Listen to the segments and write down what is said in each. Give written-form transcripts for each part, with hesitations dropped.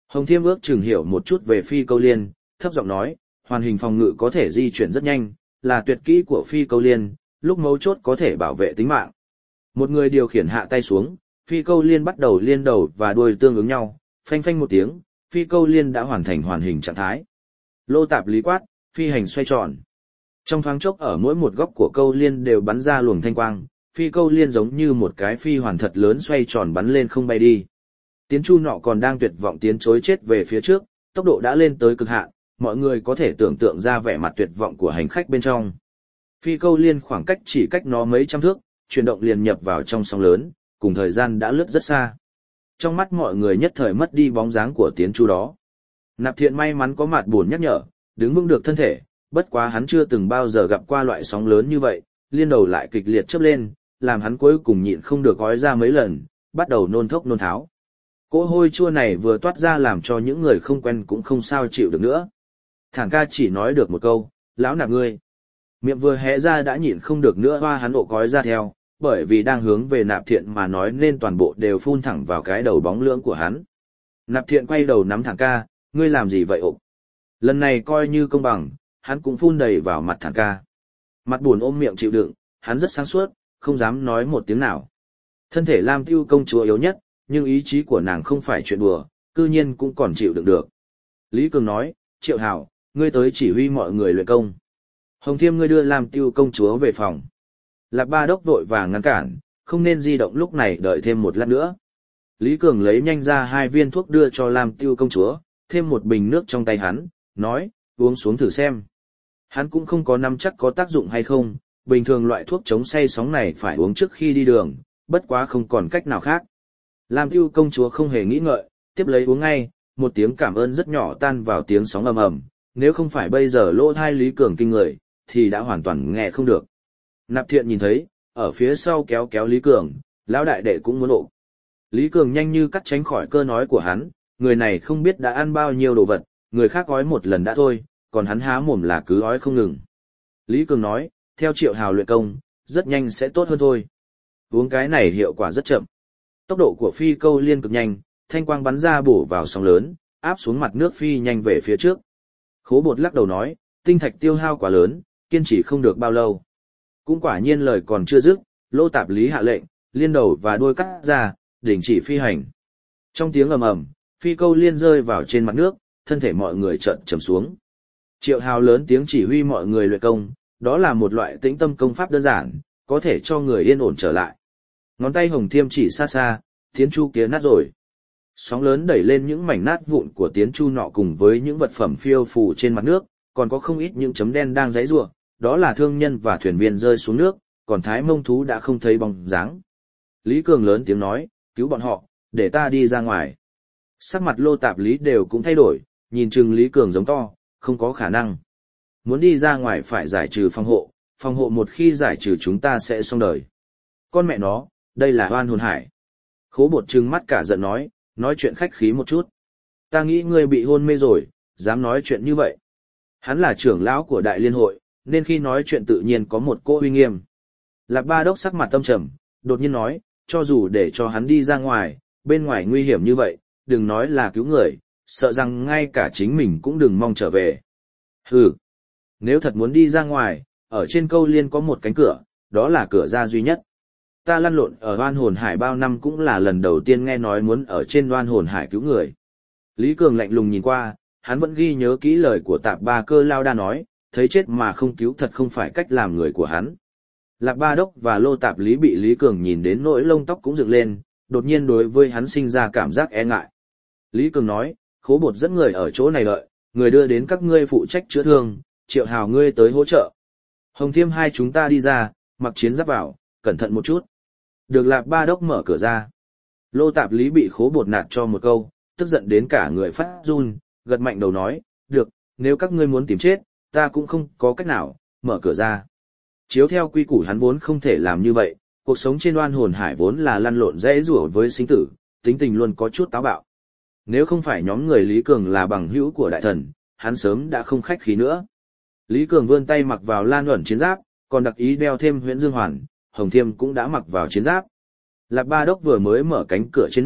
Hồng Thiêm ước chừng hiểu một chút về phi câu liên, thấp giọng nói, hoàn hình phòng ngự có thể di chuyển rất nhanh, là tuyệt kỹ của phi câu liên, lúc mấu chốt có thể bảo vệ tính mạng. Một người điều khiển hạ tay xuống, phi câu liên bắt đầu liên đầu và đuôi tương ứng nhau, phanh phanh một tiếng, phi câu liên đã hoàn thành hoàn hình trạng thái. Lô Tạp Lý quát, phi hành xoay tròn. Trong thoáng chốc ở mỗi một góc của câu liên đều bắn ra luồng thanh quang, phi câu liên giống như một cái phi hoàn thật lớn xoay tròn bắn lên không bay đi. Tiến Chu Nọ còn đang tuyệt vọng tiến chối chết về phía trước, tốc độ đã lên tới cực hạn, mọi người có thể tưởng tượng ra vẻ mặt tuyệt vọng của hành khách bên trong. Phi câu liên khoảng cách chỉ cách nó mấy trăm thước, chuyển động liền nhập vào trong sóng lớn, cùng thời gian đã lướt rất xa. Trong mắt mọi người nhất thời mất đi bóng dáng của Tiến Chu đó. Nạp Thiện may mắn có Mạt Buồn nhắc nhở, đứng vững được thân thể, bất quá hắn chưa từng bao giờ gặp qua loại sóng lớn như vậy, liên đầu lại kịch liệt chớp lên, làm hắn cuối cùng nhịn không được ói ra mấy lần, bắt đầu nôn thốc nôn tháo. Cỗ hôi chua này vừa toát ra làm cho những người không quen cũng không sao chịu được nữa. Thản ca chỉ nói được một câu, lão nạp ngươi. Miệng vừa hé ra đã nhịn không được nữa, hoa hắn ổ cói ra theo, bởi vì đang hướng về Nạp Thiện mà nói nên toàn bộ đều phun thẳng vào cái đầu bóng lưỡng của hắn. Nạp Thiện quay đầu nắm Thản ca, ngươi làm gì vậy ộp? Lần này coi như công bằng, hắn cũng phun đầy vào mặt Thản ca. Mặt buồn ôm miệng chịu đựng, hắn rất sáng suốt, không dám nói một tiếng nào. Thân thể Lam Tiêu công chúa yếu nhất, nhưng ý chí của nàng không phải chuyện đùa, cư nhiên cũng còn chịu đựng được. Lý Cường nói, Triệu Hảo, ngươi tới chỉ huy mọi người luyện công. Hồng Thiêm ngươi đưa Lam Tiêu công chúa về phòng. Lạc Ba Đốc vội vàng ngăn cản, không nên di động lúc này, đợi thêm một lát nữa. Lý Cường lấy nhanh ra 2 viên thuốc đưa cho Lam Tiêu công chúa, thêm một bình nước trong tay hắn, nói, uống xuống thử xem. Hắn cũng không có nắm chắc có tác dụng hay không, bình thường loại thuốc chống say sóng này phải uống trước khi đi đường, bất quá không còn cách nào khác. Lam Tiêu công chúa không hề nghĩ ngợi, tiếp lấy uống ngay, một tiếng cảm ơn rất nhỏ tan vào tiếng sóng ầm ầm, nếu không phải bây giờ lỗ tai Lý Cường kinh người, thì đã hoàn toàn nghe không được. Nạp Thiện nhìn thấy, ở phía sau kéo kéo Lý Cường, lão đại đệ cũng muốn ộ. Lý Cường nhanh như cắt tránh khỏi cơ nói của hắn, người này không biết đã ăn bao nhiêu đồ vật, người khác ói một lần đã thôi, còn hắn há mồm là cứ ói không ngừng. Lý Cường nói, theo Triệu Hào luyện công, rất nhanh sẽ tốt hơn thôi. Uống cái này hiệu quả rất chậm. Tốc độ của phi câu liên cực nhanh, thanh quang bắn ra bổ vào sóng lớn, áp xuống mặt nước phi nhanh về phía trước. Khố Bột lắc đầu nói, tinh thạch tiêu hao quá lớn, kiên trì không được bao lâu. Cũng quả nhiên lời còn chưa dứt, Lô Tạp Lý hạ lệnh, liên đầu và đuôi cắt ra, đình chỉ phi hành. Trong tiếng ầm ầm, phi câu liên rơi vào trên mặt nước, thân thể mọi người chợt trầm xuống. Triệu Hào lớn tiếng chỉ huy mọi người luyện công, đó là một loại tĩnh tâm công pháp đơn giản, có thể cho người yên ổn trở lại. Ngón tay Hồng Thiêm chỉ xa xa, Tiến Chu kia nát rồi. Sóng lớn đẩy lên những mảnh nát vụn của Tiến Chu nọ cùng với những vật phẩm phiêu phù trên mặt nước, còn có không ít những chấm đen đang giãy giụa, đó là thương nhân và thuyền viên rơi xuống nước, còn Thái Mông thú đã không thấy bóng dáng. Lý Cường lớn tiếng nói, cứu bọn họ, để ta đi ra ngoài. Sắc mặt Lô Tạp Lý đều cũng thay đổi, nhìn chừng Lý Cường giống to, không có khả năng. Muốn đi ra ngoài phải giải trừ phòng hộ một khi giải trừ chúng ta sẽ xong đời. Con mẹ nó, đây là oan hồn hải. Khố Bột trừng mắt cả giận nói chuyện khách khí một chút. Ta nghĩ ngươi bị hôn mê rồi, dám nói chuyện như vậy. Hắn là trưởng lão của Đại Liên hội, nên khi nói chuyện tự nhiên có một cỗ uy nghiêm. Lạc Ba Đốc sắc mặt tâm trầm, đột nhiên nói, cho dù để cho hắn đi ra ngoài, bên ngoài nguy hiểm như vậy, đừng nói là cứu người, sợ rằng ngay cả chính mình cũng đừng mong trở về. Hừ, nếu thật muốn đi ra ngoài, ở trên câu liên có một cánh cửa, đó là cửa ra duy nhất. Ta lăn lộn ở oan hồn hải bao năm cũng là lần đầu tiên nghe nói muốn ở trên oan hồn hải cứu người. Lý Cường lạnh lùng nhìn qua, hắn vẫn ghi nhớ kỹ lời của Tạp Ba Cơ Lao Đa nói, thấy chết mà không cứu thật không phải cách làm người của hắn. Lạc Ba Đốc và Lô Tạp Lý bị Lý Cường nhìn đến nỗi lông tóc cũng dựng lên, đột nhiên đối với hắn sinh ra cảm giác e ngại. Lý Cường nói, Khố Bột dẫn người ở chỗ này đợi, người đưa đến các ngươi phụ trách chữa thương, Triệu Hào ngươi tới hỗ trợ. Hồng Thiêm hai chúng ta đi ra, mặc chiến giáp vào, cẩn thận một chút. Được Lạc Ba Đốc mở cửa ra. Lô Tạp Lý bị Khố Bột nạt cho một câu, tức giận đến cả người phát run, gật mạnh đầu nói, được, nếu các ngươi muốn tìm chết, ta cũng không có cách nào, mở cửa ra. Chiếu theo quy củ hắn vốn không thể làm như vậy, cuộc sống trên oan hồn hải vốn là lăn lộn dễ rủa với sinh tử, tính tình luôn có chút táo bạo. Nếu không phải nhóm người Lý Cường là bằng hữu của đại thần, hắn sớm đã không khách khí nữa. Lý Cường vươn tay mặc vào Lan Uẩn chiến giáp, còn đặc ý đeo thêm Huyễn Dương Hoàn, Hồng Thiêm cũng đã mặc vào chiến giáp. Lạc Ba Đốc vừa mới mở cánh cửa trên nóc,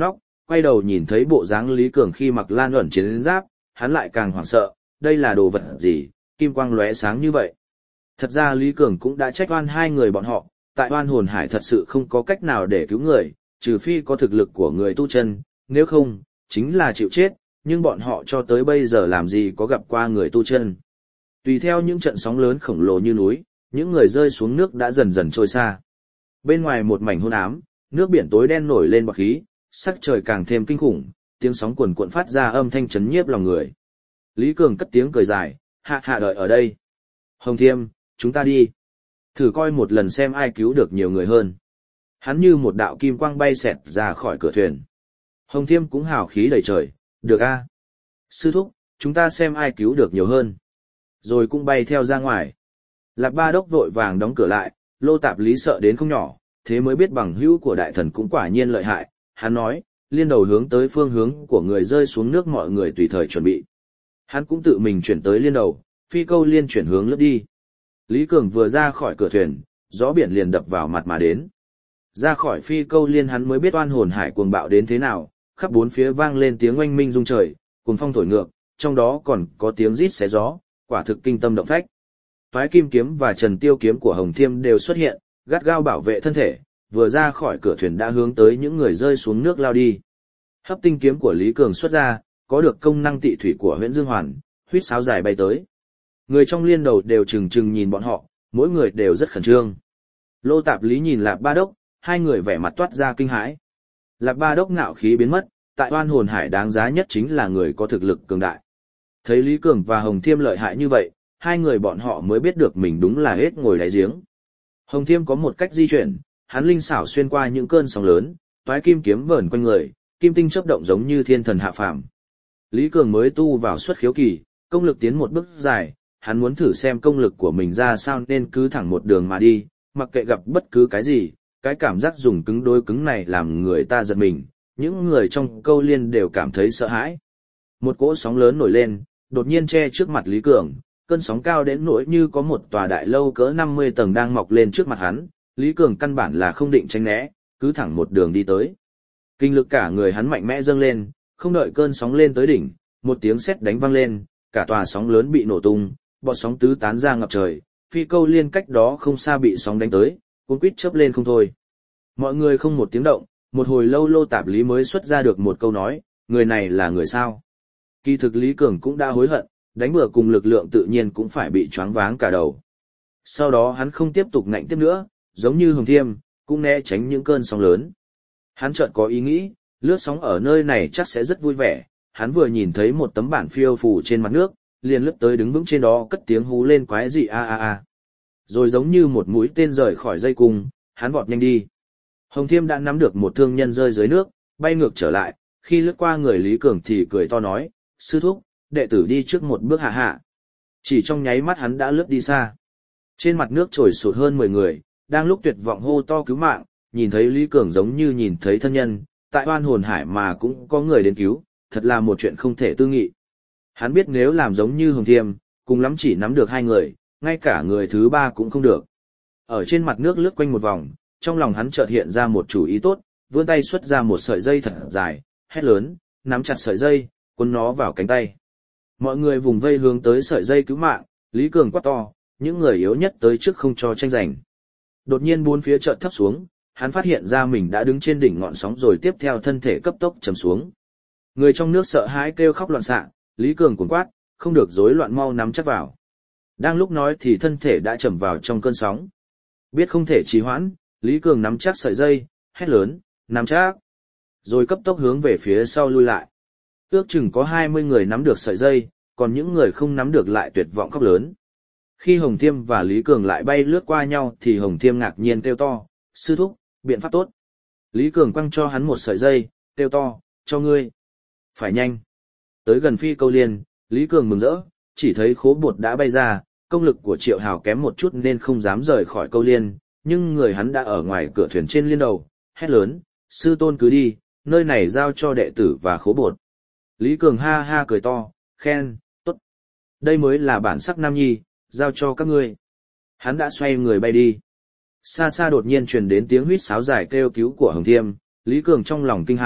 quay đầu nhìn thấy bộ dáng Lý Cường khi mặc lan ẩn chiến giáp, hắn lại càng hoảng sợ, đây là đồ vật gì, kim quang lóe sáng như vậy. Thật ra Lý Cường cũng đã trách oan hai người bọn họ, tại oan hồn hải thật sự không có cách nào để cứu người, trừ phi có thực lực của người tu chân, nếu không, chính là chịu chết, nhưng bọn họ cho tới bây giờ làm gì có gặp qua người tu chân. Tùy theo những trận sóng lớn khổng lồ như núi, những người rơi xuống nước đã dần dần trôi xa. Bên ngoài một mảnh hôn ám, nước biển tối đen nổi lên bọt khí, sắc trời càng thêm kinh khủng, tiếng sóng cuồn cuộn phát ra âm thanh chấn nhiếp lòng người. Lý Cường cất tiếng cười dài, hạ hạ đợi ở đây. Hồng Thiêm, chúng ta đi. Thử coi một lần xem ai cứu được nhiều người hơn. Hắn như một đạo kim quang bay xẹt ra khỏi cửa thuyền. Hồng Thiêm cũng hào khí đầy trời, được a. Sư thúc, chúng ta xem ai cứu được nhiều hơn. Rồi cũng bay theo ra ngoài. Lạp Ba Đốc vội vàng đóng cửa lại, Lô Tạp Lý sợ đến không nhỏ, thế mới biết bằng hữu của đại thần cũng quả nhiên lợi hại. Hắn nói, liên đầu hướng tới phương hướng của người rơi xuống nước, mọi người tùy thời chuẩn bị. Hắn cũng tự mình chuyển tới liên đầu, phi câu liên chuyển hướng lướt đi. Lý Cường vừa ra khỏi cửa thuyền, gió biển liền đập vào mặt mà đến. Ra khỏi phi câu liên hắn mới biết oan hồn hải cuồng bạo đến thế nào, khắp bốn phía vang lên tiếng oanh minh rung trời, cuồng phong thổi ngược, trong đó còn có tiếng rít xé gió, quả thực kinh tâm động phách. Toái Kim Kiếm và Trần Tiêu Kiếm của Hồng Thiêm đều xuất hiện, gắt gao bảo vệ thân thể, vừa ra khỏi cửa thuyền đã hướng tới những người rơi xuống nước lao đi. Hấp Tinh Kiếm của Lý Cường xuất ra, có được công năng tị thủy của Huyễn Dương Hoàn, huýt sáo dài bay tới. Người trong liên đầu đều trừng trừng nhìn bọn họ, mỗi người đều rất khẩn trương. Lô Tạp Lý nhìn Lạp Ba Đốc, hai người vẻ mặt toát ra kinh hãi. Lạp Ba Đốc ngạo khí biến mất, tại oan hồn hải đáng giá nhất chính là người có thực lực cường đại. Thấy Lý Cường và Hồng Thiêm lợi hại như vậy, hai người bọn họ mới biết được mình đúng là hết ngồi đáy giếng. Hồng Thiêm có một cách di chuyển, hắn linh xảo xuyên qua những cơn sóng lớn, toái kim kiếm vờn quanh người, kim tinh chớp động giống như thiên thần hạ phàm. Lý Cường mới tu vào xuất khiếu kỳ, công lực tiến một bước dài, hắn muốn thử xem công lực của mình ra sao nên cứ thẳng một đường mà đi, mặc kệ gặp bất cứ cái gì, cái cảm giác dùng cứng đối cứng này làm người ta giật mình, những người trong câu liên đều cảm thấy sợ hãi. Một cỗ sóng lớn nổi lên, đột nhiên che trước mặt Lý Cường, cơn sóng cao đến nỗi như có một tòa đại lâu cỡ 50 tầng đang mọc lên trước mặt hắn, Lý Cường căn bản là không định tránh né, cứ thẳng một đường đi tới. Kinh lực cả người hắn mạnh mẽ dâng lên, không đợi cơn sóng lên tới đỉnh, một tiếng sét đánh vang lên, cả tòa sóng lớn bị nổ tung, bọt sóng tứ tán ra ngập trời, phi câu liên cách đó không xa bị sóng đánh tới, cuốn quýt chớp lên không thôi. Mọi người không một tiếng động, một hồi lâu Lô Tạp Lý mới xuất ra được một câu nói, người này là người sao? Kỳ thực Lý Cường cũng đã hối hận, đánh bừa cùng lực lượng tự nhiên cũng phải bị choáng váng cả đầu. Sau đó hắn không tiếp tục ngạnh tiếp nữa, giống như Hồng Thiêm, cũng né tránh những cơn sóng lớn. Hắn chợt có ý nghĩ, lướt sóng ở nơi này chắc sẽ rất vui vẻ, hắn vừa nhìn thấy một tấm bản phiêu phù trên mặt nước, liền lướt tới đứng vững trên đó cất tiếng hú lên quái dị a a a. Rồi giống như một mũi tên rời khỏi dây cung, hắn vọt nhanh đi. Hồng Thiêm đã nắm được một thương nhân rơi dưới nước, bay ngược trở lại, khi lướt qua người Lý Cường thì cười to nói, sư thúc, đệ tử đi trước một bước hạ hạ. Chỉ trong nháy mắt hắn đã lướt đi xa. Trên mặt nước trồi sụt hơn 10 người, đang lúc tuyệt vọng hô to cứu mạng, nhìn thấy Lý Cường giống như nhìn thấy thân nhân, tại oan hồn hải mà cũng có người đến cứu, thật là một chuyện không thể tư nghị. Hắn biết nếu làm giống như Hồng Thiêm, cùng lắm chỉ nắm được 2 người, ngay cả người thứ 3 cũng không được. Ở trên mặt nước lướt quanh một vòng, trong lòng hắn chợt hiện ra một chủ ý tốt, vươn tay xuất ra một sợi dây thật dài, hét lớn, nắm chặt sợi dây, quấn nó vào cánh tay. Mọi người vùng vây hướng tới sợi dây cứu mạng, Lý Cường quát to, những người yếu nhất tới trước không cho tranh giành. Đột nhiên bốn phía chợt thấp xuống, hắn phát hiện ra mình đã đứng trên đỉnh ngọn sóng rồi tiếp theo thân thể cấp tốc trầm xuống. Người trong nước sợ hãi kêu khóc loạn xạ, Lý Cường cuống quát, không được rối loạn, mau nắm chắc vào. Đang lúc nói thì thân thể đã chìm vào trong cơn sóng. Biết không thể trì hoãn, Lý Cường nắm chắc sợi dây, hét lớn, nắm chắc. Rồi cấp tốc hướng về phía sau lui lại. Ước chừng có 20 người nắm được sợi dây, còn những người không nắm được lại tuyệt vọng khóc lớn. Khi Hồng Thiêm và Lý Cường lại bay lướt qua nhau thì Hồng Thiêm ngạc nhiên kêu to, sư thúc, biện pháp tốt. Lý Cường quăng cho hắn một sợi dây, kêu to, cho ngươi. Phải nhanh. Tới gần phi câu liên, Lý Cường mừng rỡ, chỉ thấy khố bột đã bay ra, công lực của Triệu Hào kém một chút nên không dám rời khỏi câu liên, nhưng người hắn đã ở ngoài cửa thuyền trên liên đầu, hét lớn, sư tôn cứ đi, nơi này giao cho đệ tử và khố bột. Lý Cường ha ha cười to, khen, tốt. Đây mới là bản sắc nam nhi, giao cho các ngươi. Hắn đã xoay người bay đi. Xa xa đột nhiên truyền đến tiếng huýt sáo dài kêu cứu của Hồng Thiêm, Lý Cường trong lòng kinh hãi,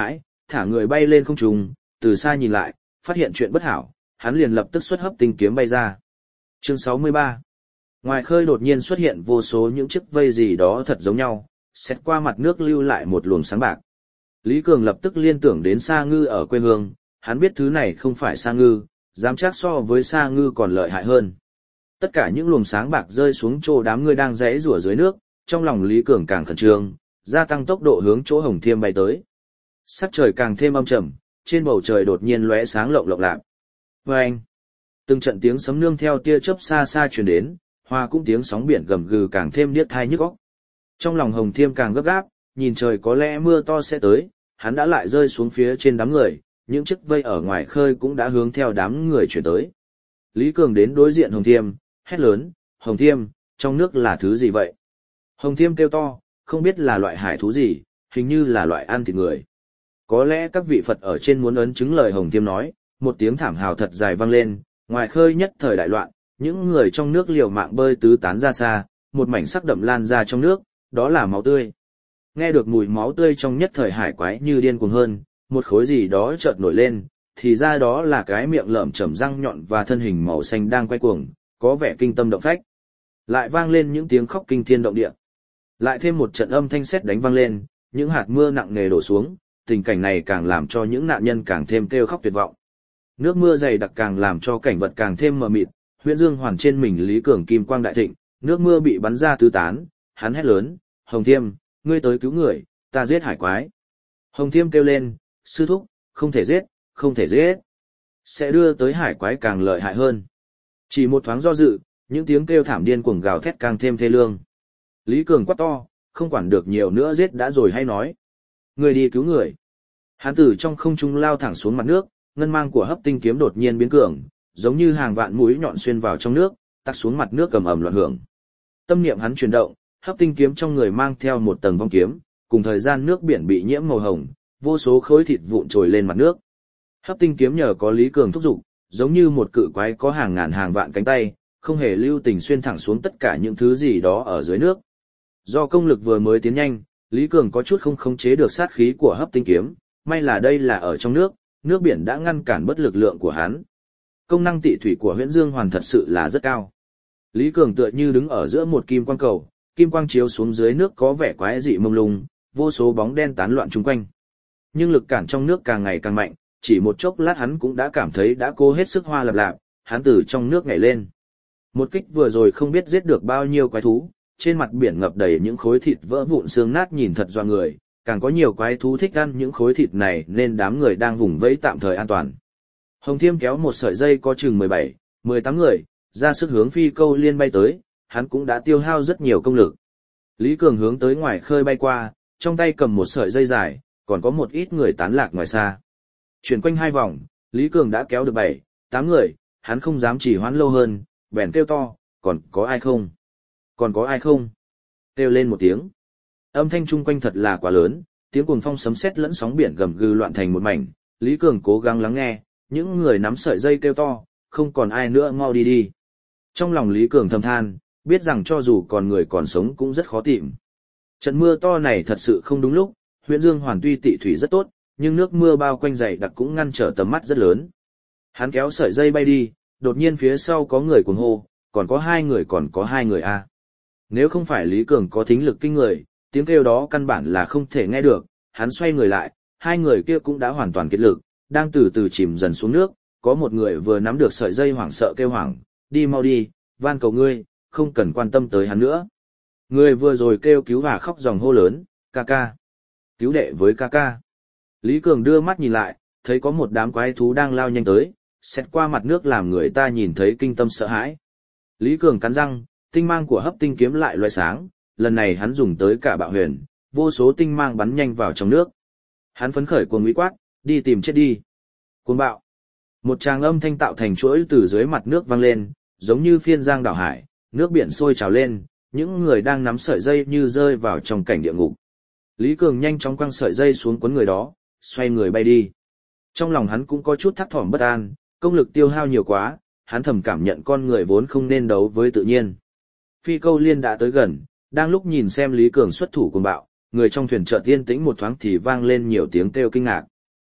thả người bay lên không trung, từ xa nhìn lại, phát hiện chuyện bất hảo, hắn liền lập tức xuất hấp tinh kiếm bay ra. Chương 63. Ngoài khơi đột nhiên xuất hiện vô số những chiếc vây gì đó thật giống nhau, xét qua mặt nước lưu lại một luồng sáng bạc. Lý Cường lập tức liên tưởng đến sa ngư ở quê hương, hắn biết thứ này không phải sa ngư, dám chắc so với sa ngư còn lợi hại hơn. Tất cả những luồng sáng bạc rơi xuống chỗ đám người đang rẽ rủa dưới nước, trong lòng Lý Cường càng khẩn trương, gia tăng tốc độ hướng chỗ Hồng Thiêm bay tới. Sắc trời càng thêm âm trầm, trên bầu trời đột nhiên lóe sáng lộng lộng lạp. Vâng! Từng trận tiếng sấm nương theo tia chớp xa xa truyền đến, hòa cũng tiếng sóng biển gầm gừ càng thêm điếc tai nhức óc. Trong lòng Hồng Thiêm càng gấp gáp, nhìn trời có lẽ mưa to sẽ tới, hắn đã lại rơi xuống phía trên đám người, những chiếc vây ở ngoài khơi cũng đã hướng theo đám người chuyển tới. Lý Cường đến đối diện Hồng Thiêm, hét lớn, Hồng Thiêm, trong nước là thứ gì vậy? Hồng Thiêm kêu to, không biết là loại hải thú gì, hình như là loại ăn thịt người. Có lẽ các vị Phật ở trên muốn ấn chứng lời Hồng Thiêm nói, một tiếng thảm hào thật dài vang lên, ngoài khơi nhất thời đại loạn, những người trong nước liều mạng bơi tứ tán ra xa, một mảnh sắc đậm lan ra trong nước, đó là máu tươi. Nghe được mùi máu tươi trong nhất thời hải quái như điên cuồng hơn, một khối gì đó chợt nổi lên, thì ra đó là cái miệng lởm chởm răng nhọn và thân hình màu xanh đang quay cuồng, có vẻ kinh tâm động phách. Lại vang lên những tiếng khóc kinh thiên động địa. Lại thêm một trận âm thanh sét đánh vang lên, những hạt mưa nặng nề đổ xuống, tình cảnh này càng làm cho những nạn nhân càng thêm kêu khóc tuyệt vọng. Nước mưa dày đặc càng làm cho cảnh vật càng thêm mờ mịt, Huyễn Dương Hoàn trên mình Lý Cường kim quang đại thịnh, nước mưa bị bắn ra tứ tán, hắn hét lớn, Hồng Thiêm, ngươi tới cứu người, ta giết hải quái. Hồng Thiêm kêu lên, sư thúc, không thể giết, không thể giết. Sẽ đưa tới hải quái càng lợi hại hơn. Chỉ một thoáng do dự, những tiếng kêu thảm điên cuồng gào thét càng thêm thê lương. Lý Cường quát to, không quản được nhiều nữa giết đã rồi hay nói. Người đi cứu người. Hắn từ trong không trung lao thẳng xuống mặt nước, ngân mang của hấp tinh kiếm đột nhiên biến cường, giống như hàng vạn mũi nhọn xuyên vào trong nước, tắc xuống mặt nước cầm ầm loạn hưởng. Tâm niệm hắn chuyển động, hấp tinh kiếm trong người mang theo một tầng vong kiếm, cùng thời gian nước biển bị nhiễm màu hồng, vô số khối thịt vụn trồi lên mặt nước. Hấp tinh kiếm nhờ có Lý Cường thúc giục, giống như một cự quái có hàng ngàn hàng vạn cánh tay, không hề lưu tình xuyên thẳng xuống tất cả những thứ gì đó ở dưới nước. Do công lực vừa mới tiến nhanh, Lý Cường có chút không khống chế được sát khí của hấp tinh kiếm, may là đây là ở trong nước, nước biển đã ngăn cản bất lực lượng của hắn. Công năng tị thủy của Huyễn Dương Hoàn thật sự là rất cao. Lý Cường tựa như đứng ở giữa một kim quang cầu, kim quang chiếu xuống dưới nước có vẻ quái dị mông lung, vô số bóng đen tán loạn chung quanh. Nhưng lực cản trong nước càng ngày càng mạnh, chỉ một chốc lát hắn cũng đã cảm thấy đã cố hết sức hoa lập lạp, hắn từ trong nước nhảy lên. Một kích vừa rồi không biết giết được bao nhiêu quái thú, trên mặt biển ngập đầy những khối thịt vỡ vụn xương nát nhìn thật doa người, càng có nhiều quái thú thích ăn những khối thịt này nên đám người đang vùng vẫy tạm thời an toàn. Hồng Thiêm kéo một sợi dây có chừng 17, 18 người, ra sức hướng Phi Câu Liên bay tới, hắn cũng đã tiêu hao rất nhiều công lực. Lý Cường hướng tới ngoài khơi bay qua, trong tay cầm một sợi dây dài, còn có một ít người tán lạc ngoài xa. Chuyển quanh 2 vòng, Lý Cường đã kéo được 7, 8 người, hắn không dám chỉ hoãn lâu hơn, bèn kêu to, còn có ai không? Còn có ai không? Kêu lên một tiếng. Âm thanh chung quanh thật là quá lớn, tiếng cuồng phong sấm sét lẫn sóng biển gầm gừ loạn thành một mảnh, Lý Cường cố gắng lắng nghe, những người nắm sợi dây kêu to, không còn ai nữa mau đi đi. Trong lòng Lý Cường thầm than, biết rằng cho dù còn người còn sống cũng rất khó tìm. Trận mưa to này thật sự không đúng lúc, Huyễn Dương Hoàn tuy tị thủy rất tốt, nhưng nước mưa bao quanh dày đặc cũng ngăn trở tầm mắt rất lớn. Hắn kéo sợi dây bay đi, đột nhiên phía sau có người cuồng hô, còn có 2 người còn có 2 người a. Nếu không phải Lý Cường có thính lực kinh người, tiếng kêu đó căn bản là không thể nghe được, hắn xoay người lại, 2 người kia cũng đã hoàn toàn kiệt lực, đang từ từ chìm dần xuống nước, có một người vừa nắm được sợi dây hoảng sợ kêu hoảng, đi mau đi, van cầu ngươi, không cần quan tâm tới hắn nữa. Người vừa rồi kêu cứu và khóc dòng hô lớn, ca ca, cứu đệ với ca ca. Lý Cường đưa mắt nhìn lại, thấy có một đám quái thú đang lao nhanh tới, xét qua mặt nước làm người ta nhìn thấy kinh tâm sợ hãi. Lý Cường cắn răng, tinh mang của hấp tinh kiếm lại loé sáng, lần này hắn dùng tới cả bạo huyền, vô số tinh mang bắn nhanh vào trong nước. Hắn phấn khởi cuồng uy quát, đi tìm chết đi. Cuồng bạo. Một tràng âm thanh tạo thành chuỗi từ dưới mặt nước vang lên, giống như phiên giang đảo hải, nước biển sôi trào lên, những người đang nắm sợi dây như rơi vào trong cảnh địa ngục. Lý Cường nhanh chóng quăng sợi dây xuống cuốn người đó, xoay người bay đi. Trong lòng hắn cũng có chút thấp thỏm bất an, công lực tiêu hao nhiều quá, hắn thầm cảm nhận con người vốn không nên đấu với tự nhiên. Phi Câu Liên đã tới gần, đang lúc nhìn xem Lý Cường xuất thủ cuồng bạo, người trong thuyền chợt yên tĩnh một thoáng thì vang lên nhiều tiếng kêu kinh ngạc.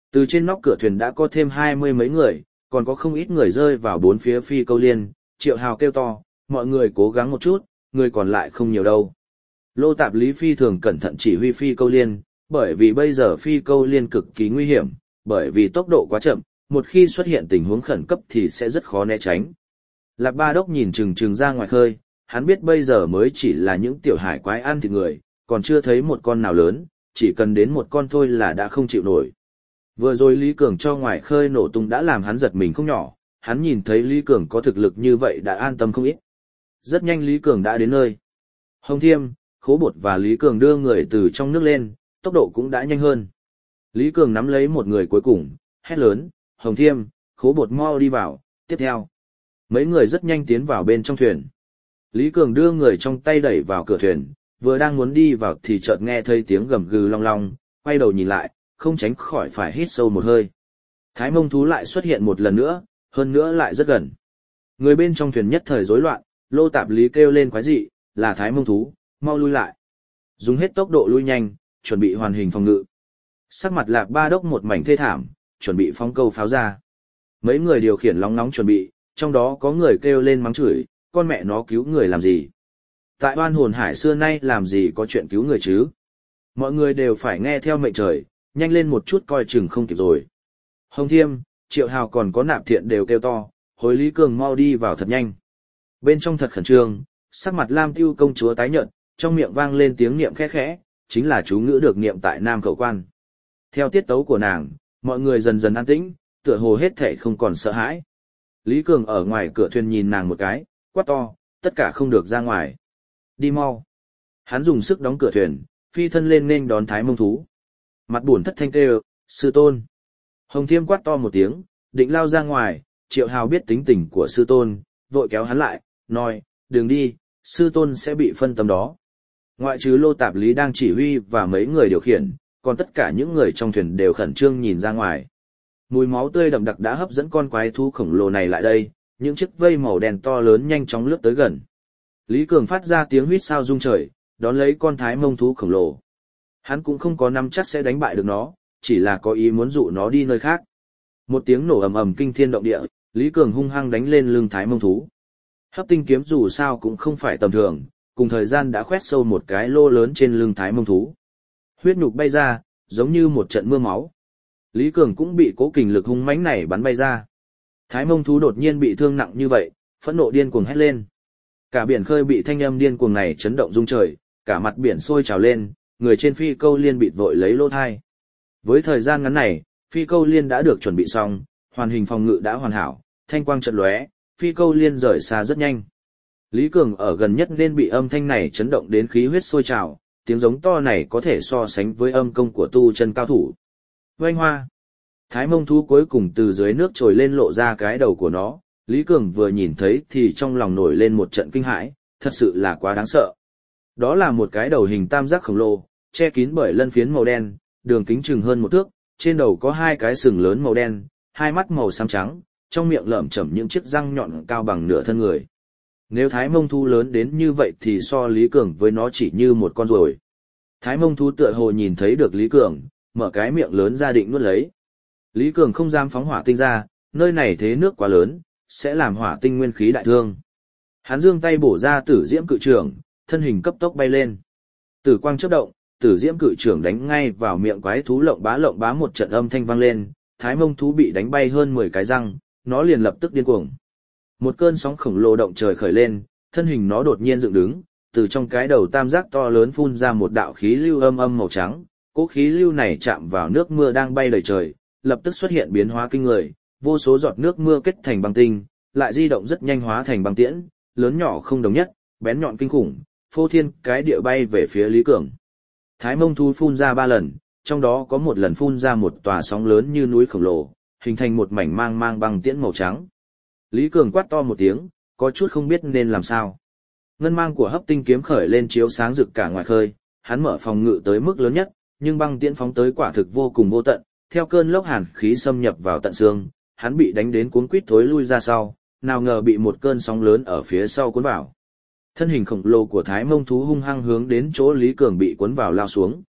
Từ trên nóc cửa thuyền đã có thêm 20 mấy người, còn có không ít người rơi vào bốn phía phi câu liên, Triệu Hào kêu to, mọi người cố gắng một chút, người còn lại không nhiều đâu. Lô Tạp Lý phi thường cẩn thận chỉ huy phi câu liên, bởi vì bây giờ phi câu liên cực kỳ nguy hiểm, bởi vì tốc độ quá chậm, một khi xuất hiện tình huống khẩn cấp thì sẽ rất khó né tránh. Lạc Ba Đốc nhìn chừng chừng ra ngoài khơi, hắn biết bây giờ mới chỉ là những tiểu hải quái ăn thịt người, còn chưa thấy một con nào lớn, chỉ cần đến một con thôi là đã không chịu nổi. Vừa rồi Lý Cường cho ngoài khơi nổ tung đã làm hắn giật mình không nhỏ, hắn nhìn thấy Lý Cường có thực lực như vậy đã an tâm không ít. Rất nhanh Lý Cường đã đến nơi. Hồng Thiêm, Khố Bột và Lý Cường đưa người từ trong nước lên, tốc độ cũng đã nhanh hơn. Lý Cường nắm lấy một người cuối cùng, hét lớn, Hồng Thiêm, Khố Bột mau đi vào, tiếp theo. Mấy người rất nhanh tiến vào bên trong thuyền. Lý Cường đưa người trong tay đẩy vào cửa thuyền, vừa đang muốn đi vào thì chợt nghe thấy tiếng gầm gừ long long, quay đầu nhìn lại, không tránh khỏi phải hít sâu một hơi. Thái Mông Thú lại xuất hiện một lần nữa, hơn nữa lại rất gần. Người bên trong thuyền nhất thời rối loạn, Lô Tạp Lý kêu lên quái dị, là Thái Mông Thú, mau lui lại. Dùng hết tốc độ lui nhanh, chuẩn bị hoàn hình phòng ngự. Sắc mặt Lạc Ba Đốc một mảnh thê thảm, chuẩn bị phóng câu pháo ra. Mấy người điều khiển lóng nóng chuẩn bị, trong đó có người kêu lên mắng chửi, con mẹ nó cứu người làm gì? Tại Oan Hồn Hải xưa nay làm gì có chuyện cứu người chứ? Mọi người đều phải nghe theo mệnh trời, nhanh lên một chút coi chừng không kịp rồi. Hồng Thiêm, Triệu Hào còn có Nạp Thiện đều kêu to, hối Lý Cường mau đi vào thật nhanh. Bên trong thật khẩn trương, sắc mặt Lam Tiêu công chúa tái nhợt, trong miệng vang lên tiếng niệm khẽ khẽ, chính là chú ngữ được niệm tại Nam Khẩu Quan. Theo tiết tấu của nàng, mọi người dần dần an tĩnh, tựa hồ hết thể không còn sợ hãi. Lý Cường ở ngoài cửa thuyền nhìn nàng một cái, quát to, tất cả không được ra ngoài. Đi mau. Hắn dùng sức đóng cửa thuyền, phi thân lên nên đón Thái Mông Thú. Mặt buồn thất thanh kêu, sư tôn. Hồng Thiêm quát to một tiếng, định lao ra ngoài, Triệu Hào biết tính tình của sư tôn, vội kéo hắn lại, nói, đừng đi, sư tôn sẽ bị phân tâm đó. Ngoại trừ Lô Tạp Lý đang chỉ huy và mấy người điều khiển, còn tất cả những người trong thuyền đều khẩn trương nhìn ra ngoài. Mùi máu tươi đậm đặc đã hấp dẫn con quái thú khổng lồ này lại đây, những chiếc vây màu đen to lớn nhanh chóng lướt tới gần. Lý Cường phát ra tiếng huýt sao rung trời, đón lấy con Thái Mông Thú khổng lồ. Hắn cũng không có nắm chắc sẽ đánh bại được nó, chỉ là có ý muốn dụ nó đi nơi khác. Một tiếng nổ ầm ầm kinh thiên động địa, Lý Cường hung hăng đánh lên lưng Thái Mông Thú. Hấp tinh kiếm dù sao cũng không phải tầm thường, cùng thời gian đã khoét sâu một cái lô lớn trên lưng Thái Mông Thú. Huyết nhục bay ra, giống như một trận mưa máu. Lý Cường cũng bị cố kình lực hung mãnh này bắn bay ra. Thái Mông Thú đột nhiên bị thương nặng như vậy, phẫn nộ điên cuồng hét lên. Cả biển khơi bị thanh âm điên cuồng này chấn động rung trời, cả mặt biển sôi trào lên, người trên phi câu liên bịt vội lấy lỗ thai. Với thời gian ngắn này, phi câu liên đã được chuẩn bị xong, hoàn hình phòng ngự đã hoàn hảo, thanh quang chợt lóe, phi câu liên rời xa rất nhanh. Lý Cường ở gần nhất nên bị âm thanh này chấn động đến khí huyết sôi trào, tiếng giống to này có thể so sánh với âm công của tu chân cao thủ. Oanh hoa! Thái Mông Thú cuối cùng từ dưới nước trồi lên lộ ra cái đầu của nó, Lý Cường vừa nhìn thấy thì trong lòng nổi lên một trận kinh hãi, thật sự là quá đáng sợ. Đó là một cái đầu hình tam giác khổng lồ, che kín bởi lân phiến màu đen, đường kính chừng hơn một thước, trên đầu có hai cái sừng lớn màu đen, hai mắt màu xám trắng, trong miệng lởm chởm những chiếc răng nhọn cao bằng nửa thân người. Nếu Thái Mông Thú lớn đến như vậy thì so Lý Cường với nó chỉ như một con ruồi. Thái Mông Thú tựa hồ nhìn thấy được Lý Cường, mở cái miệng lớn ra định nuốt lấy. Lý Cường không dám phóng hỏa tinh ra, nơi này thế nước quá lớn, sẽ làm hỏa tinh nguyên khí đại thương. Hắn giương tay bổ ra Tử Diễm Cự Trưởng, thân hình cấp tốc bay lên. Tử quang chớp động, Tử Diễm Cự Trưởng đánh ngay vào miệng quái thú lộng bá một trận âm thanh vang lên, Thái Mông Thú bị đánh bay hơn 10 cái răng, nó liền lập tức điên cuồng. Một cơn sóng khổng lồ động trời khởi lên, thân hình nó đột nhiên dựng đứng, từ trong cái đầu tam giác to lớn phun ra một đạo khí lưu âm màu trắng, cỗ khí lưu này chạm vào nước mưa đang bay đầy trời, lập tức xuất hiện biến hóa kinh người, vô số giọt nước mưa kết thành băng tinh, lại di động rất nhanh hóa thành băng tiễn, lớn nhỏ không đồng nhất, bén nhọn kinh khủng, phô thiên cái địa bay về phía Lý Cường. Thái Mông Thú phun ra 3 lần, trong đó có một lần phun ra một tòa sóng lớn như núi khổng lồ, hình thành một mảnh mang băng tiễn màu trắng. Lý Cường quát to một tiếng, có chút không biết nên làm sao. Ngân mang của hấp tinh kiếm khởi lên chiếu sáng rực cả ngoài khơi, hắn mở phòng ngự tới mức lớn nhất, nhưng băng tiễn phóng tới quả thực vô cùng vô tận, theo cơn lốc hàn khí xâm nhập vào tận xương, hắn bị đánh đến cuống quýt thối lui ra sau, nào ngờ bị một cơn sóng lớn ở phía sau cuốn vào. Thân hình khổng lồ của Thái Mông Thú hung hăng hướng đến chỗ Lý Cường bị cuốn vào lao xuống.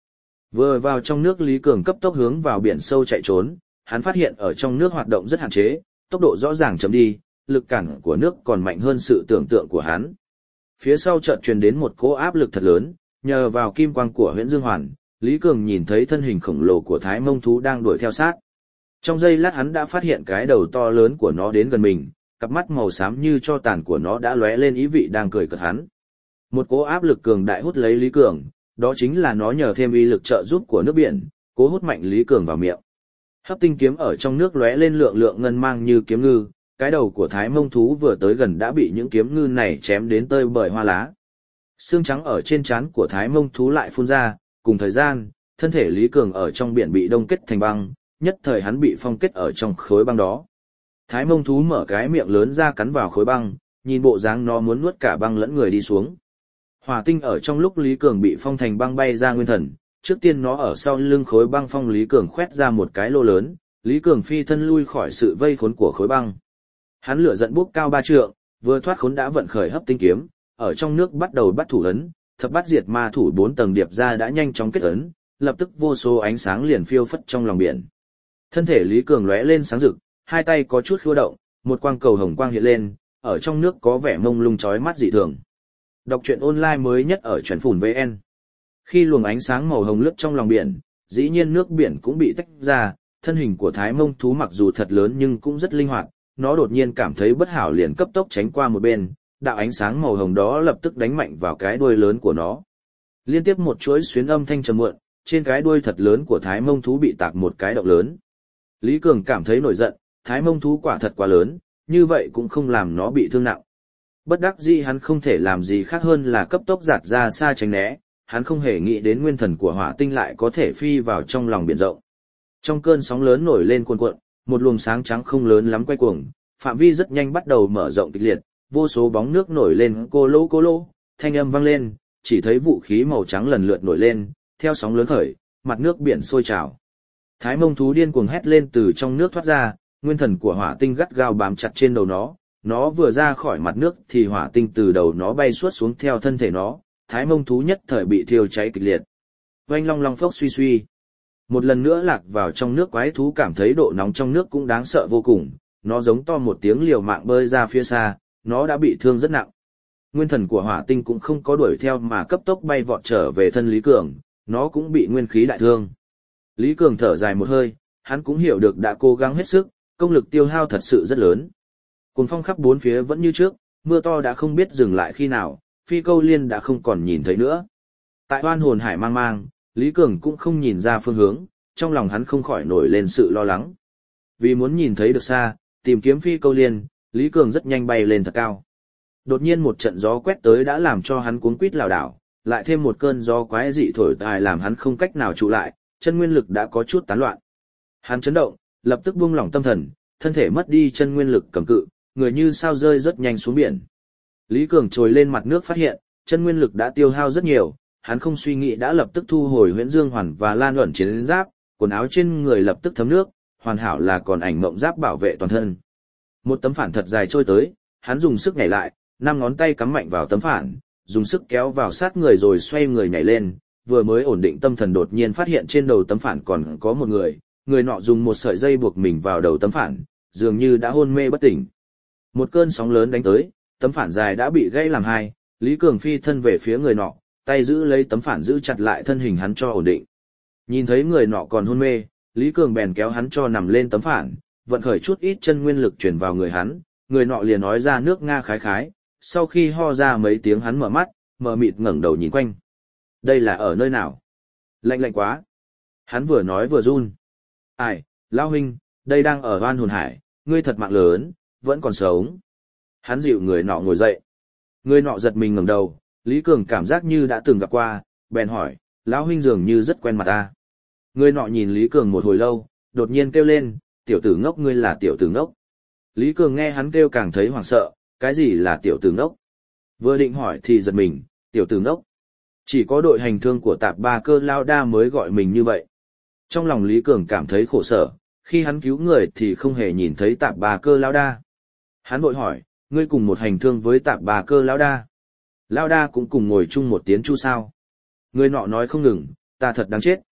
Vừa vào trong nước Lý Cường cấp tốc hướng vào biển sâu chạy trốn, hắn phát hiện ở trong nước hoạt động rất hạn chế, tốc độ rõ ràng chậm đi, lực cản của nước còn mạnh hơn sự tưởng tượng của hắn. Phía sau chợt truyền đến một cỗ áp lực thật lớn, nhờ vào kim quang của Huyễn Dương Hoàn, Lý Cường nhìn thấy thân hình khổng lồ của Thái Mông thú đang đuổi theo sát. Trong giây lát hắn đã phát hiện cái đầu to lớn của nó đến gần mình, cặp mắt màu xám như tro tàn của nó đã lóe lên ý vị đang cười cợt hắn. Một cỗ áp lực cường đại hút lấy Lý Cường, đó chính là nó nhờ thêm uy lực trợ giúp của nước biển, cố hút mạnh Lý Cường vào miệng. Hấp tinh kiếm ở trong nước lóe lên lượng lượng ngân mang như kiếm ngư, cái đầu của Thái Mông thú vừa tới gần đã bị những kiếm ngư này chém đến tơi bời hoa lá. Xương trắng ở trên trán của Thái Mông thú lại phun ra, cùng thời gian, thân thể Lý Cường ở trong biển bị đông kết thành băng, nhất thời hắn bị phong kết ở trong khối băng đó. Thái Mông thú mở cái miệng lớn ra cắn vào khối băng, nhìn bộ dáng nó muốn nuốt cả băng lẫn người đi xuống. Hỏa tinh ở trong lúc Lý Cường bị phong thành băng bay ra nguyên thần, trước tiên nó ở sau lưng khối băng phong Lý Cường khoét ra một cái lô lớn, Lý Cường phi thân lui khỏi sự vây khốn của khối băng. Hắn lửa giận bốc cao 3 trượng, vừa thoát khốn đã vận khởi hấp tinh kiếm, ở trong nước bắt đầu bắt thủ ấn, thập bát diệt ma thủ 4 tầng điệp ra đã nhanh chóng kết ấn, lập tức vô số ánh sáng liền phiêu phất trong lòng biển. Thân thể Lý Cường lóe lên sáng rực, hai tay có chút khua động, một quang cầu hồng quang hiện lên, ở trong nước có vẻ mông lung chói mắt dị thường. Đọc truyện online mới nhất ở Truyện Phùn VN. Khi luồng ánh sáng màu hồng lướt trong lòng biển, dĩ nhiên nước biển cũng bị tách ra, thân hình của Thái Mông thú mặc dù thật lớn nhưng cũng rất linh hoạt, nó đột nhiên cảm thấy bất hảo liền cấp tốc tránh qua một bên, đạo ánh sáng màu hồng đó lập tức đánh mạnh vào cái đuôi lớn của nó. Liên tiếp một chuỗi xuyến âm thanh trầm muộn, trên cái đuôi thật lớn của Thái Mông thú bị tạc một cái động lớn. Lý Cường cảm thấy nổi giận, Thái Mông thú quả thật quá lớn, như vậy cũng không làm nó bị thương nặng. Bất đắc dĩ hắn không thể làm gì khác hơn là cấp tốc giạt ra xa tránh né, hắn không hề nghĩ đến nguyên thần của hỏa tinh lại có thể phi vào trong lòng biển rộng. Trong cơn sóng lớn nổi lên cuồn cuộn, một luồng sáng trắng không lớn lắm quay cuồng, phạm vi rất nhanh bắt đầu mở rộng kịch liệt, vô số bóng nước nổi lên cô lô, thanh âm vang lên, chỉ thấy vũ khí màu trắng lần lượt nổi lên, theo sóng lớn khởi, mặt nước biển sôi trào. Thái Mông thú điên cuồng hét lên từ trong nước thoát ra, nguyên thần của hỏa tinh gắt gao bám chặt trên đầu nó vừa ra khỏi mặt nước thì hỏa tinh từ đầu nó bay suốt xuống theo thân thể nó, Thái Mông thú nhất thời bị thiêu cháy kịch liệt. Oanh long long phốc suy suy. Một lần nữa lạc vào trong nước, quái thú cảm thấy độ nóng trong nước cũng đáng sợ vô cùng, nó giống to một tiếng liều mạng bơi ra phía xa, nó đã bị thương rất nặng. Nguyên thần của hỏa tinh cũng không có đuổi theo mà cấp tốc bay vọt trở về thân Lý Cường, nó cũng bị nguyên khí đại thương. Lý Cường thở dài một hơi, hắn cũng hiểu được đã cố gắng hết sức, công lực tiêu hao thật sự rất lớn. Cuồng phong khắp bốn phía vẫn như trước, mưa to đã không biết dừng lại khi nào, Phi Câu Liên đã không còn nhìn thấy nữa. Tại oan hồn hải mang mang, Lý Cường cũng không nhìn ra phương hướng, trong lòng hắn không khỏi nổi lên sự lo lắng. Vì muốn nhìn thấy được xa, tìm kiếm Phi Câu Liên, Lý Cường rất nhanh bay lên thật cao. Đột nhiên một trận gió quét tới đã làm cho hắn cuống quýt lảo đảo, lại thêm một cơn gió quái dị thổi tài làm hắn không cách nào trụ lại, chân nguyên lực đã có chút tán loạn. Hắn chấn động, lập tức buông lỏng tâm thần, thân thể mất đi chân nguyên lực cầm cự, người như sao rơi rất nhanh xuống biển. Lý Cường trồi lên mặt nước phát hiện, chân nguyên lực đã tiêu hao rất nhiều, hắn không suy nghĩ đã lập tức thu hồi Huyễn Dương Hoàn và Lan Uẩn chiến giáp, quần áo trên người lập tức thấm nước, hoàn hảo là còn ảnh mộng giáp bảo vệ toàn thân. Một tấm phản thật dài trôi tới, hắn dùng sức nhảy lại, 5 ngón tay cắm mạnh vào tấm phản, dùng sức kéo vào sát người rồi xoay người nhảy lên, vừa mới ổn định tâm thần đột nhiên phát hiện trên đầu tấm phản còn có một người nọ dùng một sợi dây buộc mình vào đầu tấm phản, dường như đã hôn mê bất tỉnh. Một cơn sóng lớn đánh tới, tấm phản dài đã bị gãy làm hai, Lý Cường phi thân về phía người nọ, tay giữ lấy tấm phản giữ chặt lại thân hình hắn cho ổn định. Nhìn thấy người nọ còn hôn mê, Lý Cường bèn kéo hắn cho nằm lên tấm phản, vận khởi chút ít chân nguyên lực truyền vào người hắn, người nọ liền nói ra nước Nga khái khái, sau khi ho ra mấy tiếng hắn mở mắt, mờ mịt ngẩng đầu nhìn quanh. Đây là ở nơi nào? Lạnh quá. Hắn vừa nói vừa run. Ai, lão huynh, đây đang ở oan hồn hải, ngươi thật mạng lớn, vẫn còn sống. Hắn dịu người nọ ngồi dậy. Người nọ giật mình ngẩng đầu, Lý Cường cảm giác như đã từng gặp qua, bèn hỏi, lão huynh dường như rất quen mặt ta. Người nọ nhìn Lý Cường một hồi lâu, đột nhiên kêu lên, tiểu tử ngốc, ngươi là tiểu tử ngốc. Lý Cường nghe hắn kêu càng thấy hoảng sợ, cái gì là tiểu tử ngốc? Vừa định hỏi thì giật mình, tiểu tử ngốc. Chỉ có đội hành thương của Tạp Ba Cơ Lao Đa mới gọi mình như vậy. Trong lòng Lý Cường cảm thấy khổ sở, khi hắn cứu người thì không hề nhìn thấy Tạp Ba Cơ Lao Đa. Hắn vội hỏi, ngươi cùng một hành thương với Tạp Ba Cơ Lao Đa. Lao Đa cũng cùng ngồi chung một tiến chu sao. Người nọ nói không ngừng, ta thật đáng chết,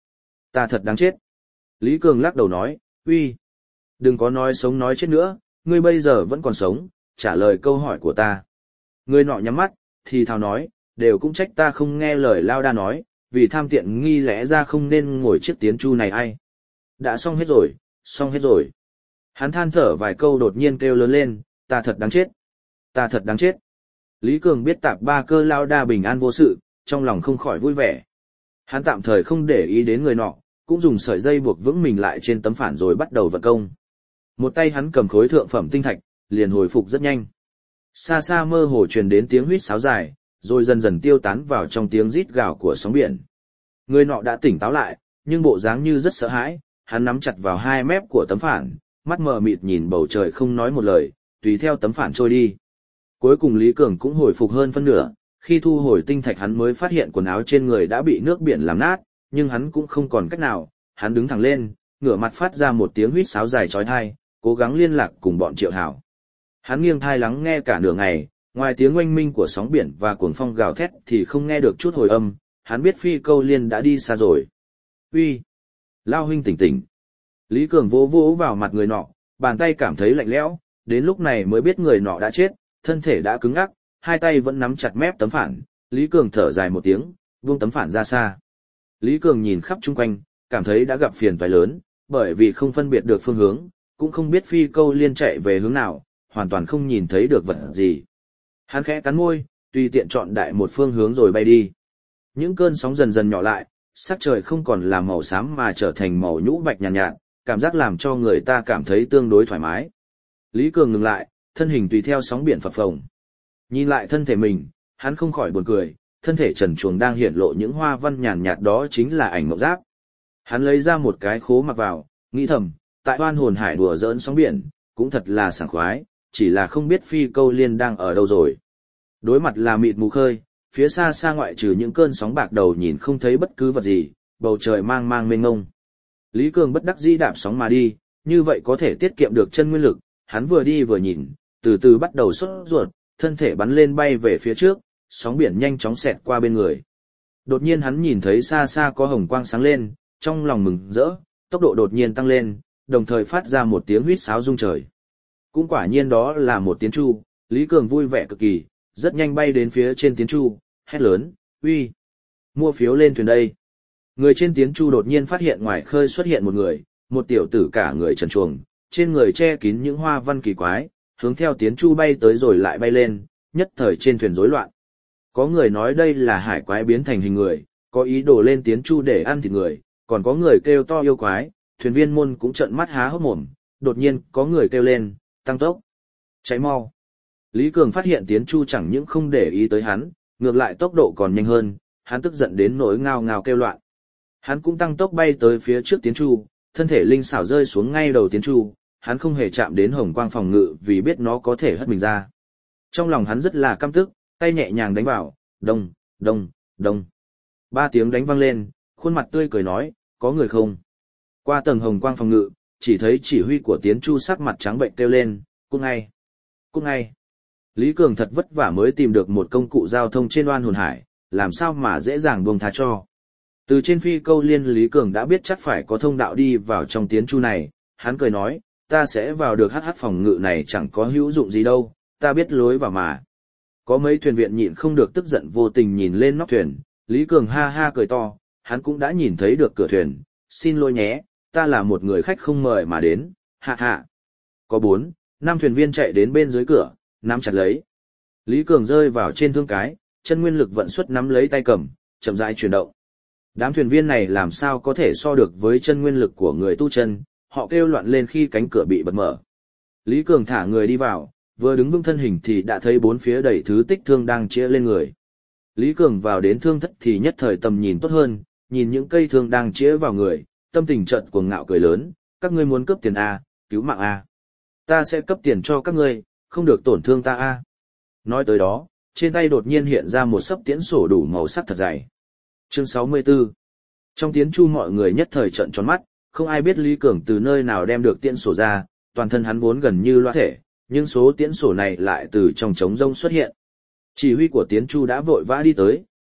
Ta thật đáng chết. Lý Cường lắc đầu nói, uy, đừng có nói sống nói chết nữa, ngươi bây giờ vẫn còn sống, trả lời câu hỏi của ta. Người nọ nhắm mắt, thì thào nói, đều cũng trách ta không nghe lời Lao Đa nói, vì tham tiện nghi lẽ ra không nên ngồi chiếc tiến chu này ai. Đã xong hết rồi, xong hết rồi. Hắn than thở vài câu đột nhiên kêu lớn lên, ta thật đáng chết. Ta thật đáng chết. Lý Cường biết Tạp Ba Cơ Lao Đa bình an vô sự, trong lòng không khỏi vui vẻ. Hắn tạm thời không để ý đến người nọ, cũng dùng sợi dây buộc vững mình lại trên tấm phản rồi bắt đầu vận công. Một tay hắn cầm khối thượng phẩm tinh thạch, liền hồi phục rất nhanh. Xa xa mơ hồ truyền đến tiếng huýt sáo dài, rồi dần dần tiêu tán vào trong tiếng rít gào của sóng biển. Người nọ đã tỉnh táo lại, nhưng bộ dáng như rất sợ hãi, hắn nắm chặt vào hai mép của tấm phản, mắt mờ mịt nhìn bầu trời không nói một lời, tùy theo tấm phản trôi đi. Cuối cùng Lý Cường cũng hồi phục hơn phân nửa, khi thu hồi tinh thạch hắn mới phát hiện quần áo trên người đã bị nước biển làm nát, nhưng hắn cũng không còn cách nào, hắn đứng thẳng lên, ngửa mặt phát ra một tiếng huýt sáo dài chói tai, cố gắng liên lạc cùng bọn Triệu Hảo. Hắn nghiêng thai lắng nghe cả nửa ngày, ngoài tiếng oanh minh của sóng biển và cuồng phong gào thét thì không nghe được chút hồi âm, hắn biết Phi Câu Liên đã đi xa rồi. Uy, Lao huynh tỉnh tỉnh. Lý Cường vỗ vỗ vào mặt người nọ, bàn tay cảm thấy lạnh lẽo, đến lúc này mới biết người nọ đã chết, thân thể đã cứng ngắc, hai tay vẫn nắm chặt mép tấm phản. Lý Cường thở dài một tiếng, buông tấm phản ra xa. Lý Cường nhìn khắp chung quanh, cảm thấy đã gặp phiền toái lớn, bởi vì không phân biệt được phương hướng, cũng không biết Phi Câu Liên chạy về hướng nào, hoàn toàn không nhìn thấy được vật gì. Hắn khẽ cắn môi, tùy tiện chọn đại một phương hướng rồi bay đi. Những cơn sóng dần dần nhỏ lại, sắc trời không còn là màu xám mà trở thành màu nhũ bạch nhàn nhạt, cảm giác làm cho người ta cảm thấy tương đối thoải mái. Lý Cường ngừng lại, thân hình tùy theo sóng biển phập phồng. Nhìn lại thân thể mình, hắn không khỏi buồn cười, thân thể trần truồng đang hiện lộ những hoa văn nhàn nhạt đó chính là ảnh mộng giáp. Hắn lấy ra một cái khố mặc vào, nghĩ thầm, tại Oan Hồn Hải đùa giỡn sóng biển, cũng thật là sảng khoái, chỉ là không biết Phi Câu Liên đang ở đâu rồi. Đối mặt là mịt mù khơi, phía xa xa ngoại trừ những cơn sóng bạc đầu nhìn không thấy bất cứ vật gì, bầu trời mang mang mênh mông. Lý Cường bất đắc dĩ đạp sóng mà đi, như vậy có thể tiết kiệm được chân nguyên lực, hắn vừa đi vừa nhìn, từ từ bắt đầu sốt ruột, thân thể bắn lên bay về phía trước, sóng biển nhanh chóng xẹt qua bên người. Đột nhiên hắn nhìn thấy xa xa có hồng quang sáng lên, trong lòng mừng rỡ, tốc độ đột nhiên tăng lên, đồng thời phát ra một tiếng huýt sáo rung trời. Cũng quả nhiên đó là một tiến chu, Lý Cường vui vẻ cực kỳ, rất nhanh bay đến phía trên tiến chu, hét lớn, uy, mua phiếu lên thuyền đây. Người trên tiến chu đột nhiên phát hiện ngoài khơi xuất hiện một người, một tiểu tử cả người trần truồng, trên người che kín những hoa văn kỳ quái, hướng theo tiến chu bay tới rồi lại bay lên, nhất thời trên thuyền rối loạn. Có người nói đây là hải quái biến thành hình người, có ý đồ lên tiến chu để ăn thịt người, còn có người kêu to yêu quái, thuyền viên môn cũng trợn mắt há hốc mồm, đột nhiên có người kêu lên, tăng tốc, cháy mau. Lý Cường phát hiện tiến chu chẳng những không để ý tới hắn, ngược lại tốc độ còn nhanh hơn, hắn tức giận đến nỗi ngao ngao kêu loạn. Hắn cũng tăng tốc bay tới phía trước tiến chu, thân thể linh xảo rơi xuống ngay đầu tiến chu, hắn không hề chạm đến hồng quang phòng ngự vì biết nó có thể hất mình ra. Trong lòng hắn rất là căm tức, tay nhẹ nhàng đánh vào, đông, đông, đông. 3 tiếng đánh vang lên, khuôn mặt tươi cười nói, có người không? Qua tầng hồng quang phòng ngự, chỉ thấy chỉ huy của tiến chu sắc mặt trắng bệnh kêu lên, cút ngay, cút ngay. Lý Cường thật vất vả mới tìm được một công cụ giao thông trên Oan Hồn Hải, làm sao mà dễ dàng buông tha cho. Từ trên Phi Câu Liên Lý Cường đã biết chắc phải có thông đạo đi vào trong tiến chu này, hắn cười nói, ta sẽ vào được hắc phòng ngự này chẳng có hữu dụng gì đâu, ta biết lối vào mà. Có mấy thuyền viện nhịn không được tức giận vô tình nhìn lên nóc thuyền, Lý Cường ha ha cười to, hắn cũng đã nhìn thấy được cửa thuyền, xin lỗi nhé, ta là một người khách không mời mà đến, hạ hạ. Có 4, 5 thuyền viên chạy đến bên dưới cửa, nắm chặt lấy. Lý Cường rơi vào trên thương cái, chân nguyên lực vận xuất nắm lấy tay cầm, chậm rãi chuyển động. Đám thuyền viên này làm sao có thể so được với chân nguyên lực của người tu chân, họ kêu loạn lên khi cánh cửa bị bật mở. Lý Cường thả người đi vào, vừa đứng vững thân hình thì đã thấy 4 phía đầy thứ tích thương đang chĩa lên người. Lý Cường vào đến thương thất thì nhất thời tầm nhìn tốt hơn, nhìn những cây thương đang chĩa vào người, tâm tình chợt cuồng ngạo cười lớn, các ngươi muốn cướp tiền A, cứu mạng A. Ta sẽ cấp tiền cho các ngươi, không được tổn thương ta A. Nói tới đó, trên tay đột nhiên hiện ra một sấp tiễn sổ đủ màu sắc thật dày. Chương 64. Trong tiến chu mọi người nhất thời trợn tròn mắt, không ai biết Lý Cường từ nơi nào đem được tiễn sổ ra, toàn thân hắn vốn gần như loa thể, nhưng số tiễn sổ này lại từ trong trống rông xuất hiện. Chỉ huy của tiến chu đã vội vã đi tới,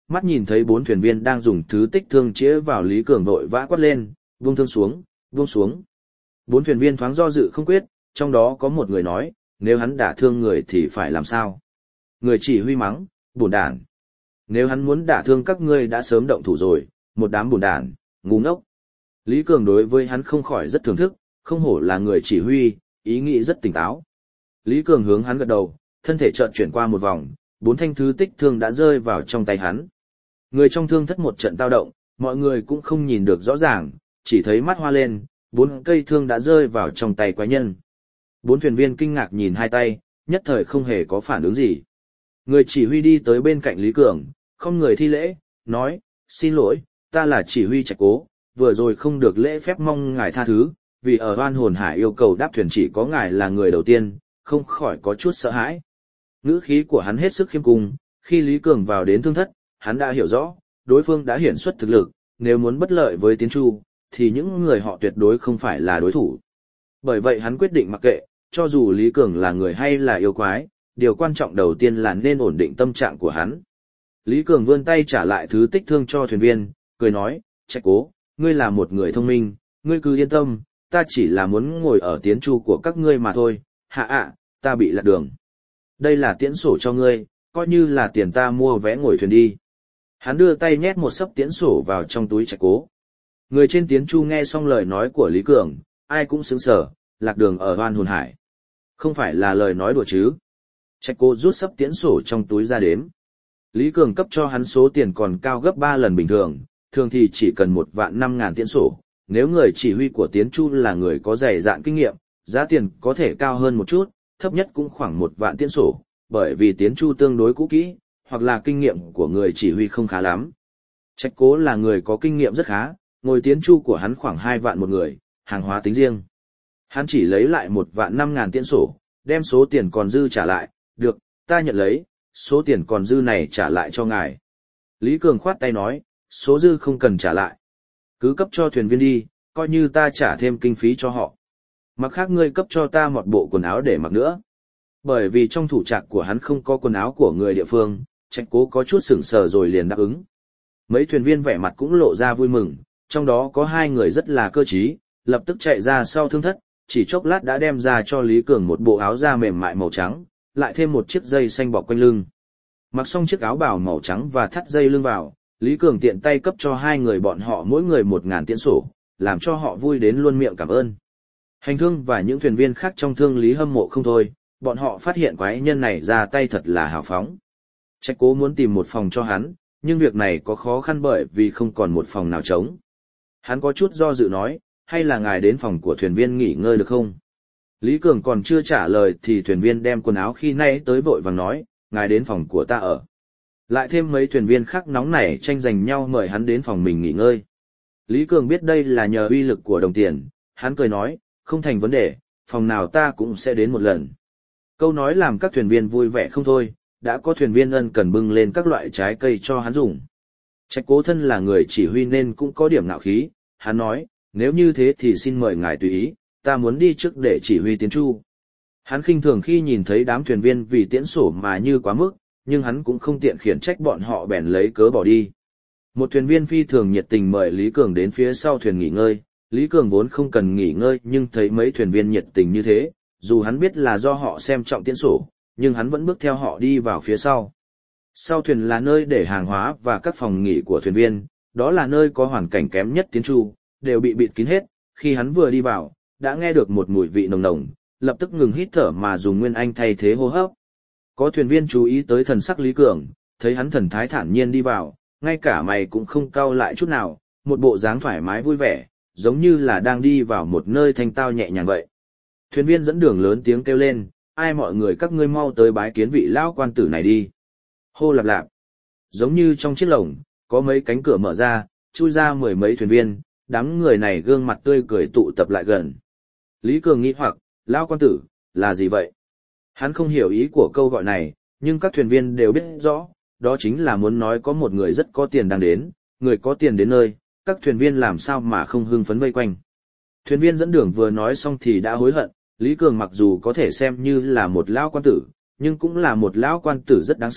mắt nhìn thấy 4 thuyền viên đang dùng thứ tích thương chĩa vào Lý Cường vội vã quát lên, buông thương xuống, buông xuống. 4 thuyền viên thoáng do dự không quyết, trong đó có một người nói, nếu hắn đả thương người thì phải làm sao? Người chỉ huy mắng, bổn đản. Nếu hắn muốn đả thương các ngươi đã sớm động thủ rồi, một đám bổn đản, ngu ngốc. Lý Cường đối với hắn không khỏi rất thưởng thức, không hổ là người chỉ huy, ý nghĩ rất tỉnh táo. Lý Cường hướng hắn gật đầu, thân thể chợt chuyển qua một vòng, 4 thanh thứ tích thương đã rơi vào trong tay hắn. Người trong thương thất một trận tao động, mọi người cũng không nhìn được rõ ràng, chỉ thấy mắt hoa lên, 4 cây thương đã rơi vào trong tay quái nhân. 4 thuyền viên kinh ngạc nhìn hai tay, nhất thời không hề có phản ứng gì. Người chỉ huy đi tới bên cạnh Lý Cường, không người thi lễ, nói, xin lỗi, ta là chỉ huy Trạch Cố, vừa rồi không được lễ phép mong ngài tha thứ, vì ở Oan Hồn Hải yêu cầu đáp thuyền chỉ có ngài là người đầu tiên, không khỏi có chút sợ hãi. Ngữ khí của hắn hết sức khiêm cung, khi Lý Cường vào đến thương thất, hắn đã hiểu rõ, đối phương đã hiển xuất thực lực, nếu muốn bất lợi với Tiến Chu, thì những người họ tuyệt đối không phải là đối thủ. Bởi vậy hắn quyết định mặc kệ, cho dù Lý Cường là người hay là yêu quái, điều quan trọng đầu tiên là nên ổn định tâm trạng của hắn. Lý Cường vươn tay trả lại thứ tích thương cho thuyền viên, cười nói, Trạch Cố, ngươi là một người thông minh, ngươi cứ yên tâm, ta chỉ là muốn ngồi ở Tiến Chu của các ngươi mà thôi, hạ ạ, ta bị lạc đường. Đây là tiễn sổ cho ngươi, coi như là tiền ta mua vé ngồi thuyền đi. Hắn đưa tay nhét một xấp tiễn sổ vào trong túi Trạch Cố. Người trên Tiến Chu nghe xong lời nói của Lý Cường, ai cũng sững sờ, lạc đường ở Oan Hồn Hải. Không phải là lời nói đùa chứ. Trạch Cố rút xấp tiễn sổ trong túi ra đếm. Lý Cường cấp cho hắn số tiền còn cao gấp 3 lần bình thường, thường thì chỉ cần 1.500.000 tiễn sổ. Nếu người chỉ huy của Tiến Chu là người có dày dạn kinh nghiệm, giá tiền có thể cao hơn một chút, thấp nhất cũng khoảng 1 vạn tiễn sổ, bởi vì Tiến Chu tương đối cũ kỹ, hoặc là kinh nghiệm của người chỉ huy không khá lắm. Trạch Cố là người có kinh nghiệm rất khá, ngồi Tiến Chu của hắn khoảng 2 vạn một người, hàng hóa tính riêng. Hắn chỉ lấy lại 1.500.000 tiễn sổ, đem số tiền còn dư trả lại, được, ta nhận lấy, số tiền còn dư này trả lại cho ngài. Lý Cường khoát tay nói, số dư không cần trả lại. Cứ cấp cho thuyền viên đi, coi như ta trả thêm kinh phí cho họ. Mặt khác ngươi cấp cho ta một bộ quần áo để mặc nữa. Bởi vì trong thủ trạc của hắn không có quần áo của người địa phương, Trạch Cố có chút sững sờ rồi liền đáp ứng. Mấy thuyền viên vẻ mặt cũng lộ ra vui mừng, trong đó có 2 người rất là cơ trí, lập tức chạy ra sau thương thất, chỉ chốc lát đã đem ra cho Lý Cường một bộ áo da mềm mại màu trắng, lại thêm một chiếc dây xanh bọc quanh lưng. Mặc xong chiếc áo bào màu trắng và thắt dây lưng vào, Lý Cường tiện tay cấp cho 2 người bọn họ mỗi người 1.000 tiễn sổ, làm cho họ vui đến luôn miệng cảm ơn. Hành Thương và những thuyền viên khác trong thương lý hâm mộ không thôi, bọn họ phát hiện quái nhân này ra tay thật là hào phóng. Trạch Cố muốn tìm một phòng cho hắn, nhưng việc này có khó khăn bởi vì không còn một phòng nào trống. Hắn có chút do dự nói, hay là ngài đến phòng của thuyền viên nghỉ ngơi được không? Lý Cường còn chưa trả lời thì thuyền viên đem quần áo khi nãy tới vội vàng nói, ngài đến phòng của ta ở. Lại thêm mấy thuyền viên khác nóng nảy tranh giành nhau mời hắn đến phòng mình nghỉ ngơi. Lý Cường biết đây là nhờ uy lực của đồng tiền, hắn cười nói, không thành vấn đề, phòng nào ta cũng sẽ đến một lần. Câu nói làm các thuyền viên vui vẻ không thôi, đã có thuyền viên ân cần bưng lên các loại trái cây cho hắn dùng. Trạch Cố thân là người chỉ huy nên cũng có điểm ngạo khí, hắn nói, nếu như thế thì xin mời ngài tùy ý, ta muốn đi trước để chỉ huy Tiến Chu. Hắn khinh thường khi nhìn thấy đám thuyền viên vì tiễn sổ mà như quá mức, nhưng hắn cũng không tiện khiển trách bọn họ bèn lấy cớ bỏ đi. Một thuyền viên phi thường nhiệt tình mời Lý Cường đến phía sau thuyền nghỉ ngơi, Lý Cường vốn không cần nghỉ ngơi nhưng thấy mấy thuyền viên nhiệt tình như thế, dù hắn biết là do họ xem trọng tiễn sổ, nhưng hắn vẫn bước theo họ đi vào phía sau. Sau thuyền là nơi để hàng hóa và các phòng nghỉ của thuyền viên, đó là nơi có hoàn cảnh kém nhất Tiến Chu, đều bị bịt kín hết, khi hắn vừa đi vào, đã nghe được một mùi vị nồng nồng, lập tức ngừng hít thở mà dùng nguyên anh thay thế hô hấp. Có thuyền viên chú ý tới thần sắc Lý Cường, thấy hắn thần thái thản nhiên đi vào, ngay cả mày cũng không cau lại chút nào, một bộ dáng thoải mái vui vẻ, giống như là đang đi vào một nơi thanh tao nhẹ nhàng vậy. Thuyền viên dẫn đường lớn tiếng kêu lên, ai mọi người các ngươi mau tới bái kiến vị lão quan tử này đi. Hô lạp lạp. Giống như trong chiếc lồng, có mấy cánh cửa mở ra, chui ra 10 mấy thuyền viên, đám người này gương mặt tươi cười tụ tập lại gần. Lý Cường nghĩ hoặc, lão quan tử, là gì vậy? Hắn không hiểu ý của câu gọi này, nhưng các thuyền viên đều biết rõ, đó chính là muốn nói có một người rất có tiền đang đến, người có tiền đến nơi, các thuyền viên làm sao mà không hưng phấn vây quanh. Thuyền viên dẫn đường vừa nói xong thì đã hối hận, Lý Cường mặc dù có thể xem như là một lão quan tử, nhưng cũng là một lão quan tử rất đáng sợ,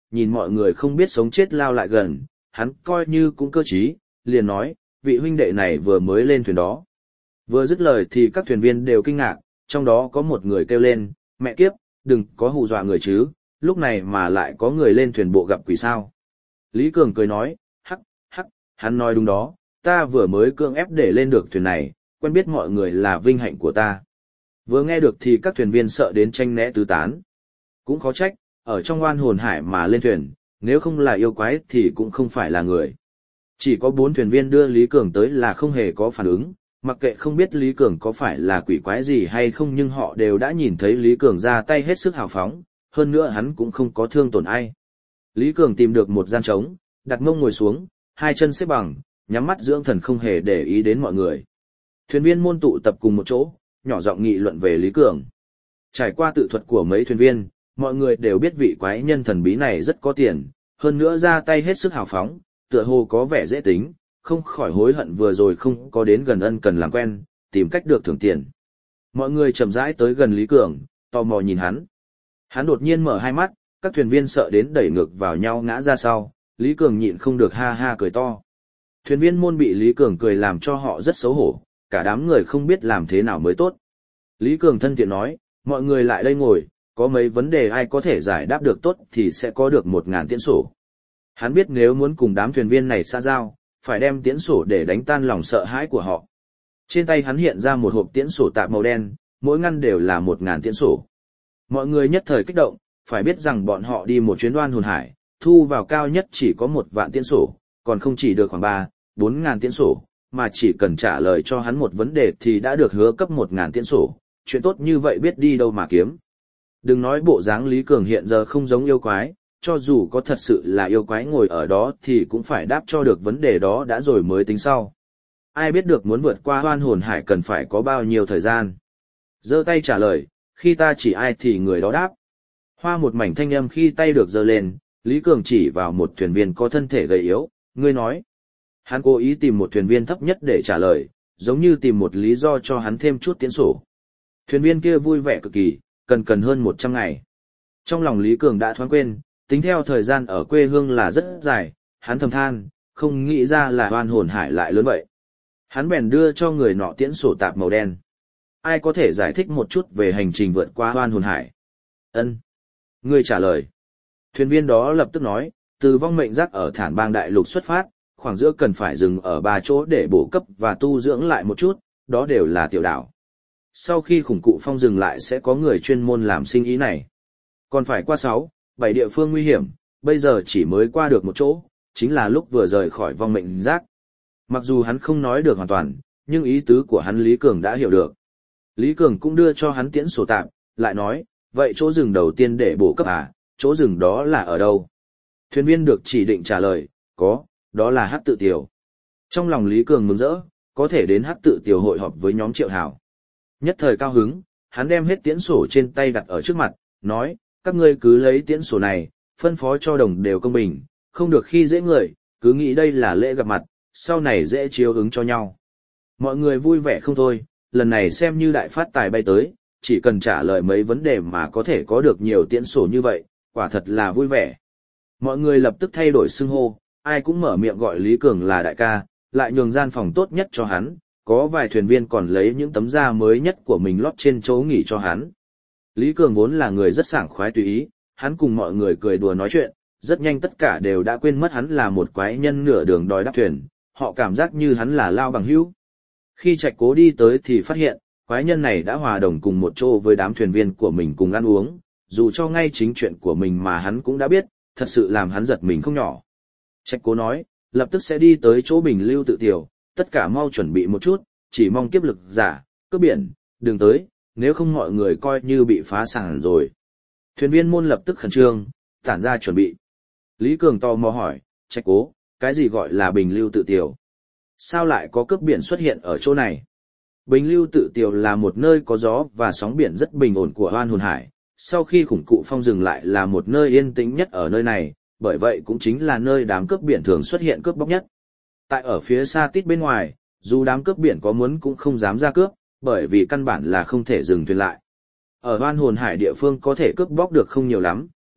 nhìn mọi người không biết sống chết lao lại gần, hắn coi như cũng cơ trí, liền nói, vị huynh đệ này vừa mới lên thuyền đó. Vừa dứt lời thì các thuyền viên đều kinh ngạc, trong đó có một người kêu lên, mẹ kiếp, đừng có hù dọa người chứ, lúc này mà lại có người lên thuyền bộ gặp quỷ sao. Lý Cường cười nói, hắc, hắc, hắn nói đúng đó, ta vừa mới cưỡng ép để lên được thuyền này, quen biết mọi người là vinh hạnh của ta. Vừa nghe được thì các thuyền viên sợ đến tranh né tứ tán. Cũng khó trách, ở trong oan hồn hải mà lên thuyền, nếu không là yêu quái thì cũng không phải là người. Chỉ có 4 thuyền viên đưa Lý Cường tới là không hề có phản ứng, mặc kệ không biết Lý Cường có phải là quỷ quái gì hay không nhưng họ đều đã nhìn thấy Lý Cường ra tay hết sức hào phóng, hơn nữa hắn cũng không có thương tổn ai. Lý Cường tìm được một gian trống, đặt mông ngồi xuống, 2 chân xếp bằng, nhắm mắt dưỡng thần không hề để ý đến mọi người. Thuyền viên môn tụ tập cùng một chỗ, nhỏ giọng nghị luận về Lý Cường. Trải qua tự thuật của mấy thuyền viên, mọi người đều biết vị quái nhân thần bí này rất có tiền, hơn nữa ra tay hết sức hào phóng, tựa hồ có vẻ dễ tính, không khỏi hối hận vừa rồi không có đến gần ân cần làm quen, tìm cách được thưởng tiền. Mọi người chậm rãi tới gần Lý Cường, tò mò nhìn hắn. Hắn đột nhiên mở hai mắt, các thuyền viên sợ đến đẩy ngược vào nhau ngã ra sau, Lý Cường nhịn không được ha ha cười to. Thuyền viên môn bị Lý Cường cười làm cho họ rất xấu hổ, cả đám người không biết làm thế nào mới tốt. Lý Cường thân thiện nói, mọi người lại đây ngồi, có mấy vấn đề ai có thể giải đáp được tốt thì sẽ có được 1.000 tiễn sổ. Hắn biết nếu muốn cùng đám thuyền viên này xã giao, phải đem tiễn sổ để đánh tan lòng sợ hãi của họ. Trên tay hắn hiện ra một hộp tiễn sổ tạp màu đen, mỗi ngăn đều là 1.000 tiễn sổ. Mọi người nhất thời kích động, phải biết rằng bọn họ đi một chuyến đoan hồn hải, thu vào cao nhất chỉ có 1 vạn tiễn sổ, còn không chỉ được khoảng 3-4 ngàn tiễn sổ, mà chỉ cần trả lời cho hắn một vấn đề thì đã được hứa cấp 1.000 tiễn sổ, chuyện tốt như vậy biết đi đâu mà kiếm. Đừng nói bộ dáng Lý Cường hiện giờ không giống yêu quái, cho dù có thật sự là yêu quái ngồi ở đó thì cũng phải đáp cho được vấn đề đó đã rồi mới tính sau. Ai biết được muốn vượt qua oan hồn hải cần phải có bao nhiêu thời gian. Giơ tay trả lời, khi ta chỉ ai thì người đó đáp. Hoa một mảnh thanh âm khi tay được giơ lên, Lý Cường chỉ vào một thuyền viên có thân thể gầy yếu, ngươi nói. Hắn cố ý tìm một thuyền viên thấp nhất để trả lời, giống như tìm một lý do cho hắn thêm chút tiễn sổ. Thuyền viên kia vui vẻ cực kỳ, cần hơn 100 ngày. Trong lòng Lý Cường đã thoáng quên, tính theo thời gian ở quê hương là rất dài, hắn thầm than, không nghĩ ra là oan hồn hải lại lớn vậy. Hắn bèn đưa cho người nọ tiễn sổ tạp màu đen. Ai có thể giải thích một chút về hành trình vượt qua oan hồn hải? Ân. Người trả lời. Thuyền viên đó lập tức nói, từ vong mệnh giác ở Thản Bang Đại Lục xuất phát, khoảng giữa cần phải dừng ở 3 chỗ để bổ cấp và tu dưỡng lại một chút, đó đều là tiểu đảo. Sau khi khủng cụ phong dừng lại sẽ có người chuyên môn làm sinh ý này. Còn phải qua 6-7 địa phương nguy hiểm, bây giờ chỉ mới qua được một chỗ, chính là lúc vừa rời khỏi vong mệnh giác. Mặc dù hắn không nói được hoàn toàn, nhưng ý tứ của hắn Lý Cường đã hiểu được. Lý Cường cũng đưa cho hắn tiễn sổ tạm, lại nói, vậy chỗ rừng đầu tiên để bổ cấp à, chỗ rừng đó là ở đâu? Thuyền viên được chỉ định trả lời, có, đó là Hắc Tự Tiều. Trong lòng Lý Cường mừng rỡ, có thể đến Hắc Tự Tiều hội họp với nhóm Triệu Hảo. Nhất thời cao hứng, hắn đem hết tiễn sổ trên tay đặt ở trước mặt, nói, các ngươi cứ lấy tiễn sổ này, phân phó cho đồng đều công bình, không được khi dễ người, cứ nghĩ đây là lễ gặp mặt, sau này dễ chiếu ứng cho nhau. Mọi người vui vẻ không thôi, lần này xem như đại phát tài bay tới, chỉ cần trả lời mấy vấn đề mà có thể có được nhiều tiễn sổ như vậy, quả thật là vui vẻ. Mọi người lập tức thay đổi xưng hô, ai cũng mở miệng gọi Lý Cường là đại ca, lại nhường gian phòng tốt nhất cho hắn, có vài thuyền viên còn lấy những tấm da mới nhất của mình lót trên chỗ nghỉ cho hắn. Lý Cường vốn là người rất sảng khoái tùy ý, hắn cùng mọi người cười đùa nói chuyện, rất nhanh tất cả đều đã quên mất hắn là một quái nhân nửa đường đòi đáp thuyền, họ cảm giác như hắn là lao bằng hữu. Khi Trạch Cố đi tới thì phát hiện, quái nhân này đã hòa đồng cùng một chỗ với đám thuyền viên của mình cùng ăn uống, dù cho ngay chính chuyện của mình mà hắn cũng đã biết, thật sự làm hắn giật mình không nhỏ. Trạch Cố nói, lập tức sẽ đi tới chỗ Bình Lưu Tự Tiều, tất cả mau chuẩn bị một chút, chỉ mong kiếp lực giả, cướp biển, đừng tới, nếu không mọi người coi như bị phá sản rồi. Thuyền viên môn lập tức khẩn trương, tản ra chuẩn bị. Lý Cường tò mò hỏi, Trạch Cố, cái gì gọi là Bình Lưu Tự Tiều? Sao lại có cướp biển xuất hiện ở chỗ này? Bình Lưu Tự Tiều là một nơi có gió và sóng biển rất bình ổn của oan hồn hải, sau khi khủng cụ phong dừng lại là một nơi yên tĩnh nhất ở nơi này, bởi vậy cũng chính là nơi đám cướp biển thường xuất hiện cướp bóc nhất. Tại ở phía xa tít bên ngoài, dù đám cướp biển có muốn cũng không dám ra cướp, bởi vì căn bản là không thể dừng thuyền lại. Ở oan hồn hải địa phương có thể cướp bóc được không nhiều lắm,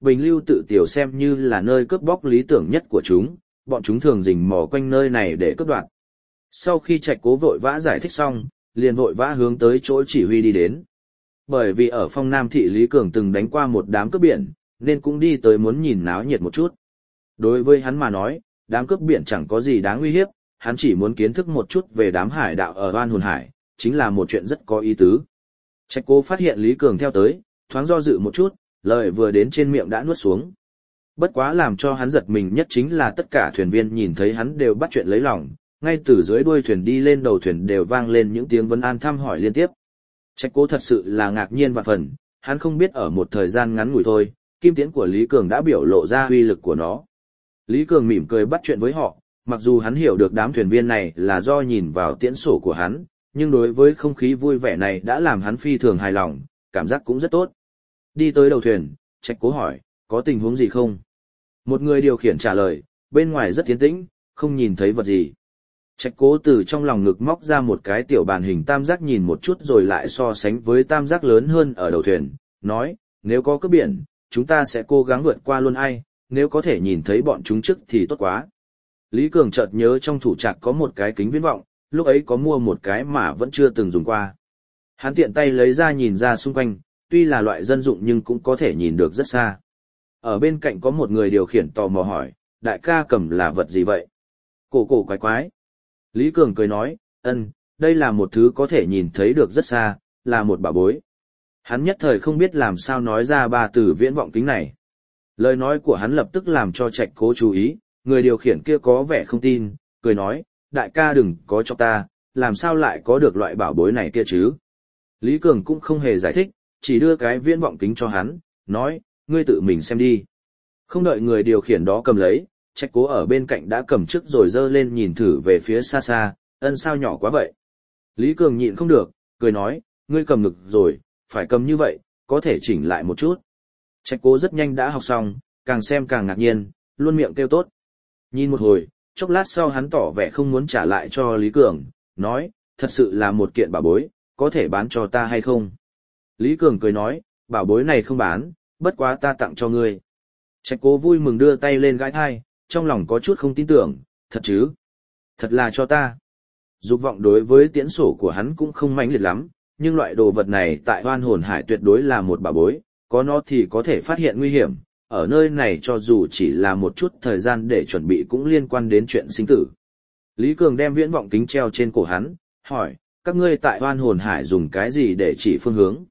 Bình lưu tự tiểu xem như là nơi cướp bóc lý tưởng nhất của chúng, bọn chúng thường rình mò quanh nơi này để cướp đoạt. Sau khi Trạch Cố vội vã giải thích xong, liền vội vã hướng tới chỗ chỉ huy đi đến. Bởi vì ở Phong Nam thị Lý Cường từng đánh qua một đám cướp biển, nên cũng đi tới muốn nhìn náo nhiệt một chút. Đối với hắn mà nói, đám cướp biển chẳng có gì đáng uy hiếp, hắn chỉ muốn kiến thức một chút về đám hải đạo ở Oan Hồn Hải, chính là một chuyện rất có ý tứ. Trạch Cố phát hiện Lý Cường theo tới, thoáng do dự một chút, lời vừa đến trên miệng đã nuốt xuống. Bất quá làm cho hắn giật mình nhất chính là tất cả thuyền viên nhìn thấy hắn đều bắt chuyện lấy lòng, ngay từ dưới đuôi thuyền đi lên đầu thuyền đều vang lên những tiếng vấn an thăm hỏi liên tiếp. Trạch Cố thật sự là ngạc nhiên vạn phần, hắn không biết ở một thời gian ngắn ngủi thôi, kim tiễn của Lý Cường đã biểu lộ ra uy lực của nó. Lý Cường mỉm cười bắt chuyện với họ, mặc dù hắn hiểu được đám thuyền viên này là do nhìn vào tiễn sổ của hắn, nhưng đối với không khí vui vẻ này đã làm hắn phi thường hài lòng, cảm giác cũng rất tốt. Đi tới đầu thuyền, Trạch Cố hỏi, có tình huống gì không? Một người điều khiển trả lời, bên ngoài rất yên tĩnh, không nhìn thấy vật gì. Trạch Cố từ trong lòng ngực móc ra một cái tiểu bàn hình tam giác nhìn một chút rồi lại so sánh với tam giác lớn hơn ở đầu thuyền, nói, nếu có cướp biển, chúng ta sẽ cố gắng vượt qua luôn ai, nếu có thể nhìn thấy bọn chúng trước thì tốt quá. Lý Cường chợt nhớ trong thủ trạc có một cái kính viễn vọng, lúc ấy có mua một cái mà vẫn chưa từng dùng qua. Hắn tiện tay lấy ra nhìn ra xung quanh, tuy là loại dân dụng nhưng cũng có thể nhìn được rất xa. Ở bên cạnh có một người điều khiển tò mò hỏi, đại ca cầm là vật gì vậy? Cổ cổ quái quái. Lý Cường cười nói, đây là một thứ có thể nhìn thấy được rất xa, là một bảo bối. Hắn nhất thời không biết làm sao nói ra ba từ viễn vọng kính này. Lời nói của hắn lập tức làm cho Trạch Cố chú ý, người điều khiển kia có vẻ không tin, cười nói, đại ca đừng có cho ta, làm sao lại có được loại bảo bối này kia chứ? Lý Cường cũng không hề giải thích, chỉ đưa cái viễn vọng kính cho hắn, nói, ngươi tự mình xem đi. Không đợi người điều khiển đó cầm lấy, Trạch Cố ở bên cạnh đã cầm trước rồi giơ lên nhìn thử về phía xa xa, sao nhỏ quá vậy? Lý Cường nhịn không được, cười nói, ngươi cầm ngực rồi, phải cầm như vậy, có thể chỉnh lại một chút. Trạch Cố rất nhanh đã học xong, càng xem càng ngạc nhiên, luôn miệng kêu tốt. Nhìn một hồi, chốc lát sau hắn tỏ vẻ không muốn trả lại cho Lý Cường, nói, thật sự là một kiện bảo bối, có thể bán cho ta hay không? Lý Cường cười nói, bảo bối này không bán, bất quá ta tặng cho ngươi. Trạch Cố vui mừng đưa tay lên gãi thai, trong lòng có chút không tin tưởng, thật chứ? Thật là cho ta. Dục vọng đối với tiễn sổ của hắn cũng không mãnh liệt lắm, nhưng loại đồ vật này tại Oan Hồn Hải tuyệt đối là một bảo bối, có nó thì có thể phát hiện nguy hiểm, ở nơi này cho dù chỉ là một chút thời gian để chuẩn bị cũng liên quan đến chuyện sinh tử. Lý Cường đem viễn vọng kính treo trên cổ hắn, hỏi, các ngươi tại Oan Hồn Hải dùng cái gì để chỉ phương hướng?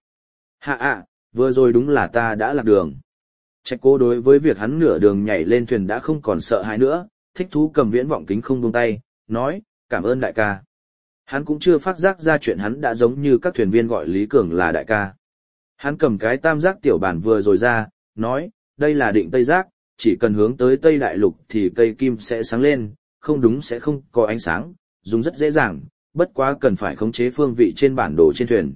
Hạ vừa rồi đúng là ta đã lạc đường. Trạch Cố đối với việc hắn nửa đường nhảy lên thuyền đã không còn sợ hãi nữa, thích thú cầm viễn vọng kính không buông tay, nói, cảm ơn đại ca. Hắn cũng chưa phát giác ra chuyện hắn đã giống như các thuyền viên gọi Lý Cường là đại ca. Hắn cầm cái tam giác tiểu bản vừa rồi ra, nói, đây là định Tây Giác, chỉ cần hướng tới Tây Đại Lục thì cây kim sẽ sáng lên, không đúng sẽ không có ánh sáng, dùng rất dễ dàng, bất quá cần phải khống chế phương vị trên bản đồ trên thuyền,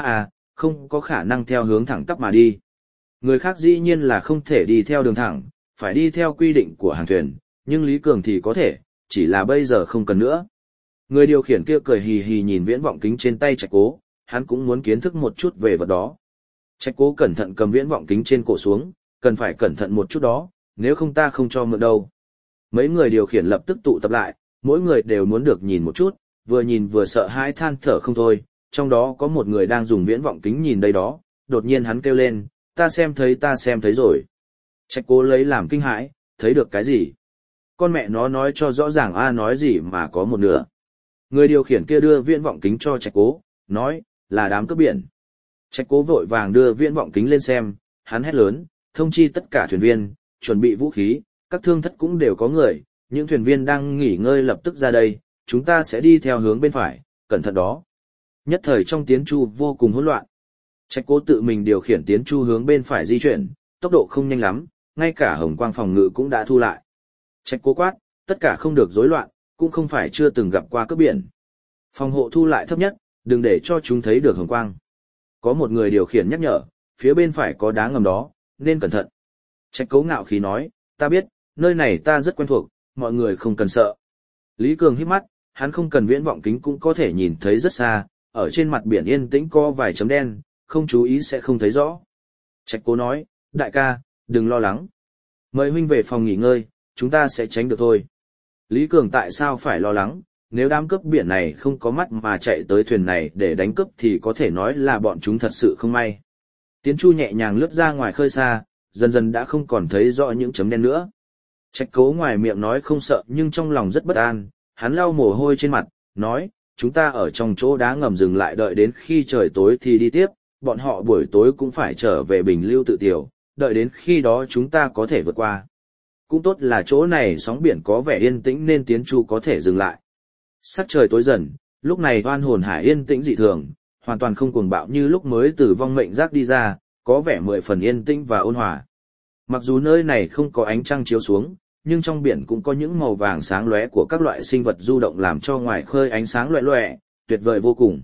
không có khả năng theo hướng thẳng tắp mà đi. Người khác dĩ nhiên là không thể đi theo đường thẳng, phải đi theo quy định của hàng thuyền, nhưng Lý Cường thì có thể, chỉ là bây giờ không cần nữa. Người điều khiển kia cười hì hì nhìn viễn vọng kính trên tay Trạch Cố, hắn cũng muốn kiến thức một chút về vật đó. Trạch Cố cẩn thận cầm viễn vọng kính trên cổ xuống, cần phải cẩn thận một chút đó, nếu không ta không cho mượn đâu. Mấy người điều khiển lập tức tụ tập lại, mỗi người đều muốn được nhìn một chút, vừa nhìn vừa sợ hãi than thở không thôi, trong đó có một người đang dùng viễn vọng kính nhìn đây đó, đột nhiên hắn kêu lên, ta xem thấy rồi. Trạch Cố lấy làm kinh hãi, thấy được cái gì? Con mẹ nó nói cho rõ ràng nói gì mà có một nửa. Người điều khiển kia đưa viễn vọng kính cho Trạch Cố, nói, là đám cướp biển. Trạch Cố vội vàng đưa viễn vọng kính lên xem, hắn hét lớn, thông chi tất cả thuyền viên, chuẩn bị vũ khí, các thương thất cũng đều có người, những thuyền viên đang nghỉ ngơi lập tức ra đây, chúng ta sẽ đi theo hướng bên phải, cẩn thận đó. Nhất thời trong tiến chu vô cùng hỗn loạn. Trạch Cố tự mình điều khiển tiến chu hướng bên phải di chuyển, tốc độ không nhanh lắm, ngay cả hồng quang phòng ngự cũng đã thu lại. Trạch Cố quát, tất cả không được rối loạn, cũng không phải chưa từng gặp qua cướp biển. Phòng hộ thu lại thấp nhất, đừng để cho chúng thấy được hồng quang. Có một người điều khiển nhắc nhở, phía bên phải có đá ngầm đó, nên cẩn thận. Trạch Cố ngạo khí nói, ta biết, nơi này ta rất quen thuộc, mọi người không cần sợ. Lý Cường híp mắt, hắn không cần viễn vọng kính cũng có thể nhìn thấy rất xa, ở trên mặt biển yên tĩnh có vài chấm đen, không chú ý sẽ không thấy rõ. Trạch Cố nói, đại ca, đừng lo lắng. Mời huynh về phòng nghỉ ngơi, chúng ta sẽ tránh được thôi. Lý Cường tại sao phải lo lắng, nếu đám cướp biển này không có mắt mà chạy tới thuyền này để đánh cướp thì có thể nói là bọn chúng thật sự không may. Tiến Chu nhẹ nhàng lướt ra ngoài khơi xa, dần dần đã không còn thấy rõ những chấm đen nữa. Trạch Cố ngoài miệng nói không sợ nhưng trong lòng rất bất an, hắn lau mồ hôi trên mặt, nói, chúng ta ở trong chỗ đá ngầm dừng lại đợi đến khi trời tối thì đi tiếp, bọn họ buổi tối cũng phải trở về Bình Lưu Tự Tiểu, đợi đến khi đó chúng ta có thể vượt qua. Cũng tốt là chỗ này sóng biển có vẻ yên tĩnh nên Tiến Chu có thể dừng lại. Sắc trời tối dần, lúc này oan hồn hải yên tĩnh dị thường, hoàn toàn không cuồng bạo như lúc mới từ vong mệnh giác đi ra, có vẻ 10 phần yên tĩnh và ôn hòa. Mặc dù nơi này không có ánh trăng chiếu xuống, nhưng trong biển cũng có những màu vàng sáng lóe của các loại sinh vật du động làm cho ngoài khơi ánh sáng loẹ loẹ, tuyệt vời vô cùng.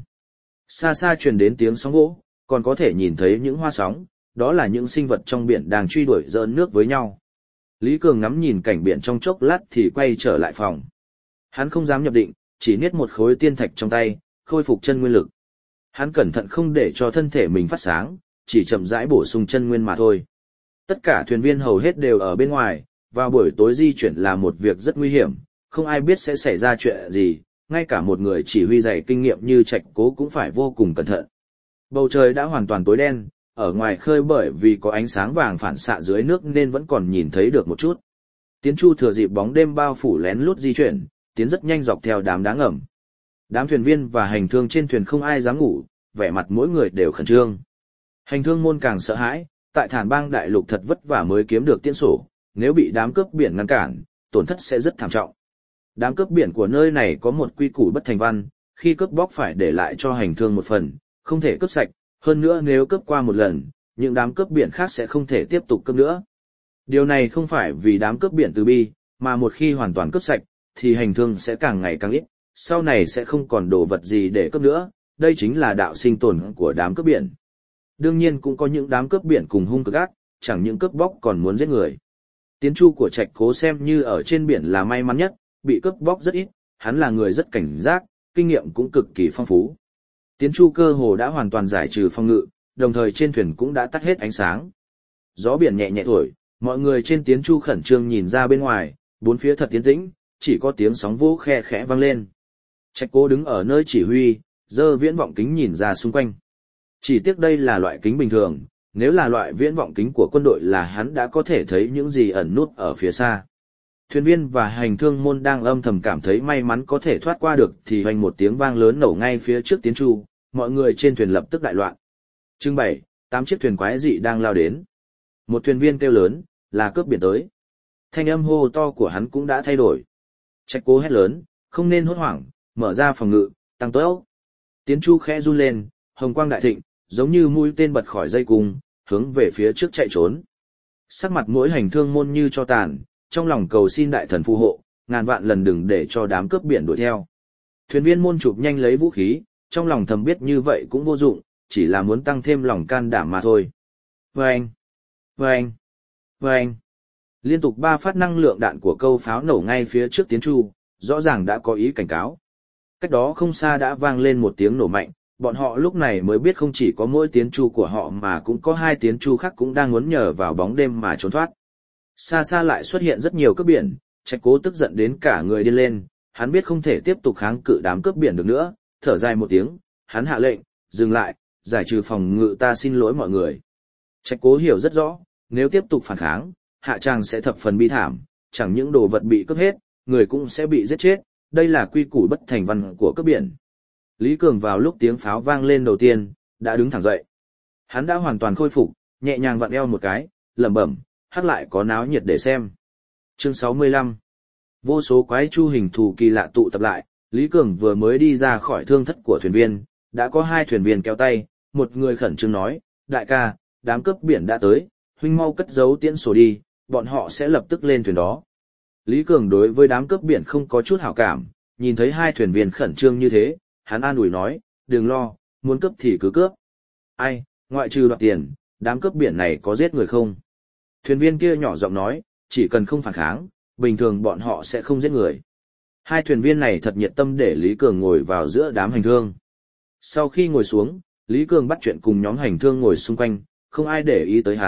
Xa xa truyền đến tiếng sóng vỗ, còn có thể nhìn thấy những hoa sóng, đó là những sinh vật trong biển đang truy đuổi giỡn nước với nhau. Lý Cường ngắm nhìn cảnh biển trong chốc lát thì quay trở lại phòng. Hắn không dám nhập định, chỉ niết một khối tiên thạch trong tay, khôi phục chân nguyên lực. Hắn cẩn thận không để cho thân thể mình phát sáng, chỉ chậm rãi bổ sung chân nguyên mà thôi. Tất cả thuyền viên hầu hết đều ở bên ngoài, vào buổi tối di chuyển là một việc rất nguy hiểm, không ai biết sẽ xảy ra chuyện gì, ngay cả một người chỉ huy dày kinh nghiệm như Trạch Cố cũng phải vô cùng cẩn thận. Bầu trời đã hoàn toàn tối đen, ở ngoài khơi bởi vì có ánh sáng vàng phản xạ dưới nước nên vẫn còn nhìn thấy được một chút. Tiến Chu thừa dịp bóng đêm bao phủ lén lút di chuyển, tiến rất nhanh dọc theo đám đá ngầm. Đám thuyền viên và hành thương trên thuyền không ai dám ngủ, vẻ mặt mỗi người đều khẩn trương. Hành thương môn càng sợ hãi, tại Thản Bang đại lục thật vất vả mới kiếm được tiên sổ, nếu bị đám cướp biển ngăn cản, tổn thất sẽ rất thảm trọng. Đám cướp biển của nơi này có một quy củ bất thành văn, khi cướp bóc phải để lại cho hành thương một phần, không thể cướp sạch, hơn nữa nếu cướp qua một lần, những đám cướp biển khác sẽ không thể tiếp tục cướp nữa. Điều này không phải vì đám cướp biển từ bi, mà một khi hoàn toàn cướp sạch, thì hành thương sẽ càng ngày càng ít, sau này sẽ không còn đồ vật gì để cướp nữa, đây chính là đạo sinh tồn của đám cướp biển. Đương nhiên cũng có những đám cướp biển cùng hung cực ác, chẳng những cướp bóc còn muốn giết người. Tiến Chu của Trạch Cố xem như ở trên biển là may mắn nhất, bị cướp bóc rất ít, hắn là người rất cảnh giác, kinh nghiệm cũng cực kỳ phong phú. Tiến Chu cơ hồ đã hoàn toàn giải trừ phòng ngự, đồng thời trên thuyền cũng đã tắt hết ánh sáng. Gió biển nhẹ nhẹ thổi, mọi người trên Tiến Chu khẩn trương nhìn ra bên ngoài, bốn phía thật yên tĩnh, chỉ có tiếng sóng vỗ khe khẽ vang lên. Trạch Cố đứng ở nơi chỉ huy, giơ viễn vọng kính nhìn ra xung quanh. Chỉ tiếc đây là loại kính bình thường, nếu là loại viễn vọng kính của quân đội là hắn đã có thể thấy những gì ẩn nút ở phía xa. Thuyền viên và hành thương môn đang âm thầm cảm thấy may mắn có thể thoát qua được thì hoành một tiếng vang lớn nổ ngay phía trước Tiến Chu, mọi người trên thuyền lập tức đại loạn. Chừng 7-8 chiếc thuyền quái dị đang lao đến. Một thuyền viên kêu lớn, là cướp biển tới. Thanh âm hô to của hắn cũng đã thay đổi. Trạch Cố hét lớn, không nên hốt hoảng, mở ra phòng ngự, tăng tốc. Tiến Chu khẽ run lên, hồng quang đại thịnh, giống như mũi tên bật khỏi dây cung, hướng về phía trước chạy trốn. Sắc mặt mỗi hành thương môn như cho tàn, trong lòng cầu xin đại thần phù hộ, ngàn vạn lần đừng để cho đám cướp biển đuổi theo. Thuyền viên môn chụp nhanh lấy vũ khí, trong lòng thầm biết như vậy cũng vô dụng, chỉ là muốn tăng thêm lòng can đảm mà thôi. Vâng! Vâng! Vâng! Liên tục 3 phát năng lượng đạn của câu pháo nổ ngay phía trước Tiến Chu, rõ ràng đã có ý cảnh cáo. Cách đó không xa đã vang lên một tiếng nổ mạnh, bọn họ lúc này mới biết không chỉ có mỗi Tiến Chu của họ mà cũng có 2 Tiến Chu khác cũng đang muốn nhờ vào bóng đêm mà trốn thoát. Xa xa lại xuất hiện rất nhiều cướp biển, Trạch Cố tức giận đến cả người điên lên, hắn biết không thể tiếp tục kháng cự đám cướp biển được nữa, thở dài một tiếng, hắn hạ lệnh, dừng lại, giải trừ phòng ngự, ta xin lỗi mọi người. Trạch Cố hiểu rất rõ, nếu tiếp tục phản kháng, hạ tràng sẽ thập phần bi thảm, chẳng những đồ vật bị cướp hết, người cũng sẽ bị giết chết, đây là quy củ bất thành văn của cướp biển. Lý Cường vào lúc tiếng pháo vang lên đầu tiên, đã đứng thẳng dậy. Hắn đã hoàn toàn khôi phục, nhẹ nhàng vặn eo một cái, lẩm bẩm, hát lại có náo nhiệt để xem. Chương 65. Vô số quái chu hình thù kỳ lạ tụ tập lại, Lý Cường vừa mới đi ra khỏi thương thất của thuyền viên, đã có 2 thuyền viên kéo tay, một người khẩn trương nói, đại ca, đám cướp biển đã tới, huynh mau cất giấu tiễn sổ đi, bọn họ sẽ lập tức lên thuyền đó. Lý Cường đối với đám cướp biển không có chút hảo cảm, nhìn thấy 2 thuyền viên khẩn trương như thế, hắn an ủi nói, đừng lo, muốn cướp thì cứ cướp. Ai, ngoại trừ đoạt tiền, đám cướp biển này có giết người không? Thuyền viên kia nhỏ giọng nói, chỉ cần không phản kháng, bình thường bọn họ sẽ không giết người. 2 thuyền viên này thật nhiệt tâm để Lý Cường ngồi vào giữa đám hành thương. Sau khi ngồi xuống, Lý Cường bắt chuyện cùng nhóm hành thương ngồi xung quanh, không ai để ý tới hắn,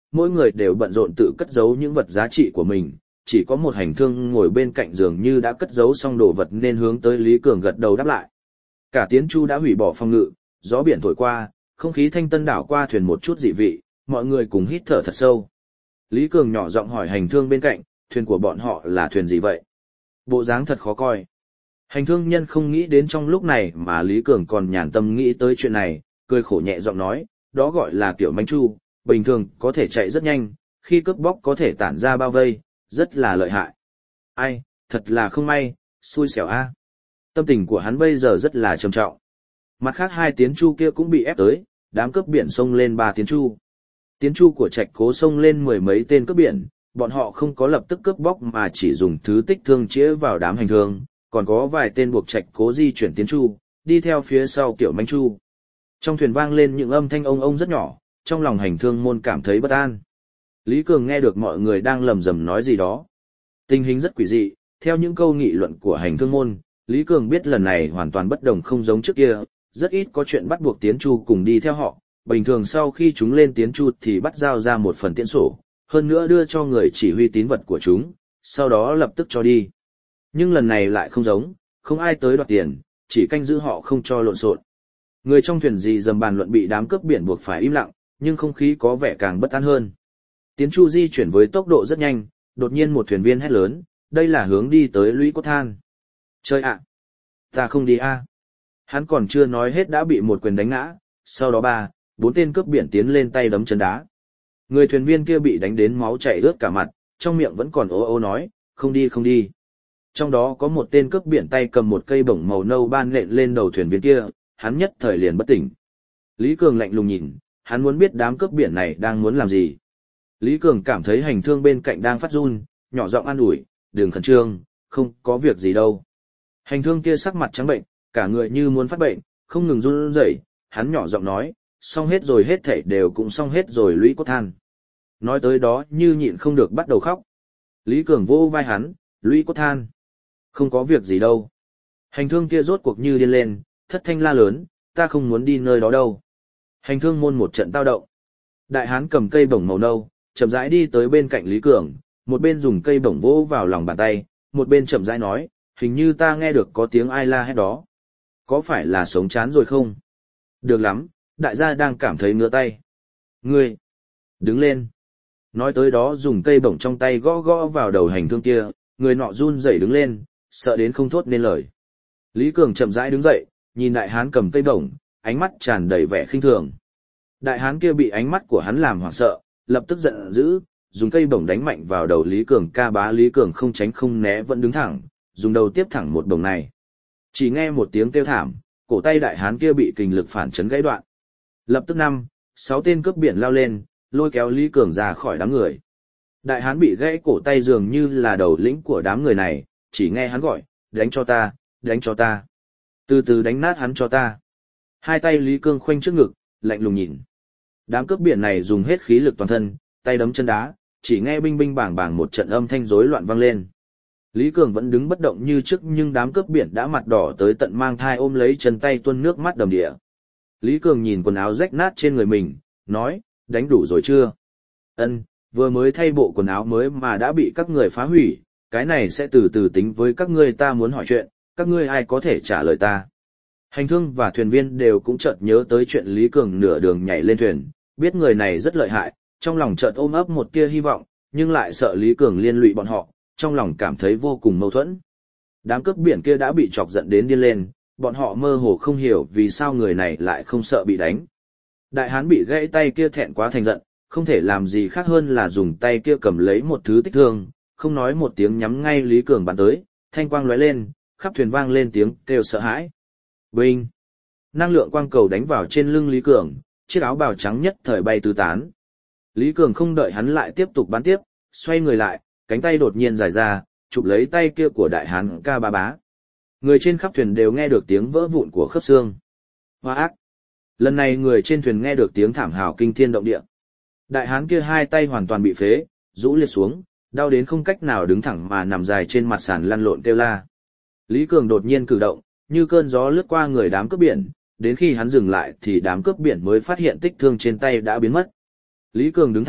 mỗi người đều bận rộn tự cất giấu những vật giá trị của mình, chỉ có một hành thương ngồi bên cạnh giường như đã cất giấu xong đồ vật nên hướng tới Lý Cường gật đầu đáp lại. Cả tiến chu đã hủy bỏ phòng ngự, gió biển thổi qua, không khí thanh tân đảo qua thuyền một chút dị vị, mọi người cùng hít thở thật sâu. Lý Cường nhỏ giọng hỏi hành thương bên cạnh, thuyền của bọn họ là thuyền gì vậy? Bộ dáng thật khó coi. Hành thương nhân không nghĩ đến trong lúc này mà Lý Cường còn nhàn tâm nghĩ tới chuyện này, cười khổ nhẹ giọng nói, đó gọi là kiểu manh chu, bình thường có thể chạy rất nhanh, khi cướp bóc có thể tản ra bao vây, rất là lợi hại. Ai, thật là không may, xui xẻo a. Tâm tình của hắn bây giờ rất là trầm trọng. Mặt khác hai tiến chu kia cũng bị ép tới, đám cướp biển xông lên ba tiến chu. Tiến chu của Trạch Cố xông lên mười mấy tên cướp biển, bọn họ không có lập tức cướp bóc mà chỉ dùng thứ tích thương chĩa vào đám hành thương, còn có vài tên buộc Trạch Cố di chuyển tiến chu, đi theo phía sau kiểu manh chu. Trong thuyền vang lên những âm thanh ông rất nhỏ, trong lòng hành thương môn cảm thấy bất an. Lý Cường nghe được mọi người đang lầm rầm nói gì đó. Tình hình rất quỷ dị, theo những câu nghị luận của hành thương môn, Lý Cường biết lần này hoàn toàn bất đồng không giống trước kia, rất ít có chuyện bắt buộc tiến chu cùng đi theo họ, bình thường sau khi chúng lên tiến chu thì bắt giao ra một phần tiễn sổ, hơn nữa đưa cho người chỉ huy tín vật của chúng, sau đó lập tức cho đi. Nhưng lần này lại không giống, không ai tới đoạt tiền, chỉ canh giữ họ không cho lộn xộn. Người trong thuyền gì dầm bàn luận bị đám cướp biển buộc phải im lặng, nhưng không khí có vẻ càng bất an hơn. Tiến chu di chuyển với tốc độ rất nhanh, đột nhiên một thuyền viên hét lớn, đây là hướng đi tới lũy cốt than. Chơi ạ! Ta không đi a. Hắn còn chưa nói hết đã bị một quyền đánh ngã, sau đó 3, 4 tên cướp biển tiến lên tay đấm chân đá. Người thuyền viên kia bị đánh đến máu chảy ướt cả mặt, trong miệng vẫn còn ố ô nói, không đi không đi. Trong đó có một tên cướp biển tay cầm một cây bổng màu nâu ban nện lên đầu thuyền viên kia, hắn nhất thời liền bất tỉnh. Lý Cường lạnh lùng nhìn, hắn muốn biết đám cướp biển này đang muốn làm gì. Lý Cường cảm thấy hành thương bên cạnh đang phát run, nhỏ giọng an ủi, đừng khẩn trương, không có việc gì đâu. Hành thương kia sắc mặt trắng bệnh, cả người như muốn phát bệnh, không ngừng run rẩy, hắn nhỏ giọng nói, xong hết rồi hết thảy đều cũng xong hết rồi lũy cốt than. Nói tới đó như nhịn không được bắt đầu khóc. Lý Cường vô vai hắn, lũy cốt than. Không có việc gì đâu. Hành thương kia rốt cuộc như điên lên, thất thanh la lớn, ta không muốn đi nơi đó đâu. Hành thương môn một trận tao động. Đại hán cầm cây bổng màu nâu, chậm rãi đi tới bên cạnh Lý Cường, một bên dùng cây bổng vỗ vào lòng bàn tay, một bên chậm rãi nói, hình như ta nghe được có tiếng ai la hét đó. Có phải là sống chán rồi không? Được lắm, đại gia đang cảm thấy ngứa tay. Ngươi, đứng lên. Nói tới đó dùng cây bổng trong tay gõ gõ vào đầu hành thương kia, người nọ run rẩy đứng lên, sợ đến không thốt nên lời. Lý Cường chậm rãi đứng dậy, nhìn đại hán cầm cây bổng, ánh mắt tràn đầy vẻ khinh thường. Đại hán kia bị ánh mắt của hắn làm hoảng sợ, lập tức giận dữ, dùng cây bổng đánh mạnh vào đầu Lý Cường. Ca bá Lý Cường không tránh không né vẫn đứng thẳng, dùng đầu tiếp thẳng một bổng này. Chỉ nghe một tiếng kêu thảm, cổ tay đại hán kia bị kình lực phản chấn gãy đoạn. Lập tức 5, 6 tên cướp biển lao lên, lôi kéo Lý Cường ra khỏi đám người. Đại hán bị gãy cổ tay dường như là đầu lĩnh của đám người này, chỉ nghe hắn gọi, đánh cho ta, đánh cho ta. Từ từ đánh nát hắn cho ta. Hai tay Lý Cường khoanh trước ngực, lạnh lùng nhìn. Đám cướp biển này dùng hết khí lực toàn thân, tay đấm chân đá, chỉ nghe binh binh bảng bảng một trận âm thanh rối loạn vang lên. Lý Cường vẫn đứng bất động như trước nhưng đám cướp biển đã mặt đỏ tới tận mang thai ôm lấy chân tay tuôn nước mắt đầm đìa. Lý Cường nhìn quần áo rách nát trên người mình, nói, đánh đủ rồi chưa? Ân, vừa mới thay bộ quần áo mới mà đã bị các người phá hủy, cái này sẽ từ từ tính với các ngươi. Ta muốn hỏi chuyện, các ngươi ai có thể trả lời ta? Hành thương và thuyền viên đều cũng chợt nhớ tới chuyện Lý Cường nửa đường nhảy lên thuyền, biết người này rất lợi hại, trong lòng chợt ôm ấp một tia hy vọng, nhưng lại sợ Lý Cường liên lụy bọn họ, trong lòng cảm thấy vô cùng mâu thuẫn. Đám cướp biển kia đã bị chọc giận đến điên lên, bọn họ mơ hồ không hiểu vì sao người này lại không sợ bị đánh. Đại hán bị gãy tay kia thẹn quá thành giận, không thể làm gì khác hơn là dùng tay kia cầm lấy một thứ tích thương, không nói một tiếng nhắm ngay Lý Cường bắn tới, thanh quang lóe lên, khắp thuyền vang lên tiếng kêu sợ hãi. Binh! Năng lượng quang cầu đánh vào trên lưng Lý Cường, chiếc áo bào trắng nhất thời bay tứ tán. Lý Cường không đợi hắn lại tiếp tục bắn tiếp, xoay người lại, cánh tay đột nhiên dài ra, chụp lấy tay kia của đại hán Ca Bá Bá. Người trên khắp thuyền đều nghe được tiếng vỡ vụn của khớp xương. Hoa ác! Lần này người trên thuyền nghe được tiếng thảm hào kinh thiên động địa. Đại hán kia hai tay hoàn toàn bị phế, rũ liệt xuống, đau đến không cách nào đứng thẳng mà nằm dài trên mặt sàn lăn lộn kêu la. Lý Cường đột nhiên cử động, như cơn gió lướt qua người đám cướp biển, đến khi hắn dừng lại thì đám cướp biển mới phát hiện tích thương trên tay đã biến mất. Lý Cường đứng thẳng,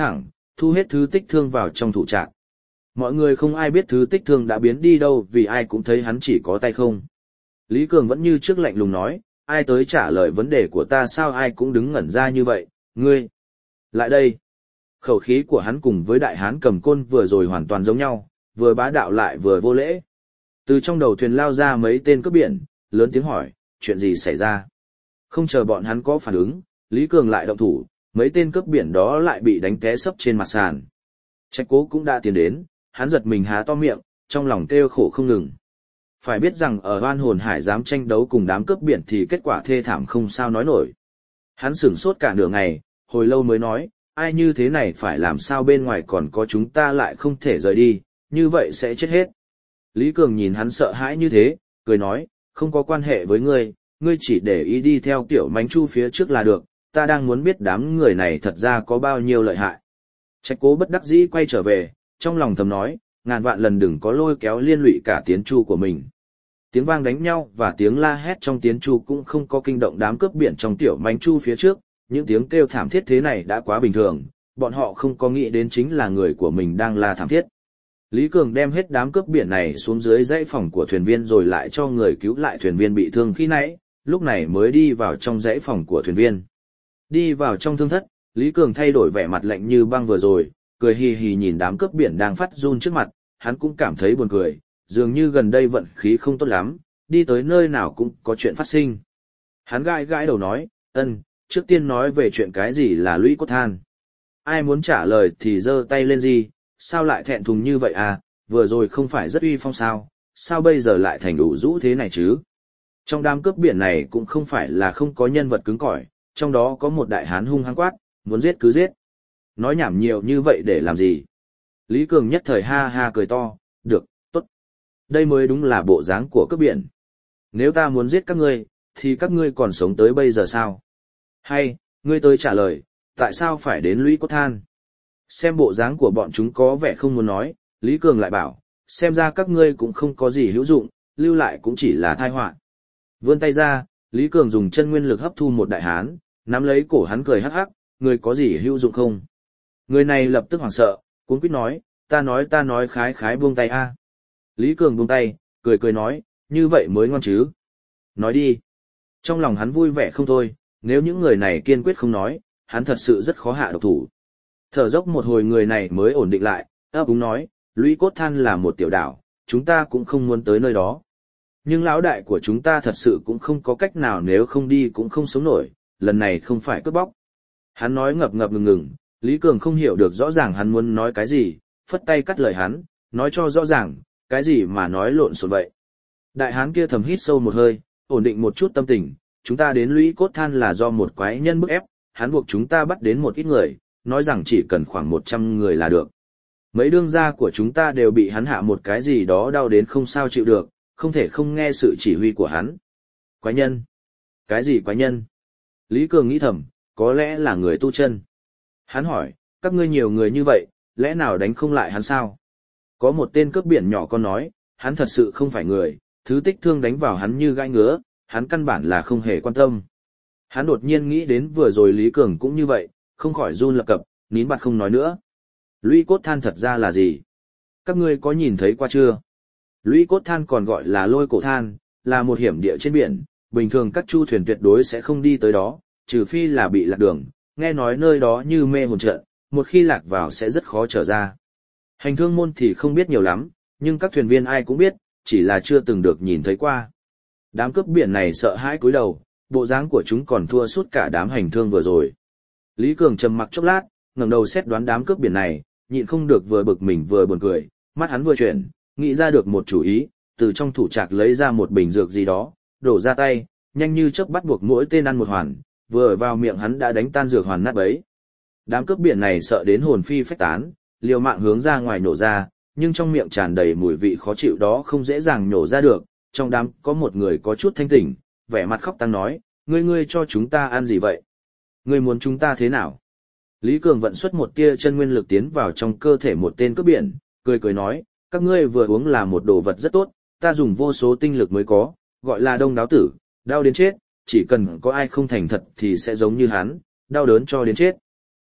thu hết thứ tích thương vào trong thủ trạc. Mọi người không ai biết thứ tích thương đã biến đi đâu vì ai cũng thấy hắn chỉ có tay không. Lý Cường vẫn như trước lạnh lùng nói, ai tới trả lời vấn đề của ta sao ai cũng đứng ngẩn ra như vậy, ngươi. Lại đây. Khẩu khí của hắn cùng với đại hán cầm côn vừa rồi hoàn toàn giống nhau, vừa bá đạo lại vừa vô lễ. Từ trong đầu thuyền lao ra mấy tên cướp biển, lớn tiếng hỏi, chuyện gì xảy ra? Không chờ bọn hắn có phản ứng, Lý Cường lại động thủ, mấy tên cướp biển đó lại bị đánh té sấp trên mặt sàn. Trạch Cố cũng đã tiến đến, hắn giật mình há to miệng, trong lòng kêu khổ không ngừng. Phải biết rằng ở Oan Hồn Hải dám tranh đấu cùng đám cướp biển thì kết quả thê thảm không sao nói nổi. Hắn sửng sốt cả nửa ngày, hồi lâu mới nói, ai như thế này phải làm sao bên ngoài còn có chúng ta lại không thể rời đi, như vậy sẽ chết hết. Lý Cường nhìn hắn sợ hãi như thế, cười nói, không có quan hệ với ngươi, ngươi chỉ để ý đi theo tiểu mánh chu phía trước là được, ta đang muốn biết đám người này thật ra có bao nhiêu lợi hại. Trạch Cố bất đắc dĩ quay trở về, trong lòng thầm nói, ngàn vạn lần đừng có lôi kéo liên lụy cả tiến chu của mình. Tiếng vang đánh nhau và tiếng la hét trong tiến chu cũng không có kinh động đám cướp biển trong tiểu mánh chu phía trước, những tiếng kêu thảm thiết thế này đã quá bình thường, bọn họ không có nghĩ đến chính là người của mình đang la thảm thiết. Lý Cường đem hết đám cướp biển này xuống dưới dãy phòng của thuyền viên rồi lại cho người cứu lại thuyền viên bị thương khi nãy, lúc này mới đi vào trong dãy phòng của thuyền viên. Đi vào trong thương thất, Lý Cường thay đổi vẻ mặt lạnh như băng vừa rồi, cười hì hì nhìn đám cướp biển đang phát run trước mặt, hắn cũng cảm thấy buồn cười, dường như gần đây vận khí không tốt lắm, đi tới nơi nào cũng có chuyện phát sinh. Hắn gãi gãi đầu nói, trước tiên nói về chuyện cái gì là lũy cốt than. Ai muốn trả lời thì giơ tay lên gì, sao lại thẹn thùng như vậy à, vừa rồi không phải rất uy phong sao bây giờ lại thành đủ rũ thế này chứ. Trong đám cướp biển này cũng không phải là không có nhân vật cứng cỏi, trong đó có một đại hán hung hăng quát, muốn giết cứ giết. Nói nhảm nhiều như vậy để làm gì? Lý Cường nhất thời ha ha cười to, được, tốt. Đây mới đúng là bộ dáng của cướp biển. Nếu ta muốn giết các ngươi, thì các ngươi còn sống tới bây giờ sao? Hay, ngươi tới trả lời, tại sao phải đến lũy cốt than? Xem bộ dáng của bọn chúng có vẻ không muốn nói, Lý Cường lại bảo, xem ra các ngươi cũng không có gì hữu dụng, lưu lại cũng chỉ là tai họa. Vươn tay ra, Lý Cường dùng chân nguyên lực hấp thu một đại hán, nắm lấy cổ hắn cười hắc hắc, ngươi có gì hữu dụng không? Người này lập tức hoảng sợ, cuống quýt nói, ta nói khái khái buông tay a. Lý Cường buông tay, cười nói, như vậy mới ngon chứ. Nói đi. Trong lòng hắn vui vẻ không thôi, nếu những người này kiên quyết không nói, hắn thật sự rất khó hạ độc thủ. Thở dốc một hồi người này mới ổn định lại, ấp úng nói, lũy cốt than là một tiểu đảo, chúng ta cũng không muốn tới nơi đó. Nhưng lão đại của chúng ta thật sự cũng không có cách nào, nếu không đi cũng không sống nổi, lần này không phải cướp bóc. Hắn nói ngập ngừng, Lý Cường không hiểu được rõ ràng hắn muốn nói cái gì, phất tay cắt lời hắn, nói cho rõ ràng, cái gì mà nói lộn xộn vậy. Đại hán kia thầm hít sâu một hơi, ổn định một chút tâm tình, chúng ta đến lũy cốt than là do một quái nhân bức ép, hắn buộc chúng ta bắt đến một ít người, nói rằng chỉ cần khoảng 100 người là được. Mấy đương gia của chúng ta đều bị hắn hạ một cái gì đó đau đến không sao chịu được, không thể không nghe sự chỉ huy của hắn. Quái nhân? Cái gì quái nhân? Lý Cường nghĩ thầm, có lẽ là người tu chân. Hắn hỏi, các ngươi nhiều người như vậy, lẽ nào đánh không lại hắn sao? Có một tên cướp biển nhỏ con nói, hắn thật sự không phải người, thứ tích thương đánh vào hắn như gai ngứa, hắn căn bản là không hề quan tâm. Hắn đột nhiên nghĩ đến vừa rồi Lý Cường cũng như vậy, không khỏi run lập cập, nín bặt không nói nữa. Lũy cốt than thật ra là gì? Các ngươi có nhìn thấy qua chưa? Lũy cốt than còn gọi là lôi cổ than, là một hiểm địa trên biển, bình thường các chu thuyền tuyệt đối sẽ không đi tới đó, trừ phi là bị lạc đường, nghe nói nơi đó như mê hồn trận, một khi lạc vào sẽ rất khó trở ra. Hành thương môn thì không biết nhiều lắm, nhưng các thuyền viên ai cũng biết, chỉ là chưa từng được nhìn thấy qua. Đám cướp biển này sợ hãi cúi đầu, bộ dáng của chúng còn thua suốt cả đám hành thương vừa rồi. Lý Cường trầm mặc chốc lát, ngẩng đầu xét đoán đám cướp biển này, nhịn không được vừa bực mình vừa buồn cười, mắt hắn vừa chuyển, nghĩ ra được một chủ ý, từ trong thủ trạc lấy ra một bình dược gì đó, đổ ra tay, nhanh như chớp bắt buộc mỗi tên ăn một hoàn, vừa vào miệng hắn đã đánh tan dược hoàn nát bấy. Đám cướp biển này sợ đến hồn phi phách tán, liều mạng hướng ra ngoài nổ ra, nhưng trong miệng tràn đầy mùi vị khó chịu đó không dễ dàng nổ ra được. Trong đám có một người có chút thanh tỉnh, vẻ mặt khóc tăng nói, ngươi cho chúng ta ăn gì vậy? Ngươi muốn chúng ta thế nào? Lý Cường vận xuất một tia chân nguyên lực tiến vào trong cơ thể một tên cướp biển, cười nói, các ngươi vừa uống là một đồ vật rất tốt, ta dùng vô số tinh lực mới có, gọi là đông đáo tử, đau đến chết, chỉ cần có ai không thành thật thì sẽ giống như hắn, đau đớn cho đến chết.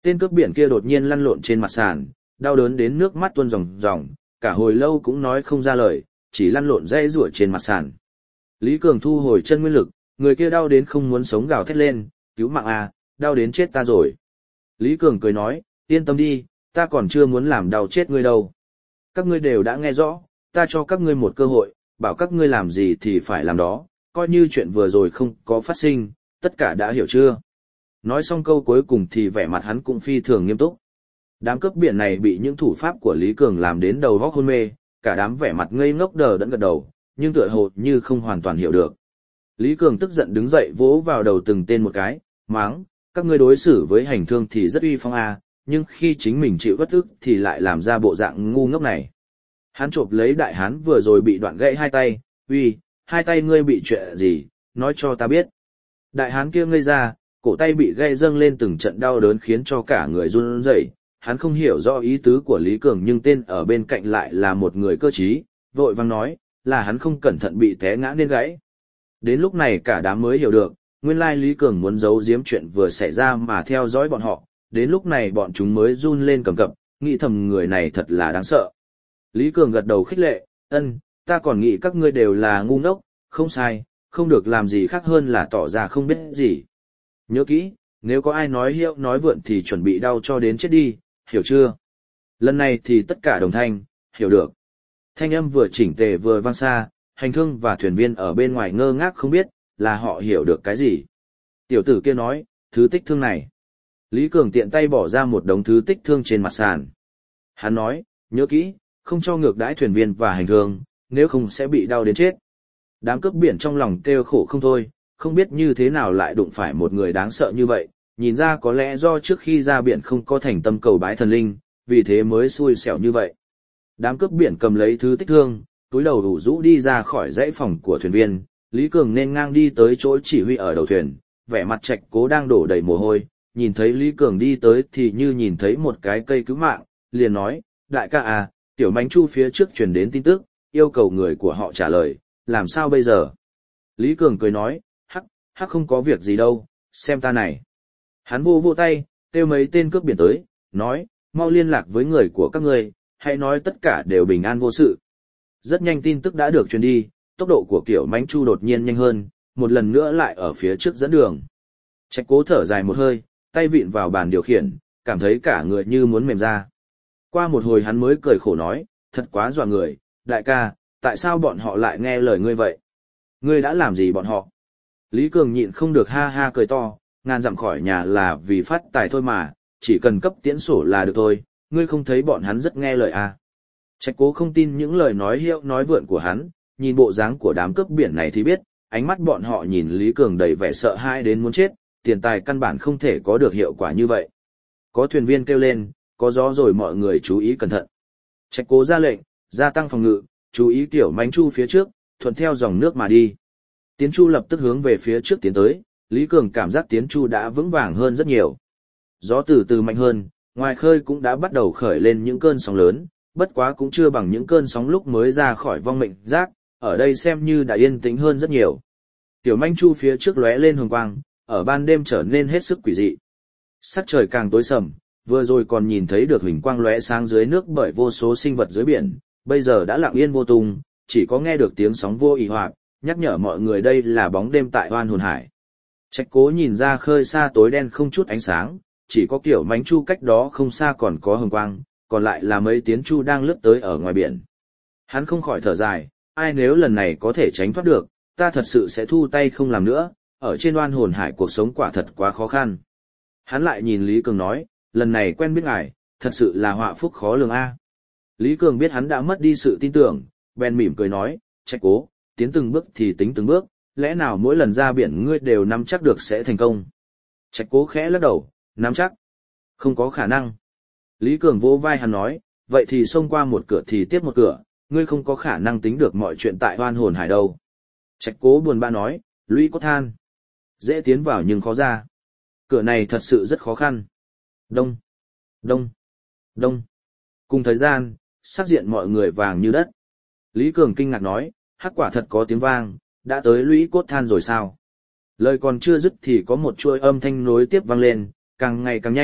Tên cướp biển kia đột nhiên lăn lộn trên mặt sàn, đau đớn đến nước mắt tuôn ròng ròng, cả hồi lâu cũng nói không ra lời, chỉ lăn lộn dãy rủa trên mặt sàn. Lý Cường thu hồi chân nguyên lực, người kia đau đến không muốn sống gào thét lên, cứu mạng à, đau đến chết ta rồi. Lý Cường cười nói, yên tâm đi, ta còn chưa muốn làm đau chết ngươi đâu. Các ngươi đều đã nghe rõ, ta cho các ngươi một cơ hội, bảo các ngươi làm gì thì phải làm đó, coi như chuyện vừa rồi không có phát sinh, tất cả đã hiểu chưa? Nói xong câu cuối cùng thì vẻ mặt hắn cũng phi thường nghiêm túc. Đám cướp biển này bị những thủ pháp của Lý Cường làm đến đầu óc hôn mê, cả đám vẻ mặt ngây ngốc đờ đẫn gật đầu, nhưng tựa hồ như không hoàn toàn hiểu được. Lý Cường tức giận đứng dậy vỗ vào đầu từng tên một cái, mắng, các ngươi đối xử với hành thương thì rất uy phong à, nhưng khi chính mình chịu bất ức thì lại làm ra bộ dạng ngu ngốc này. Hắn chộp lấy đại hán vừa rồi bị đoạn gãy hai tay, uy, hai tay ngươi bị chuyện gì, nói cho ta biết. Đại hán kia ngây ra, cổ tay bị gãy dâng lên từng trận đau đớn khiến cho cả người run rẩy. Hắn không hiểu rõ ý tứ của Lý Cường nhưng tên ở bên cạnh lại là một người cơ trí, vội vang nói, là hắn không cẩn thận bị té ngã nên gãy. Đến lúc này cả đám mới hiểu được, nguyên lai Lý Cường muốn giấu giếm chuyện vừa xảy ra mà theo dõi bọn họ, đến lúc này bọn chúng mới run lên cầm cập, nghĩ thầm người này thật là đáng sợ. Lý Cường gật đầu khích lệ, ta còn nghĩ các ngươi đều là ngu ngốc, không sai, không được làm gì khác hơn là tỏ ra không biết gì. Nhớ kỹ, nếu có ai nói hiệu nói vượn thì chuẩn bị đau cho đến chết đi, hiểu chưa? Lần này thì tất cả đồng thanh, hiểu được. Thanh âm vừa chỉnh tề vừa vang xa, hành thương và thuyền viên ở bên ngoài ngơ ngác không biết, là họ hiểu được cái gì. Tiểu tử kia nói, thứ tích thương này. Lý Cường tiện tay bỏ ra một đống thứ tích thương trên mặt sàn. Hắn nói, nhớ kỹ, không cho ngược đãi thuyền viên và hành thương, nếu không sẽ bị đau đến chết. Đám cướp biển trong lòng kêu khổ không thôi, không biết như thế nào lại đụng phải một người đáng sợ như vậy, nhìn ra có lẽ do trước khi ra biển không có thành tâm cầu bái thần linh, vì thế mới xui xẻo như vậy. Đám cướp biển cầm lấy thứ tích thương, túi đầu đủ rũ đi ra khỏi dãy phòng của thuyền viên, Lý Cường nên ngang đi tới chỗ chỉ huy ở đầu thuyền, vẻ mặt Trạch Cố đang đổ đầy mồ hôi, nhìn thấy Lý Cường đi tới thì như nhìn thấy một cái cây cứu mạng, liền nói, đại ca à, tiểu mánh chu phía trước truyền đến tin tức, yêu cầu người của họ trả lời, làm sao bây giờ? Lý Cường cười nói, hắc không có việc gì đâu, xem ta này. Hắn vô tay, kêu mấy tên cướp biển tới, nói, mau liên lạc với người của các ngươi, hãy nói tất cả đều bình an vô sự. Rất nhanh tin tức đã được truyền đi, tốc độ của kiểu mánh chu đột nhiên nhanh hơn, một lần nữa lại ở phía trước dẫn đường. Trạch Cố thở dài một hơi, tay vịn vào bàn điều khiển, cảm thấy cả người như muốn mềm ra. Qua một hồi hắn mới cười khổ nói, thật quá dọa người, đại ca, tại sao bọn họ lại nghe lời ngươi vậy? Ngươi đã làm gì bọn họ? Lý Cường nhịn không được ha ha cười to, ngàn dặm khỏi nhà là vì phát tài thôi mà, chỉ cần cấp tiễn sổ là được thôi, ngươi không thấy bọn hắn rất nghe lời à? Trạch Cố không tin những lời nói hiệu nói vượn của hắn, nhìn bộ dáng của đám cướp biển này thì biết, ánh mắt bọn họ nhìn Lý Cường đầy vẻ sợ hãi đến muốn chết, tiền tài căn bản không thể có được hiệu quả như vậy. Có thuyền viên kêu lên, có gió rồi mọi người chú ý cẩn thận. Trạch Cố ra lệnh, gia tăng phòng ngự, chú ý tiểu mánh chu phía trước, thuận theo dòng nước mà đi. Tiến chu lập tức hướng về phía trước tiến tới, Lý Cường cảm giác tiến chu đã vững vàng hơn rất nhiều. Gió từ từ mạnh hơn, ngoài khơi cũng đã bắt đầu khởi lên những cơn sóng lớn, bất quá cũng chưa bằng những cơn sóng lúc mới ra khỏi vong mệnh giác, ở đây xem như đã yên tĩnh hơn rất nhiều. Tiểu manh chu phía trước lóe lên hồng quang, ở ban đêm trở nên hết sức quỷ dị. Sắc trời càng tối sầm, vừa rồi còn nhìn thấy được huỳnh quang lóe sáng dưới nước bởi vô số sinh vật dưới biển, bây giờ đã lặng yên vô tung, chỉ có nghe được tiếng sóng vô ì hoạt, nhắc nhở mọi người đây là bóng đêm tại Oan Hồn Hải. Trạch Cố nhìn ra khơi xa tối đen không chút ánh sáng, chỉ có kiểu mánh chu cách đó không xa còn có hồng quang, còn lại là mấy tiến chu đang lướt tới ở ngoài biển. Hắn không khỏi thở dài, ai nếu lần này có thể tránh thoát được, ta thật sự sẽ thu tay không làm nữa, ở trên Oan Hồn Hải cuộc sống quả thật quá khó khăn. Hắn lại nhìn Lý Cường nói, lần này quen biết ngài, thật sự là họa phúc khó lường a. Lý Cường biết hắn đã mất đi sự tin tưởng, bèn mỉm cười nói, Trạch Cố, tiến từng bước thì tính từng bước, lẽ nào mỗi lần ra biển ngươi đều nắm chắc được sẽ thành công? Trạch Cố khẽ lắc đầu, nắm chắc? Không có khả năng. Lý Cường vỗ vai hắn nói, vậy thì xông qua một cửa thì tiếp một cửa, ngươi không có khả năng tính được mọi chuyện tại Oan Hồn Hải đâu. Trạch Cố buồn bã nói, Lũy Cốt Than. Dễ tiến vào nhưng khó ra. Cửa này thật sự rất khó khăn. Đông, đông, đông. Cùng thời gian, sắc diện mọi người vàng như đất. Lý Cường kinh ngạc nói, hắc quả thật có tiếng vang, đã tới Lũy Cốt Than rồi sao? Lời còn chưa dứt thì có một chuỗi âm thanh nối tiếp vang lên, càng ngày càng nhanh,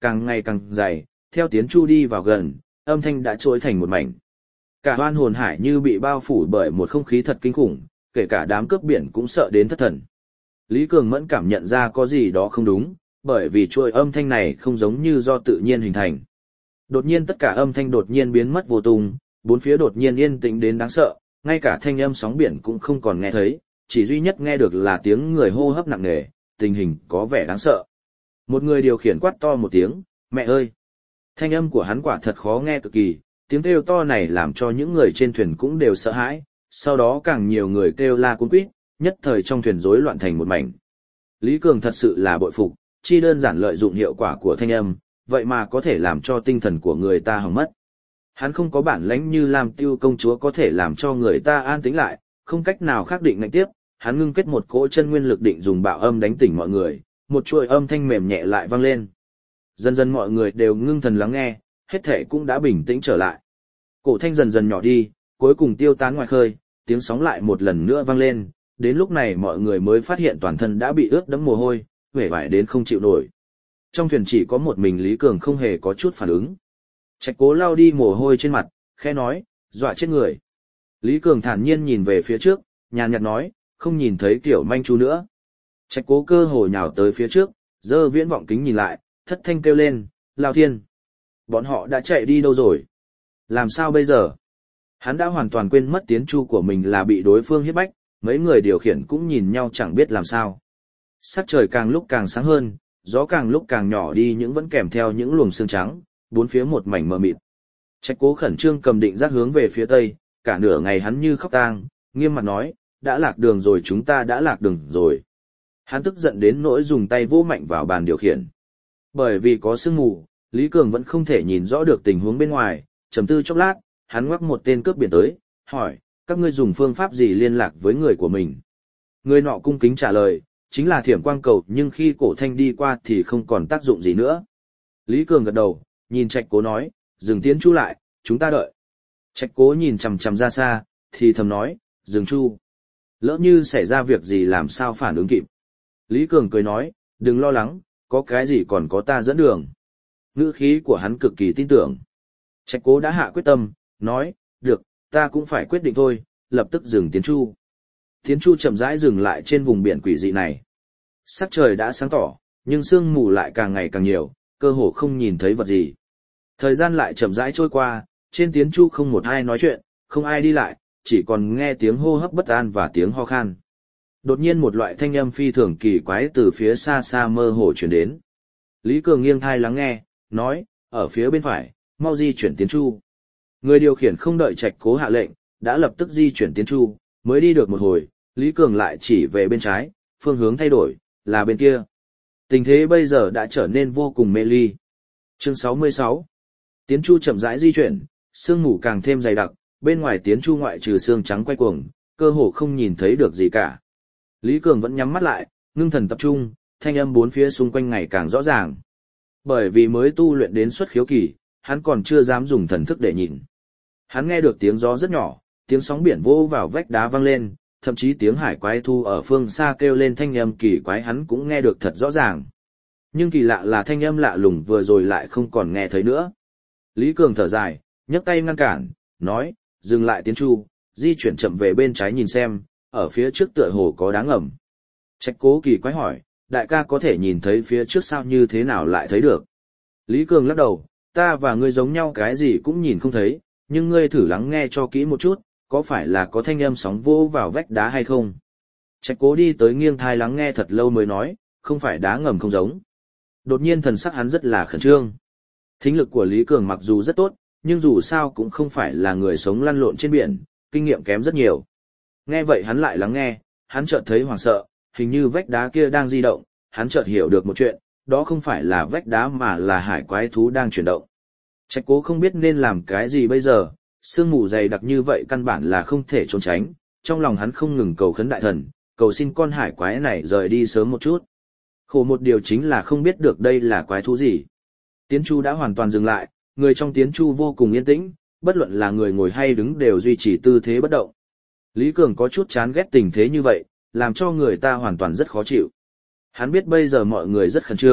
càng ngày càng dày, theo tiến chu đi vào gần, âm thanh đã trôi thành một mảnh. Cả hoan hồn hải như bị bao phủ bởi một không khí thật kinh khủng, kể cả đám cướp biển cũng sợ đến thất thần. Lý Cường Mẫn cảm nhận ra có gì đó không đúng, bởi vì chuỗi âm thanh này không giống như do tự nhiên hình thành. Đột nhiên tất cả âm thanh đột nhiên biến mất vô tung, bốn phía đột nhiên yên tĩnh đến đáng sợ, ngay cả thanh âm sóng biển cũng không còn nghe thấy, chỉ duy nhất nghe được là tiếng người hô hấp nặng nề, tình hình có vẻ đáng sợ. Một người điều khiển quát to một tiếng, mẹ ơi! Thanh âm của hắn quả thật khó nghe cực kỳ, tiếng kêu to này làm cho những người trên thuyền cũng đều sợ hãi, sau đó càng nhiều người kêu la cuống quýt, nhất thời trong thuyền rối loạn thành một mảnh. Lý Cường thật sự là bội phục, chi đơn giản lợi dụng hiệu quả của thanh âm, vậy mà có thể làm cho tinh thần của người ta hỏng mất. Hắn không có bản lãnh như Lam Tiêu công chúa có thể làm cho người ta an tĩnh lại, không cách nào khắc định ngạnh tiếp, hắn ngưng kết một cỗ chân nguyên lực định dùng bạo âm đánh tỉnh mọi người, một chuỗi âm thanh mềm nhẹ lại vang lên. Dần dần mọi người đều ngưng thần lắng nghe, hết thể cũng đã bình tĩnh trở lại. Cổ thanh dần dần nhỏ đi, cuối cùng tiêu tán ngoài khơi, tiếng sóng lại một lần nữa vang lên, đến lúc này mọi người mới phát hiện toàn thân đã bị ướt đẫm mồ hôi, uể oải đến không chịu nổi. Trong thuyền chỉ có một mình Lý Cường không hề có chút phản ứng. Trạch Cố lau đi mồ hôi trên mặt, khẽ nói, dọa chết người. Lý Cường thản nhiên nhìn về phía trước, nhàn nhạt nói, không nhìn thấy Tiểu Manh Chu nữa. Trạch Cố cơ hồ nhào tới phía trước, giơ viễn vọng kính nhìn lại, thất thanh kêu lên, Lao Thiên. Bọn họ đã chạy đi đâu rồi? Làm sao bây giờ? Hắn đã hoàn toàn quên mất tiến chu của mình là bị đối phương hiếp bách, mấy người điều khiển cũng nhìn nhau chẳng biết làm sao. Sắc trời càng lúc càng sáng hơn, gió càng lúc càng nhỏ đi nhưng vẫn kèm theo những luồng sương trắng, bốn phía một mảnh mờ mịt. Trạch Cố khẩn trương cầm định giác hướng về phía tây, cả nửa ngày hắn như khóc tang, nghiêm mặt nói, đã lạc đường rồi, chúng ta đã lạc đường rồi. Hắn tức giận đến nỗi dùng tay vỗ mạnh vào bàn điều khiển. Bởi vì có sương mù, Lý Cường vẫn không thể nhìn rõ được tình huống bên ngoài, trầm tư chốc lát, hắn ngoắc một tên cướp biển tới, hỏi, các ngươi dùng phương pháp gì liên lạc với người của mình? Người nọ cung kính trả lời, chính là thiểm quang cầu, nhưng khi cổ thanh đi qua thì không còn tác dụng gì nữa. Lý Cường gật đầu, nhìn Trạch Cố nói, dừng tiến chu lại, chúng ta đợi. Trạch Cố nhìn chằm chằm ra xa, thì thầm nói, dừng chu. Lỡ như xảy ra việc gì làm sao phản ứng kịp. Lý Cường cười nói, đừng lo lắng, có cái gì còn có ta dẫn đường. Ngữ khí của hắn cực kỳ tin tưởng. Trạch Cố đã hạ quyết tâm, nói, được, ta cũng phải quyết định thôi, lập tức dừng tiến chu. Tiến chu chậm rãi dừng lại trên vùng biển quỷ dị này. Sắc trời đã sáng tỏ, nhưng sương mù lại càng ngày càng nhiều, cơ hồ không nhìn thấy vật gì. Thời gian lại chậm rãi trôi qua, trên tiến chu không một ai nói chuyện, không ai đi lại, chỉ còn nghe tiếng hô hấp bất an và tiếng ho khan. Đột nhiên một loại thanh âm phi thường kỳ quái từ phía xa xa mơ hồ truyền đến. Lý Cường nghiêng thai lắng nghe, nói, ở phía bên phải, mau di chuyển tiến chu. Người điều khiển không đợi Trạch Cố hạ lệnh, đã lập tức di chuyển tiến chu, mới đi được một hồi, Lý Cường lại chỉ về bên trái, phương hướng thay đổi, là bên kia. Tình thế bây giờ đã trở nên vô cùng mê ly. Chương 66. Tiến chu chậm rãi di chuyển, sương mù càng thêm dày đặc, bên ngoài tiến chu ngoại trừ sương trắng quay cuồng, cơ hồ không nhìn thấy được gì cả. Lý Cường vẫn nhắm mắt lại, ngưng thần tập trung, thanh âm bốn phía xung quanh ngày càng rõ ràng. Bởi vì mới tu luyện đến xuất khiếu kỳ, hắn còn chưa dám dùng thần thức để nhìn. Hắn nghe được tiếng gió rất nhỏ, tiếng sóng biển vỗ vào vách đá vang lên, thậm chí tiếng hải quái thu ở phương xa kêu lên thanh âm kỳ quái hắn cũng nghe được thật rõ ràng. Nhưng kỳ lạ là thanh âm lạ lùng vừa rồi lại không còn nghe thấy nữa. Lý Cường thở dài, nhấc tay ngăn cản, nói, dừng lại tiến chu, di chuyển chậm về bên trái nhìn xem, ở phía trước tựa hồ có đá ngầm. Trạch Cố kỳ quái hỏi, đại ca có thể nhìn thấy phía trước sao như thế nào lại thấy được? Lý Cường lắc đầu, ta và ngươi giống nhau cái gì cũng nhìn không thấy, nhưng ngươi thử lắng nghe cho kỹ một chút, có phải là có thanh âm sóng vỗ vào vách đá hay không? Trạch Cố đi tới nghiêng thai lắng nghe thật lâu mới nói, không phải đá ngầm không giống. Đột nhiên thần sắc hắn rất là khẩn trương. Thính lực của Lý Cường mặc dù rất tốt, nhưng dù sao cũng không phải là người sống lăn lộn trên biển, kinh nghiệm kém rất nhiều. Nghe vậy hắn lại lắng nghe, hắn chợt thấy hoảng sợ, hình như vách đá kia đang di động, hắn chợt hiểu được một chuyện, đó không phải là vách đá mà là hải quái thú đang chuyển động. Trạch Cố không biết nên làm cái gì bây giờ, sương mù dày đặc như vậy căn bản là không thể trốn tránh, trong lòng hắn không ngừng cầu khấn đại thần, cầu xin con hải quái này rời đi sớm một chút. Khổ một điều chính là không biết được đây là quái thú gì. Tiến chu đã hoàn toàn dừng lại, người trong tiến chu vô cùng yên tĩnh, bất luận là người ngồi hay đứng đều duy trì tư thế bất động. Lý Cường có chút chán ghét tình thế như vậy, làm cho người ta hoàn toàn rất khó chịu. Hắn biết bây giờ mọi người rất khẩn trương,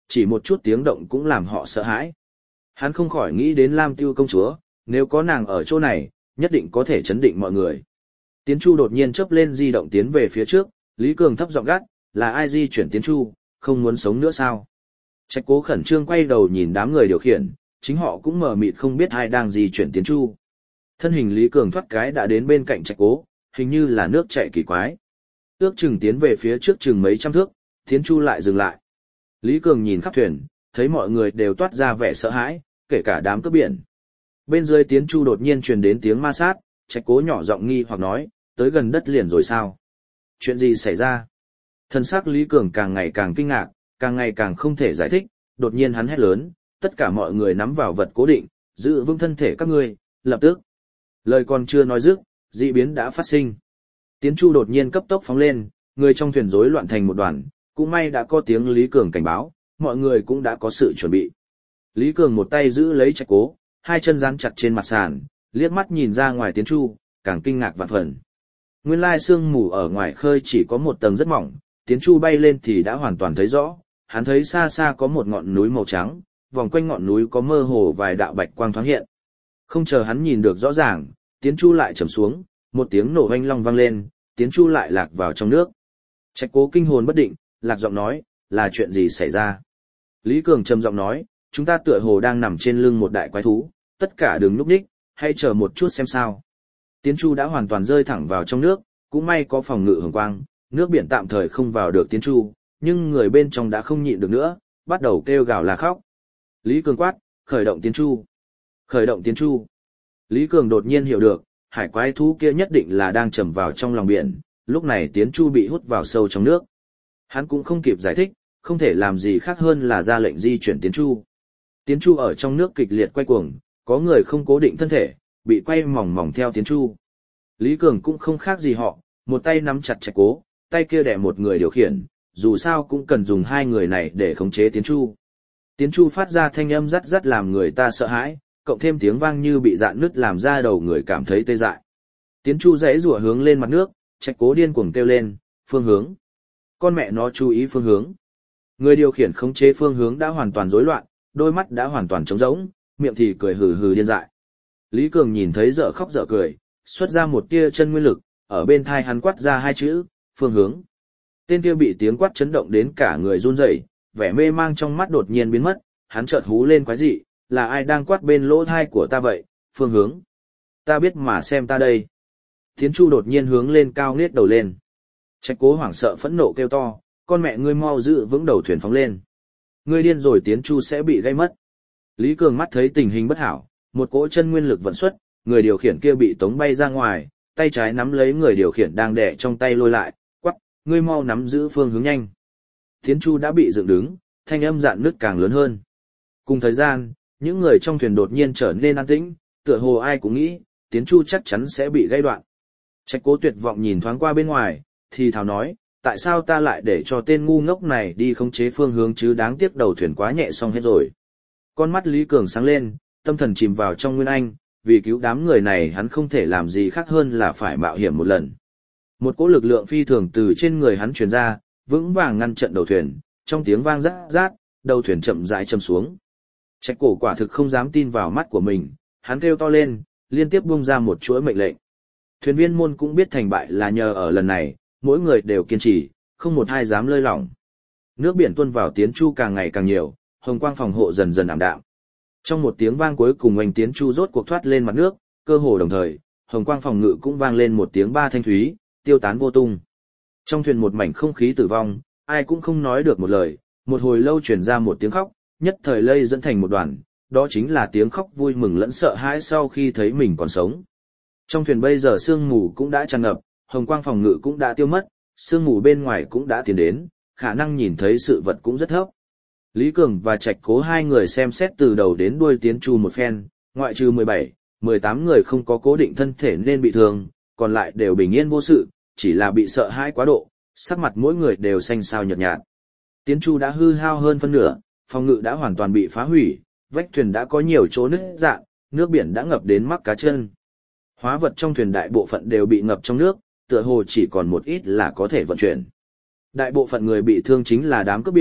chỉ một chút tiếng động cũng làm họ sợ hãi. Hắn không khỏi nghĩ đến Lam Tiêu công chúa, nếu có nàng ở chỗ này, nhất định có thể chấn định mọi người. Tiến Chu đột nhiên chớp lên di động tiến về phía trước, Lý Cường thấp giọng gắt, là ai di chuyển Tiến Chu, không muốn sống nữa sao? Trạch Cố khẩn trương quay đầu nhìn đám người điều khiển, chính họ cũng mờ mịt không biết ai đang di chuyển Tiến Chu. Thân hình Lý Cường thoát cái đã đến bên cạnh Trạch Cố, hình như là nước chảy kỳ quái. Ước chừng tiến về phía trước chừng mấy trăm thước, Tiến Chu lại dừng lại. Lý Cường nhìn khắp thuyền, thấy mọi người đều toát ra vẻ sợ hãi, kể cả đám cướp biển. Bên dưới Tiến Chu đột nhiên truyền đến tiếng ma sát, Trạch Cố nhỏ giọng nghi hoặc nói, tới gần đất liền rồi sao? Chuyện gì xảy ra? Thân xác Lý Cường càng ngày càng kinh ngạc, càng ngày càng không thể giải thích, đột nhiên hắn hét lớn, tất cả mọi người nắm vào vật cố định, giữ vững thân thể các ngươi, lập tức. Lời còn chưa nói dứt, dị biến đã phát sinh. Tiến Chu đột nhiên cấp tốc phóng lên, người trong thuyền rối loạn thành một đoàn, cũng may đã có tiếng Lý Cường cảnh báo, mọi người cũng đã có sự chuẩn bị. Lý Cường một tay giữ lấy Trạch Cố, hai chân dán chặt trên mặt sàn, liếc mắt nhìn ra ngoài Tiến Chu, càng kinh ngạc vạn phần. Nguyên lai sương mù ở ngoài khơi chỉ có một tầng rất mỏng, Tiến Chu bay lên thì đã hoàn toàn thấy rõ, hắn thấy xa xa có một ngọn núi màu trắng, vòng quanh ngọn núi có mơ hồ vài đạo bạch quang thoáng hiện. Không chờ hắn nhìn được rõ ràng, Tiến Chu lại trầm xuống, một tiếng nổ oanh long vang lên, Tiến Chu lại lạc vào trong nước. Trạch Cố kinh hồn bất định, lạc giọng nói, là chuyện gì xảy ra? Lý Cường trầm giọng nói, chúng ta tựa hồ đang nằm trên lưng một đại quái thú, tất cả đừng núp ních, hãy chờ một chút xem sao. Tiến Chu đã hoàn toàn rơi thẳng vào trong nước, cũng may có phòng ngự hồng quang, nước biển tạm thời không vào được Tiến Chu, nhưng người bên trong đã không nhịn được nữa, bắt đầu kêu gào là khóc. Lý Cường quát, khởi động Tiến Chu. Khởi động Tiến Chu. Lý Cường đột nhiên hiểu được, hải quái thú kia nhất định là đang chìm vào trong lòng biển, lúc này Tiến Chu bị hút vào sâu trong nước. Hắn cũng không kịp giải thích, không thể làm gì khác hơn là ra lệnh di chuyển Tiến Chu. Tiến Chu ở trong nước kịch liệt quay cuồng, có người không cố định thân thể, bị quay mỏng mỏng theo Tiến Chu. Lý Cường cũng không khác gì họ, một tay nắm chặt Trạch Cố, tay kia đè một người điều khiển, dù sao cũng cần dùng hai người này để khống chế Tiến Chu. Tiến Chu phát ra thanh âm rắt rắt làm người ta sợ hãi, cộng thêm tiếng vang như bị dạn nứt làm ra đầu người cảm thấy tê dại. Tiến Chu giãy giụa hướng lên mặt nước, Trạch Cố điên cuồng kêu lên, phương hướng. Con mẹ nó chú ý phương hướng. Người điều khiển khống chế phương hướng đã hoàn toàn rối loạn, đôi mắt đã hoàn toàn trống rỗng, miệng thì cười hừ hừ điên dại. Lý Cường nhìn thấy dở khóc dở cười, xuất ra một tia chân nguyên lực, ở bên thai hắn quát ra hai chữ, phương hướng. Tên kia bị tiếng quát chấn động đến cả người run rẩy, vẻ mê mang trong mắt đột nhiên biến mất, hắn chợt hú lên quái dị, là ai đang quát bên lỗ thai của ta vậy, phương hướng. Ta biết mà xem ta đây. Tiến Chu đột nhiên hướng lên cao nghiết đầu lên. Trạch Cố hoảng sợ phẫn nộ kêu to, con mẹ ngươi mau giữ vững đầu thuyền phóng lên. Ngươi điên rồi, Tiến Chu sẽ bị gây mất. Lý Cường mắt thấy tình hình bất hảo, một cỗ chân nguyên lực vận xuất, người điều khiển kia bị tống bay ra ngoài, tay trái nắm lấy người điều khiển đang đè trong tay lôi lại, quắc, ngươi mau nắm giữ phương hướng nhanh. Tiến Chu đã bị dựng đứng, thanh âm dạn nứt càng lớn hơn. Cùng thời gian, những người trong thuyền đột nhiên trở nên an tĩnh, tựa hồ ai cũng nghĩ, Tiến Chu chắc chắn sẽ bị gây đoạn. Trạch Cố tuyệt vọng nhìn thoáng qua bên ngoài, thì thào nói, tại sao ta lại để cho tên ngu ngốc này đi khống chế phương hướng chứ, đáng tiếc đầu thuyền quá nhẹ xong hết rồi. Con mắt Lý Cường sáng lên, tâm thần chìm vào trong Nguyên Anh, vì cứu đám người này hắn không thể làm gì khác hơn là phải mạo hiểm một lần. Một cỗ lực lượng phi thường từ trên người hắn truyền ra, vững vàng ngăn trận đầu thuyền, trong tiếng vang rát rát, đầu thuyền chậm rãi châm xuống. Trạch Cổ quả thực không dám tin vào mắt của mình, hắn kêu to lên, liên tiếp buông ra một chuỗi mệnh lệnh. Thuyền viên môn cũng biết thành bại là nhờ ở lần này, mỗi người đều kiên trì, không một ai dám lơi lỏng. Nước biển tuôn vào Tiến Chu càng ngày càng nhiều, hồng quang phòng hộ dần dần ảm đạm. Trong một tiếng vang cuối cùng oanh Tiến Chu rốt cuộc thoát lên mặt nước, cơ hồ đồng thời, hồng quang phòng ngự cũng vang lên một tiếng ba thanh thúy, tiêu tán vô tung. Trong thuyền một mảnh không khí tử vong, ai cũng không nói được một lời, một hồi lâu truyền ra một tiếng khóc, nhất thời lây dẫn thành một đoàn, đó chính là tiếng khóc vui mừng lẫn sợ hãi sau khi thấy mình còn sống. Trong thuyền bây giờ sương mù cũng đã tràn ngập, hồng quang phòng ngự cũng đã tiêu mất, sương mù bên ngoài cũng đã tiến đến, khả năng nhìn thấy sự vật cũng rất thấp. Lý Cường và Trạch Cố hai người xem xét từ đầu đến đuôi Tiến Chu một phen, ngoại trừ 17, 18 người không có cố định thân thể nên bị thương, còn lại đều bình yên vô sự, chỉ là bị sợ hãi quá độ, sắc mặt mỗi người đều xanh xao nhợt nhạt. Tiến Chu đã hư hao hơn phân nửa, phòng ngự đã hoàn toàn bị phá hủy, vách thuyền đã có nhiều chỗ nứt rạn, nước biển đã ngập đến mắc cá chân. Hóa vật trong thuyền đại bộ phận đều bị ngập trong nước, tựa hồ chỉ còn một ít là có thể vận chuyển. Đại bộ phận người bị thương chính là đám cướp biển,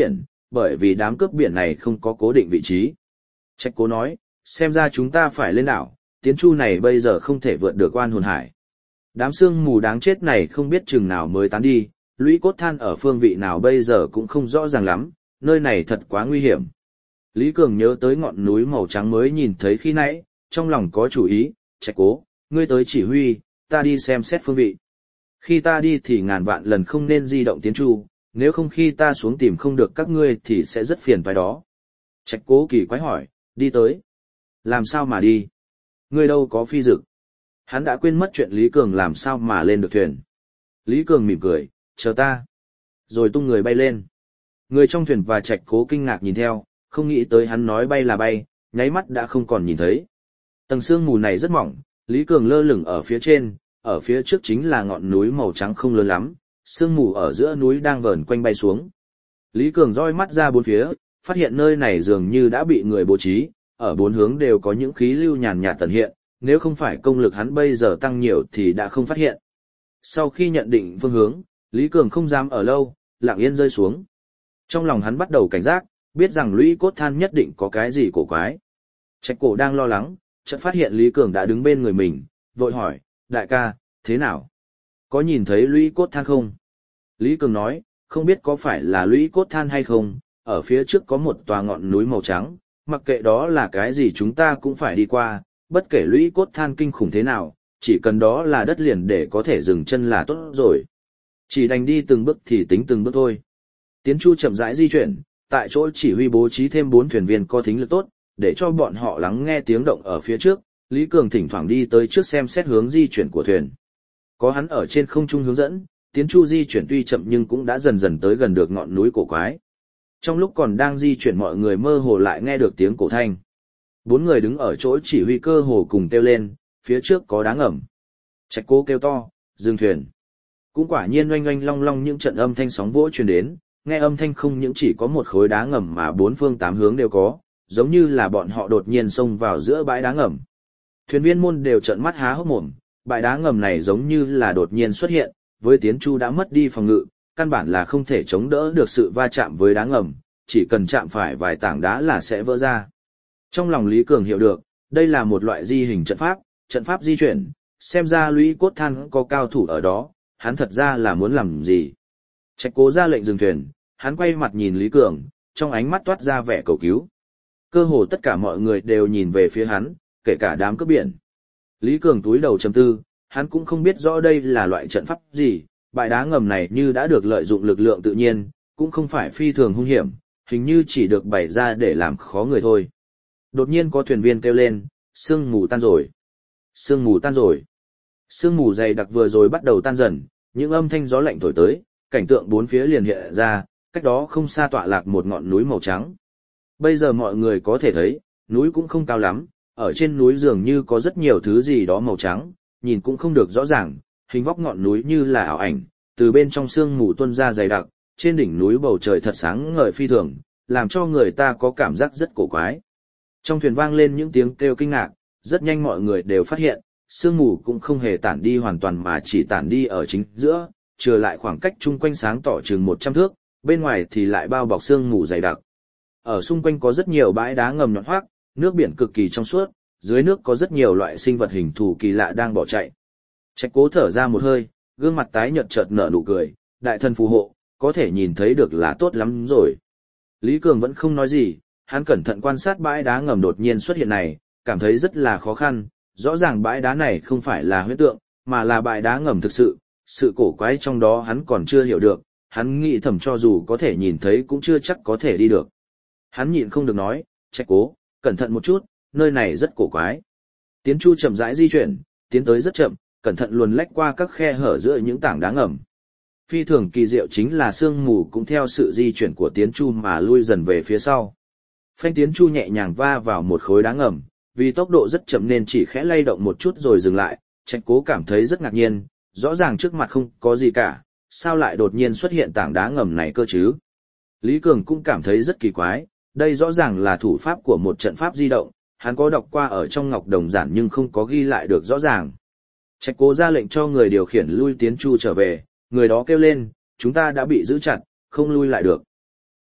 bởi vì đám cướp biển này không có cố định vị trí. Trạch Cố nói, xem ra chúng ta phải lên đảo, tiến chu này bây giờ không thể vượt được oan hồn hải. Đám sương mù đáng chết này không biết chừng nào mới tán đi, lũy cốt than ở phương vị nào bây giờ cũng không rõ ràng lắm, nơi này thật quá nguy hiểm. Lý Cường nhớ tới ngọn núi màu trắng mới nhìn thấy khi nãy, trong lòng có chủ ý, Trạch Cố, ngươi tới chỉ huy, ta đi xem xét phương vị. Khi ta đi thì ngàn vạn lần không nên di động tiến chu, nếu không khi ta xuống tìm không được các ngươi thì sẽ rất phiền toái đó. Trạch Cố kỳ quái hỏi, đi tới. Làm sao mà đi? Ngươi đâu có phi dực. Hắn đã quên mất chuyện Lý Cường làm sao mà lên được thuyền. Lý Cường mỉm cười, chờ ta. Rồi tung người bay lên. Người trong thuyền và Trạch Cố kinh ngạc nhìn theo, không nghĩ tới hắn nói bay là bay, nháy mắt đã không còn nhìn thấy. Tầng sương mù này rất mỏng, Lý Cường lơ lửng ở phía trên, ở phía trước chính là ngọn núi màu trắng không lớn lắm, sương mù ở giữa núi đang vờn quanh bay xuống. Lý Cường dõi mắt ra bốn phía, phát hiện nơi này dường như đã bị người bố trí, ở bốn hướng đều có những khí lưu nhàn nhạt tẩn hiện, nếu không phải công lực hắn bây giờ tăng nhiều thì đã không phát hiện. Sau khi nhận định phương hướng, Lý Cường không dám ở lâu, lặng yên rơi xuống. Trong lòng hắn bắt đầu cảnh giác, biết rằng lũy cốt than nhất định có cái gì cổ quái. Trạch Cổ đang lo lắng, chợt phát hiện Lý Cường đã đứng bên người mình, vội hỏi, đại ca, thế nào? Có nhìn thấy lũy cốt than không? Lý Cường nói, không biết có phải là lũy cốt than hay không, ở phía trước có một tòa ngọn núi màu trắng, mặc kệ đó là cái gì chúng ta cũng phải đi qua, bất kể lũy cốt than kinh khủng thế nào, chỉ cần đó là đất liền để có thể dừng chân là tốt rồi. Chỉ đành đi từng bước thì tính từng bước thôi. Tiến chu chậm rãi di chuyển, tại chỗ chỉ huy bố trí thêm 4 thuyền viên có thính lực tốt, để cho bọn họ lắng nghe tiếng động ở phía trước. Lý Cường thỉnh thoảng đi tới trước xem xét hướng di chuyển của thuyền. Có hắn ở trên không trung hướng dẫn, tiến chu di chuyển tuy chậm nhưng cũng đã dần dần tới gần được ngọn núi cổ quái. Trong lúc còn đang di chuyển mọi người mơ hồ lại nghe được tiếng cổ thanh. 4 người đứng ở chỗ chỉ huy cơ hồ cùng kêu lên, phía trước có đá ngầm. Trạch Cố kêu to, dừng thuyền. Cũng quả nhiên oanh oanh long long những trận âm thanh sóng vỗ truyền đến, nghe âm thanh không những chỉ có một khối đá ngầm mà 4 phương 8 hướng đều có, giống như là bọn họ đột nhiên xông vào giữa bãi đá ngầm. Thuyền viên môn đều trợn mắt há hốc mồm, bãi đá ngầm này giống như là đột nhiên xuất hiện, với tiến chu đã mất đi phòng ngự, căn bản là không thể chống đỡ được sự va chạm với đá ngầm, chỉ cần chạm phải vài tảng đá là sẽ vỡ ra. Trong lòng Lý Cường hiểu được, đây là một loại di hình trận pháp di chuyển, xem ra lũy cốt than có cao thủ ở đó, hắn thật ra là muốn làm gì. Trạch Cố ra lệnh dừng thuyền, hắn quay mặt nhìn Lý Cường, trong ánh mắt toát ra vẻ cầu cứu. Cơ hồ tất cả mọi người đều nhìn về phía hắn, kể cả đám cướp biển. Lý Cường túi đầu trầm tư, hắn cũng không biết rõ đây là loại trận pháp gì, bãi đá ngầm này như đã được lợi dụng lực lượng tự nhiên, cũng không phải phi thường hung hiểm, hình như chỉ được bày ra để làm khó người thôi. Đột nhiên có thuyền viên kêu lên, sương mù tan rồi. Sương mù tan rồi. Sương mù dày đặc vừa rồi bắt đầu tan dần, những âm thanh gió lạnh thổi tới, cảnh tượng bốn phía liền hiện ra, cách đó không xa tọa lạc một ngọn núi màu trắng. Bây giờ mọi người có thể thấy, núi cũng không cao lắm, ở trên núi dường như có rất nhiều thứ gì đó màu trắng, nhìn cũng không được rõ ràng, hình vóc ngọn núi như là ảo ảnh, từ bên trong sương mù tuôn ra dày đặc, trên đỉnh núi bầu trời thật sáng ngời phi thường, làm cho người ta có cảm giác rất cổ quái. Trong thuyền vang lên những tiếng kêu kinh ngạc, rất nhanh mọi người đều phát hiện, sương mù cũng không hề tản đi hoàn toàn mà chỉ tản đi ở chính giữa, trừ lại khoảng cách chung quanh sáng tỏ chừng 100 thước, bên ngoài thì lại bao bọc sương mù dày đặc. Ở xung quanh có rất nhiều bãi đá ngầm nhọn hoác, nước biển cực kỳ trong suốt, dưới nước có rất nhiều loại sinh vật hình thù kỳ lạ đang bỏ chạy. Trạch Cố thở ra một hơi, gương mặt tái nhợt chợt nở nụ cười, đại thần phù hộ, có thể nhìn thấy được là tốt lắm rồi. Lý Cường vẫn không nói gì, hắn cẩn thận quan sát bãi đá ngầm đột nhiên xuất hiện này, cảm thấy rất là khó khăn, rõ ràng bãi đá này không phải là huyễn tượng, mà là bãi đá ngầm thực sự cổ quái trong đó hắn còn chưa hiểu được, hắn nghĩ thầm cho dù có thể nhìn thấy cũng chưa chắc có thể đi được. Hắn nhịn không được nói, Trạch Cố, cẩn thận một chút, nơi này rất cổ quái. Tiến chu chậm rãi di chuyển, tiến tới rất chậm, cẩn thận luồn lách qua các khe hở giữa những tảng đá ngầm. Phi thường kỳ diệu chính là sương mù cũng theo sự di chuyển của tiến chu mà lui dần về phía sau. Phanh tiến chu nhẹ nhàng va vào một khối đá ngầm, vì tốc độ rất chậm nên chỉ khẽ lay động một chút rồi dừng lại. Trạch Cố cảm thấy rất ngạc nhiên, rõ ràng trước mặt không có gì cả, sao lại đột nhiên xuất hiện tảng đá ngầm này cơ chứ? Lý Cường cũng cảm thấy rất kỳ quái, đây rõ ràng là thủ pháp của một trận pháp di động, hắn có đọc qua ở trong ngọc đồng giản nhưng không có ghi lại được rõ ràng. Trạch Cố ra lệnh cho người điều khiển lui tiến chu trở về, người đó kêu lên, chúng ta đã bị giữ chặt, không lui lại được.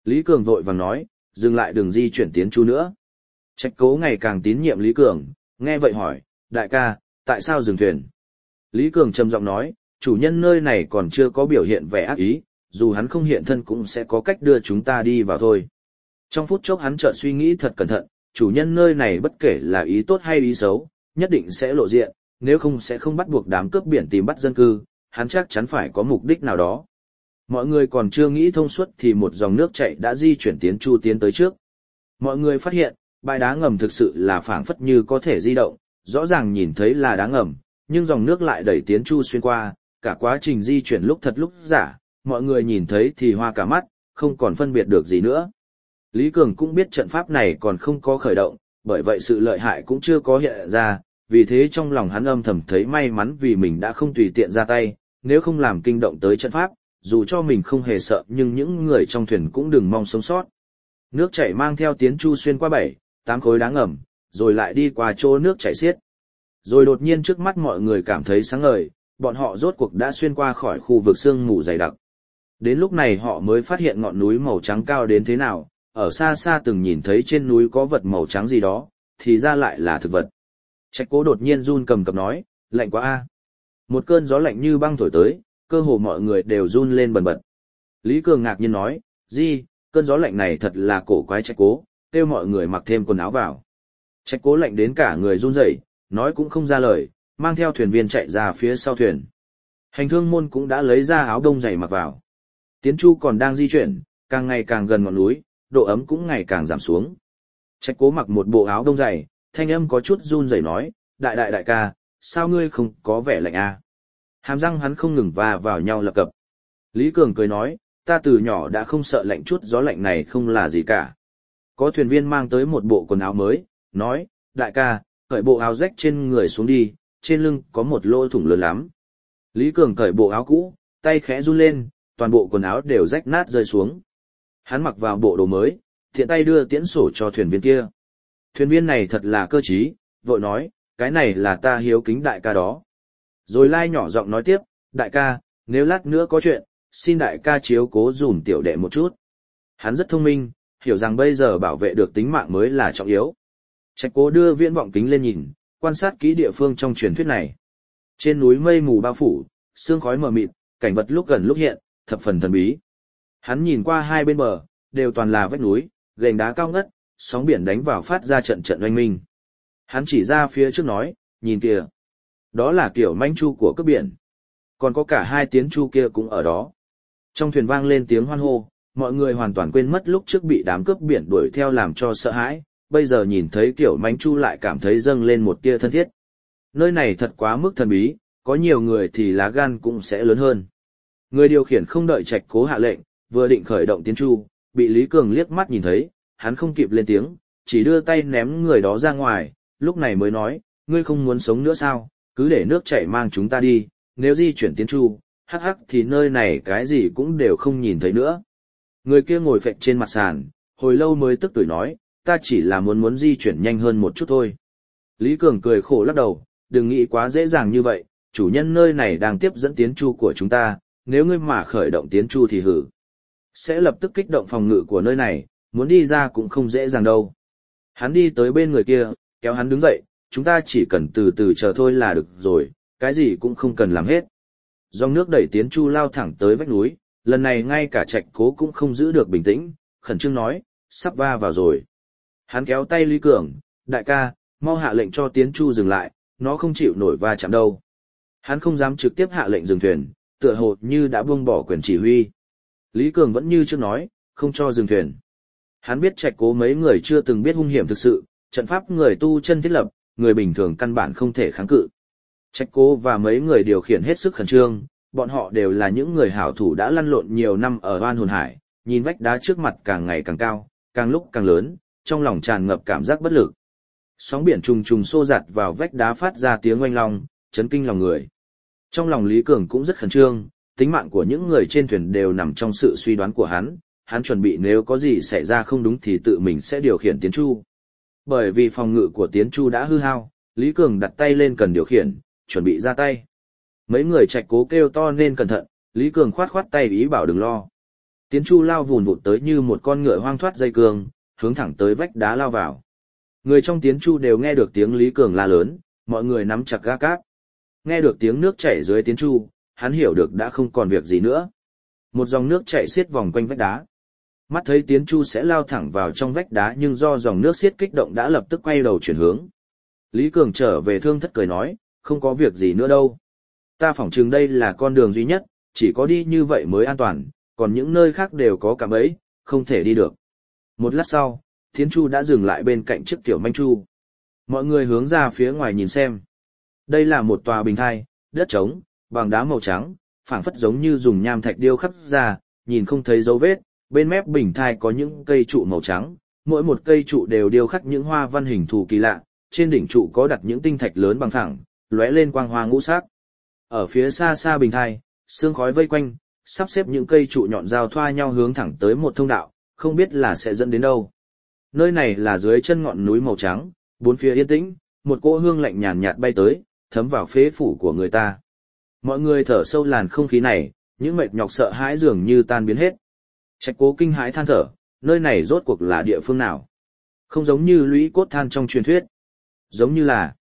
Lý Cường vội vàng nói, dừng lại đường di chuyển tiến chu nữa. Trạch Cố ngày càng tín nhiệm Lý Cường, nghe vậy hỏi, đại ca, tại sao dừng thuyền? Lý Cường trầm giọng nói, chủ nhân nơi này còn chưa có biểu hiện vẻ ác ý, dù hắn không hiện thân cũng sẽ có cách đưa chúng ta đi vào thôi. Trong phút chốc hắn chợt suy nghĩ thật cẩn thận, chủ nhân nơi này bất kể là ý tốt hay ý xấu, nhất định sẽ lộ diện, nếu không sẽ không bắt buộc đám cướp biển tìm bắt dân cư, hắn chắc chắn phải có mục đích nào đó. Mọi người còn chưa nghĩ thông suốt thì một dòng nước chảy đã di chuyển tiến chu tiến tới trước. Mọi người phát hiện, bãi đá ngầm thực sự là phảng phất như có thể di động, rõ ràng nhìn thấy là đá ngầm, nhưng dòng nước lại đẩy tiến chu xuyên qua, cả quá trình di chuyển lúc thật lúc giả, mọi người nhìn thấy thì hoa cả mắt, không còn phân biệt được gì nữa. Lý Cường cũng biết trận pháp này còn không có khởi động, bởi vậy sự lợi hại cũng chưa có hiện ra, vì thế trong lòng hắn âm thầm thấy may mắn vì mình đã không tùy tiện ra tay, nếu không làm kinh động tới trận pháp, dù cho mình không hề sợ nhưng những người trong thuyền cũng đừng mong sống sót. Nước chảy mang theo tiến chu xuyên qua 7, 8 khối đá ngầm, rồi lại đi qua chỗ nước chảy xiết. Rồi đột nhiên trước mắt mọi người cảm thấy sáng ngời, bọn họ rốt cuộc đã xuyên qua khỏi khu vực sương mù dày đặc. Đến lúc này họ mới phát hiện ngọn núi màu trắng cao đến thế nào, ở xa xa từng nhìn thấy trên núi có vật màu trắng gì đó, thì ra lại là thực vật. Trạch Cố đột nhiên run cầm cập nói, lạnh quá a. Một cơn gió lạnh như băng thổi tới, cơ hồ mọi người đều run lên bần bật. Lý Cường ngạc nhiên nói, cơn gió lạnh này thật là cổ quái. Trạch Cố, kêu mọi người mặc thêm quần áo vào. Trạch Cố lạnh đến cả người run rẩy, nói cũng không ra lời, mang theo thuyền viên chạy ra phía sau thuyền. Hành thương môn cũng đã lấy ra áo đông dày mặc vào. Tiến chu còn đang di chuyển, càng ngày càng gần ngọn núi, độ ấm cũng ngày càng giảm xuống. Trạch Cố mặc một bộ áo đông dày, thanh âm có chút run rẩy nói, đại ca, sao ngươi không có vẻ lạnh a? Hàm răng hắn không ngừng va vào nhau lập cập. Lý Cường cười nói, ta từ nhỏ đã không sợ lạnh, chút gió lạnh này không là gì cả. Có thuyền viên mang tới một bộ quần áo mới, nói, đại ca, cởi bộ áo rách trên người xuống đi, trên lưng có một lỗ thủng lớn lắm. Lý Cường cởi bộ áo cũ, tay khẽ run lên, toàn bộ quần áo đều rách nát rơi xuống. Hắn mặc vào bộ đồ mới, thiện tay đưa tiễn sổ cho thuyền viên kia. Thuyền viên này thật là cơ trí, vội nói, cái này là ta hiếu kính đại ca đó. Rồi lai nhỏ giọng nói tiếp, đại ca, nếu lát nữa có chuyện, xin đại ca chiếu cố dùm tiểu đệ một chút. Hắn rất thông minh, hiểu rằng bây giờ bảo vệ được tính mạng mới là trọng yếu. Trạch Cố đưa viễn vọng kính lên nhìn, quan sát kỹ địa phương trong truyền thuyết này. Trên núi mây mù bao phủ, sương khói mờ mịt, cảnh vật lúc gần lúc hiện, thập phần thần bí. Hắn nhìn qua hai bên bờ, đều toàn là vách núi, gành đá cao ngất, sóng biển đánh vào phát ra trận trận oanh minh. Hắn chỉ ra phía trước nói, nhìn kìa. Đó là kiểu manh chu của cướp biển. Còn có cả hai tiến chu kia cũng ở đó. Trong thuyền vang lên tiếng hoan hô, mọi người hoàn toàn quên mất lúc trước bị đám cướp biển đuổi theo làm cho sợ hãi, bây giờ nhìn thấy kiểu manh chu lại cảm thấy dâng lên một tia thân thiết. Nơi này thật quá mức thần bí, có nhiều người thì lá gan cũng sẽ lớn hơn. Người điều khiển không đợi Trạch Cố hạ lệnh, vừa định khởi động tiến chu, bị Lý Cường liếc mắt nhìn thấy, hắn không kịp lên tiếng, chỉ đưa tay ném người đó ra ngoài, lúc này mới nói, ngươi không muốn sống nữa sao, cứ để nước chảy mang chúng ta đi, nếu di chuyển tiến chu, hắc hắc thì nơi này cái gì cũng đều không nhìn thấy nữa. Người kia ngồi phịch trên mặt sàn, hồi lâu mới tức tưởi nói, ta chỉ là muốn di chuyển nhanh hơn một chút thôi. Lý Cường cười khổ lắc đầu, đừng nghĩ quá dễ dàng như vậy, chủ nhân nơi này đang tiếp dẫn tiến chu của chúng ta, nếu ngươi mà khởi động tiến chu thì hử. Sẽ lập tức kích động phòng ngự của nơi này, muốn đi ra cũng không dễ dàng đâu. Hắn đi tới bên người kia, kéo hắn đứng dậy, chúng ta chỉ cần từ từ chờ thôi là được rồi, cái gì cũng không cần làm hết. Dòng nước đẩy tiến chu lao thẳng tới vách núi, lần này ngay cả Trạch Cố cũng không giữ được bình tĩnh, khẩn trương nói, sắp va vào rồi. Hắn kéo tay Lý Cường, đại ca, mau hạ lệnh cho tiến chu dừng lại, nó không chịu nổi va chạm đâu. Hắn không dám trực tiếp hạ lệnh dừng thuyền, tựa hồ như đã buông bỏ quyền chỉ huy. Lý Cường vẫn như trước nói, không cho dừng thuyền. Hắn biết Trạch Cố mấy người chưa từng biết hung hiểm thực sự, trận pháp người tu chân thiết lập, người bình thường căn bản không thể kháng cự. Trạch Cố và mấy người điều khiển hết sức khẩn trương, bọn họ đều là những người hảo thủ đã lăn lộn nhiều năm ở Oan Hồn Hải, nhìn vách đá trước mặt càng ngày càng cao, càng lúc càng lớn, trong lòng tràn ngập cảm giác bất lực. Sóng biển trùng trùng xô giặt vào vách đá phát ra tiếng oanh long, chấn kinh lòng người. Trong lòng Lý Cường cũng rất khẩn trương, tính mạng của những người trên thuyền đều nằm trong sự suy đoán của hắn chuẩn bị nếu có gì xảy ra không đúng thì tự mình sẽ điều khiển tiến chu. Bởi vì phòng ngự của tiến chu đã hư hao, Lý Cường đặt tay lên cần điều khiển, chuẩn bị ra tay. Mấy người Trạch Cố kêu to nên cẩn thận, Lý Cường khoát khoát tay ý bảo đừng lo. Tiến chu lao vùn vụt tới như một con ngựa hoang thoát dây cương, hướng thẳng tới vách đá lao vào. Người trong tiến chu đều nghe được tiếng Lý Cường la lớn, mọi người nắm chặt ga cáp. Nghe được tiếng nước chảy dưới tiến chu, hắn hiểu được đã không còn việc gì nữa. Một dòng nước chảy xiết vòng quanh vách đá. Mắt thấy tiến chu sẽ lao thẳng vào trong vách đá nhưng do dòng nước xiết kích động đã lập tức quay đầu chuyển hướng. Lý Cường trở về Thương Thất cười nói, không có việc gì nữa đâu. Ta phỏng chừng đây là con đường duy nhất, chỉ có đi như vậy mới an toàn, còn những nơi khác đều có cạm bẫy, không thể đi được. Một lát sau, tiến chu đã dừng lại bên cạnh chiếc tiểu manh chu. Mọi người hướng ra phía ngoài nhìn xem. Đây là một tòa bình thai, đất trống, bằng đá màu trắng, phảng phất giống như dùng nham thạch điêu khắc ra, nhìn không thấy dấu vết. Bên mép bình thai có những cây trụ màu trắng, mỗi một cây trụ đều điêu khắc những hoa văn hình thù kỳ lạ, trên đỉnh trụ có đặt những tinh thạch lớn bằng phẳng, lóe lên quang hoa ngũ sắc. Ở phía xa xa bình thai, sương khói vây quanh, sắp xếp những cây trụ nhọn giao thoa nhau hướng thẳng tới một thông đạo, không biết là sẽ dẫn đến đâu. Nơi này là dưới chân ngọn núi màu trắng, bốn phía yên tĩnh, một cỗ hương lạnh nhàn nhạt bay tới, thấm vào phế phủ của người ta. Mọi người thở sâu làn không khí này, những mệt nhọc sợ hãi dường như tan biến hết. Trạch Cố kinh hãi than thở, nơi này rốt cuộc là địa phương nào? Không giống như lũy cốt than trong truyền thuyết. Giống như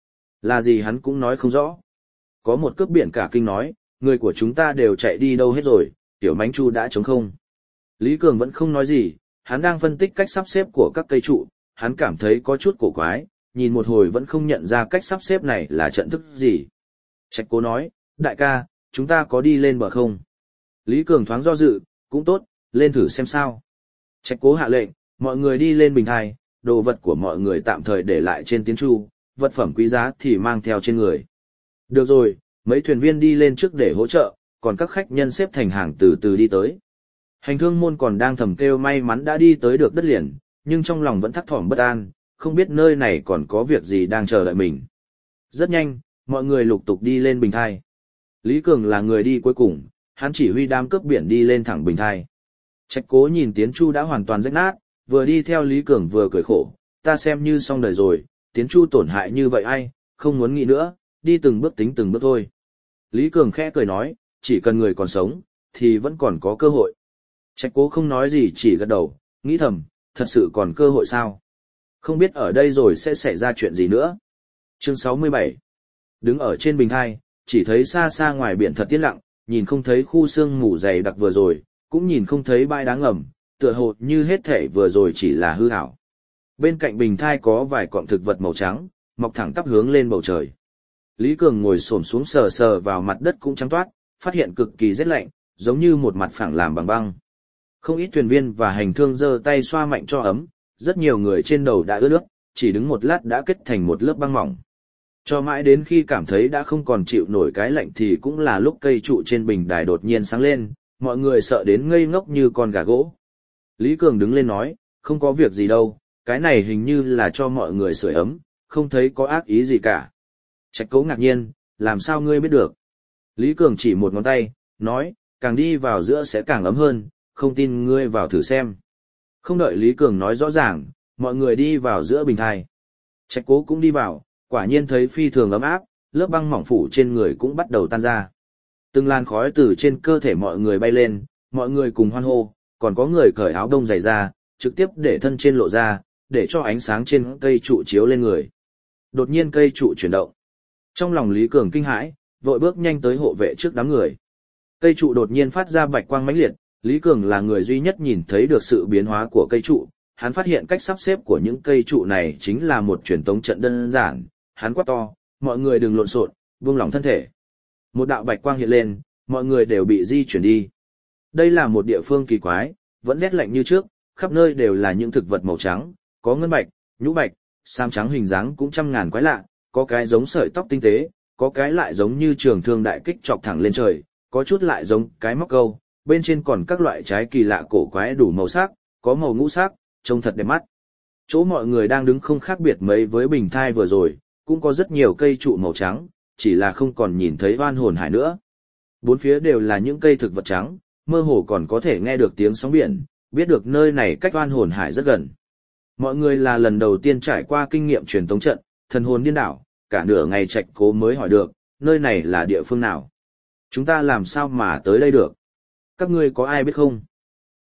là gì hắn cũng nói không rõ. Có một cướp biển cả kinh nói, người của chúng ta đều chạy đi đâu hết rồi, tiểu mánh chu đã trống không. Lý Cường vẫn không nói gì, hắn đang phân tích cách sắp xếp của các cây trụ, hắn cảm thấy có chút cổ quái, nhìn một hồi vẫn không nhận ra cách sắp xếp này là trận thức gì. Trạch Cố nói, đại ca, chúng ta có đi lên bờ không? Lý Cường thoáng do dự, cũng tốt, lên thử xem sao. Trạch Cố hạ lệnh, mọi người đi lên bình thai, đồ vật của mọi người tạm thời để lại trên tiến chu, vật phẩm quý giá thì mang theo trên người. Được rồi, mấy thuyền viên đi lên trước để hỗ trợ, còn các khách nhân xếp thành hàng từ từ đi tới. Hành thương môn còn đang thầm kêu may mắn đã đi tới được đất liền, nhưng trong lòng vẫn thấp thỏm bất an, không biết nơi này còn có việc gì đang chờ đợi mình. Rất nhanh, mọi người lục tục đi lên bình thai. Lý Cường là người đi cuối cùng, hắn chỉ huy đám cướp biển đi lên thẳng bình thai. Trạch Cố nhìn tiến chu đã hoàn toàn rách nát, vừa đi theo Lý Cường vừa cười khổ, ta xem như xong đời rồi, tiến chu tổn hại như vậy ai, không muốn nghĩ nữa, đi từng bước tính từng bước thôi. Lý Cường khẽ cười nói, chỉ cần người còn sống, thì vẫn còn có cơ hội. Trạch Cố không nói gì chỉ gật đầu, nghĩ thầm, thật sự còn cơ hội sao? Không biết ở đây rồi sẽ xảy ra chuyện gì nữa. Chương 67. Đứng ở trên bình thai, chỉ thấy xa xa ngoài biển thật yên lặng, nhìn không thấy khu sương mù dày đặc vừa rồi, cũng nhìn không thấy bãi đá ngầm, tựa hồ như hết thể vừa rồi chỉ là hư ảo. Bên cạnh bình thai có vài cọng thực vật màu trắng, mọc thẳng tắp hướng lên bầu trời. Lý Cường ngồi xổm xuống sờ sờ vào mặt đất cũng trắng toát, phát hiện cực kỳ rét lạnh, giống như một mặt phẳng làm bằng băng. Không ít thuyền viên và hành thương giơ tay xoa mạnh cho ấm, rất nhiều người trên đầu đã ướt nước, chỉ đứng một lát đã kết thành một lớp băng mỏng. Cho mãi đến khi cảm thấy đã không còn chịu nổi cái lạnh thì cũng là lúc cây trụ trên bình đài đột nhiên sáng lên, mọi người sợ đến ngây ngốc như con gà gỗ. Lý Cường đứng lên nói, không có việc gì đâu, cái này hình như là cho mọi người sưởi ấm, không thấy có ác ý gì cả. Trạch Cố ngạc nhiên, làm sao ngươi biết được? Lý Cường chỉ một ngón tay, nói, càng đi vào giữa sẽ càng ấm hơn, không tin ngươi vào thử xem. Không đợi Lý Cường nói rõ ràng, mọi người đi vào giữa bình thai. Trạch Cố cũng đi vào, quả nhiên thấy phi thường ấm áp, lớp băng mỏng phủ trên người cũng bắt đầu tan ra. Từng làn khói từ trên cơ thể mọi người bay lên, mọi người cùng hoan hô, còn có người cởi áo đông dày ra, trực tiếp để thân trên lộ ra, để cho ánh sáng trên cây trụ chiếu lên người. Đột nhiên cây trụ chuyển động. Trong lòng Lý Cường kinh hãi, vội bước nhanh tới hộ vệ trước đám người. Cây trụ đột nhiên phát ra bạch quang mãnh liệt, Lý Cường là người duy nhất nhìn thấy được sự biến hóa của cây trụ, hắn phát hiện cách sắp xếp của những cây trụ này chính là một truyền tống trận đơn giản, hắn quát to, mọi người đừng lộn xộn, buông lỏng thân thể. Một đạo bạch quang hiện lên, mọi người đều bị di chuyển đi. Đây là một địa phương kỳ quái, vẫn rét lạnh như trước, khắp nơi đều là những thực vật màu trắng, có ngân bạch, nhũ bạch, sam trắng hình dáng cũng trăm ngàn quái lạ, có cái giống sợi tóc tinh tế, có cái lại giống như trường thương đại kích chọc thẳng lên trời, có chút lại giống cái móc câu, bên trên còn các loại trái kỳ lạ cổ quái đủ màu sắc, có màu ngũ sắc, trông thật đẹp mắt. Chỗ mọi người đang đứng không khác biệt mấy với bình thai vừa rồi, cũng có rất nhiều cây trụ màu trắng, chỉ là không còn nhìn thấy oan hồn hải nữa. Bốn phía đều là những cây thực vật trắng, mơ hồ còn có thể nghe được tiếng sóng biển, biết được nơi này cách oan hồn hải rất gần. Mọi người là lần đầu tiên trải qua kinh nghiệm truyền tống trận, thần hồn điên đảo, cả nửa ngày Trạch Cố mới hỏi được, nơi này là địa phương nào? Chúng ta làm sao mà tới đây được? Các ngươi có ai biết không?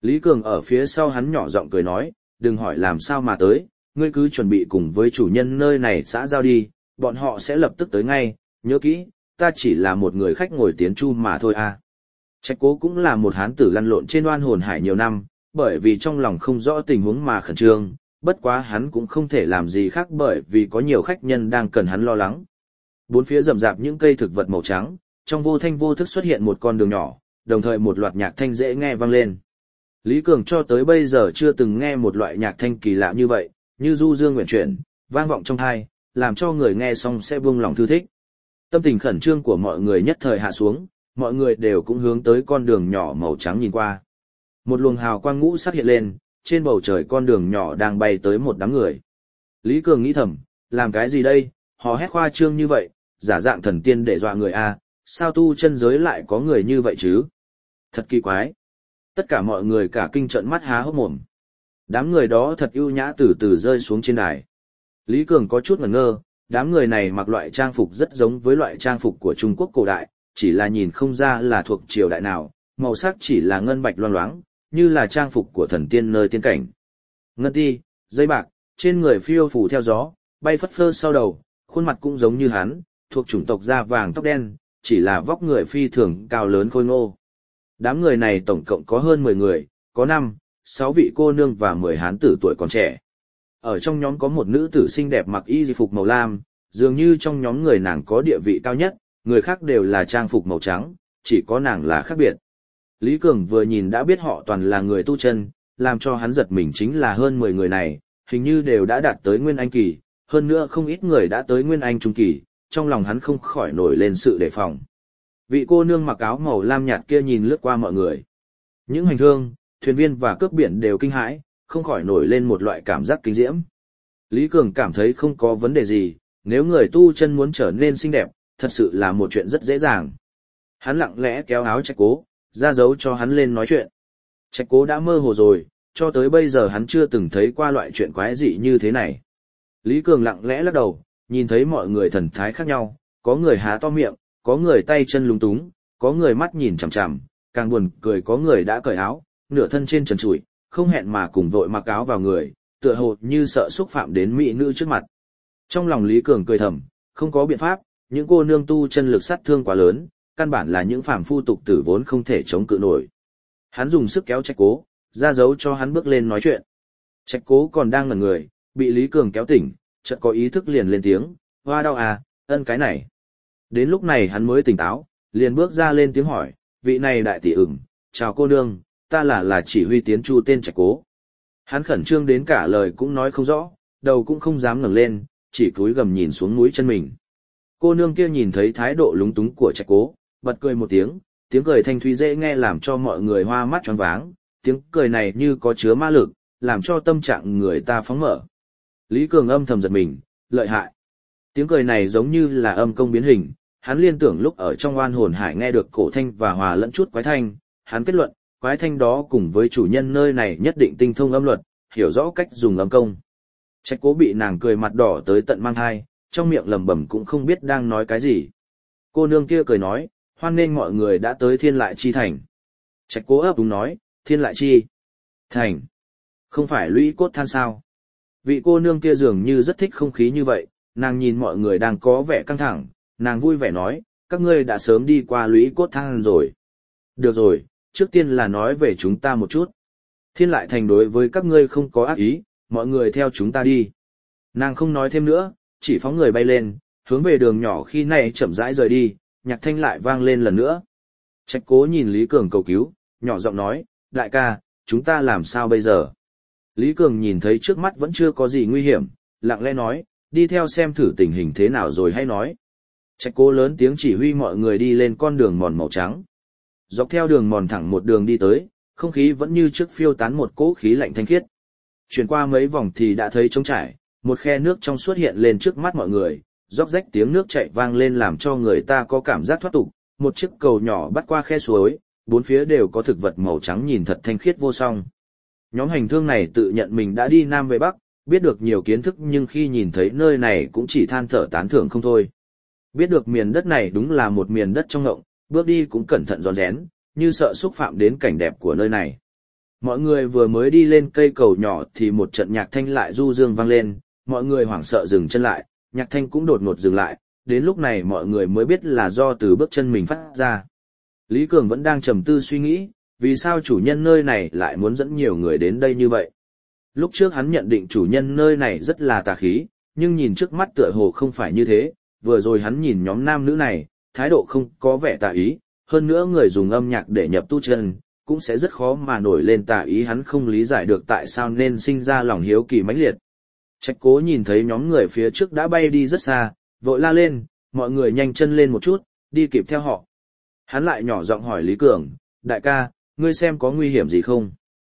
Lý Cường ở phía sau hắn nhỏ giọng cười nói, đừng hỏi làm sao mà tới, ngươi cứ chuẩn bị cùng với chủ nhân nơi này xã giao đi, bọn họ sẽ lập tức tới ngay, nhớ kỹ, ta chỉ là một người khách ngồi tiến chu mà thôi à. Trạch Cố cũng là một hán tử lăn lộn trên oan hồn hải nhiều năm, bởi vì trong lòng không rõ tình huống mà khẩn trương, bất quá hắn cũng không thể làm gì khác bởi vì có nhiều khách nhân đang cần hắn lo lắng. Bốn phía rậm rạp những cây thực vật màu trắng, trong vô thanh vô thức xuất hiện một con đường nhỏ, đồng thời một loạt nhạc thanh dễ nghe vang lên. Lý Cường cho tới bây giờ chưa từng nghe một loại nhạc thanh kỳ lạ như vậy, như du dương nguyện chuyển, vang vọng trong tai, làm cho người nghe xong sẽ buông lòng thư thích. Tâm tình khẩn trương của mọi người nhất thời hạ xuống, mọi người đều cũng hướng tới con đường nhỏ màu trắng nhìn qua. Một luồng hào quang ngũ sắc hiện lên, trên bầu trời con đường nhỏ đang bay tới một đám người. Lý Cường nghĩ thầm, làm cái gì đây, họ hét khoa trương như vậy, giả dạng thần tiên để dọa người a, sao tu chân giới lại có người như vậy chứ? Thật kỳ quái. Tất cả mọi người cả kinh trợn mắt há hốc mồm. Đám người đó thật ưu nhã từ từ rơi xuống trên đài. Lý Cường có chút ngẩn ngơ, đám người này mặc loại trang phục rất giống với loại trang phục của Trung Quốc cổ đại, chỉ là nhìn không ra là thuộc triều đại nào, màu sắc chỉ là ngân bạch loang loáng, như là trang phục của thần tiên nơi tiên cảnh. Ngân ti, dây bạc, trên người phiêu phù theo gió, bay phất phơ sau đầu, khuôn mặt cũng giống như hắn, thuộc chủng tộc da vàng tóc đen, chỉ là vóc người phi thường cao lớn khôi ngô. Đám người này tổng cộng có hơn 10 người, có 6 vị cô nương và 10 hán tử tuổi còn trẻ. Ở trong nhóm có một nữ tử xinh đẹp mặc y phục màu lam, dường như trong nhóm người nàng có địa vị cao nhất, người khác đều là trang phục màu trắng, chỉ có nàng là khác biệt. Lý Cường vừa nhìn đã biết họ toàn là người tu chân, làm cho hắn giật mình chính là hơn 10 người này, hình như đều đã đạt tới Nguyên Anh kỳ, hơn nữa không ít người đã tới Nguyên Anh trung kỳ, trong lòng hắn không khỏi nổi lên sự đề phòng. Vị cô nương mặc áo màu lam nhạt kia nhìn lướt qua mọi người. Những hành thương, thuyền viên và cướp biển đều kinh hãi, không khỏi nổi lên một loại cảm giác kinh diễm. Lý Cường cảm thấy không có vấn đề gì, nếu người tu chân muốn trở nên xinh đẹp, thật sự là một chuyện rất dễ dàng. Hắn lặng lẽ kéo áo Trạch Cố, ra dấu cho hắn lên nói chuyện. Trạch Cố đã mơ hồ rồi, cho tới bây giờ hắn chưa từng thấy qua loại chuyện quái dị như thế này. Lý Cường lặng lẽ lắc đầu, nhìn thấy mọi người thần thái khác nhau, có người há to miệng, có người tay chân lúng túng, có người mắt nhìn chằm chằm, càng buồn cười có người đã cởi áo, nửa thân trên trần trụi, không hẹn mà cùng vội mặc áo vào người, tựa hồ như sợ xúc phạm đến mỹ nữ trước mặt. Trong lòng Lý Cường cười thầm, không có biện pháp, những cô nương tu chân lực sát thương quá lớn, căn bản là những phàm phu tục tử vốn không thể chống cự nổi. Hắn dùng sức kéo Trạch Cố, ra dấu cho hắn bước lên nói chuyện. Trạch Cố còn đang ngẩn người, bị Lý Cường kéo tỉnh, chợt có ý thức liền lên tiếng, hoa đau à, ân cái này. Đến lúc này hắn mới tỉnh táo, liền bước ra lên tiếng hỏi, vị này đại tỷ ửng, chào cô nương, ta là chỉ huy tiến chu tên Trạch Cố. Hắn khẩn trương đến cả lời cũng nói không rõ, đầu cũng không dám ngẩng lên, chỉ cúi gầm nhìn xuống mũi chân mình. Cô nương kia nhìn thấy thái độ lúng túng của Trạch Cố, bật cười một tiếng, tiếng cười thanh thúy dễ nghe làm cho mọi người hoa mắt choáng váng, tiếng cười này như có chứa ma lực, làm cho tâm trạng người ta phóng mở. Lý Cường âm thầm giật mình, lợi hại. Tiếng cười này giống như là âm công biến hình, hắn liên tưởng lúc ở trong oan hồn hải nghe được cổ thanh và hòa lẫn chút quái thanh, hắn kết luận, quái thanh đó cùng với chủ nhân nơi này nhất định tinh thông âm luật, hiểu rõ cách dùng âm công. Trạch Cố bị nàng cười mặt đỏ tới tận mang hai, trong miệng lẩm bẩm cũng không biết đang nói cái gì. Cô nương kia cười nói, hoan nghênh mọi người đã tới Thiên Lại Chi thành. Trạch Cố ấp úng nói, Thiên Lại Chi thành, không phải Lũy Cốt Than sao? Vị cô nương kia dường như rất thích không khí như vậy, nàng nhìn mọi người đang có vẻ căng thẳng, nàng vui vẻ nói, các ngươi đã sớm đi qua Lũy Cốt Than rồi. Được rồi, trước tiên là nói về chúng ta một chút. Thiên Lại thành đối với các ngươi không có ác ý, mọi người theo chúng ta đi. Nàng không nói thêm nữa, chỉ phóng người bay lên, hướng về đường nhỏ khi này chậm rãi rời đi, nhạc thanh lại vang lên lần nữa. Trạch Cố nhìn Lý Cường cầu cứu, nhỏ giọng nói, đại ca, chúng ta làm sao bây giờ? Lý Cường nhìn thấy trước mắt vẫn chưa có gì nguy hiểm, lặng lẽ nói, đi theo xem thử tình hình thế nào rồi hay nói. Trạch Cố lớn tiếng chỉ huy mọi người đi lên con đường mòn màu trắng. Dọc theo đường mòn thẳng một đường đi tới, không khí vẫn như trước phiêu tán một cỗ khí lạnh thanh khiết. Chuyển qua mấy vòng thì đã thấy trống trải, một khe nước trong suốt hiện lên trước mắt mọi người, róc rách tiếng nước chảy vang lên làm cho người ta có cảm giác thoát tục, một chiếc cầu nhỏ bắt qua khe suối, bốn phía đều có thực vật màu trắng nhìn thật thanh khiết vô song. Nhóm hành thương này tự nhận mình đã đi Nam về Bắc, biết được nhiều kiến thức nhưng khi nhìn thấy nơi này cũng chỉ than thở tán thưởng không thôi. Biết được miền đất này đúng là một miền đất trong ngộng, bước đi cũng cẩn thận rón rén, như sợ xúc phạm đến cảnh đẹp của nơi này. Mọi người vừa mới đi lên cây cầu nhỏ thì một trận nhạc thanh lại du dương vang lên, mọi người hoảng sợ dừng chân lại, nhạc thanh cũng đột ngột dừng lại, đến lúc này mọi người mới biết là do từ bước chân mình phát ra. Lý Cường vẫn đang trầm tư suy nghĩ, vì sao chủ nhân nơi này lại muốn dẫn nhiều người đến đây như vậy. Lúc trước hắn nhận định chủ nhân nơi này rất là tà khí, nhưng nhìn trước mắt tựa hồ không phải như thế, vừa rồi hắn nhìn nhóm nam nữ này, thái độ không có vẻ tà ý, hơn nữa người dùng âm nhạc để nhập tu chân, cũng sẽ rất khó mà nổi lên tà ý, hắn không lý giải được tại sao nên sinh ra lòng hiếu kỳ mãnh liệt. Trạch Cố nhìn thấy nhóm người phía trước đã bay đi rất xa, vội la lên, mọi người nhanh chân lên một chút, đi kịp theo họ. Hắn lại nhỏ giọng hỏi Lý Cường, đại ca, ngươi xem có nguy hiểm gì không?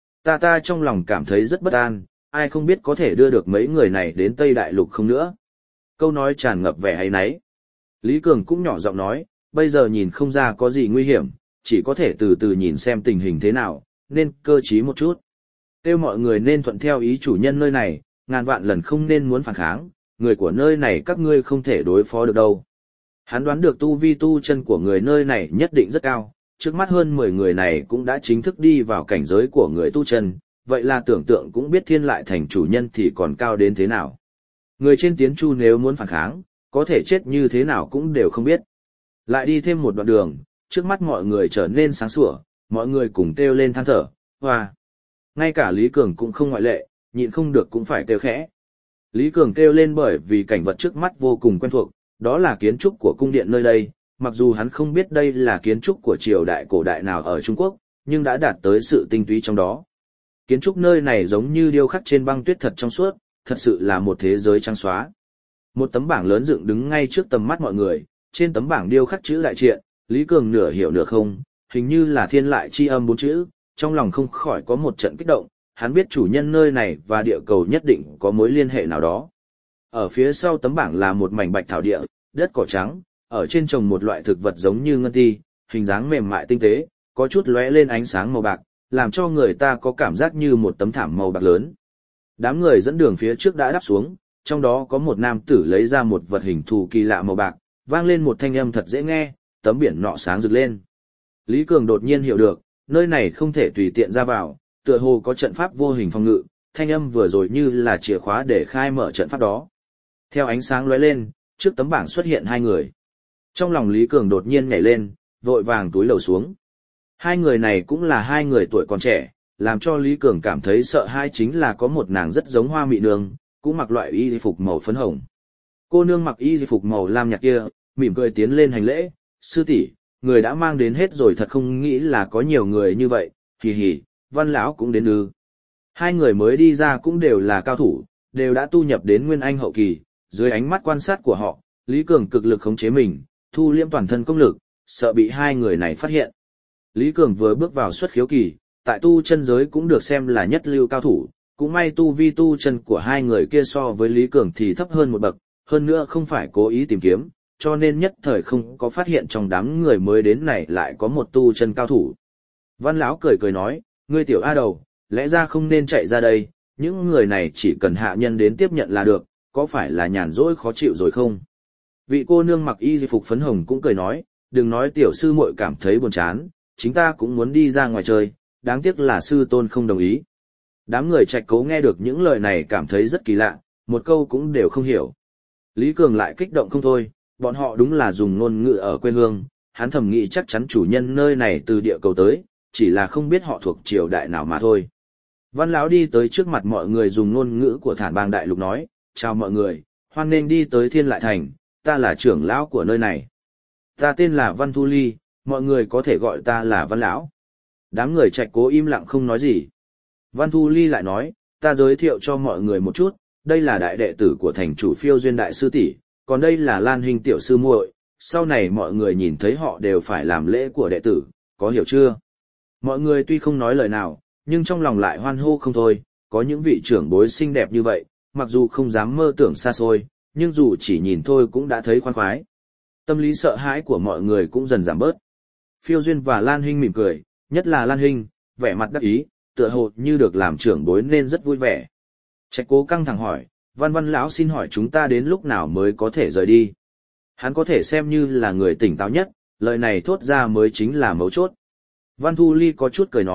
Ta trong lòng cảm thấy rất bất an, ai không biết có thể đưa được mấy người này đến Tây Đại Lục không nữa. Câu nói tràn ngập vẻ áy náy. Lý Cường cũng nhỏ giọng nói, bây giờ nhìn không ra có gì nguy hiểm, chỉ có thể từ từ nhìn xem tình hình thế nào, nên cơ trí một chút. Kêu mọi người nên thuận theo ý chủ nhân nơi này, ngàn vạn lần không nên muốn phản kháng, người của nơi này các ngươi không thể đối phó được đâu. Hắn đoán được tu vi tu chân của người nơi này nhất định rất cao, trước mắt hơn 10 người này cũng đã chính thức đi vào cảnh giới của người tu chân, vậy là tưởng tượng cũng biết Thiên Lại Thành chủ nhân thì còn cao đến thế nào. Người trên tiến chu nếu muốn phản kháng, có thể chết như thế nào cũng đều không biết. Lại đi thêm một đoạn đường, trước mắt mọi người trở nên sáng sủa, mọi người cùng kêu lên than thở, hoa. Ngay cả Lý Cường cũng không ngoại lệ, nhịn không được cũng phải kêu khẽ. Lý Cường kêu lên bởi vì cảnh vật trước mắt vô cùng quen thuộc, đó là kiến trúc của cung điện nơi đây, mặc dù hắn không biết đây là kiến trúc của triều đại cổ đại nào ở Trung Quốc, nhưng đã đạt tới sự tinh túy trong đó. Kiến trúc nơi này giống như điêu khắc trên băng tuyết thật trong suốt, thật sự là một thế giới trắng xóa. Một tấm bảng lớn dựng đứng ngay trước tầm mắt mọi người, trên tấm bảng điêu khắc chữ đại triện, Lý Cường nửa hiểu nửa không, hình như là thiên lại chi âm 4 chữ, trong lòng không khỏi có một trận kích động, hắn biết chủ nhân nơi này và địa cầu nhất định có mối liên hệ nào đó. Ở phía sau tấm bảng là một mảnh bạch thảo địa, đất cỏ trắng, ở trên trồng một loại thực vật giống như ngân ti, hình dáng mềm mại tinh tế, có chút lóe lên ánh sáng màu bạc, làm cho người ta có cảm giác như một tấm thảm màu bạc lớn. Đám người dẫn đường phía trước đã đáp xuống, trong đó có một nam tử lấy ra một vật hình thù kỳ lạ màu bạc, vang lên một thanh âm thật dễ nghe, tấm biển nọ sáng rực lên. Lý Cường đột nhiên hiểu được, nơi này không thể tùy tiện ra vào, tựa hồ có trận pháp vô hình phòng ngự, thanh âm vừa rồi như là chìa khóa để khai mở trận pháp đó. Theo ánh sáng lóe lên, trước tấm bảng xuất hiện hai người. Trong lòng Lý Cường đột nhiên nhảy lên, vội vàng túi lầu xuống. Hai người này cũng là hai người tuổi còn trẻ, làm cho Lý Cường cảm thấy sợ hãi chính là có một nàng rất giống Hoa Mị Nương, cũng mặc loại y phục màu phấn hồng. Cô nương mặc y phục màu lam nhạt kia, mỉm cười tiến lên hành lễ, sư tỷ, người đã mang đến hết rồi, thật không nghĩ là có nhiều người như vậy, hì hì, Văn lão cũng đến ư. Hai người mới đi ra cũng đều là cao thủ, đều đã tu nhập đến Nguyên Anh hậu kỳ, dưới ánh mắt quan sát của họ, Lý Cường cực lực khống chế mình, thu liễm toàn thân công lực, sợ bị hai người này phát hiện. Lý Cường vừa bước vào xuất khiếu kỳ, tại tu chân giới cũng được xem là nhất lưu cao thủ, cũng may tu vi tu chân của hai người kia so với Lý Cường thì thấp hơn một bậc, hơn nữa không phải cố ý tìm kiếm, cho nên nhất thời không có phát hiện trong đám người mới đến này lại có một tu chân cao thủ. Văn lão cười cười nói, ngươi tiểu A đầu, lẽ ra không nên chạy ra đây, những người này chỉ cần hạ nhân đến tiếp nhận là được, có phải là nhàn rỗi khó chịu rồi không? Vị cô nương mặc y phục phấn hồng cũng cười nói, đừng nói tiểu sư muội cảm thấy buồn chán, chính ta cũng muốn đi ra ngoài chơi, đáng tiếc là sư tôn không đồng ý. Đám người Trạch Cố nghe được những lời này cảm thấy rất kỳ lạ, một câu cũng đều không hiểu. Lý Cường lại kích động không thôi, bọn họ đúng là dùng ngôn ngữ ở quê hương, hắn thầm nghĩ chắc chắn chủ nhân nơi này từ địa cầu tới, chỉ là không biết họ thuộc triều đại nào mà thôi. Văn lão đi tới trước mặt mọi người dùng ngôn ngữ của Thản Bang Đại Lục nói, chào mọi người, hoan nghênh đi tới Thiên Lại Thành, ta là trưởng lão của nơi này. Ta tên là Văn Thu Ly, mọi người có thể gọi ta là Văn lão. Đám người Trạch Cố im lặng không nói gì. Văn Thu Ly lại nói, ta giới thiệu cho mọi người một chút, đây là đại đệ tử của thành chủ Phiêu Duyên đại sư tỷ, còn đây là Lan Hinh tiểu sư muội, sau này mọi người nhìn thấy họ đều phải làm lễ của đệ tử, có hiểu chưa? Mọi người tuy không nói lời nào, nhưng trong lòng lại hoan hô không thôi, có những vị trưởng bối xinh đẹp như vậy, mặc dù không dám mơ tưởng xa xôi, nhưng dù chỉ nhìn thôi cũng đã thấy khoan khoái. Tâm lý sợ hãi của mọi người cũng dần giảm bớt. Phiêu Duyên và Lan Hinh mỉm cười, nhất là Lan Hinh, vẻ mặt đắc ý, tựa hồ như được làm trưởng bối nên rất vui vẻ. Trạch Cố căng thẳng hỏi, Văn lão xin hỏi chúng ta đến lúc nào mới có thể rời đi? Hắn có thể xem như là người tỉnh táo nhất, lời này thốt ra mới chính là mấu chốt. Văn Thu Ly có chút cười nói,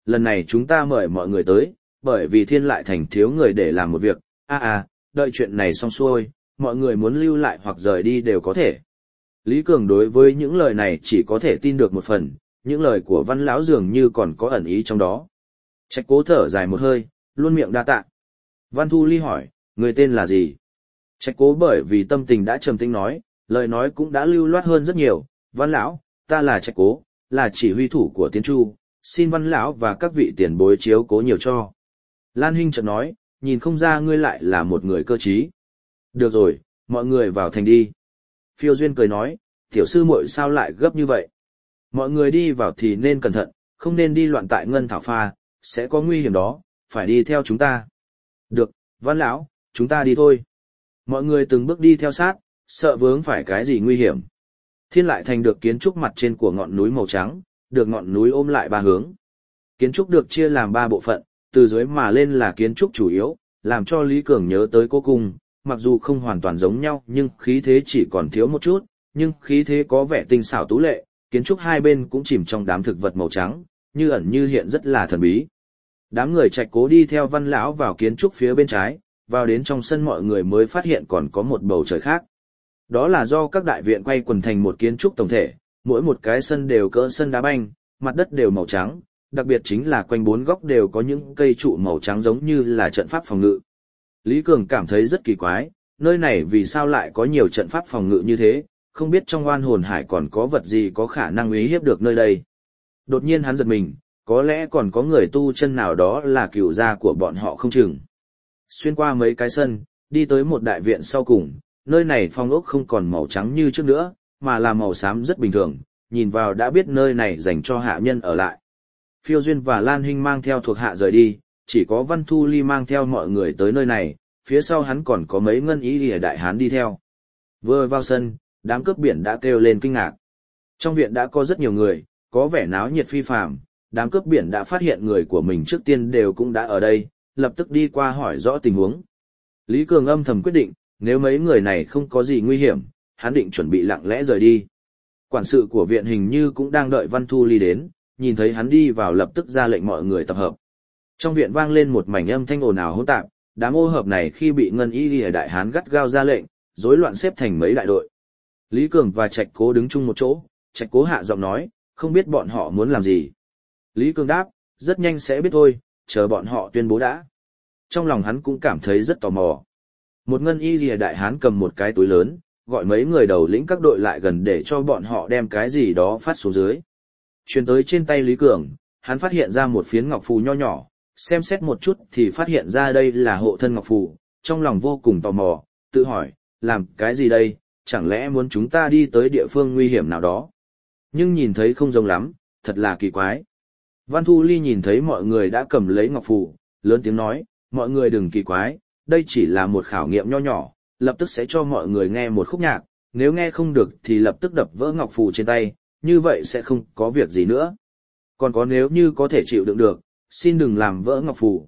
lần này chúng ta mời mọi người tới, bởi vì Thiên Lại Thành thiếu người để làm một việc, đợi chuyện này xong xuôi, mọi người muốn lưu lại hoặc rời đi đều có thể. Lý Cường đối với những lời này chỉ có thể tin được một phần, những lời của Văn lão dường như còn có ẩn ý trong đó. Trạch Cố thở dài một hơi, luôn miệng đa tạ. Văn Thu Ly hỏi, người tên là gì? Trạch Cố bởi vì tâm tình đã trầm tĩnh nói, lời nói cũng đã lưu loát hơn rất nhiều. Văn lão, ta là Trạch Cố, là chỉ huy thủ của Tiến Chu, xin Văn lão và các vị tiền bối chiếu cố nhiều cho. Lan Hinh chợt nói, nhìn không ra ngươi lại là một người cơ trí. Được rồi, mọi người vào thành đi. Phiêu Duyên cười nói, tiểu sư muội sao lại gấp như vậy? Mọi người đi vào thì nên cẩn thận, không nên đi loạn tại Ngân Thảo Pha, sẽ có nguy hiểm đó, phải đi theo chúng ta. Được, Văn lão, chúng ta đi thôi. Mọi người từng bước đi theo sát, sợ vướng phải cái gì nguy hiểm. Thiên Lại Thành được kiến trúc mặt trên của ngọn núi màu trắng, được ngọn núi ôm lại ba hướng. Kiến trúc được chia làm ba bộ phận, từ dưới mà lên là kiến trúc chủ yếu, làm cho Lý Cường nhớ tới Cố Cung, mặc dù không hoàn toàn giống nhau nhưng khí thế chỉ còn thiếu một chút, nhưng khí thế có vẻ tinh xảo tú lệ, kiến trúc hai bên cũng chìm trong đám thực vật màu trắng, như ẩn như hiện rất là thần bí. Đám người Trạch Cố đi theo Văn lão vào kiến trúc phía bên trái, vào đến trong sân mọi người mới phát hiện còn có một bầu trời khác. Đó là do các đại viện quay quần thành một kiến trúc tổng thể, mỗi một cái sân đều cỡ sân đá banh, mặt đất đều màu trắng, đặc biệt chính là quanh bốn góc đều có những cây trụ màu trắng giống như là trận pháp phòng ngự. Lý Cường cảm thấy rất kỳ quái, nơi này vì sao lại có nhiều trận pháp phòng ngự như thế, không biết trong oan hồn hải còn có vật gì có khả năng uy hiếp được nơi đây. Đột nhiên hắn giật mình, có lẽ còn có người tu chân nào đó là cựu gia của bọn họ không chừng. Xuyên qua mấy cái sân, đi tới một đại viện sau cùng, nơi này phong ốc không còn màu trắng như trước nữa, mà là màu xám rất bình thường, nhìn vào đã biết nơi này dành cho hạ nhân ở lại. Phiêu Duyên và Lan Hinh mang theo thuộc hạ rời đi, chỉ có Văn Thu Ly mang theo mọi người tới nơi này, phía sau hắn còn có mấy ngân ý lìa đại hán đi theo. Vừa vào sân, đám cướp biển đã kêu lên kinh ngạc. Trong viện đã có rất nhiều người, có vẻ náo nhiệt phi phàm, đám cướp biển đã phát hiện người của mình trước tiên đều cũng đã ở đây, lập tức đi qua hỏi rõ tình huống. Lý Cường âm thầm quyết định, nếu mấy người này không có gì nguy hiểm, hắn định chuẩn bị lặng lẽ rời đi. Quản sự của viện hình như cũng đang đợi Văn Thu Ly đến, nhìn thấy hắn đi vào lập tức ra lệnh mọi người tập hợp. Trong viện vang lên một mảnh âm thanh ồn ào hỗn tạp, đám ô hợp này khi bị ngân y lìa đại hán gắt gao ra lệnh, rối loạn xếp thành mấy đại đội. Lý Cường và Trạch Cố đứng chung một chỗ, Trạch Cố hạ giọng nói, không biết bọn họ muốn làm gì. Lý Cường đáp, rất nhanh sẽ biết thôi, chờ bọn họ tuyên bố đã. Trong lòng hắn cũng cảm thấy rất tò mò. Một ngân y lìa đại hán cầm một cái túi lớn, gọi mấy người đầu lĩnh các đội lại gần để cho bọn họ đem cái gì đó phát xuống dưới. Truyền tới trên tay Lý Cường, hắn phát hiện ra một phiến ngọc phù nho nhỏ, xem xét một chút thì phát hiện ra đây là hộ thân ngọc phù, trong lòng vô cùng tò mò, tự hỏi, làm cái gì đây, chẳng lẽ muốn chúng ta đi tới địa phương nguy hiểm nào đó. Nhưng nhìn thấy không giống lắm, thật là kỳ quái. Văn Thu Ly nhìn thấy mọi người đã cầm lấy ngọc phù, lớn tiếng nói, mọi người đừng kỳ quái, đây chỉ là một khảo nghiệm nho nhỏ, lập tức sẽ cho mọi người nghe một khúc nhạc, nếu nghe không được thì lập tức đập vỡ ngọc phù trên tay, như vậy sẽ không có việc gì nữa. Còn có nếu như có thể chịu đựng được, xin đừng làm vỡ ngọc phù,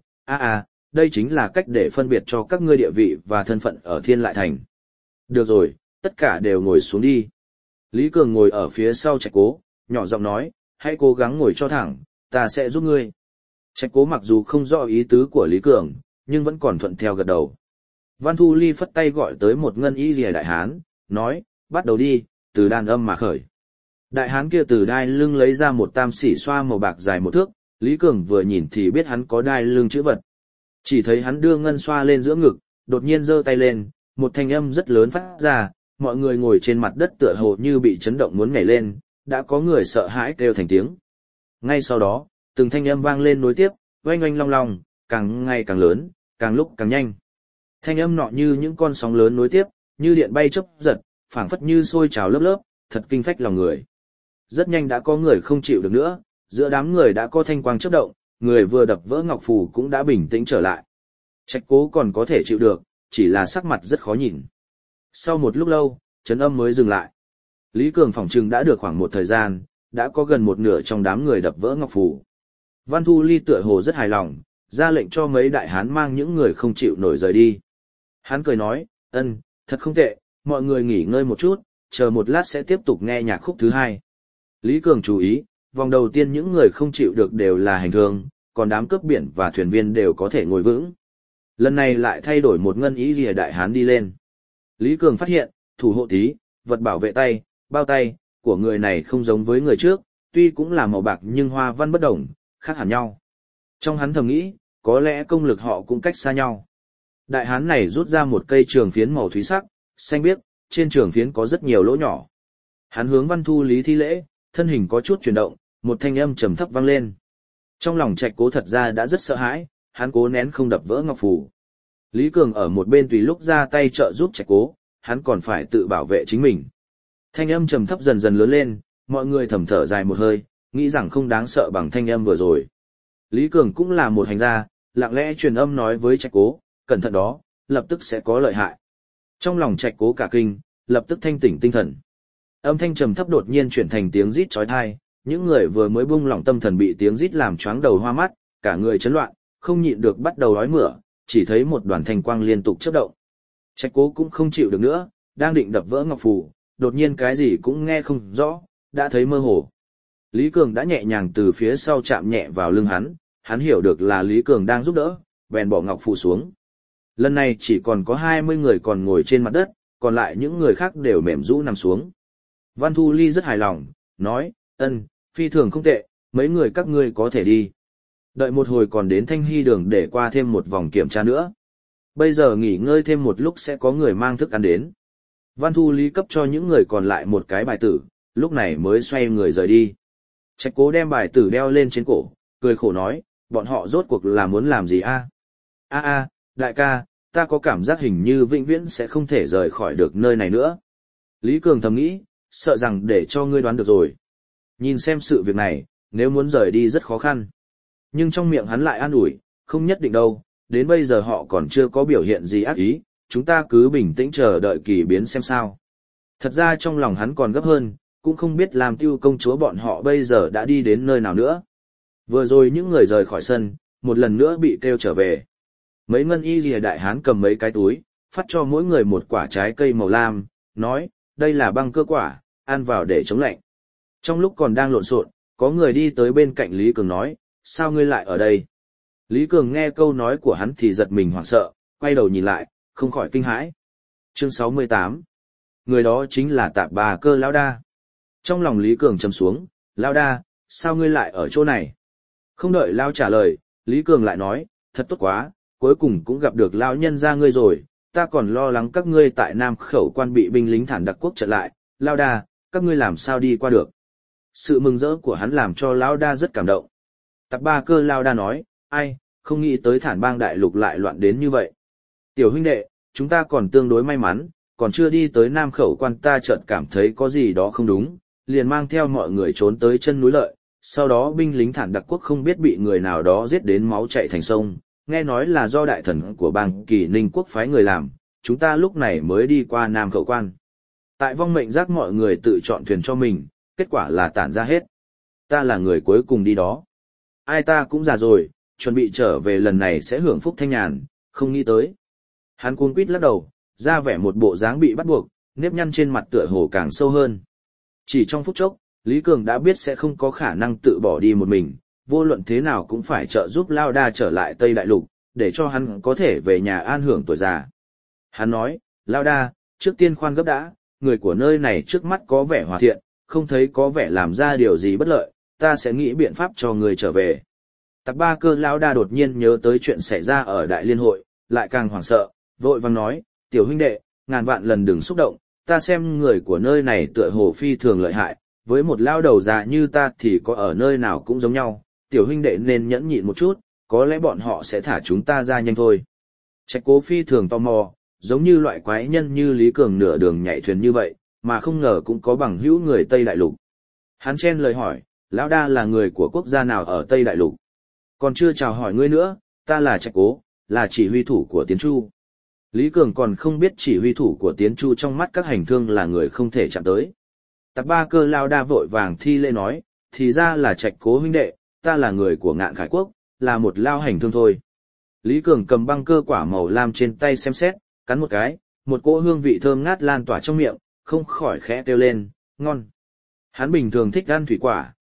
đây chính là cách để phân biệt cho các ngươi địa vị và thân phận ở Thiên Lại Thành. Được rồi, tất cả đều ngồi xuống đi. Lý Cường ngồi ở phía sau Trạch Cố, nhỏ giọng nói, hãy cố gắng ngồi cho thẳng, ta sẽ giúp ngươi. Trạch Cố mặc dù không rõ ý tứ của Lý Cường, nhưng vẫn còn thuận theo gật đầu. Văn Thu Ly phất tay gọi tới một ngân y lìa đại hán, nói, bắt đầu đi, từ đàn âm mà khởi. Đại hán kia từ đai lưng lấy ra một tam xỉ xoa màu bạc dài một thước, Lý Cường vừa nhìn thì biết hắn có đai lưng chữ vật. Chỉ thấy hắn đưa ngân xoa lên giữa ngực, đột nhiên giơ tay lên, một thanh âm rất lớn phát ra, mọi người ngồi trên mặt đất tựa hồ như bị chấn động muốn nhảy lên, đã có người sợ hãi kêu thành tiếng. Ngay sau đó, từng thanh âm vang lên nối tiếp, oanh oanh long long, càng ngày càng lớn, càng lúc càng nhanh. Thanh âm nọ như những con sóng lớn nối tiếp, như điện bay chớp giật, phảng phất như sôi trào lớp lớp, thật kinh phách lòng người. Rất nhanh đã có người không chịu được nữa, giữa đám người đã có thanh quang chớp động, người vừa đập vỡ ngọc phù cũng đã bình tĩnh trở lại. Trạch Cố còn có thể chịu được, chỉ là sắc mặt rất khó nhìn. Sau một lúc lâu, chấn âm mới dừng lại. Lý Cường phỏng chừng đã được khoảng một thời gian, đã có gần một nửa trong đám người đập vỡ ngọc phù. Văn Thu Ly tựa hồ rất hài lòng, ra lệnh cho mấy đại hán mang những người không chịu nổi rời đi. Hắn cười nói, thật không tệ, mọi người nghỉ ngơi một chút, chờ một lát sẽ tiếp tục nghe nhạc khúc thứ hai. Lý Cường chú ý, vòng đầu tiên những người không chịu được đều là hành thương, còn đám cướp biển và thuyền viên đều có thể ngồi vững. Lần này lại thay đổi một ngân ý lìa đại hán đi lên. Lý Cường phát hiện, thủ hộ tí, vật bảo vệ tay, bao tay, của người này không giống với người trước, tuy cũng là màu bạc nhưng hoa văn bất đồng, khác hẳn nhau. Trong hắn thầm nghĩ, có lẽ công lực họ cũng cách xa nhau. Đại hán này rút ra một cây trường phiến màu thúy sắc, xanh biếc, trên trường phiến có rất nhiều lỗ nhỏ. Hắn hướng Văn Thu Lý thi lễ, thân hình có chút chuyển động, một thanh âm trầm thấp vang lên. Trong lòng Trạch Cố thật ra đã rất sợ hãi, hắn cố nén không đập vỡ ngọc phù. Lý Cường ở một bên tùy lúc ra tay trợ giúp Trạch Cố, hắn còn phải tự bảo vệ chính mình. Thanh âm trầm thấp dần dần lớn lên, mọi người thầm thở dài một hơi, nghĩ rằng không đáng sợ bằng thanh âm vừa rồi. Lý Cường cũng là một hành gia, lặng lẽ truyền âm nói với Trạch Cố, cẩn thận đó, lập tức sẽ có lợi hại. Trong lòng Trạch Cố cả kinh, lập tức thanh tỉnh tinh thần. Âm thanh trầm thấp đột nhiên chuyển thành tiếng rít chói tai, những người vừa mới buông lỏng tâm thần bị tiếng rít làm choáng đầu hoa mắt, cả người chấn loạn, không nhịn được bắt đầu ói mửa, chỉ thấy một đoàn thanh quang liên tục chớp động. Trạch Cố cũng không chịu được nữa, đang định đập vỡ ngọc phù, đột nhiên cái gì cũng nghe không rõ, đã thấy mơ hồ. Lý Cường đã nhẹ nhàng từ phía sau chạm nhẹ vào lưng hắn hiểu được là Lý Cường đang giúp đỡ, bèn bỏ ngọc phù xuống. Lần này chỉ còn có 20 người còn ngồi trên mặt đất, còn lại những người khác đều mềm rũ nằm xuống. Văn Thu Ly rất hài lòng, nói, phi thường không tệ, mấy người các ngươi có thể đi. Đợi một hồi còn đến Thanh Hy đường để qua thêm một vòng kiểm tra nữa. Bây giờ nghỉ ngơi thêm một lúc sẽ có người mang thức ăn đến. Văn Thu Ly cấp cho những người còn lại một cái bài tử, lúc này mới xoay người rời đi. Trạch Cố đem bài tử đeo lên trên cổ, cười khổ nói, bọn họ rốt cuộc là muốn làm gì a? Đại ca, ta có cảm giác hình như vĩnh viễn sẽ không thể rời khỏi được nơi này nữa. Lý Cường thầm nghĩ, sợ rằng để cho ngươi đoán được rồi. Nhìn xem sự việc này, nếu muốn rời đi rất khó khăn. Nhưng trong miệng hắn lại an ủi, không nhất định đâu, đến bây giờ họ còn chưa có biểu hiện gì ác ý, chúng ta cứ bình tĩnh chờ đợi kỳ biến xem sao. Thật ra trong lòng hắn còn gấp hơn, cũng không biết làm Tiêu công chúa bọn họ bây giờ đã đi đến nơi nào nữa. Vừa rồi những người rời khỏi sân, một lần nữa bị kêu trở về. Mấy ngân y lìa đại hán cầm mấy cái túi, phát cho mỗi người một quả trái cây màu lam, nói, đây là băng cơ quả, ăn vào để chống lạnh. Trong lúc còn đang lộn xộn, có người đi tới bên cạnh Lý Cường nói, sao ngươi lại ở đây? Lý Cường nghe câu nói của hắn thì giật mình hoảng sợ, quay đầu nhìn lại, không khỏi kinh hãi. Chương 68. Người đó chính là Tạp Bà Cơ Lão Đa. Trong lòng Lý Cường trầm xuống, Lão Đa, sao ngươi lại ở chỗ này? Không đợi Lão trả lời, Lý Cường lại nói, thật tốt quá, cuối cùng cũng gặp được Lão nhân gia ngươi rồi, ta còn lo lắng các ngươi tại Nam Khẩu Quan bị binh lính Thản Đặc Quốc chặn lại, Lão Đa, các ngươi làm sao đi qua được? Sự mừng rỡ của hắn làm cho Lão Đa rất cảm động. Tạp Bà Cơ Lão Đa nói, ai, không nghĩ tới Thản Bang đại lục lại loạn đến như vậy. Tiểu huynh đệ, chúng ta còn tương đối may mắn, còn chưa đi tới Nam Khẩu Quan ta chợt cảm thấy có gì đó không đúng, liền mang theo mọi người trốn tới chân núi Lợi, sau đó binh lính Thản Đặc Quốc không biết bị người nào đó giết đến máu chảy thành sông, nghe nói là do đại thần của bang Kỳ Ninh Quốc phái người làm, chúng ta lúc này mới đi qua Nam Khẩu Quan. Tại vong mệnh giác mọi người tự chọn thuyền cho mình, kết quả là tản ra hết. Ta là người cuối cùng đi đó. Ai ta cũng già rồi, chuẩn bị trở về lần này sẽ hưởng phúc thanh nhàn, không nghĩ tới. Hắn cuống quýt lắc đầu, ra vẻ một bộ dáng bị bắt buộc, nếp nhăn trên mặt tựa hồ càng sâu hơn. Chỉ trong phút chốc, Lý Cường đã biết sẽ không có khả năng tự bỏ đi một mình, vô luận thế nào cũng phải trợ giúp Lao Đa trở lại Tây Đại Lục, để cho hắn có thể về nhà an hưởng tuổi già. Hắn nói, Lao Đa, trước tiên khoan gấp đã, người của nơi này trước mắt có vẻ hòa thiện, không thấy có vẻ làm ra điều gì bất lợi, ta sẽ nghĩ biện pháp cho người trở về. Tạp Bà Cơ Lão Đa đột nhiên nhớ tới chuyện xảy ra ở Đại Liên Hội, lại càng hoảng sợ, vội vàng nói, tiểu huynh đệ, ngàn vạn lần đừng xúc động, ta xem người của nơi này tựa hồ phi thường lợi hại, với một lao đầu già như ta thì có ở nơi nào cũng giống nhau, tiểu huynh đệ nên nhẫn nhịn một chút, có lẽ bọn họ sẽ thả chúng ta ra nhanh thôi. Trạch Cố phi thường tò mò, giống như loại quái nhân như Lý Cường nửa đường nhảy thuyền như vậy, mà không ngờ cũng có bằng hữu người Tây Đại Lục. Hắn chen lời hỏi, Lão Đa là người của quốc gia nào ở Tây Đại Lục? Còn chưa chào hỏi ngươi nữa, ta là Trạch Cố, là chỉ huy thủ của Tiến Chu. Lý Cường còn không biết chỉ huy thủ của Tiến Chu trong mắt các hành thương là người không thể chạm tới. Tạp Bà Cơ Lão Đa vội vàng thi lễ nói, thì ra là Trạch Cố huynh đệ, ta là người của Ngạn Khải Quốc, là một lao hành thương thôi. Lý Cường cầm băng cơ quả màu lam trên tay xem xét, cắn một cái, một cỗ hương vị thơm ngát lan tỏa trong miệng, không khỏi khẽ kêu lên, ngon. Hắn bình thường thích ăn thủy quả,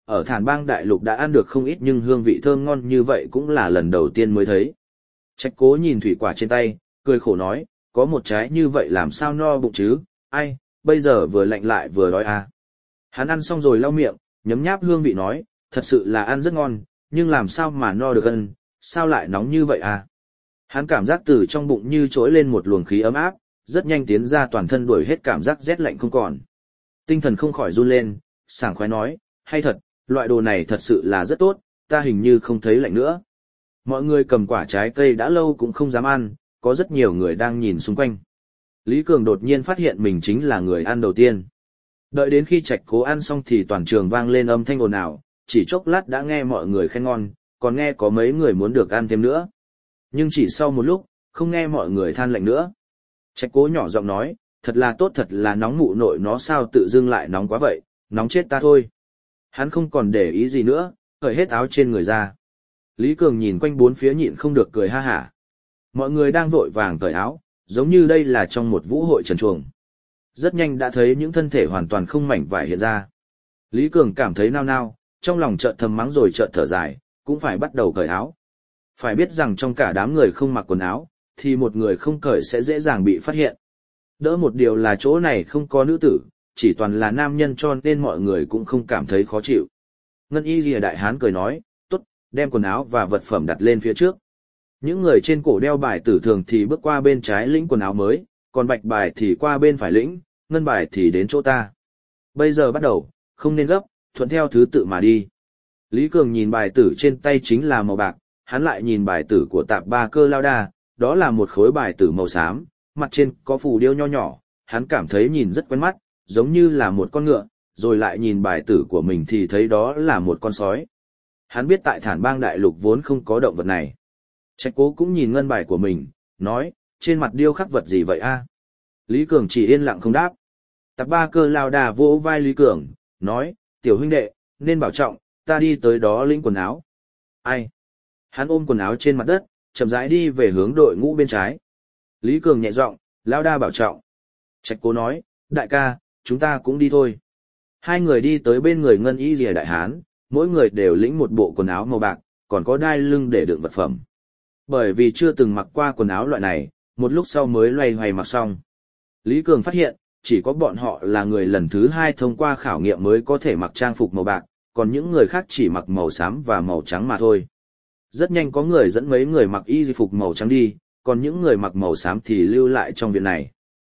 ở Thản Bang Đại Lục đã ăn được không ít nhưng hương vị thơm ngon như vậy cũng là lần đầu tiên mới thấy. Trạch Cố nhìn thủy quả trên tay, cười khổ nói, có một trái như vậy làm sao no bụng chứ, ai, bây giờ vừa lạnh lại vừa đói à. Hắn ăn xong rồi lau miệng, nhấm nháp hương vị nói, thật sự là ăn rất ngon, nhưng làm sao mà no được ăn, sao lại nóng như vậy à. Hắn cảm giác từ trong bụng như trỗi lên một luồng khí ấm áp, rất nhanh tiến ra toàn thân đuổi hết cảm giác rét lạnh không còn. Tinh thần không khỏi run lên, sảng khoái nói, hay thật, loại đồ này thật sự là rất tốt, ta hình như không thấy lạnh nữa. Mọi người cầm quả trái cây đã lâu cũng không dám ăn, có rất nhiều người đang nhìn xung quanh. Lý Cường đột nhiên phát hiện mình chính là người ăn đầu tiên. Đợi đến khi Trạch Cố ăn xong thì toàn trường vang lên âm thanh ồn ào, chỉ chốc lát đã nghe mọi người khen ngon, còn nghe có mấy người muốn được ăn thêm nữa. Nhưng chỉ sau một lúc, không nghe mọi người than lạnh nữa. Trạch Cố nhỏ giọng nói, thật là tốt, thật là nóng, mụ nội nó sao tự dưng lại nóng quá vậy, nóng chết ta thôi. Hắn không còn để ý gì nữa, cởi hết áo trên người ra. Lý Cường nhìn quanh bốn phía nhịn không được cười ha hả. Mọi người đang vội vàng cởi áo, giống như đây là trong một vũ hội trần truồng. Rất nhanh đã thấy những thân thể hoàn toàn không mảnh vải hiện ra. Lý Cường cảm thấy nao nao, trong lòng chợt thầm mắng rồi chợt thở dài, cũng phải bắt đầu cởi áo. Phải biết rằng trong cả đám người không mặc quần áo, thì một người không cởi sẽ dễ dàng bị phát hiện. Đỡ một điều là chỗ này không có nữ tử, chỉ toàn là nam nhân cho nên mọi người cũng không cảm thấy khó chịu. Ngân Y Lìa Đại Hán cười nói, tốt, đem quần áo và vật phẩm đặt lên phía trước. Những người trên cổ đeo bài tử thường thì bước qua bên trái lĩnh quần áo mới, còn bạch bài thì qua bên phải lĩnh, ngân bài thì đến chỗ ta. Bây giờ bắt đầu, không nên gấp, thuận theo thứ tự mà đi. Lý Cường nhìn bài tử trên tay chính là màu bạc, hắn lại nhìn bài tử của Tạp Ba Cơ Lao Đa, đó là một khối bài tử màu xám, mặt trên có phù điêu nho nhỏ, hắn cảm thấy nhìn rất quen mắt, giống như là một con ngựa, rồi lại nhìn bài tử của mình thì thấy đó là một con sói. Hắn biết tại Thản Bang Đại Lục vốn không có động vật này. Trạch Cố cũng nhìn ngân bài của mình, nói, trên mặt điêu khắc vật gì vậy a? Lý Cường chỉ yên lặng không đáp. Tạp Ba Cơ Lao Đà vỗ vai Lý Cường, nói, tiểu huynh đệ, nên bảo trọng, ta đi tới đó lĩnh quần áo. Ai? Hắn ôm quần áo trên mặt đất, chậm rãi đi về hướng đội ngũ bên trái. Lý Cường nhẹ giọng, Lao Đa bảo trọng. Trạch Cố nói, đại ca, chúng ta cũng đi thôi. Hai người đi tới bên người Ngân Y Lìa Đại Hán, mỗi người đều lĩnh một bộ quần áo màu bạc, còn có đai lưng để đựng vật phẩm. Bởi vì chưa từng mặc qua quần áo loại này, một lúc sau mới loay hoay mặc xong. Lý Cường phát hiện, chỉ có bọn họ là người lần thứ hai thông qua khảo nghiệm mới có thể mặc trang phục màu bạc, còn những người khác chỉ mặc màu xám và màu trắng mà thôi. Rất nhanh có người dẫn mấy người mặc y phục màu trắng đi, còn những người mặc màu xám thì lưu lại trong viện này.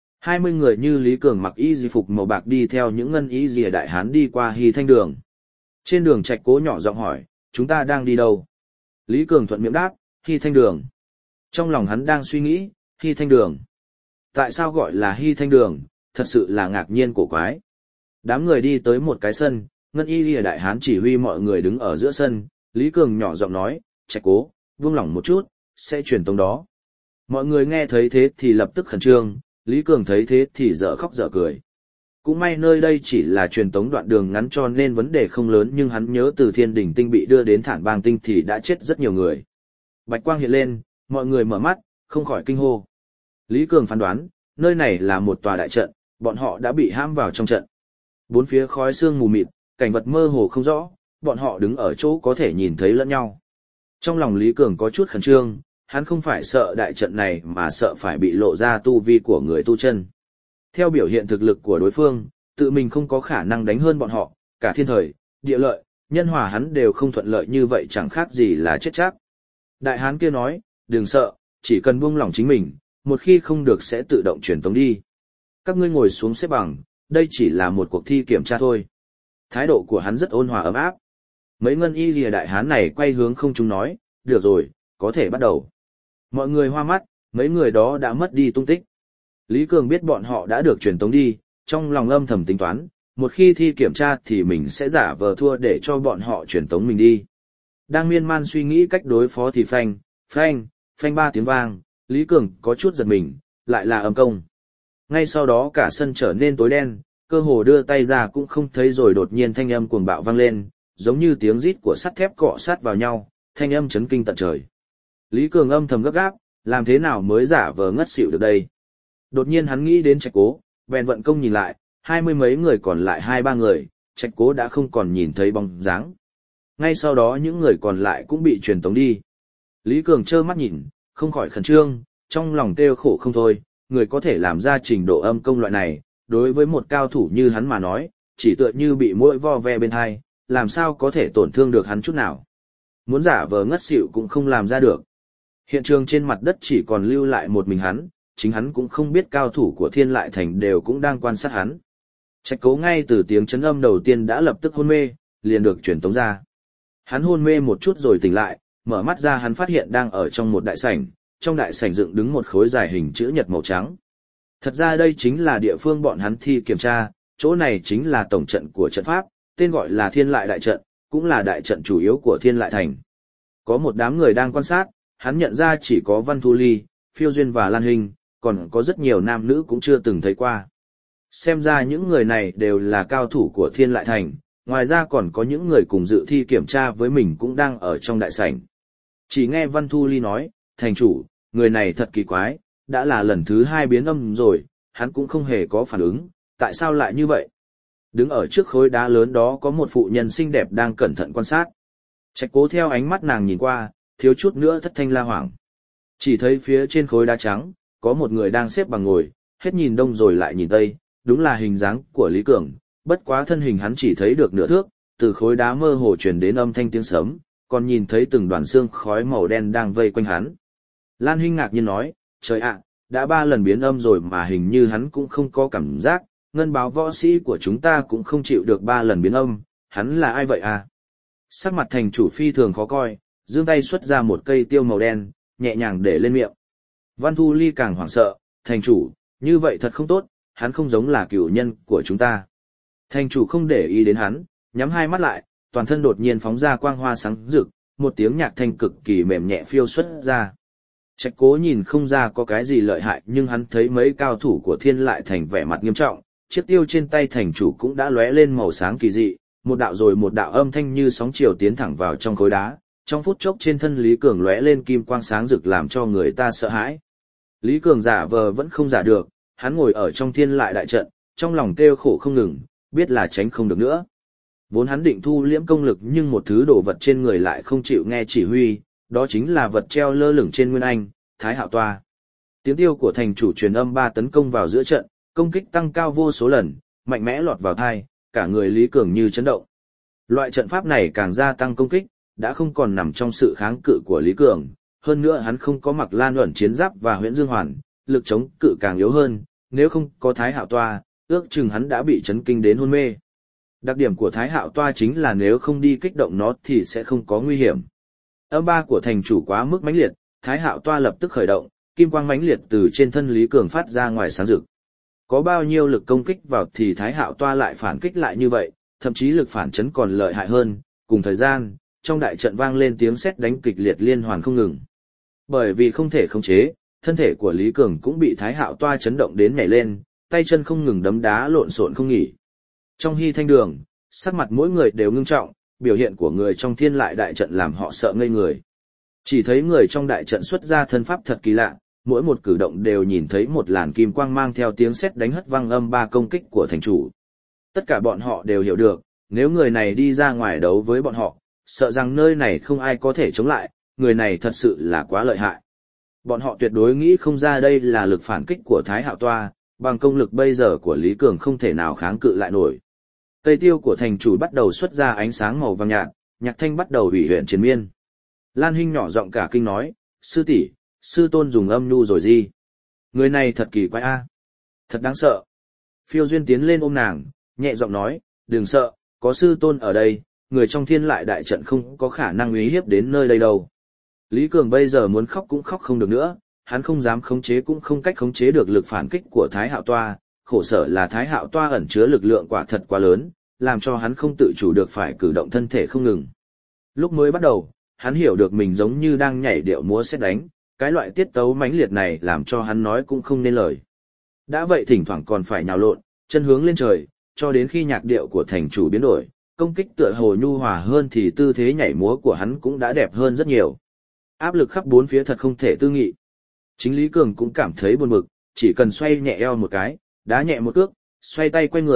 20 người như Lý Cường mặc y phục màu bạc đi theo những Ngân Y Lìa Đại Hán đi qua Hy Thanh Đường. Trên đường Trạch Cố nhỏ giọng hỏi, chúng ta đang đi đâu? Lý Cường thuận miệng đáp, Hy Thanh Đường. Trong lòng hắn đang suy nghĩ, Hy Thanh Đường. Tại sao gọi là Hy Thanh Đường, thật sự là ngạc nhiên cổ quái. Đám người đi tới một cái sân, Ngân Y Lìa Đại Hán chỉ huy mọi người đứng ở giữa sân, Lý Cường nhỏ giọng nói, Trạch Cố, buông lỏng một chút, sẽ truyền tống đó. Mọi người nghe thấy thế thì lập tức khẩn trương, Lý Cường thấy thế thì dở khóc dở cười. Cũng may nơi đây chỉ là truyền tống đoạn đường ngắn cho nên vấn đề không lớn, nhưng hắn nhớ từ Thiên Đỉnh Tinh bị đưa đến Thản Bang Tinh thì đã chết rất nhiều người. Bạch quang hiện lên, mọi người mở mắt, không khỏi kinh hô. Lý Cường phán đoán, nơi này là một tòa đại trận, bọn họ đã bị hãm vào trong trận. Bốn phía khói sương mù mịt, cảnh vật mơ hồ không rõ, bọn họ đứng ở chỗ có thể nhìn thấy lẫn nhau. Trong lòng Lý Cường có chút khẩn trương, hắn không phải sợ đại trận này mà sợ phải bị lộ ra tu vi của người tu chân. Theo biểu hiện thực lực của đối phương, tự mình không có khả năng đánh hơn bọn họ, cả thiên thời, địa lợi, nhân hòa hắn đều không thuận lợi như vậy, chẳng khác gì là chết chắc. Đại hán kia nói, đừng sợ, chỉ cần buông lỏng chính mình, một khi không được sẽ tự động truyền tống đi. Các ngươi ngồi xuống xếp bằng, đây chỉ là một cuộc thi kiểm tra thôi. Thái độ của hắn rất ôn hòa ấm áp. Mấy Ngân Y Lìa Đại Hán này quay hướng không trung nói, được rồi, có thể bắt đầu. Mọi người hoa mắt, mấy người đó đã mất đi tung tích. Lý Cường biết bọn họ đã được truyền tống đi, trong lòng âm thầm tính toán, một khi thi kiểm tra thì mình sẽ giả vờ thua để cho bọn họ truyền tống mình đi. Đang miên man suy nghĩ cách đối phó thì phanh, phanh, phanh 3 tiếng vang, Lý Cường có chút giật mình, lại là âm công. Ngay sau đó cả sân trở nên tối đen, cơ hồ đưa tay ra cũng không thấy, rồi đột nhiên thanh âm cuồng bạo vang lên, giống như tiếng rít của sắt thép cọ sát vào nhau, thanh âm chấn kinh tận trời. Lý Cường âm thầm gấp gáp, làm thế nào mới giả vờ ngất xỉu được đây? Đột nhiên hắn nghĩ đến Trạch Cố, bèn vận công nhìn lại, 20 mấy người còn lại 2-3 người, Trạch Cố đã không còn nhìn thấy bóng dáng. Ngay sau đó những người còn lại cũng bị truyền tống đi. Lý Cường trơ mắt nhìn, không khỏi khẩn trương, trong lòng kêu khổ không thôi, người có thể làm ra trình độ âm công loại này, đối với một cao thủ như hắn mà nói, chỉ tựa như bị muỗi vo ve bên hai, làm sao có thể tổn thương được hắn chút nào. Muốn giả vờ ngất xỉu cũng không làm ra được. Hiện trường trên mặt đất chỉ còn lưu lại một mình hắn, chính hắn cũng không biết cao thủ của Thiên Lại Thành đều cũng đang quan sát hắn. Trạch Cố ngay từ tiếng chấn âm đầu tiên đã lập tức hôn mê, liền được chuyển tống ra. Hắn hôn mê một chút rồi tỉnh lại, mở mắt ra hắn phát hiện đang ở trong một đại sảnh, trong đại sảnh dựng đứng một khối dài hình chữ nhật màu trắng. Thật ra đây chính là địa phương bọn hắn thi kiểm tra, chỗ này chính là tổng trận của trận pháp, tên gọi là Thiên Lại Đại Trận, cũng là đại trận chủ yếu của Thiên Lại Thành. Có một đám người đang quan sát, hắn nhận ra chỉ có Văn Thu Ly, Phiêu Duyên và Lan Hinh, còn có rất nhiều nam nữ cũng chưa từng thấy qua. Xem ra những người này đều là cao thủ của Thiên Lại Thành, ngoài ra còn có những người cùng dự thi kiểm tra với mình cũng đang ở trong đại sảnh. Chỉ nghe Văn Thu Ly nói, thành chủ, người này thật kỳ quái, đã là lần thứ 2 biến âm rồi, hắn cũng không hề có phản ứng, tại sao lại như vậy? Đứng ở trước khối đá lớn đó có một phụ nhân xinh đẹp đang cẩn thận quan sát. Trạch Cố theo ánh mắt nàng nhìn qua, thiếu chút nữa thất thanh la hoảng. Chỉ thấy phía trên khối đá trắng, có một người đang xếp bằng ngồi, hết nhìn đông rồi lại nhìn tây, đúng là hình dáng của Lý Cường, bất quá thân hình hắn chỉ thấy được nửa thước, từ khối đá mơ hồ truyền đến âm thanh tiếng sấm, còn nhìn thấy từng đoàn xương khói màu đen đang vây quanh hắn. Lan Hinh ngạc nhiên nói, trời ạ, đã 3 lần biến âm rồi mà hình như hắn cũng không có cảm giác, ngân báo võ sĩ của chúng ta cũng không chịu được 3 lần biến âm, hắn là ai vậy à? Sắc mặt thành chủ phi thường khó coi, giương tay xuất ra một cây tiêu màu đen, nhẹ nhàng để lên miệng. Văn Thu Ly càng hoảng sợ, thành chủ, như vậy thật không tốt, hắn không giống là cửu nhân của chúng ta. Thành chủ không để ý đến hắn, nhắm hai mắt lại, toàn thân đột nhiên phóng ra quang hoa sáng rực, một tiếng nhạc thanh cực kỳ mềm nhẹ phiêu xuất ra. Trạch Cố nhìn không ra có cái gì lợi hại nhưng hắn thấy mấy cao thủ của Thiên Lại Thành vẻ mặt nghiêm trọng, chiếc tiêu trên tay thành chủ cũng đã lóe lên màu sáng kỳ dị, một đạo rồi một đạo âm thanh như sóng chiều tiến thẳng vào trong khối đá, trong phút chốc trên thân Lý Cường lóe lên kim quang sáng rực làm cho người ta sợ hãi. Lý Cường giả vờ vẫn không giả được, hắn ngồi ở trong Thiên Lại Đại Trận, trong lòng kêu khổ không ngừng, biết là tránh không được nữa. Vốn hắn định thu liễm công lực nhưng một thứ đồ vật trên người lại không chịu nghe chỉ huy, đó chính là vật treo lơ lửng trên Nguyên Anh, Thái Hạo Toa. Tiếng tiêu của thành chủ truyền âm 3 tấn công vào giữa trận, công kích tăng cao vô số lần, mạnh mẽ lọt vào tai, cả người Lý Cường như chấn động. Loại trận pháp này càng gia tăng công kích, đã không còn nằm trong sự kháng cự của Lý Cường, hơn nữa hắn không có mặc Lan Uẩn chiến giáp và Huyễn Dương Hoàn, lực chống cự càng yếu hơn, nếu không có Thái Hạo Toa, ước chừng hắn đã bị chấn kinh đến hôn mê. Đặc điểm của Thái Hạo Toa chính là nếu không đi kích động nó thì sẽ không có nguy hiểm. Âm ba của thành chủ quá mức mãnh liệt, Thái Hạo Toa lập tức khởi động, kim quang mãnh liệt từ trên thân Lý Cường phát ra ngoài sáng rực. Có bao nhiêu lực công kích vào thì Thái Hạo Toa lại phản kích lại như vậy, thậm chí lực phản chấn còn lợi hại hơn. Cùng thời gian, trong đại trận vang lên tiếng sét đánh kịch liệt liên hoàn không ngừng. Bởi vì không thể khống chế, thân thể của Lý Cường cũng bị Thái Hạo Toa chấn động đến nhảy lên, tay chân không ngừng đấm đá lộn xộn không nghỉ. Trong Hy Thanh Đường, sắc mặt mỗi người đều ngưng trọng, biểu hiện của người trong Thiên Lại Đại Trận làm họ sợ ngây người. Chỉ thấy người trong đại trận xuất ra thân pháp thật kỳ lạ, mỗi một cử động đều nhìn thấy một làn kim quang mang theo tiếng sét đánh hất văng âm ba công kích của thành chủ. Tất cả bọn họ đều hiểu được, nếu người này đi ra ngoài đấu với bọn họ, sợ rằng nơi này không ai có thể chống lại, người này thật sự là quá lợi hại. Bọn họ tuyệt đối nghĩ không ra đây là lực phản kích của Thái Hạo Toa, bằng công lực bây giờ của Lý Cường không thể nào kháng cự lại nổi. Cây tiêu của thành chủ bắt đầu xuất ra ánh sáng màu vàng nhạt, nhạc thanh bắt đầu ủy huyện triền miên. Lan Hinh nhỏ giọng cả kinh nói, sư tỷ, sư tôn dùng âm nhu rồi gì? Người này thật kỳ quái a, thật đáng sợ. Phiêu Duyên tiến lên ôm nàng, nhẹ giọng nói, đừng sợ, có sư tôn ở đây, người trong Thiên Lại Đại Trận không có khả năng uy hiếp đến nơi đây đâu. Lý Cường bây giờ muốn khóc cũng khóc không được nữa, hắn không dám khống chế cũng không cách khống chế được lực phản kích của Thái Hạo Toa, khổ sở là Thái Hạo Toa ẩn chứa lực lượng quả thật quá lớn, làm cho hắn không tự chủ được phải cử động thân thể không ngừng. Lúc mới bắt đầu, hắn hiểu được mình giống như đang nhảy điệu múa sét đánh, cái loại tiết tấu mãnh liệt này làm cho hắn nói cũng không nên lời. Đã vậy thỉnh thoảng còn phải nhào lộn, chân hướng lên trời, cho đến khi nhạc điệu của thành chủ biến đổi, công kích tựa hồ nhu hòa hơn thì tư thế nhảy múa của hắn cũng đã đẹp hơn rất nhiều. Áp lực khắp bốn phía thật không thể tư nghị. Chính Lý Cường cũng cảm thấy buồn bực, chỉ cần xoay nhẹ eo một cái, đá nhẹ một cước, xoay tay quay người,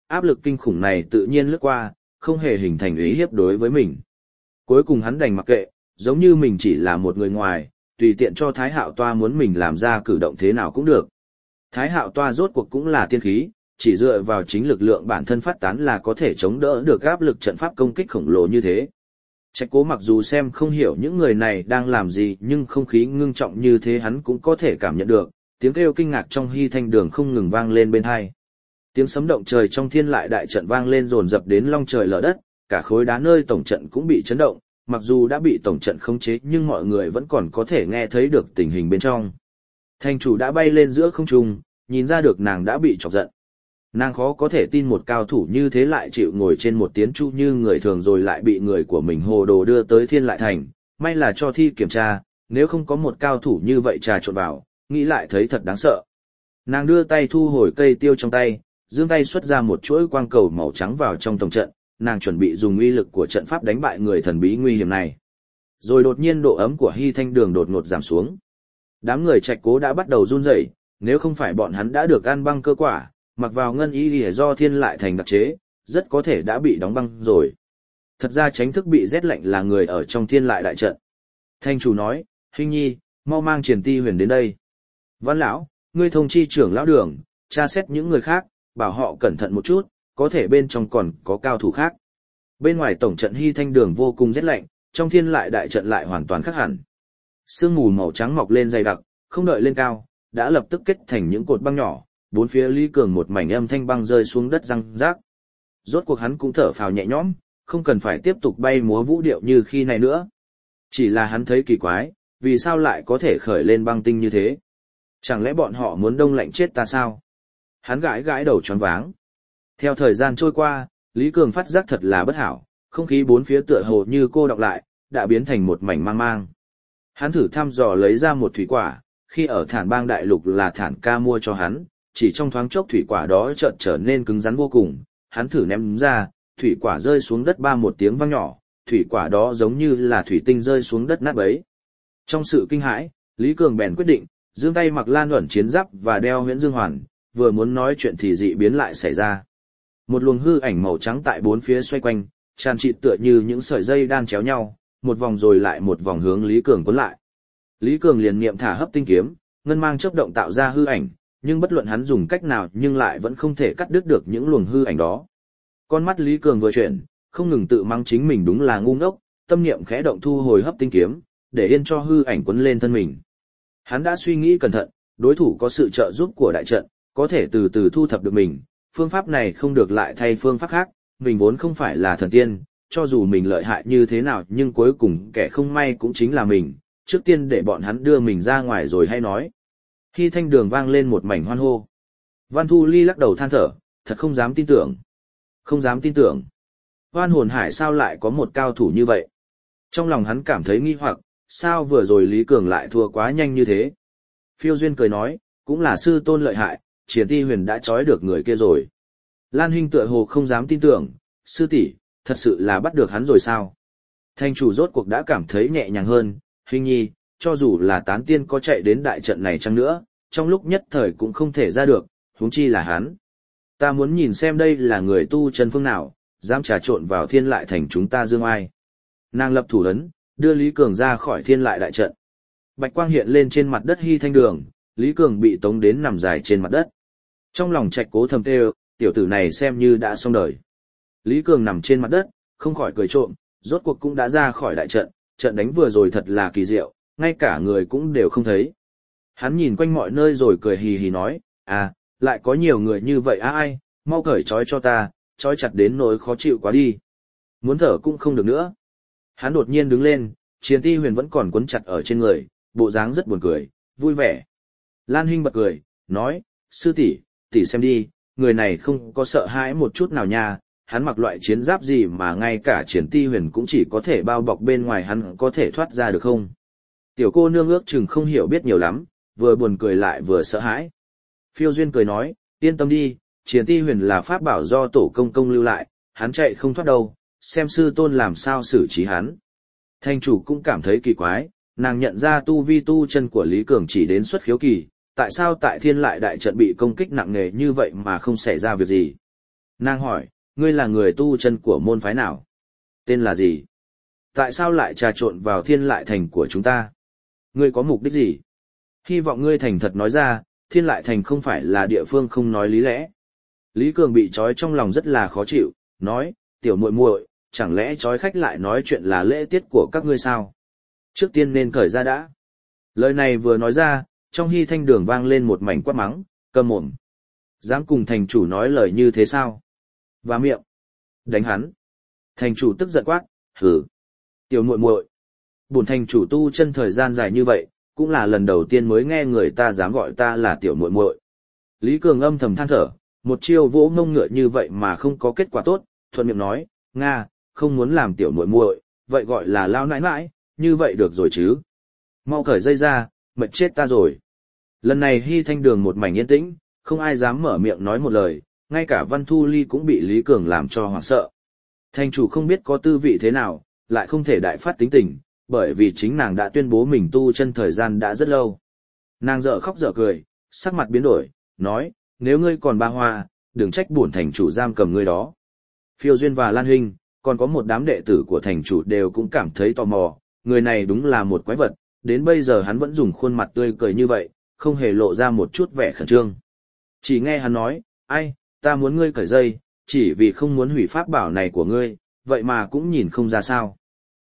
áp lực kinh khủng này tự nhiên lướt qua, không hề hình thành uy hiếp đối với mình. Cuối cùng hắn đành mặc kệ, giống như mình chỉ là một người ngoài, tùy tiện cho Thái Hạo Toa muốn mình làm ra cử động thế nào cũng được. Thái Hạo Toa rốt cuộc cũng là tiên khí, chỉ dựa vào chính lực lượng bản thân phát tán là có thể chống đỡ được áp lực trận pháp công kích khổng lồ như thế. Trạch Cố mặc dù xem không hiểu những người này đang làm gì nhưng không khí ngưng trọng như thế hắn cũng có thể cảm nhận được, tiếng kêu kinh ngạc trong Hy Thanh Đường không ngừng vang lên bên tai. Tiếng sấm động trời trong thiên lại đại trận vang lên dồn dập đến long trời lở đất, cả khối đá nơi tổng trận cũng bị chấn động, mặc dù đã bị tổng trận khống chế nhưng mọi người vẫn còn có thể nghe thấy được tình hình bên trong. Thành chủ đã bay lên giữa không trung, nhìn ra được nàng đã bị chọc giận. Nàng khó có thể tin một cao thủ như thế lại chịu ngồi trên một tiến chu như người thường rồi lại bị người của mình hồ đồ đưa tới thiên lại thành, may là cho thi kiểm tra, nếu không có một cao thủ như vậy trà trộn vào, nghĩ lại thấy thật đáng sợ. Nàng đưa tay thu hồi cây tiêu trong tay, giương tay xuất ra một chuỗi quang cầu màu trắng vào trong tổng trận, nàng chuẩn bị dùng uy lực của trận pháp đánh bại người thần bí nguy hiểm này. Rồi đột nhiên độ ấm của Hy Thanh Đường đột ngột giảm xuống. Đám người Trạch Cố đã bắt đầu run rẩy, nếu không phải bọn hắn đã được ăn băng cơ quả, mặc vào ngân y lìa do thiên lại thành đặc chế, rất có thể đã bị đóng băng rồi. Thật ra tránh thức bị rét lạnh là người ở trong thiên lại đại trận. Thanh chủ nói, Hinh Nhi, mau mang Triển Ti Huyền đến đây. Văn lão, ngươi thông chi trưởng lão đường, tra xét những người khác, bảo họ cẩn thận một chút, có thể bên trong còn có cao thủ khác. Bên ngoài tổng trận Hy Thanh Đường vô cùng rét lạnh, trong thiên lại đại trận lại hoàn toàn khác hẳn. Sương mù màu trắng mọc lên dày đặc, không đợi lên cao, đã lập tức kết thành những cột băng nhỏ, bốn phía Lý Cường một mảnh âm thanh băng rơi xuống đất răng rác. Rốt cuộc hắn cũng thở phào nhẹ nhõm, không cần phải tiếp tục bay múa vũ điệu như khi này nữa. Chỉ là hắn thấy kỳ quái, vì sao lại có thể khởi lên băng tinh như thế? Chẳng lẽ bọn họ muốn đông lạnh chết ta sao? Hắn gãi gãi đầu choáng váng. Theo thời gian trôi qua, Lý Cường phát giác thật là bất hảo, không khí bốn phía tựa hồ như cô đọng lại, đã biến thành một mảnh mang mang. Hắn thử thăm dò lấy ra một thủy quả, khi ở Thản Bang Đại Lục là Thản ca mua cho hắn, chỉ trong thoáng chốc thủy quả đó chợt trở nên cứng rắn vô cùng, hắn thử ném ra, thủy quả rơi xuống đất ba một tiếng vang nhỏ, thủy quả đó giống như là thủy tinh rơi xuống đất nát bấy. Trong sự kinh hãi, Lý Cường bèn quyết định, giương tay mặc Lan Uẩn chiến giáp và đeo Huyễn Dương Hoàn, vừa muốn nói chuyện thì dị biến lại xảy ra. Một luồng hư ảnh màu trắng tại bốn phía xoay quanh, tràn trịt tựa như những sợi dây đan chéo nhau, một vòng rồi lại một vòng hướng Lý Cường cuốn lại. Lý Cường liền niệm thả hấp tinh kiếm, ngân mang chớp động tạo ra hư ảnh, nhưng bất luận hắn dùng cách nào nhưng lại vẫn không thể cắt đứt được những luồng hư ảnh đó. Con mắt Lý Cường vừa chuyển, không ngừng tự mắng chính mình đúng là ngu ngốc, tâm niệm khẽ động thu hồi hấp tinh kiếm, để yên cho hư ảnh quấn lên thân mình. Hắn đã suy nghĩ cẩn thận, đối thủ có sự trợ giúp của đại trận, có thể từ từ thu thập được mình, phương pháp này không được lại thay phương pháp khác, mình vốn không phải là thần tiên, cho dù mình lợi hại như thế nào nhưng cuối cùng kẻ không may cũng chính là mình, trước tiên để bọn hắn đưa mình ra ngoài rồi hay nói. Khi Thanh Đường vang lên một mảnh hoan hô. Văn Thu Ly lắc đầu than thở, thật không dám tin tưởng. Không dám tin tưởng. Hoan Hồn Hải sao lại có một cao thủ như vậy? Trong lòng hắn cảm thấy nghi hoặc, sao vừa rồi Lý Cường lại thua quá nhanh như thế? Phiêu Duyên cười nói, cũng là sư tôn lợi hại, Triển Ti Huyền đã trói được người kia rồi. Lan Hinh tựa hồ không dám tin tưởng, sư tỷ, thật sự là bắt được hắn rồi sao? Thanh chủ rốt cuộc đã cảm thấy nhẹ nhàng hơn, Hinh nhi, cho dù là tán tiên có chạy đến đại trận này chăng nữa, trong lúc nhất thời cũng không thể ra được, huống chi là hắn. Ta muốn nhìn xem đây là người tu chân phương nào, dám trà trộn vào thiên lại thành chúng ta dương ai. Nàng lập thủ ấn, đưa Lý Cường ra khỏi thiên lại đại trận. Bạch quang hiện lên trên mặt đất Hy Thanh Đường, Lý Cường bị tống đến nằm dài trên mặt đất. Trong lòng Trạch Cố thầm tê, tiểu tử này xem như đã xong đời. Lý Cường nằm trên mặt đất, không khỏi cười trộm, rốt cuộc cũng đã ra khỏi đại trận, trận đánh vừa rồi thật là kỳ diệu, ngay cả người cũng đều không thấy. Hắn nhìn quanh mọi nơi rồi cười hì hì nói, à, lại có nhiều người như vậy à ai, mau cởi trói cho ta, trói chặt đến nỗi khó chịu quá đi. Muốn thở cũng không được nữa. Hắn đột nhiên đứng lên, Triển Ti Huyền vẫn còn quấn chặt ở trên người, bộ dáng rất buồn cười, vui vẻ. Lan Hinh bật cười, nói, sư tỷ, tỷ xem đi, người này không có sợ hãi một chút nào nha, hắn mặc loại chiến giáp gì mà ngay cả Triển Ti Huyền cũng chỉ có thể bao bọc bên ngoài hắn có thể thoát ra được không? Tiểu cô nương ước chừng không hiểu biết nhiều lắm, vừa buồn cười lại vừa sợ hãi. Phiêu Duyên cười nói, yên tâm đi, Triển Ti Huyền là pháp bảo do tổ công công lưu lại, hắn chạy không thoát đâu, xem sư tôn làm sao xử trí hắn. Thanh chủ cũng cảm thấy kỳ quái, nàng nhận ra tu vi tu chân của Lý Cường chỉ đến xuất khiếu kỳ, tại sao tại thiên lại đại trận bị công kích nặng nề như vậy mà không xảy ra việc gì. Nàng hỏi, ngươi là người tu chân của môn phái nào? Tên là gì? Tại sao lại trà trộn vào Thiên Lại Thành của chúng ta? Ngươi có mục đích gì? Hy vọng ngươi thành thật nói ra, Thiên Lại Thành không phải là địa phương không nói lý lẽ. Lý Cường bị trói trong lòng rất là khó chịu, nói, tiểu muội muội, chẳng lẽ trói khách lại nói chuyện là lễ tiết của các ngươi sao? Trước tiên nên cởi ra đã. Lời này vừa nói ra, trong Hy Thanh Đường vang lên một mảnh quát mắng, câm mồm. Dám cùng thành chủ nói lời như thế sao? Và miệng. Đánh hắn. Thành chủ tức giận quát, hử. Tiểu muội muội. Bổn thành chủ tu chân thời gian dài như vậy, cũng là lần đầu tiên mới nghe người ta dám gọi ta là tiểu muội muội. Lý Cường âm thầm than thở, một chiêu vỗ ngông ngựa như vậy mà không có kết quả tốt, thuận miệng nói, Nga, không muốn làm tiểu muội muội, vậy gọi là lao nãi nãi, như vậy được rồi chứ. Mau cởi dây ra, mệt chết ta rồi. Lần này Hy Thanh Đường một mảnh yên tĩnh, không ai dám mở miệng nói một lời, ngay cả Văn Thu Ly cũng bị Lý Cường làm cho hoảng sợ. Thành chủ không biết có tư vị thế nào, lại không thể đại phát tính tình, bởi vì chính nàng đã tuyên bố mình tu chân thời gian đã rất lâu. Nàng dở khóc dở cười, sắc mặt biến đổi, nói, nếu ngươi còn ba hoa, đừng trách bổn thành chủ giam cầm ngươi đó. Phiêu Duyên và Lan Huynh, còn có một đám đệ tử của thành chủ đều cũng cảm thấy tò mò, người này đúng là một quái vật, đến bây giờ hắn vẫn dùng khuôn mặt tươi cười như vậy, không hề lộ ra một chút vẻ khẩn trương. Chỉ nghe hắn nói, ai, ta muốn ngươi cởi dây, chỉ vì không muốn hủy pháp bảo này của ngươi, vậy mà cũng nhìn không ra sao.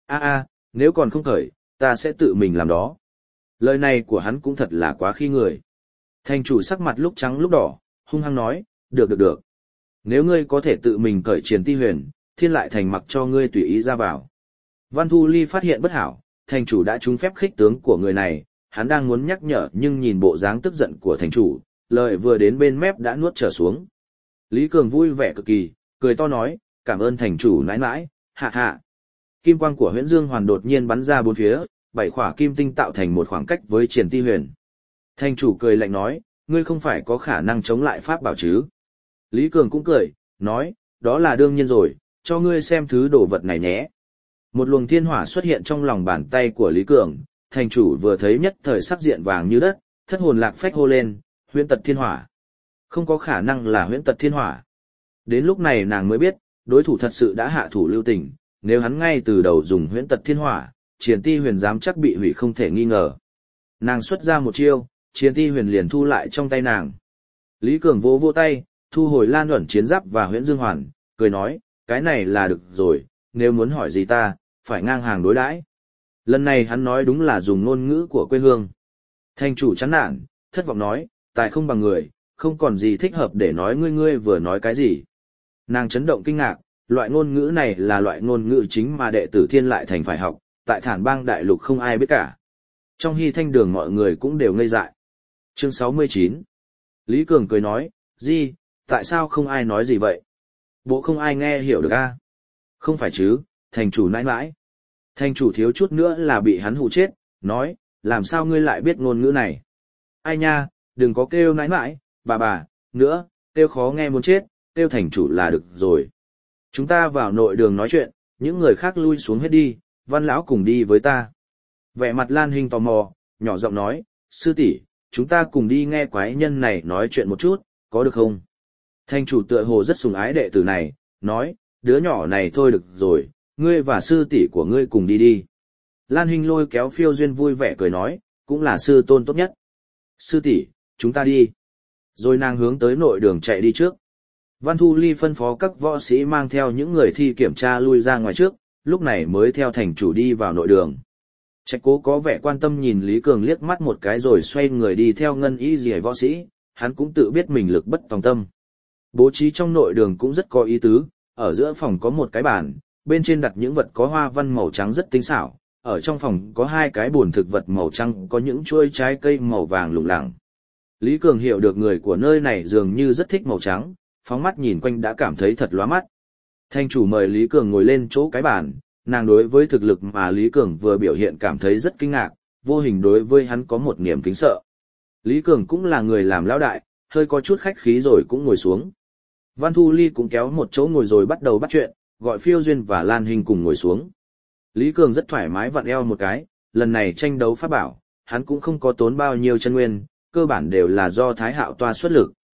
Nếu còn không cởi, ta sẽ tự mình làm đó. Lời này của hắn cũng thật là quá khi người. Thành chủ sắc mặt lúc trắng lúc đỏ, hung hăng nói, được. Nếu ngươi có thể tự mình cởi Triền Ti Huyền, Thiên Lại Thành mặc cho ngươi tùy ý ra vào. Văn Thu Ly phát hiện bất hảo, thành chủ đã trúng phép khích tướng của người này, hắn đang muốn nhắc nhở nhưng nhìn bộ dáng tức giận của thành chủ, lời vừa đến bên mép đã nuốt trở xuống. Lý Cường vui vẻ cực kỳ, cười to nói, cảm ơn thành chủ nãi nãi, hạ hạ. Kim quang của Huyễn Dương Hoàn đột nhiên bắn ra bốn phía, 7 khỏa kim tinh tạo thành một khoảng cách với Triền Ti Huyền. Thành chủ cười lạnh nói, ngươi không phải có khả năng chống lại pháp bảo chứ? Lý Cường cũng cười, nói, đó là đương nhiên rồi, cho ngươi xem thứ đồ vật này nhé. Một luồng thiên hỏa xuất hiện trong lòng bàn tay của Lý Cường, thành chủ vừa thấy nhất thời sắc diện vàng như đất, thất hồn lạc phách hô lên, huyễn tật thiên hỏa. Không có khả năng là huyễn tật thiên hỏa. Đến lúc này nàng mới biết, đối thủ thật sự đã hạ thủ lưu tình, nếu hắn ngay từ đầu dùng huyễn tật thiên hỏa, Triền Ti Huyền dám chắc bị hủy không thể nghi ngờ. Nàng xuất ra một chiêu, Triền Ti Huyền liền thu lại trong tay nàng. Lý Cường vỗ vỗ tay, thu hồi Lan Uẩn chiến giáp và Huyễn Dương Hoàn, cười nói, cái này là được rồi, nếu muốn hỏi gì ta, phải ngang hàng đối đãi. Lần này hắn nói đúng là dùng ngôn ngữ của quê hương. Thành chủ chán nản, thất vọng nói, tài không bằng người, không còn gì thích hợp để nói ngươi vừa nói cái gì. Nàng chấn động kinh ngạc, loại ngôn ngữ này là loại ngôn ngữ chính mà đệ tử Thiên Lại Thành phải học, tại Thản Bang Đại Lục không ai biết cả. Trong Hy Thanh Đường mọi người cũng đều ngây dại. Chương 69. Lý Cường cười nói, gì, tại sao không ai nói gì vậy? Bộ không ai nghe hiểu được a? Không phải chứ, thành chủ nãi nãi. Thành chủ thiếu chút nữa là bị hắn hù chết, nói, làm sao ngươi lại biết ngôn ngữ này? Ai nha, đừng có kêu nãi nãi, bà, nữa, kêu khó nghe muốn chết, kêu thành chủ là được rồi. Chúng ta vào nội đường nói chuyện, những người khác lui xuống hết đi, Văn lão cùng đi với ta. Vẻ mặt Lan Hinh tò mò, nhỏ giọng nói, sư tỷ, chúng ta cùng đi nghe quái nhân này nói chuyện một chút, có được không? Thành chủ tựa hồ rất sủng ái đệ tử này, nói, đứa nhỏ này thôi được rồi, ngươi và sư tỷ của ngươi cùng đi đi. Lan Hinh lôi kéo Phiêu Duyên vui vẻ cười nói, cũng là sư tôn tốt nhất. Sư tỷ, chúng ta đi. Rồi nàng hướng tới nội đường chạy đi trước. Văn Thu Ly phân phó các võ sĩ mang theo những người thi kiểm tra lui ra ngoài trước, lúc này mới theo thành chủ đi vào nội đường. Trạch Cố có vẻ quan tâm nhìn Lý Cường liếc mắt một cái rồi xoay người đi theo ngân y rìa võ sĩ, hắn cũng tự biết mình lực bất tòng tâm. Bố trí trong nội đường cũng rất có ý tứ, ở giữa phòng có một cái bàn, bên trên đặt những vật có hoa văn màu trắng rất tinh xảo, ở trong phòng có 2 cái bồn thực vật màu trắng có những chuôi trái cây màu vàng lủng lẳng. Lý Cường hiểu được người của nơi này dường như rất thích màu trắng, phóng mắt nhìn quanh đã cảm thấy thật lóa mắt. Thành chủ mời Lý Cường ngồi lên chỗ cái bàn, nàng đối với thực lực mà Lý Cường vừa biểu hiện cảm thấy rất kinh ngạc, vô hình đối với hắn có một niềm kính sợ. Lý Cường cũng là người làm lão đại, hơi có chút khách khí rồi cũng ngồi xuống. Văn Thu Ly cũng kéo một chỗ ngồi rồi bắt đầu bắt chuyện, gọi Phiêu Duyên và Lan Hinh cùng ngồi xuống. Lý Cường rất thoải mái vặn eo một cái, lần này tranh đấu pháp bảo, hắn cũng không có tốn bao nhiêu chân nguyên, cơ bản đều là do Thái Hạo Toa xuất lực.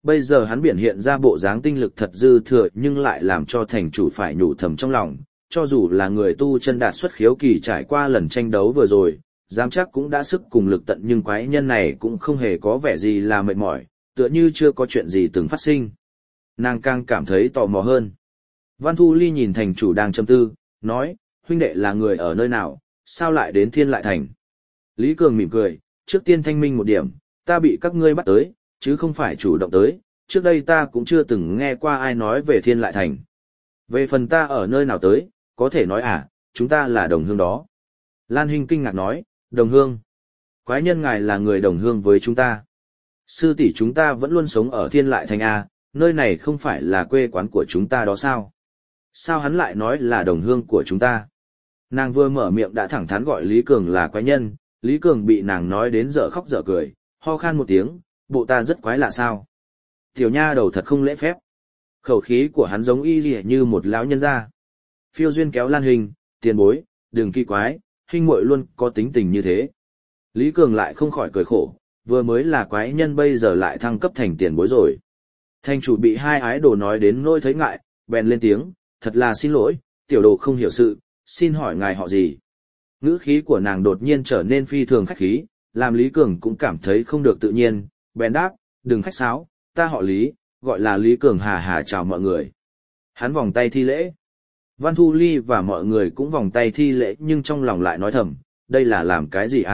Bây giờ hắn biểu hiện ra bộ dáng tinh lực thật dư thừa nhưng lại làm cho thành chủ phải nhủ thầm trong lòng, cho dù là người tu chân đạt xuất khiếu kỳ trải qua lần tranh đấu vừa rồi, dám chắc cũng đã sức cùng lực tận nhưng quái nhân này cũng không hề có vẻ gì là mệt mỏi, tựa như chưa có chuyện gì từng phát sinh. Nàng càng cảm thấy tò mò hơn. Văn Thu Ly nhìn thành chủ đang trầm tư, nói, huynh đệ là người ở nơi nào, sao lại đến Thiên Lại Thành? Lý Cường mỉm cười, trước tiên thanh minh một điểm, ta bị các ngươi bắt tới, chứ không phải chủ động tới, trước đây ta cũng chưa từng nghe qua ai nói về Thiên Lại Thành. Về phần ta ở nơi nào tới, có thể nói chúng ta là đồng hương đó. Lan Hinh kinh ngạc nói, đồng hương. Quái nhân ngài là người đồng hương với chúng ta. Sư tỷ chúng ta vẫn luôn sống ở Thiên Lại Thành nơi này không phải là quê quán của chúng ta đó sao? Sao hắn lại nói là đồng hương của chúng ta? Nàng vừa mở miệng đã thẳng thắn gọi Lý Cường là quái nhân, Lý Cường bị nàng nói đến dở khóc dở cười, ho khan một tiếng, bộ ta rất quái lạ sao? Tiểu nha đầu thật không lễ phép. Khẩu khí của hắn giống y lìa như một lão nhân gia. Phiêu Duyên kéo Lan Hình, tiền bối, đừng kỳ quái, huynh muội luôn có tính tình như thế. Lý Cường lại không khỏi cười khổ, vừa mới là quái nhân bây giờ lại thăng cấp thành tiền bối rồi. Thành chủ bị hai ái đồ nói đến nỗi thấy ngại, bèn lên tiếng, thật là xin lỗi, tiểu đồ không hiểu sự, xin hỏi ngài họ gì. Ngữ khí của nàng đột nhiên trở nên phi thường khách khí, làm Lý Cường cũng cảm thấy không được tự nhiên, bèn đáp, đừng khách sáo, ta họ Lý, gọi là Lý Cường hà hà chào mọi người. Hắn vòng tay thi lễ. Văn Thu Ly và mọi người cũng vòng tay thi lễ nhưng trong lòng lại nói thầm, đây là làm cái gì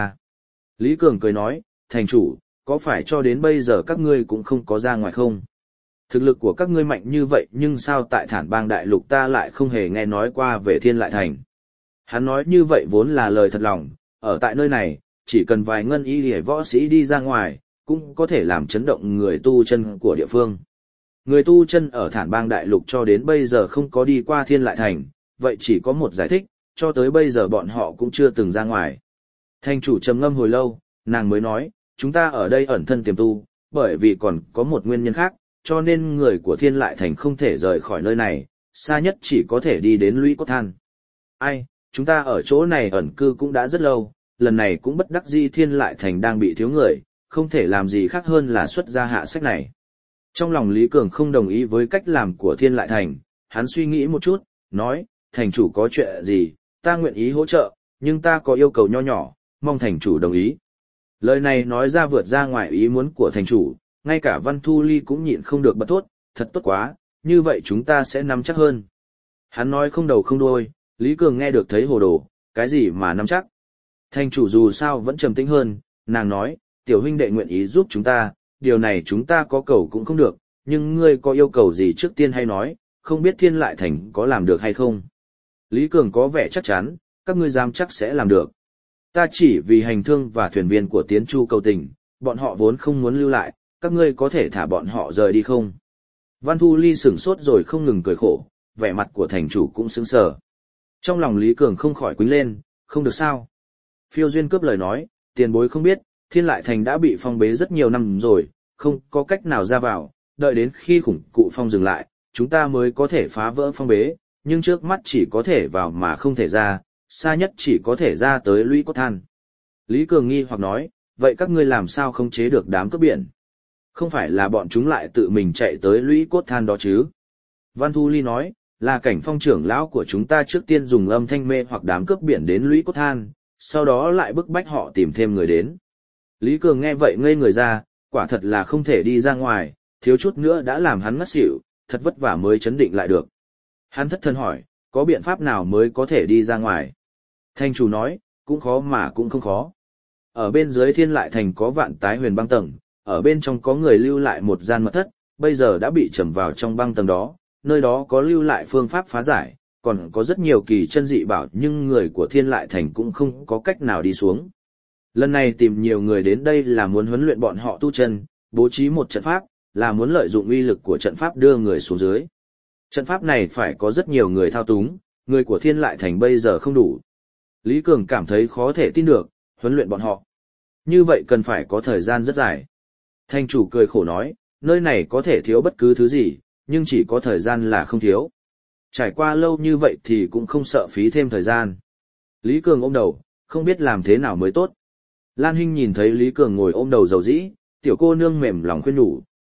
Lý Cường cười nói, thành chủ, có phải cho đến bây giờ các ngươi cũng không có ra ngoài không? Thực lực của các ngươi mạnh như vậy nhưng sao tại Thản Bang Đại Lục ta lại không hề nghe nói qua về Thiên Lại Thành? Hắn nói như vậy vốn là lời thật lòng, ở tại nơi này, chỉ cần vài ngân y hề võ sĩ đi ra ngoài, cũng có thể làm chấn động người tu chân của địa phương. Người tu chân ở Thản Bang Đại Lục cho đến bây giờ không có đi qua Thiên Lại Thành, vậy chỉ có một giải thích, cho tới bây giờ bọn họ cũng chưa từng ra ngoài. Thành chủ trầm ngâm hồi lâu, nàng mới nói, chúng ta ở đây ẩn thân tiềm tu, bởi vì còn có một nguyên nhân khác, cho nên người của Thiên Lại Thành không thể rời khỏi nơi này, xa nhất chỉ có thể đi đến Lũy Cốt Than. Ai, chúng ta ở chỗ này ẩn cư cũng đã rất lâu, lần này cũng bất đắc dĩ Thiên Lại Thành đang bị thiếu người, không thể làm gì khác hơn là xuất ra hạ sách này. Trong lòng Lý Cường không đồng ý với cách làm của Thiên Lại Thành, hắn suy nghĩ một chút, nói, thành chủ có chuyện gì, ta nguyện ý hỗ trợ, nhưng ta có yêu cầu nho nhỏ, mong thành chủ đồng ý. Lời này nói ra vượt ra ngoài ý muốn của thành chủ, ngay cả Văn Thu Ly cũng nhịn không được bật thốt, thật tốt quá, như vậy chúng ta sẽ nắm chắc hơn. Hắn nói không đầu không đuôi, Lý Cường nghe được thấy hồ đồ, cái gì mà nắm chắc. Thành chủ dù sao vẫn trầm tĩnh hơn, nàng nói, tiểu huynh đệ nguyện ý giúp chúng ta, điều này chúng ta có cầu cũng không được, nhưng ngươi có yêu cầu gì trước tiên hay nói, không biết Thiên Lại Thành có làm được hay không. Lý Cường có vẻ chắc chắn, các ngươi dám chắc sẽ làm được. Ta chỉ vì hành thương và thuyền viên của Tiến Chu cầu tình, bọn họ vốn không muốn lưu lại, các ngươi có thể thả bọn họ rời đi không? Văn Thu Ly sửng sốt rồi không ngừng cười khổ, vẻ mặt của thành chủ cũng sững sờ. Trong lòng Lý Cường không khỏi quýnh lên, không được sao. Phiêu Duyên cướp lời nói, tiền bối không biết, Thiên Lại Thành đã bị phong bế rất nhiều năm rồi, không có cách nào ra vào, đợi đến khi khủng cụ phong dừng lại, chúng ta mới có thể phá vỡ phong bế, nhưng trước mắt chỉ có thể vào mà không thể ra, xa nhất chỉ có thể ra tới Lũy Cốt Than. Lý Cường nghi hoặc nói, vậy các ngươi làm sao không chế được đám cướp biển? Không phải là bọn chúng lại tự mình chạy tới Lũy Cốt Than đó chứ? Văn Thu Ly nói, là Cảnh Phong trưởng lão của chúng ta trước tiên dùng âm thanh mê hoặc đám cướp biển đến Lũy Cốt Than, sau đó lại bức bách họ tìm thêm người đến. Lý Cường nghe vậy ngây người ra, quả thật là không thể đi ra ngoài, thiếu chút nữa đã làm hắn ngất xỉu, thật vất vả mới chấn định lại được. Hắn thất thần hỏi, có biện pháp nào mới có thể đi ra ngoài? Thành chủ nói, cũng khó mà cũng không khó. Ở bên dưới Thiên Lại Thành có Vạn Tái Huyền băng tầng, ở bên trong có người lưu lại một gian mật thất, bây giờ đã bị trầm vào trong băng tầng đó, nơi đó có lưu lại phương pháp phá giải, còn có rất nhiều kỳ chân dị bảo nhưng người của Thiên Lại Thành cũng không có cách nào đi xuống. Lần này tìm nhiều người đến đây là muốn huấn luyện bọn họ tu chân, bố trí một trận pháp, là muốn lợi dụng uy lực của trận pháp đưa người xuống dưới. Trận pháp này phải có rất nhiều người thao túng, người của Thiên Lại Thành bây giờ không đủ. Lý Cường cảm thấy khó thể tin được, huấn luyện bọn họ. Như vậy cần phải có thời gian rất dài. Thành chủ cười khổ nói, nơi này có thể thiếu bất cứ thứ gì, nhưng chỉ có thời gian là không thiếu. Trải qua lâu như vậy thì cũng không sợ phí thêm thời gian. Lý Cường ôm đầu, không biết làm thế nào mới tốt. Lan Hinh nhìn thấy Lý Cường ngồi ôm đầu dầu dĩ, tiểu cô nương mềm lòng khuyên nhủ,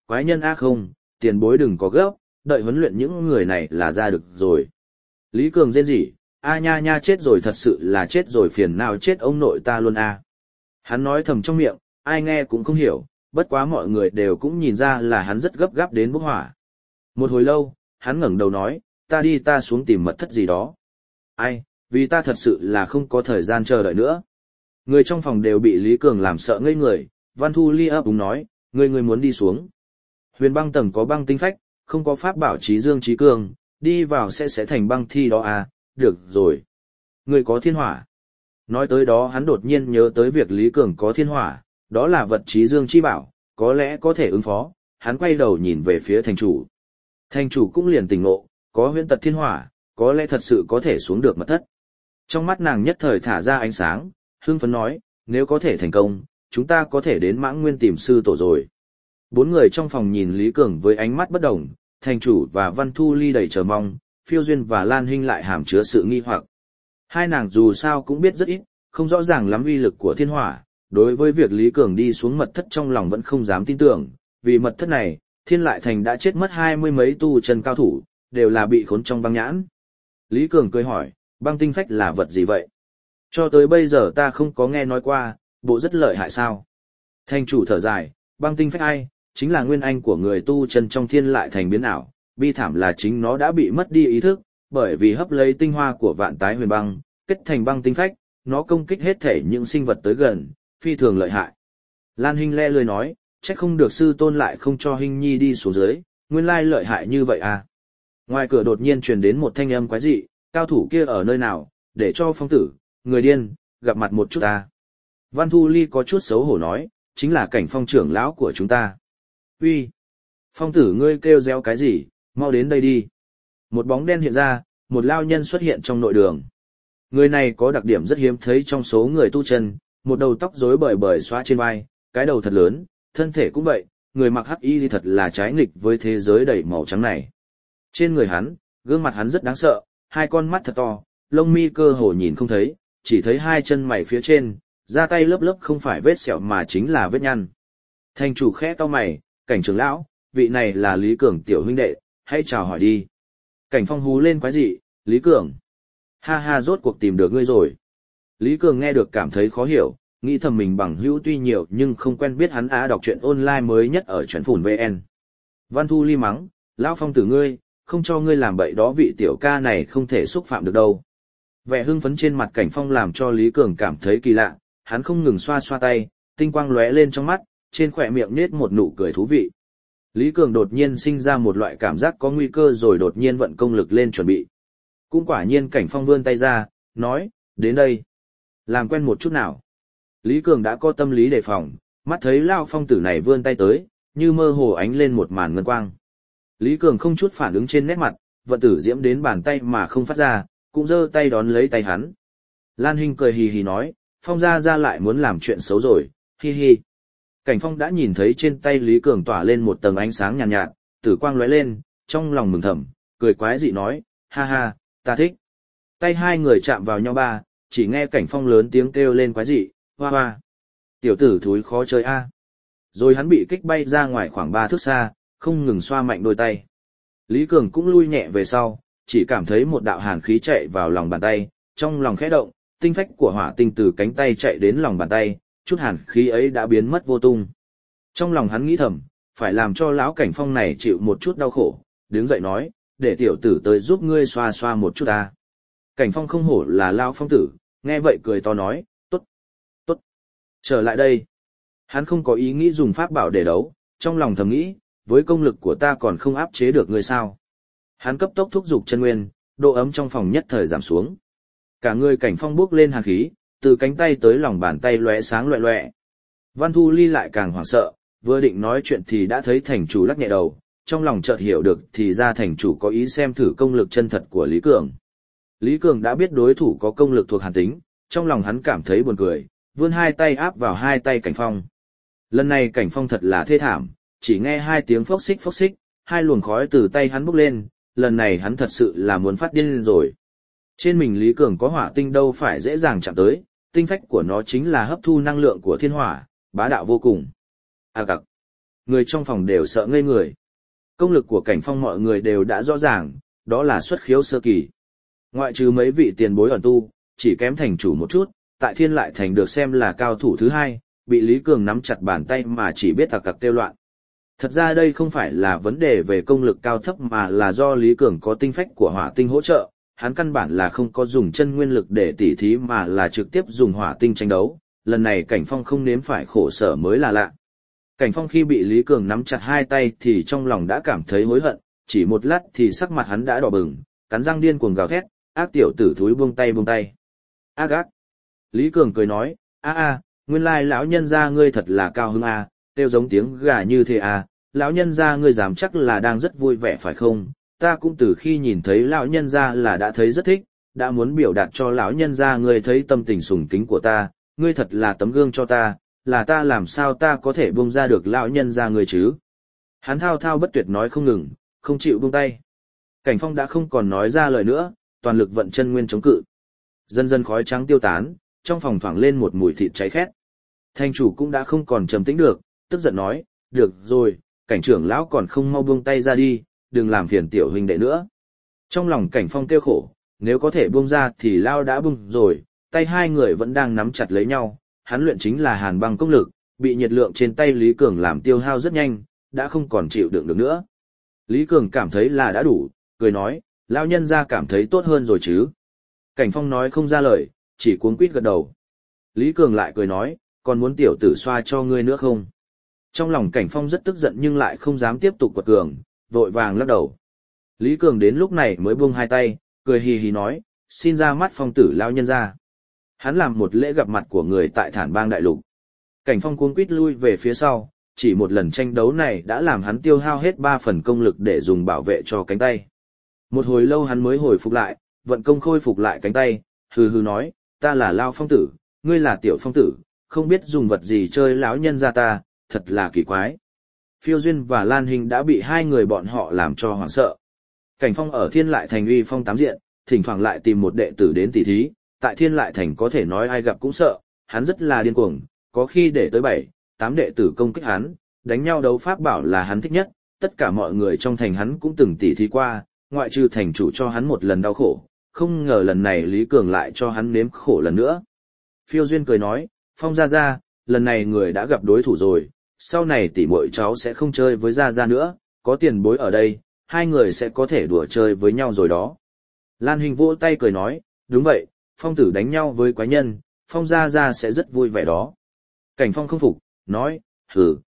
quái nhân a không, tiền bối đừng có gấp, đợi huấn luyện những người này là ra được rồi. Lý Cường rên rỉ, a nha nha chết rồi thật sự là chết rồi phiền nào chết ông nội ta luôn a. Hắn nói thầm trong miệng, ai nghe cũng không hiểu, bất quá mọi người đều cũng nhìn ra là hắn rất gấp gáp đến bốc hỏa. Một hồi lâu, hắn ngẩng đầu nói, ta đi ta xuống tìm mật thất gì đó. Ai, vì ta thật sự là không có thời gian chờ đợi nữa. Người trong phòng đều bị Lý Cường làm sợ ngây người, Văn Thu Ly ấp úng nói, ngươi muốn đi xuống. Huyền băng tầng có băng tinh phách, không có pháp bảo trí dương trí cường, đi vào sẽ thành băng thi đó à, được rồi. Ngươi có thiên hỏa. Nói tới đó hắn đột nhiên nhớ tới việc Lý Cường có thiên hỏa, đó là vật trí dương chi bảo, có lẽ có thể ứng phó, hắn quay đầu nhìn về phía thành chủ. Thành chủ cũng liền tỉnh ngộ, có huyễn tật thiên hỏa, có lẽ thật sự có thể xuống được mật thất. Trong mắt nàng nhất thời thả ra ánh sáng, hưng phấn nói, nếu có thể thành công, chúng ta có thể đến Mãng Nguyên tìm sư tổ rồi. Bốn người trong phòng nhìn Lý Cường với ánh mắt bất đồng, thành chủ và Văn Thu Ly đầy chờ mong, Phiêu Duyên và Lan Hinh lại hàm chứa sự nghi hoặc. Hai nàng dù sao cũng biết rất ít, không rõ ràng lắm uy lực của thiên hỏa, đối với việc Lý Cường đi xuống mật thất trong lòng vẫn không dám tin tưởng, vì mật thất này, Thiên Lại Thành đã chết mất 20 mấy tu chân cao thủ, đều là bị khốn trong băng nhãn. Lý Cường cười hỏi, băng tinh phách là vật gì vậy? Cho tới bây giờ ta không có nghe nói qua, bộ rất lợi hại sao? Thành chủ thở dài, băng tinh phách ai, chính là nguyên anh của người tu chân trong Thiên Lại Thành biến ảo, bi thảm là chính nó đã bị mất đi ý thức, bởi vì hấp lấy tinh hoa của vạn tái huyền băng, kết thành băng tinh phách, nó công kích hết thể những sinh vật tới gần, phi thường lợi hại. Lan Hinh le lười nói, chắc không được sư tôn lại không cho Hinh Nhi đi xuống dưới, nguyên lai lợi hại như vậy à. Ngoài cửa đột nhiên truyền đến một thanh âm quái dị, cao thủ kia ở nơi nào, để cho Phong tử, người điên, gặp mặt một chút ta. Văn Thu Ly có chút xấu hổ nói, chính là Cảnh Phong trưởng lão của chúng ta. Uy, Phong tử ngươi kêu réo cái gì, mau đến đây đi. Một bóng đen hiện ra, một lao nhân xuất hiện trong nội đường. Người này có đặc điểm rất hiếm thấy trong số người tu chân, một đầu tóc rối bời bời xóa trên vai, cái đầu thật lớn, thân thể cũng vậy, người mặc hắc y thì thật là trái nghịch với thế giới đầy màu trắng này. Trên người hắn, gương mặt hắn rất đáng sợ, hai con mắt thật to, lông mi cơ hồ nhìn không thấy, chỉ thấy hai chân mày phía trên, da tay lớp lớp không phải vết sẹo mà chính là vết nhăn. Thành chủ khẽ cau mày, Cảnh trưởng lão, vị này là Lý Cường tiểu huynh đệ, hãy chào hỏi đi. Cảnh Phong hú lên quái dị, Lý Cường. Ha ha rốt cuộc tìm được ngươi rồi. Lý Cường nghe được cảm thấy khó hiểu, nghĩ thầm mình bằng hữu tuy nhiều nhưng không quen biết hắn đọc truyện online mới nhất ở truyện phủn VN. Văn Thu Ly mắng, lão Phong tử ngươi, không cho ngươi làm bậy đó vị tiểu ca này không thể xúc phạm được đâu. Vẻ hưng phấn trên mặt Cảnh Phong làm cho Lý Cường cảm thấy kỳ lạ, hắn không ngừng xoa xoa tay, tinh quang lóe lên trong mắt, trên khỏe miệng nết một nụ cười thú vị. Lý Cường đột nhiên sinh ra một loại cảm giác có nguy cơ rồi đột nhiên vận công lực lên chuẩn bị. Cũng quả nhiên Cảnh Phong vươn tay ra, nói, đến đây. Làm quen một chút nào. Lý Cường đã có tâm lý đề phòng, mắt thấy Lao Phong tử này vươn tay tới, như mơ hồ ánh lên một màn ngân quang. Lý Cường không chút phản ứng trên nét mặt, vận tử diễm đến bàn tay mà không phát ra, cũng giơ tay đón lấy tay hắn. Lan Hinh cười hì hì nói, Phong gia gia lại muốn làm chuyện xấu rồi, hi hi. Cảnh Phong đã nhìn thấy trên tay Lý Cường tỏa lên một tầng ánh sáng nhàn nhạt, tử quang lóe lên, trong lòng mừng thầm, cười quái dị nói, ha ha, ta thích. Tay hai người chạm vào nhau ba, chỉ nghe Cảnh Phong lớn tiếng kêu lên quái dị, hoa hoa. Tiểu tử thúi khó chơi a. Rồi hắn bị kích bay ra ngoài khoảng 3 thước xa, không ngừng xoa mạnh đôi tay. Lý Cường cũng lui nhẹ về sau, chỉ cảm thấy một đạo hàn khí chạy vào lòng bàn tay, trong lòng khẽ động, tinh phách của hỏa tinh từ cánh tay chạy đến lòng bàn tay, chút hàn khí ấy đã biến mất vô tung. Trong lòng hắn nghĩ thầm, phải làm cho lão Cảnh Phong này chịu một chút đau khổ, đứng dậy nói, để tiểu tử tới giúp ngươi xoa xoa một chút ta. Cảnh Phong không hổ là lão phong tử, nghe vậy cười to nói, tốt, tốt, trở lại đây. Hắn không có ý nghĩ dùng pháp bảo để đấu, trong lòng thầm nghĩ, với công lực của ta còn không áp chế được ngươi sao. Hắn cấp tốc thúc giục chân nguyên, độ ấm trong phòng nhất thời giảm xuống. Cả người Cảnh Phong bốc lên hàn khí, từ cánh tay tới lòng bàn tay lóe sáng loẹ loẹ. Văn Thu Ly lại càng hoảng sợ, vừa định nói chuyện thì đã thấy thành chủ lắc nhẹ đầu, trong lòng chợt hiểu được thì ra thành chủ có ý xem thử công lực chân thật của Lý Cường. Lý Cường đã biết đối thủ có công lực thuộc hàn tính, trong lòng hắn cảm thấy buồn cười, vươn hai tay áp vào hai tay Cảnh Phong. Lần này Cảnh Phong thật là thê thảm, chỉ nghe hai tiếng phốc xích, hai luồng khói từ tay hắn bốc lên, lần này hắn thật sự là muốn phát điên lên rồi. Trên mình Lý Cường có hỏa tinh đâu phải dễ dàng chạm tới, tinh phách của nó chính là hấp thu năng lượng của thiên hỏa, bá đạo vô cùng. À cặc. người trong phòng đều sợ ngây người. Công lực của Cảnh Phong mọi người đều đã rõ ràng, đó là xuất khiếu sơ kỳ. Ngoại trừ mấy vị tiền bối ẩn tu, chỉ kém thành chủ một chút, tại Thiên Lại Thành được xem là cao thủ thứ hai, bị Lý Cường nắm chặt bàn tay mà chỉ biết tặc tặc kêu loạn. Thật ra đây không phải là vấn đề về công lực cao thấp mà là do Lý Cường có tinh phách của hỏa tinh hỗ trợ, hắn căn bản là không có dùng chân nguyên lực để tỉ thí mà là trực tiếp dùng hỏa tinh tranh đấu, lần này Cảnh Phong không nếm phải khổ sở mới là lạ. Cảnh Phong khi bị Lý Cường nắm chặt hai tay thì trong lòng đã cảm thấy hối hận, chỉ một lát thì sắc mặt hắn đã đỏ bừng, cắn răng điên cuồng gào thét, ác tiểu tử thúi buông tay buông tay. Ác ác. Lý Cường cười nói, nguyên lai lão nhân gia ngươi thật là cao hứng kêu giống tiếng gà như thế lão nhân gia ngươi dám chắc là đang rất vui vẻ phải không? Ta cũng từ khi nhìn thấy lão nhân gia là đã thấy rất thích, đã muốn biểu đạt cho lão nhân gia ngươi thấy tâm tình sùng kính của ta, ngươi thật là tấm gương cho ta, là ta làm sao ta có thể buông ra được lão nhân gia ngươi chứ? Hắn thao thao bất tuyệt nói không ngừng, không chịu buông tay. Cảnh Phong đã không còn nói ra lời nữa, toàn lực vận chân nguyên chống cự. Dần dần khói trắng tiêu tán, trong phòng thoảng lên một mùi thịt cháy khét. Thành chủ cũng đã không còn trầm tĩnh được, tức giận nói, được rồi, Cảnh trưởng lão còn không mau buông tay ra đi, đừng làm phiền tiểu huynh đệ nữa. Trong lòng Cảnh Phong kêu khổ, nếu có thể buông ra thì lao đã buông rồi, tay hai người vẫn đang nắm chặt lấy nhau, hắn luyện chính là hàn băng công lực, bị nhiệt lượng trên tay Lý Cường làm tiêu hao rất nhanh, đã không còn chịu đựng được nữa. Lý Cường cảm thấy là đã đủ, cười nói, lao nhân ra cảm thấy tốt hơn rồi chứ. Cảnh Phong nói không ra lời, chỉ cuống quýt gật đầu. Lý Cường lại cười nói, còn muốn tiểu tử xoa cho ngươi nữa không? Trong lòng Cảnh Phong rất tức giận nhưng lại không dám tiếp tục quật cường, vội vàng lắc đầu. Lý Cường đến lúc này mới buông hai tay, cười hì hì nói, xin ra mắt Phong tử lao nhân ra. Hắn làm một lễ gặp mặt của người tại Thản Bang Đại Lục. Cảnh Phong cuống quýt lui về phía sau, chỉ một lần tranh đấu này đã làm hắn tiêu hao hết 3 phần công lực để dùng bảo vệ cho cánh tay. Một hồi lâu hắn mới hồi phục lại, vận công khôi phục lại cánh tay, hừ hừ nói, ta là Lao Phong tử, ngươi là Tiểu Phong tử, không biết dùng vật gì chơi lão nhân ra ta, thật là kỳ quái. Phiêu Duyên và Lan Hình đã bị hai người bọn họ làm cho hoảng sợ. Cảnh Phong ở Thiên Lại Thành uy phong tám diện, thỉnh thoảng lại tìm một đệ tử đến tỉ thí, tại Thiên Lại Thành có thể nói ai gặp cũng sợ, hắn rất là điên cuồng, có khi để tới 7, 8 đệ tử công kích hắn, đánh nhau đấu pháp bảo là hắn thích nhất, tất cả mọi người trong thành hắn cũng từng tỉ thí qua, ngoại trừ thành chủ cho hắn một lần đau khổ, không ngờ lần này Lý Cường lại cho hắn nếm khổ lần nữa. Phiêu Duyên cười nói, Phong Gia Gia, lần này người đã gặp đối thủ rồi, sau này tỷ muội cháu sẽ không chơi với Gia Gia nữa, có tiền bối ở đây, hai người sẽ có thể đùa chơi với nhau rồi đó. Lan Hình vỗ tay cười nói, đúng vậy, Phong tử đánh nhau với quái nhân, Phong Gia Gia sẽ rất vui vẻ đó. Cảnh Phong không phục, nói, hừ,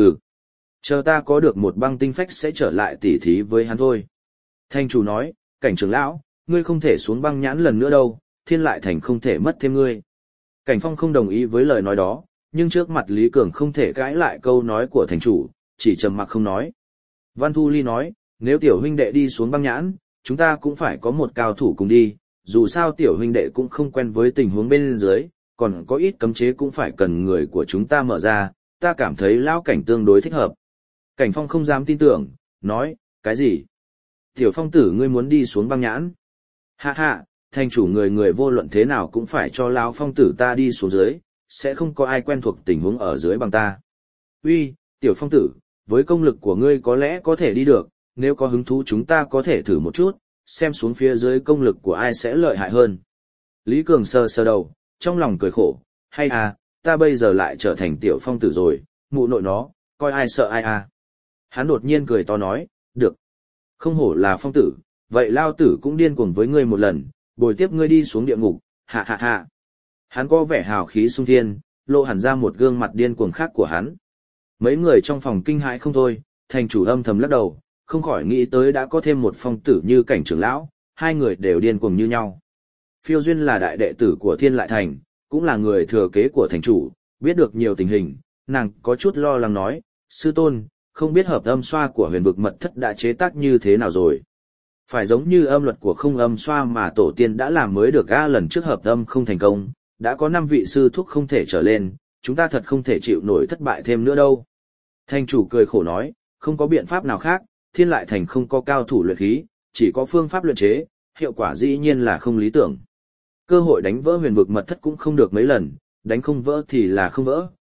chờ ta có được một băng tinh phách sẽ trở lại tỉ thí với hắn thôi. Thành chủ nói, Cảnh trưởng lão, ngươi không thể xuống băng nhãn lần nữa đâu, Thiên Lại Thành không thể mất thêm ngươi. Cảnh Phong không đồng ý với lời nói đó, nhưng trước mặt Lý Cường không thể cãi lại câu nói của thành chủ, chỉ trầm mặc không nói. Văn Thu Ly nói, nếu tiểu huynh đệ đi xuống băng nhãn, chúng ta cũng phải có một cao thủ cùng đi, dù sao tiểu huynh đệ cũng không quen với tình huống bên dưới, còn có ít cấm chế cũng phải cần người của chúng ta mở ra, ta cảm thấy lão Cảnh tương đối thích hợp. Cảnh Phong không dám tin tưởng, nói, cái gì? Tiểu Phong tử ngươi muốn đi xuống băng nhãn? Hạ, thành chủ người vô luận thế nào cũng phải cho lão Phong tử ta đi xuống dưới, sẽ không có ai quen thuộc tình huống ở dưới bằng ta. Uy, Tiểu Phong tử, với công lực của ngươi có lẽ có thể đi được, nếu có hứng thú chúng ta có thể thử một chút, xem xuống phía dưới công lực của ai sẽ lợi hại hơn. Lý Cường sờ sờ đầu, trong lòng cười khổ, hay ta bây giờ lại trở thành Tiểu Phong tử rồi, mụ nội nó, coi ai sợ ai Hắn đột nhiên cười to nói, được. Không hổ là Phong tử, vậy lao tử cũng điên cuồng với ngươi một lần, bồi tiếp ngươi đi xuống địa ngục, hạ. Hắn có vẻ hào khí sung thiên, lộ hẳn ra một gương mặt điên cuồng khác của hắn. Mấy người trong phòng kinh hãi không thôi, thành chủ âm thầm lắc đầu, không khỏi nghĩ tới đã có thêm một Phong tử như Cảnh trưởng lão, hai người đều điên cuồng như nhau. Phiêu Duyên là đại đệ tử của Thiên Lại Thành, cũng là người thừa kế của thành chủ, biết được nhiều tình hình, nàng có chút lo lắng nói, sư tôn, không biết hợp âm xoa của huyền vực mật thất đã chế tác như thế nào rồi. Phải giống như âm luật của không âm xoa mà tổ tiên đã làm mới được lần trước hợp âm không thành công, đã có 5 vị sư thúc không thể trở lên, chúng ta thật không thể chịu nổi thất bại thêm nữa đâu. Thành chủ cười khổ nói, không có biện pháp nào khác, Thiên Lại Thành không có cao thủ luyện khí, chỉ có phương pháp luyện chế, hiệu quả dĩ nhiên là không lý tưởng. Cơ hội đánh vỡ huyền vực mật thất cũng không được mấy lần, đánh không vỡ thì là không vỡ,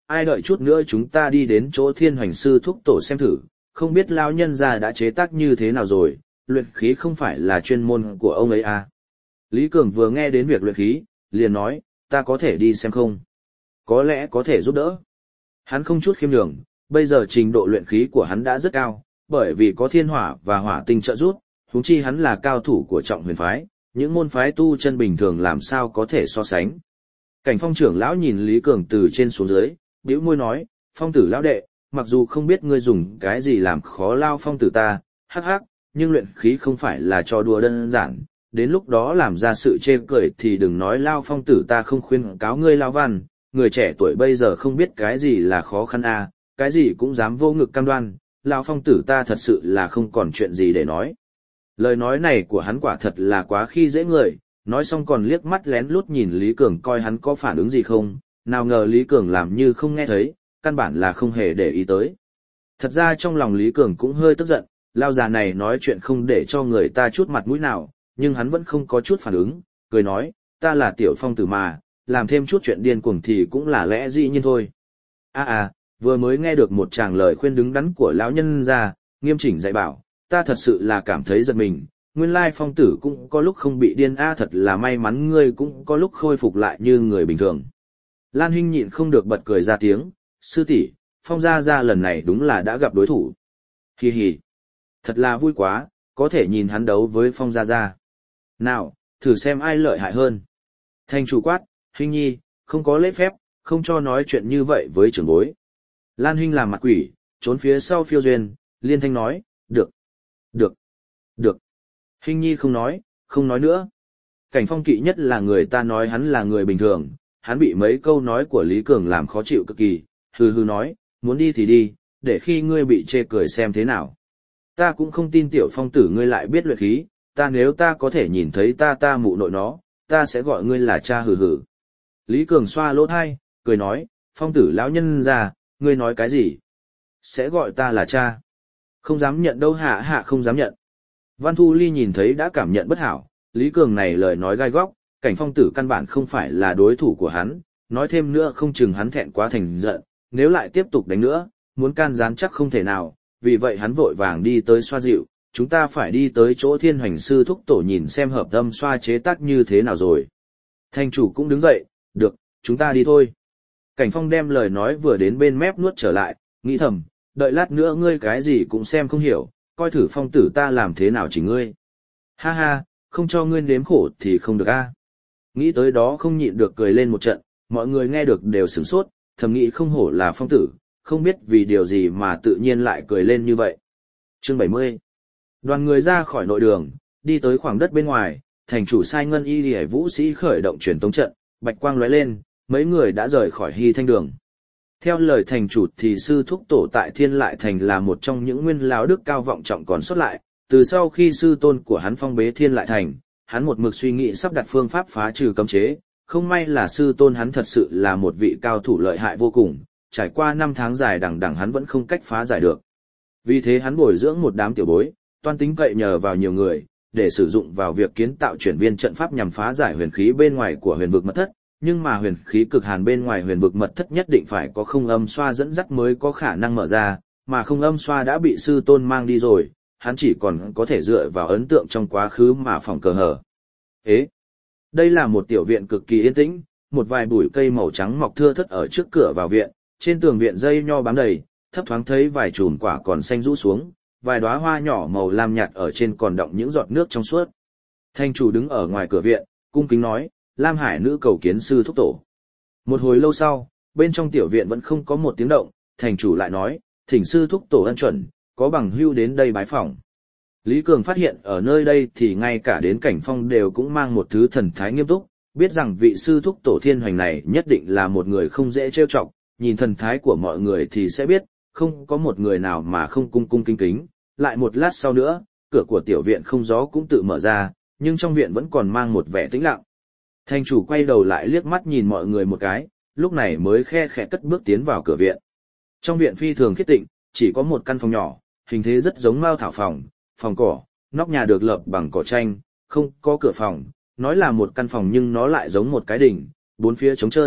ai đợi chút nữa chúng ta đi đến chỗ Thiên Hoành sư thúc tổ xem thử, không biết lão nhân gia đã chế tác như thế nào rồi, luyện khí không phải là chuyên môn của ông ấy à. Lý Cường vừa nghe đến việc luyện khí, liền nói, ta có thể đi xem không? Có lẽ có thể giúp đỡ. Hắn không chút khiêm nhường, bây giờ trình độ luyện khí của hắn đã rất cao, bởi vì có thiên hỏa và hỏa tinh trợ giúp, huống chi hắn là cao thủ của trọng huyền phái, những môn phái tu chân bình thường làm sao có thể so sánh. Cảnh Phong trưởng lão nhìn Lý Cường từ trên xuống dưới, bĩu môi nói, Phong tử lão đệ, mặc dù không biết ngươi dùng cái gì làm khó lao Phong tử ta, hắc hắc, nhưng luyện khí không phải là trò đùa đơn giản, đến lúc đó làm ra sự chê cười thì đừng nói lao Phong tử ta không khuyên cáo ngươi lao văn, người trẻ tuổi bây giờ không biết cái gì là khó khăn à, cái gì cũng dám vô ngực cam đoan, lao Phong tử ta thật sự là không còn chuyện gì để nói. Lời nói này của hắn quả thật là quá khi dễ người, nói xong còn liếc mắt lén lút nhìn Lý Cường coi hắn có phản ứng gì không, nào ngờ Lý Cường làm như không nghe thấy, căn bản là không hề để ý tới. Thật ra trong lòng Lý Cường cũng hơi tức giận, lao già này nói chuyện không để cho người ta chút mặt mũi nào, nhưng hắn vẫn không có chút phản ứng, cười nói, ta là tiểu Phong tử mà, làm thêm chút chuyện điên cuồng thì cũng là lẽ dĩ nhiên thôi. Vừa mới nghe được một tràng lời khuyên đứng đắn của lão nhân ra, nghiêm chỉnh dạy bảo, ta thật sự là cảm thấy giật mình, nguyên lai Phong tử cũng có lúc không bị điên thật là may mắn ngươi cũng có lúc khôi phục lại như người bình thường. Lan Hinh nhịn không được bật cười ra tiếng, sư tỷ, Phong gia gia lần này đúng là đã gặp đối thủ. Hi hi, thật là vui quá, có thể nhìn hắn đấu với Phong gia gia. Nào, thử xem ai lợi hại hơn. Thành chủ quát, Hinh nhi, không có lễ phép, không cho nói chuyện như vậy với trưởng bối. Lan Hinh làm mặt quỷ, trốn phía sau Phiêu Duyên, liên thanh nói, được, được, được. Hinh nhi không nói nữa. Cảnh Phong kỵ nhất là người ta nói hắn là người bình thường, hắn bị mấy câu nói của Lý Cường làm khó chịu cực kỳ, hừ hừ nói, muốn đi thì đi, để khi ngươi bị chê cười xem thế nào. Ta cũng không tin tiểu Phong tử ngươi lại biết luyện khí, nếu ta có thể nhìn thấy ta mụ nội nó, ta sẽ gọi ngươi là cha hừ hừ. Lý Cường xoa lỗ tai, cười nói, Phong tử lão nhân già, ngươi nói cái gì? Sẽ gọi ta là cha? Không dám nhận đâu hạ không dám nhận. Văn Thu Ly nhìn thấy đã cảm nhận bất hảo, Lý Cường này lời nói gai góc, Cảnh Phong tử căn bản không phải là đối thủ của hắn, nói thêm nữa không chừng hắn thẹn quá thành giận, nếu lại tiếp tục đánh nữa, muốn can gián chắc không thể nào, vì vậy hắn vội vàng đi tới xoa dịu, chúng ta phải đi tới chỗ Thiên Hoành sư thúc tổ nhìn xem hợp âm xoa chế tác như thế nào rồi. Thành chủ cũng đứng dậy, được, chúng ta đi thôi. Cảnh Phong đem lời nói vừa đến bên mép nuốt trở lại, nghĩ thầm, đợi lát nữa ngươi cái gì cũng xem không hiểu, coi thử Phong tử ta làm thế nào chỉ ngươi. Ha ha, không cho ngươi nếm khổ thì không được a. Nghĩ tới đó không nhịn được cười lên một trận, mọi người nghe được đều sửng sốt, thầm nghĩ không hổ là Phong tử, không biết vì điều gì mà tự nhiên lại cười lên như vậy. Chương 70. Đoàn người ra khỏi nội đường, đi tới khoảng đất bên ngoài, thành chủ sai ngân y liễu vũ sĩ khởi động truyền tống trận, bạch quang lóe lên, mấy người đã rời khỏi Hy Thanh đường. Theo lời thành chủ thì sư thúc tổ tại Thiên Lại Thành là một trong những nguyên lão đức cao vọng trọng còn xuất lại, từ sau khi sư tôn của hắn phong bế Thiên Lại Thành, hắn một mực suy nghĩ sắp đặt phương pháp phá trừ cấm chế, không may là sư tôn hắn thật sự là một vị cao thủ lợi hại vô cùng, trải qua 5 tháng dài đằng đẵng hắn vẫn không cách phá giải được. Vì thế hắn bồi dưỡng một đám tiểu bối, toan tính cậy nhờ vào nhiều người, để sử dụng vào việc kiến tạo chuyển viên trận pháp nhằm phá giải huyền khí bên ngoài của huyền vực mật thất, nhưng mà huyền khí cực hàn bên ngoài huyền vực mật thất nhất định phải có không âm xoa dẫn dắt mới có khả năng mở ra, mà không âm xoa đã bị sư tôn mang đi rồi, hắn chỉ còn có thể dựa vào ấn tượng trong quá khứ mà phòng cờ hở. Đây là một tiểu viện cực kỳ yên tĩnh, một vài bụi cây màu trắng mọc thưa thớt ở trước cửa vào viện, trên tường viện dây nho bám đầy, thấp thoáng thấy vài chùm quả còn xanh rũ xuống, vài đóa hoa nhỏ màu lam nhạt ở trên còn đọng những giọt nước trong suốt. Thanh chủ đứng ở ngoài cửa viện, cung kính nói, Lam Hải nữ cầu kiến sư thúc tổ. Một hồi lâu sau, bên trong tiểu viện vẫn không có một tiếng động, thành chủ lại nói, thỉnh sư thúc tổ ân chuẩn, có bằng hưu đến đây bái phỏng. Lý Cường phát hiện ở nơi đây thì ngay cả đến Cảnh Phong đều cũng mang một thứ thần thái nghiêm túc, biết rằng vị sư thúc tổ Thiên Hoành này nhất định là một người không dễ trêu chọc, nhìn thần thái của mọi người thì sẽ biết, không có một người nào mà không cung cung kính kính. Lại một lát sau nữa, cửa của tiểu viện không gió cũng tự mở ra, nhưng trong viện vẫn còn mang một vẻ tĩnh lặng. Thành chủ quay đầu lại liếc mắt nhìn mọi người một cái, lúc này mới khe khẽ cất bước tiến vào cửa viện. Trong viện phi thường khiết tịnh, chỉ có một căn phòng nhỏ, hình thế rất giống mao thảo phòng, phòng cỏ, nóc nhà được lợp bằng cỏ tranh, không có cửa phòng, nói là một căn phòng nhưng nó lại giống một cái đỉnh, bốn phía trống trơn,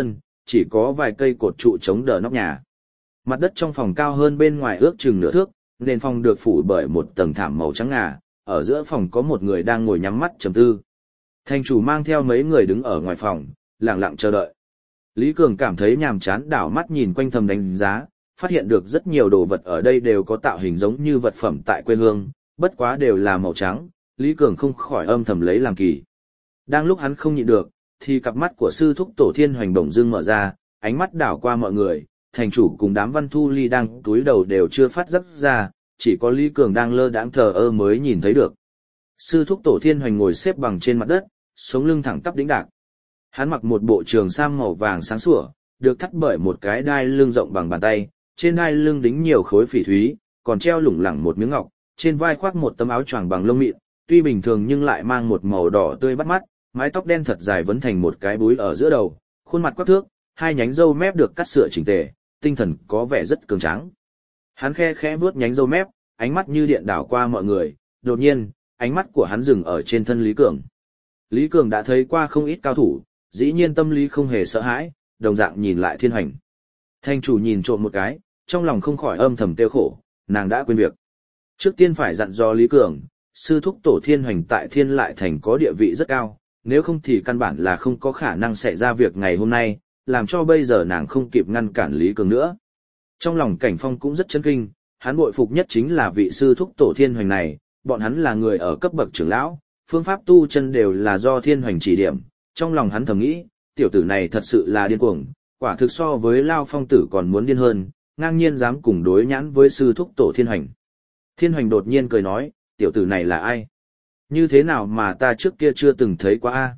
chỉ có vài cây cột trụ chống đỡ nóc nhà. Mặt đất trong phòng cao hơn bên ngoài ước chừng nửa thước, nền phòng được phủ bởi một tầng thảm màu trắng ngà, ở giữa phòng có một người đang ngồi nhắm mắt trầm tư. Thành chủ mang theo mấy người đứng ở ngoài phòng, lặng lặng chờ đợi. Lý Cường cảm thấy nhàm chán, đảo mắt nhìn quanh thầm đánh giá, phát hiện được rất nhiều đồ vật ở đây đều có tạo hình giống như vật phẩm tại quê hương, bất quá đều là màu trắng, Lý Cường không khỏi âm thầm lấy làm kỳ. Đang lúc hắn không nhịn được, thì cặp mắt của sư thúc Tổ Thiên Hoành bỗng dưng mở ra, ánh mắt đảo qua mọi người, thành chủ cùng đám Văn Thu Ly đang túi đầu đều chưa phát giác ra, chỉ có Lý Cường đang lơ đãng thờ ơ mới nhìn thấy được. Sư thúc Tổ Thiên Hoành ngồi xếp bằng trên mặt đất, sống lưng thẳng tắp đĩnh đạc. Hắn mặc một bộ trường sam màu vàng sáng sủa, được thắt bởi một cái đai lưng rộng bằng bàn tay, trên đai lưng đính nhiều khối phỉ thúy, còn treo lủng lẳng một miếng ngọc, trên vai khoác một tấm áo choàng bằng lông mịn, tuy bình thường nhưng lại mang một màu đỏ tươi bắt mắt, mái tóc đen thật dài vấn thành một cái búi ở giữa đầu, khuôn mặt quắc thước, hai nhánh râu mép được cắt sửa chỉnh tề, tinh thần có vẻ rất cường tráng. Hắn khe khẽ vuốt nhánh râu mép, ánh mắt như điện đảo qua mọi người, đột nhiên, ánh mắt của hắn dừng ở trên thân Lý Cường. Lý Cường đã thấy qua không ít cao thủ, dĩ nhiên tâm lý không hề sợ hãi, đồng dạng nhìn lại Thiên Hoành. Thành chủ nhìn trộm một cái, trong lòng không khỏi âm thầm tiêu khổ, nàng đã quên việc. Trước tiên phải dặn dò Lý Cường, sư thúc Tổ Thiên Hoành tại Thiên Lại Thành có địa vị rất cao, nếu không thì căn bản là không có khả năng xảy ra việc ngày hôm nay, làm cho bây giờ nàng không kịp ngăn cản Lý Cường nữa. Trong lòng Cảnh Phong cũng rất chấn kinh, hắn bội phục nhất chính là vị sư thúc Tổ Thiên Hoành này, bọn hắn là người ở cấp bậc trưởng lão, phương pháp tu chân đều là do Thiên Hoành chỉ điểm, trong lòng hắn thầm nghĩ, tiểu tử này thật sự là điên cuồng, quả thực so với Lao Phong tử còn muốn điên hơn, ngang nhiên dám cùng đối nhãn với sư thúc Tổ Thiên Hoành. Thiên Hoành đột nhiên cười nói, tiểu tử này là ai? Như thế nào mà ta trước kia chưa từng thấy qua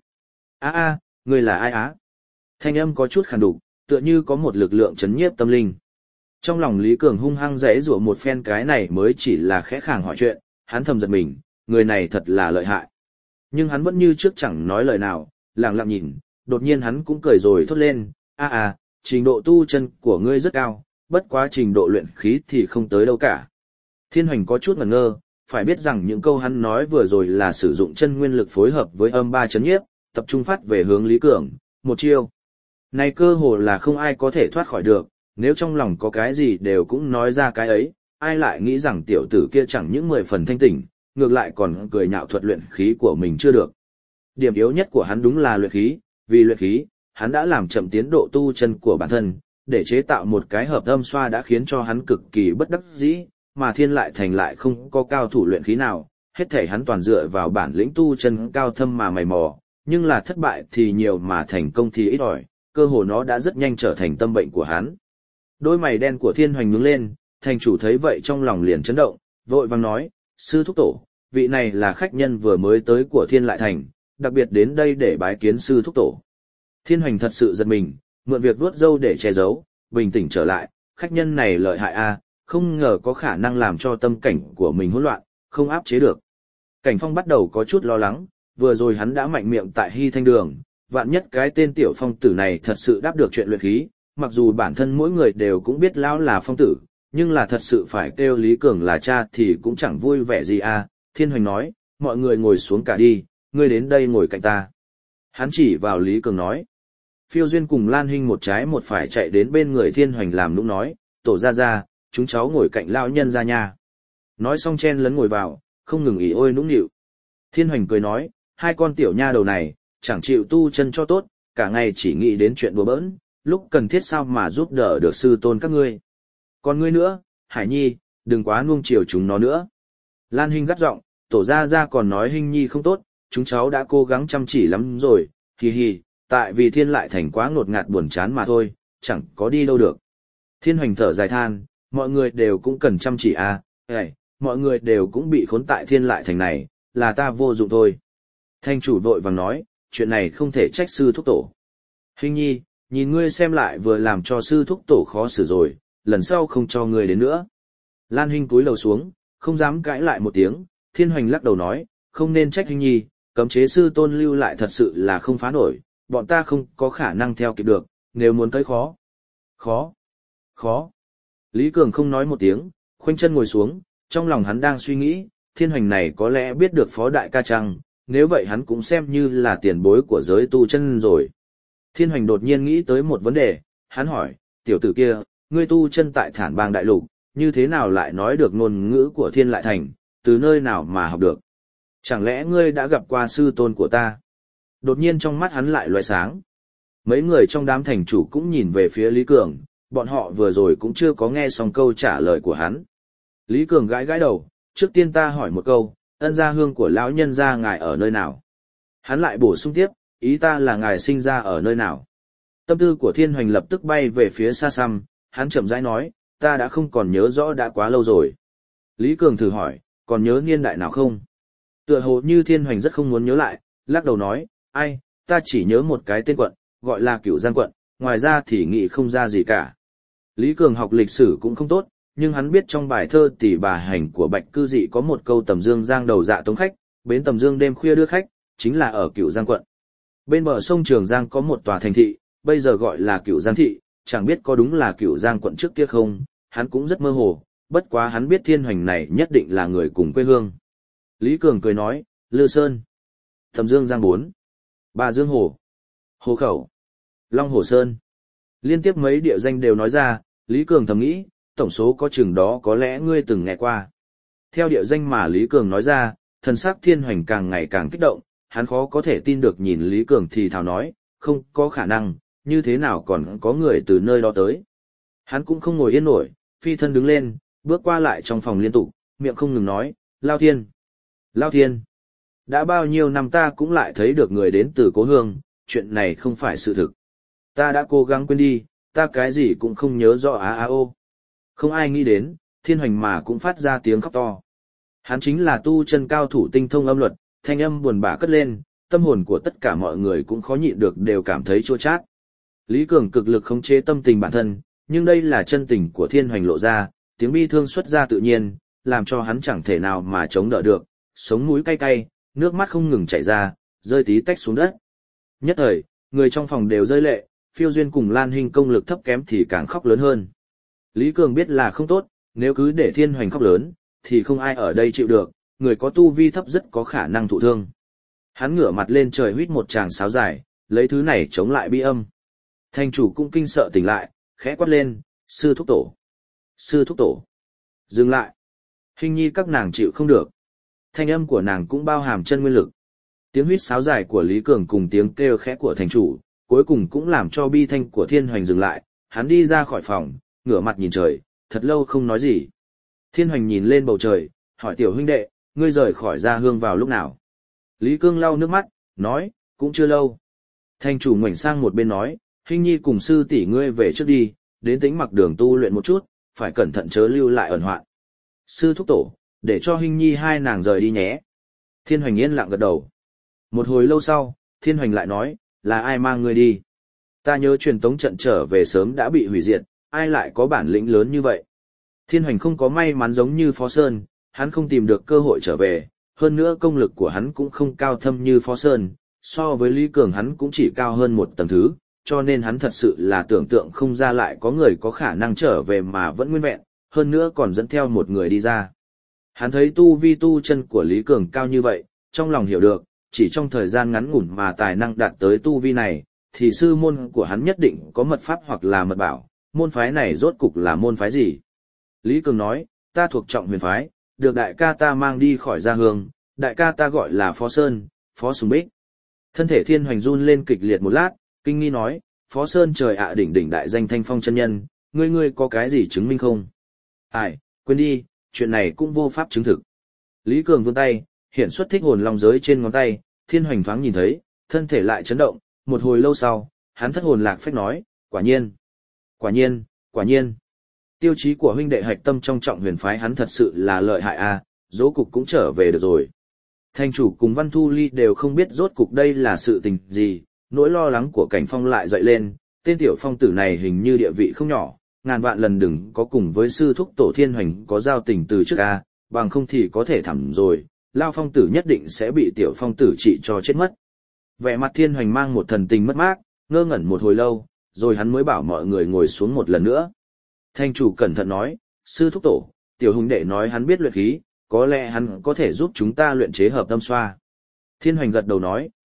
a? Ngươi là ai á? Thanh âm có chút khàn đục, tựa như có một lực lượng chấn nhiếp tâm linh. Trong lòng Lý Cường hung hăng giãy giụa một phen, cái này mới chỉ là khẽ khàng hỏi chuyện, hắn thầm giật mình, người này thật là lợi hại. Nhưng hắn vẫn như trước chẳng nói lời nào, lặng lặng nhìn, đột nhiên hắn cũng cười rồi thốt lên, trình độ tu chân của ngươi rất cao, bất quá trình độ luyện khí thì không tới đâu cả. Thiên Hoành có chút ngẩn ngơ, phải biết rằng những câu hắn nói vừa rồi là sử dụng chân nguyên lực phối hợp với âm ba chấn nhiếp, tập trung phát về hướng Lý Cường, một chiêu. Này cơ hồ là không ai có thể thoát khỏi được, nếu trong lòng có cái gì đều cũng nói ra cái ấy, ai lại nghĩ rằng tiểu tử kia chẳng những 10 phần thanh tỉnh, ngược lại còn cười nhạo thuật luyện khí của mình chưa được. Điểm yếu nhất của hắn đúng là luyện khí, vì luyện khí, hắn đã làm chậm tiến độ tu chân của bản thân, để chế tạo một cái hợp âm xoa đã khiến cho hắn cực kỳ bất đắc dĩ, mà Thiên Lại Thành lại không có cao thủ luyện khí nào, hết thể hắn toàn dựa vào bản lĩnh tu chân cao thâm mà mày mò, nhưng là thất bại thì nhiều mà thành công thì ít ỏi, cơ hồ nó đã rất nhanh trở thành tâm bệnh của hắn. Đôi mày đen của Thiên Hoành nhướng lên, thành chủ thấy vậy trong lòng liền chấn động, vội vàng nói, sư thúc tổ, vị này là khách nhân vừa mới tới của Thiên Lại Thành, đặc biệt đến đây để bái kiến sư thúc tổ. Thiên Hoành thật sự giật mình, mượn việc vuốt râu để che giấu, bình tĩnh trở lại, khách nhân này lợi hại a, không ngờ có khả năng làm cho tâm cảnh của mình hỗn loạn, không áp chế được. Cảnh Phong bắt đầu có chút lo lắng, vừa rồi hắn đã mạnh miệng tại Hy Thanh Đường, vạn nhất cái tên tiểu phong tử này thật sự đáp được chuyện luyện khí, mặc dù bản thân mỗi người đều cũng biết lão là phong tử, nhưng là thật sự phải kêu Lý Cường là cha thì cũng chẳng vui vẻ gì a. Thiên Hoành nói, mọi người ngồi xuống cả đi, ngươi đến đây ngồi cạnh ta. Hắn chỉ vào Lý Cường nói. Phiêu Duyên cùng Lan Hinh một trái một phải chạy đến bên người Thiên Hoành làm nũng nói, tổ ra, chúng cháu ngồi cạnh lão nhân ra nha. Nói xong chen lấn ngồi vào, không ngừng ỉ ôi nũng nịu. Thiên Hoành cười nói, hai con tiểu nha đầu này, chẳng chịu tu chân cho tốt, cả ngày chỉ nghĩ đến chuyện đùa bỡn, lúc cần thiết sao mà giúp đỡ được sư tôn các ngươi. Còn ngươi nữa, Hải Nhi, đừng quá nuông chiều chúng nó nữa. Lan Hinh gắt giọng, tổ ra còn nói Hinh Nhi không tốt, chúng cháu đã cố gắng chăm chỉ lắm rồi, hì, tại vì Thiên Lại Thành quá ngột ngạt buồn chán mà thôi, chẳng có đi đâu được. Thiên Hoành thở dài than, mọi người đều cũng cần chăm chỉ à, mọi người đều cũng bị khốn tại Thiên Lại Thành này, là ta vô dụng thôi. Thanh chủ vội vàng nói, chuyện này không thể trách sư thúc tổ. Hinh Nhi, nhìn ngươi xem lại vừa làm cho sư thúc tổ khó xử rồi, lần sau không cho ngươi đến nữa. Lan Hinh cúi đầu xuống, không dám cãi lại một tiếng, Thiên Hoành lắc đầu nói, không nên trách Hinh Nhi, cấm chế sư tôn lưu lại thật sự là không phá nổi, bọn ta không có khả năng theo kịp được, nếu muốn tới khó. Lý Cường không nói một tiếng, khoanh chân ngồi xuống, trong lòng hắn đang suy nghĩ, Thiên Hoành này có lẽ biết được phó đại ca chăng, nếu vậy hắn cũng xem như là tiền bối của giới tu chân rồi. Thiên Hoành đột nhiên nghĩ tới một vấn đề, hắn hỏi, tiểu tử kia, ngươi tu chân tại Thản Bang Đại Lục, như thế nào lại nói được ngôn ngữ của Thiên Lại Thành, từ nơi nào mà học được? Chẳng lẽ ngươi đã gặp qua sư tôn của ta? Đột nhiên trong mắt hắn lại loé sáng. Mấy người trong đám thành chủ cũng nhìn về phía Lý Cường, bọn họ vừa rồi cũng chưa có nghe xong câu trả lời của hắn. Lý Cường gãi gãi đầu, trước tiên ta hỏi một câu, ân gia hương của lão nhân gia ngài ở nơi nào? Hắn lại bổ sung tiếp, ý ta là ngài sinh ra ở nơi nào? Tâm tư của Thiên Hoành lập tức bay về phía xa xăm, hắn chậm rãi nói, ta đã không còn nhớ rõ đã quá lâu rồi. Lý Cường thử hỏi, còn nhớ niên đại nào không? Tựa hồ như Thiên Hoành rất không muốn nhớ lại, lắc đầu nói, ai, ta chỉ nhớ một cái tên quận, gọi là Cửu Giang quận, ngoài ra thì nghĩ không ra gì cả. Lý Cường học lịch sử cũng không tốt, nhưng hắn biết trong bài thơ Tỷ Bà Hành của Bạch Cư Dị có một câu Tầm Dương giang đầu dạ tống khách, bến Tầm Dương đêm khuya đưa khách, chính là ở Cửu Giang quận. Bên bờ sông Trường Giang có một tòa thành thị, bây giờ gọi là Cửu Giang thị, chẳng biết có đúng là Cửu Giang quận trước kia không, hắn cũng rất mơ hồ, bất quá hắn biết Thiên Hoành này nhất định là người cùng quê hương. Lý Cường cười nói, Lư Sơn, Tầm Dương Giang 4, Bà Dương Hồ, Hồ Khẩu, Long Hồ Sơn. Liên tiếp mấy địa danh đều nói ra, Lý Cường thầm nghĩ, tổng số có chừng đó có lẽ ngươi từng nghe qua. Theo địa danh mà Lý Cường nói ra, thần sắc Thiên Hoành càng ngày càng kích động, hắn khó có thể tin được nhìn Lý Cường thì thào nói, không có khả năng, như thế nào còn có người từ nơi đó tới. Hắn cũng không ngồi yên nổi, phi thân đứng lên, bước qua lại trong phòng liên tục, miệng không ngừng nói, Lao Thiên, Lao Thiên. Đã bao nhiêu năm ta cũng lại thấy được người đến từ cố hương, chuyện này không phải sự thực. Ta đã cố gắng quên đi, ta cái gì cũng không nhớ rõ ô. Không ai nghĩ đến, Thiên Hoành mà cũng phát ra tiếng khóc to. Hắn chính là tu chân cao thủ tinh thông âm luật, thanh âm buồn bã cất lên, tâm hồn của tất cả mọi người cũng khó nhịn được đều cảm thấy chua chát. Lý Cường cực lực khống chế tâm tình bản thân, nhưng đây là chân tình của Thiên Hoành lộ ra, tiếng bi thương xuất ra tự nhiên, làm cho hắn chẳng thể nào mà chống đỡ được, sống mũi cay cay, nước mắt không ngừng chảy ra, rơi tí tách xuống đất. Nhất thời, người trong phòng đều rơi lệ, Phiêu Duyên cùng Lan Hinh công lực thấp kém thì càng khóc lớn hơn. Lý Cường biết là không tốt, nếu cứ để Thiên Hoành khóc lớn, thì không ai ở đây chịu được, người có tu vi thấp rất có khả năng thụ thương. Hắn ngửa mặt lên trời huýt một tràng sáo dài, lấy thứ này chống lại bi âm. Thành chủ cũng kinh sợ tỉnh lại, khẽ quát lên, sư thúc tổ. Sư thúc tổ. Dừng lại. Hình nhi các nàng chịu không được. Thanh âm của nàng cũng bao hàm chân nguyên lực. Tiếng huýt sáo dài của Lý Cường cùng tiếng kêu khẽ của thành chủ, cuối cùng cũng làm cho bi thanh của Thiên Hoành dừng lại. Hắn đi ra khỏi phòng, ngửa mặt nhìn trời, thật lâu không nói gì. Thiên Hoành nhìn lên bầu trời, hỏi tiểu huynh đệ, ngươi rời khỏi Gia Hương vào lúc nào? Lý Cương lau nước mắt, nói, cũng chưa lâu. Thành chủ ngoảnh sang một bên nói, Hinh nhi cùng sư tỷ ngươi về trước đi, đến Tĩnh Mặc Đường tu luyện một chút, phải cẩn thận chớ lưu lại ẩn hoạn. Sư thúc tổ, để cho Hinh nhi hai nàng rời đi nhé. Thiên Hoành yên lặng gật đầu. Một hồi lâu sau, Thiên Hoành lại nói, là ai mang ngươi đi? Ta nhớ truyền tống trận trở về sớm đã bị hủy diệt, ai lại có bản lĩnh lớn như vậy? Thiên Hoành không có may mắn giống như Phó Sơn, hắn không tìm được cơ hội trở về, hơn nữa công lực của hắn cũng không cao thâm như Phó Sơn, so với Lý Cường hắn cũng chỉ cao hơn một tầng thứ, cho nên hắn thật sự là tưởng tượng không ra lại có người có khả năng trở về mà vẫn nguyên vẹn, hơn nữa còn dẫn theo một người đi ra. Hắn thấy tu vi tu chân của Lý Cường cao như vậy, trong lòng hiểu được, chỉ trong thời gian ngắn ngủn mà tài năng đạt tới tu vi này, thì sư môn của hắn nhất định có mật pháp hoặc là mật bảo, môn phái này rốt cục là môn phái gì? Lý Cường nói, ta thuộc Trọng Huyền phái, được đại ca ta mang đi khỏi Gia Hương, đại ca ta gọi là Phó Sơn, Phó Sùng Bích. Thân thể Thiên Hoành run lên kịch liệt một lát, kinh nghi nói, Phó Sơn trời ạ, đỉnh đỉnh đại danh Thanh Phong chân nhân, ngươi có cái gì chứng minh không? Ai, quên đi, chuyện này cũng vô pháp chứng thực. Lý Cường vươn tay, hiện xuất Thích Hồn Long giới trên ngón tay, Thiên Hoành thoáng nhìn thấy, thân thể lại chấn động, một hồi lâu sau, hắn thất hồn lạc phách nói, quả nhiên, quả nhiên, quả nhiên. Tiêu chí của huynh đệ hạch tâm trong Trọng Huyền phái hắn thật sự là lợi hại a, rốt cục cũng trở về được rồi. Thành chủ cùng Văn Thu Ly đều không biết rốt cục đây là sự tình gì, nỗi lo lắng của Cảnh Phong lại dậy lên, tên tiểu phong tử này hình như địa vị không nhỏ, ngàn vạn lần đừng có cùng với sư thúc tổ Thiên Hoành có giao tình từ trước a, bằng không thì có thể thẳm rồi, lao phong tử nhất định sẽ bị tiểu phong tử trị cho chết mất. Vẻ mặt Thiên Hoành mang một thần tình mất mát, ngơ ngẩn một hồi lâu, rồi hắn mới bảo mọi người ngồi xuống một lần nữa. Thành chủ cẩn thận nói, sư thúc tổ, tiểu huynh đệ nói hắn biết luyện khí, có lẽ hắn có thể giúp chúng ta luyện chế hợp tâm xoa. Thiên Hoành gật đầu nói,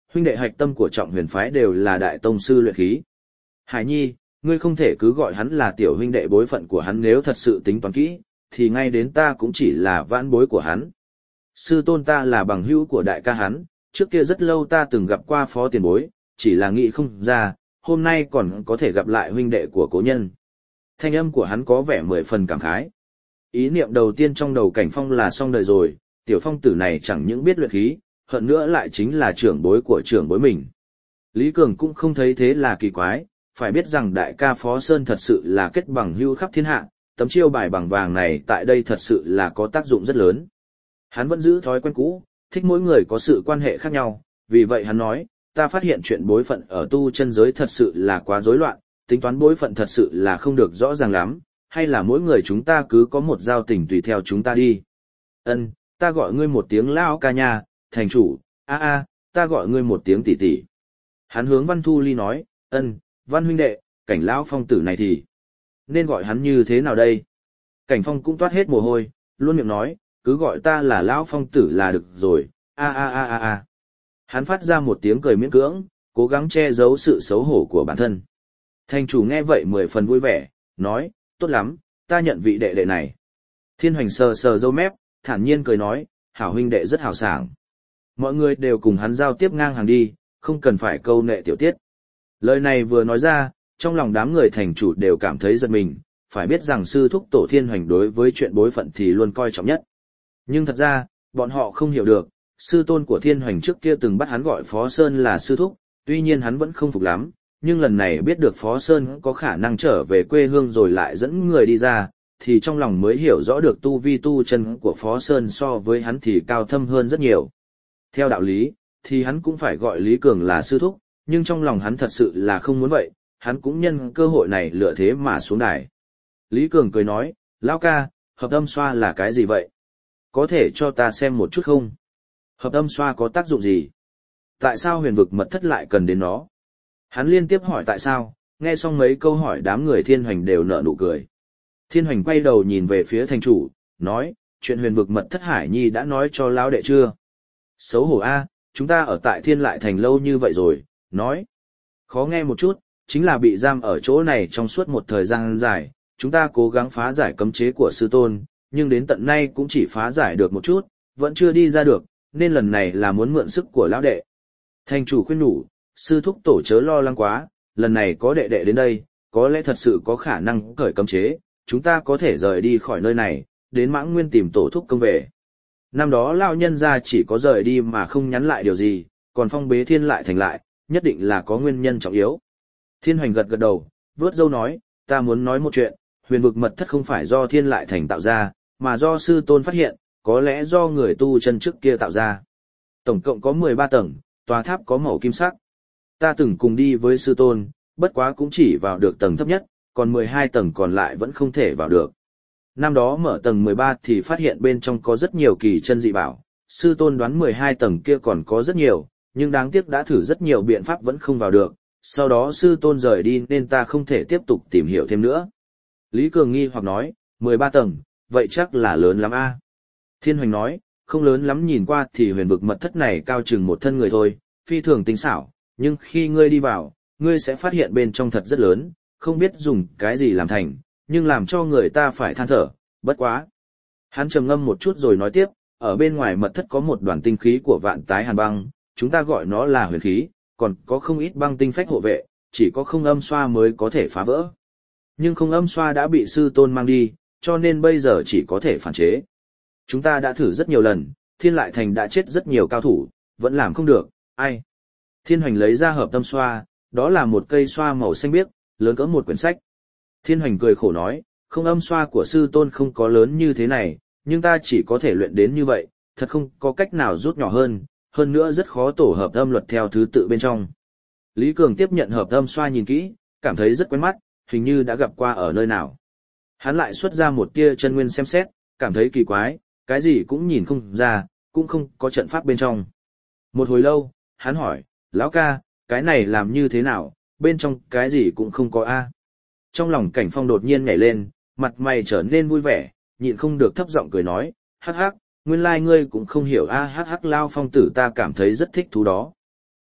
huynh đệ hạch tâm của Trọng Huyền phái đều là đại tông sư luyện khí. Hải Nhi, ngươi không thể cứ gọi hắn là tiểu huynh đệ, bối phận của hắn nếu thật sự tính toán kỹ, thì ngay đến ta cũng chỉ là vãn bối của hắn. Sư tôn ta là bằng hữu của đại ca hắn, trước kia rất lâu ta từng gặp qua phó tiền bối, chỉ là nghĩ không ra, hôm nay còn có thể gặp lại huynh đệ của cố nhân. Thanh âm của hắn có vẻ 10 phần cảm khái. Ý niệm đầu tiên trong đầu Cảnh Phong là xong đời rồi, tiểu phong tử này chẳng những biết luyện khí, hơn nữa lại chính là trưởng bối của trưởng bối mình. Lý Cường cũng không thấy thế là kỳ quái, phải biết rằng đại ca Phó Sơn thật sự là kết bằng hữu khắp thiên hạ, tấm chiêu bài bằng vàng này tại đây thật sự là có tác dụng rất lớn. Hắn vẫn giữ thói quen cũ, thích mỗi người có sự quan hệ khác nhau, vì vậy hắn nói, ta phát hiện chuyện bối phận ở tu chân giới thật sự là quá rối loạn, tính toán bối phận thật sự là không được rõ ràng lắm, hay là mỗi người chúng ta cứ có một giao tình tùy theo chúng ta đi. Ân, ta gọi ngươi một tiếng lão ca nha, thành chủ, ta gọi ngươi một tiếng tỷ tỷ. Hắn hướng Văn Thu Ly nói, ân, Văn huynh đệ, Cảnh lão phong tử này thì nên gọi hắn như thế nào đây? Cảnh Phong cũng toát hết mồ hôi, luôn miệng nói, cứ gọi ta là lão phong tử là được rồi, Hắn phát ra một tiếng cười miễn cưỡng, cố gắng che giấu sự xấu hổ của bản thân. Thành chủ nghe vậy 10 phần vui vẻ, nói, tốt lắm, ta nhận vị đệ đệ này. Thiên Hoành sờ sờ râu mép, thản nhiên cười nói, hảo huynh đệ rất hào sảng. Mọi người đều cùng hắn giao tiếp ngang hàng đi, không cần phải câu nệ tiểu tiết. Lời này vừa nói ra, trong lòng đám người thành chủ đều cảm thấy giật mình, phải biết rằng sư thúc tổ Thiên Hoành đối với chuyện bối phận thì luôn coi trọng nhất. Nhưng thật ra, bọn họ không hiểu được, sư tôn của Thiên Hoành trước kia từng bắt hắn gọi Phó Sơn là sư thúc, tuy nhiên hắn vẫn không phục lắm, nhưng lần này biết được Phó Sơn có khả năng trở về quê hương rồi lại dẫn người đi ra, thì trong lòng mới hiểu rõ được tu vi tu chân của Phó Sơn so với hắn thì cao thâm hơn rất nhiều. Theo đạo lý, thì hắn cũng phải gọi Lý Cường là sư thúc, nhưng trong lòng hắn thật sự là không muốn vậy, hắn cũng nhân cơ hội này lựa thế mà xuống đài. Lý Cường cười nói, lão ca, hợp âm xoa là cái gì vậy? Có thể cho ta xem một chút không? Hợp âm xoa có tác dụng gì? Tại sao huyền vực mật thất lại cần đến nó? Hắn liên tiếp hỏi tại sao, nghe xong mấy câu hỏi đám người Thiên Hoành đều nở nụ cười. Thiên Hoành quay đầu nhìn về phía thành chủ, nói, chuyện huyền vực mật thất Hải Nhi đã nói cho lão đệ chưa? Xấu hổ chúng ta ở tại Thiên Lại Thành lâu như vậy rồi, nói. Khó nghe một chút, chính là bị giam ở chỗ này trong suốt một thời gian dài, chúng ta cố gắng phá giải cấm chế của sư tôn, nhưng đến tận nay cũng chỉ phá giải được một chút, vẫn chưa đi ra được, nên lần này là muốn mượn sức của lão đệ. Thành chủ khuyên nhủ, sư thúc tổ chớ lo lắng quá, lần này có đệ đệ đến đây, có lẽ thật sự có khả năng cởi cấm chế, chúng ta có thể rời đi khỏi nơi này, đến Mãng Nguyên tìm tổ thúc công về. Năm đó lão nhân gia chỉ có rời đi mà không nhắn lại điều gì, còn phong bế Thiên Lại Thành lại, nhất định là có nguyên nhân trọng yếu. Thiên Hoành gật gật đầu, vớt râu nói, ta muốn nói một chuyện, huyền vực mật thất không phải do Thiên Lại Thành tạo ra, mà do sư tôn phát hiện, có lẽ do người tu chân trước kia tạo ra. Tổng cộng có 13 tầng, tòa tháp có màu kim sắc. Ta từng cùng đi với sư tôn, bất quá cũng chỉ vào được tầng thấp nhất, còn 12 tầng còn lại vẫn không thể vào được. Năm đó mở tầng 13 thì phát hiện bên trong có rất nhiều kỳ chân dị bảo, sư tôn đoán 12 tầng kia còn có rất nhiều, nhưng đáng tiếc đã thử rất nhiều biện pháp vẫn không vào được, sau đó sư tôn rời đi nên ta không thể tiếp tục tìm hiểu thêm nữa. Lý Cường nghi hoặc nói, 13 tầng, vậy chắc là lớn lắm Thiên Hoành nói, không lớn lắm, nhìn qua thì huyền vực mật thất này cao chừng một thân người thôi, phi thường tinh xảo, nhưng khi ngươi đi vào, ngươi sẽ phát hiện bên trong thật rất lớn, không biết dùng cái gì làm thành, nhưng làm cho người ta phải than thở, bất quá. Hắn trầm ngâm một chút rồi nói tiếp, ở bên ngoài mật thất có một đoàn tinh khí của Vạn Tái Hàn Băng, chúng ta gọi nó là huyền khí, còn có không ít băng tinh phách hộ vệ, chỉ có không âm xoa mới có thể phá vỡ. Nhưng không âm xoa đã bị sư tôn mang đi, cho nên bây giờ chỉ có thể phản chế. Chúng ta đã thử rất nhiều lần, Thiên Lại Thành đã chết rất nhiều cao thủ, vẫn làm không được, ai. Thiên Hoành lấy ra hợp âm xoa, đó là một cây xoa màu xanh biếc, lớn cỡ một quyển sách. Thiên Hoành cười khổ nói, không âm xoa của sư tôn không có lớn như thế này, nhưng ta chỉ có thể luyện đến như vậy, thật không có cách nào rút nhỏ hơn nữa rất khó tổ hợp âm luật theo thứ tự bên trong. Lý Cường tiếp nhận hợp âm xoa nhìn kỹ, cảm thấy rất quen mắt, hình như đã gặp qua ở nơi nào. Hắn lại xuất ra một tia chân nguyên xem xét, cảm thấy kỳ quái, cái gì cũng nhìn không ra, cũng không có trận pháp bên trong. Một hồi lâu, hắn hỏi, lão ca, cái này làm như thế nào, bên trong cái gì cũng không có Trong lòng Cảnh Phong đột nhiên nhảy lên, mặt mày trở nên vui vẻ, nhịn không được thấp giọng cười nói, hắc hắc, nguyên lai ngươi cũng không hiểu hắc hắc, Lao Phong tử ta cảm thấy rất thích thú đó.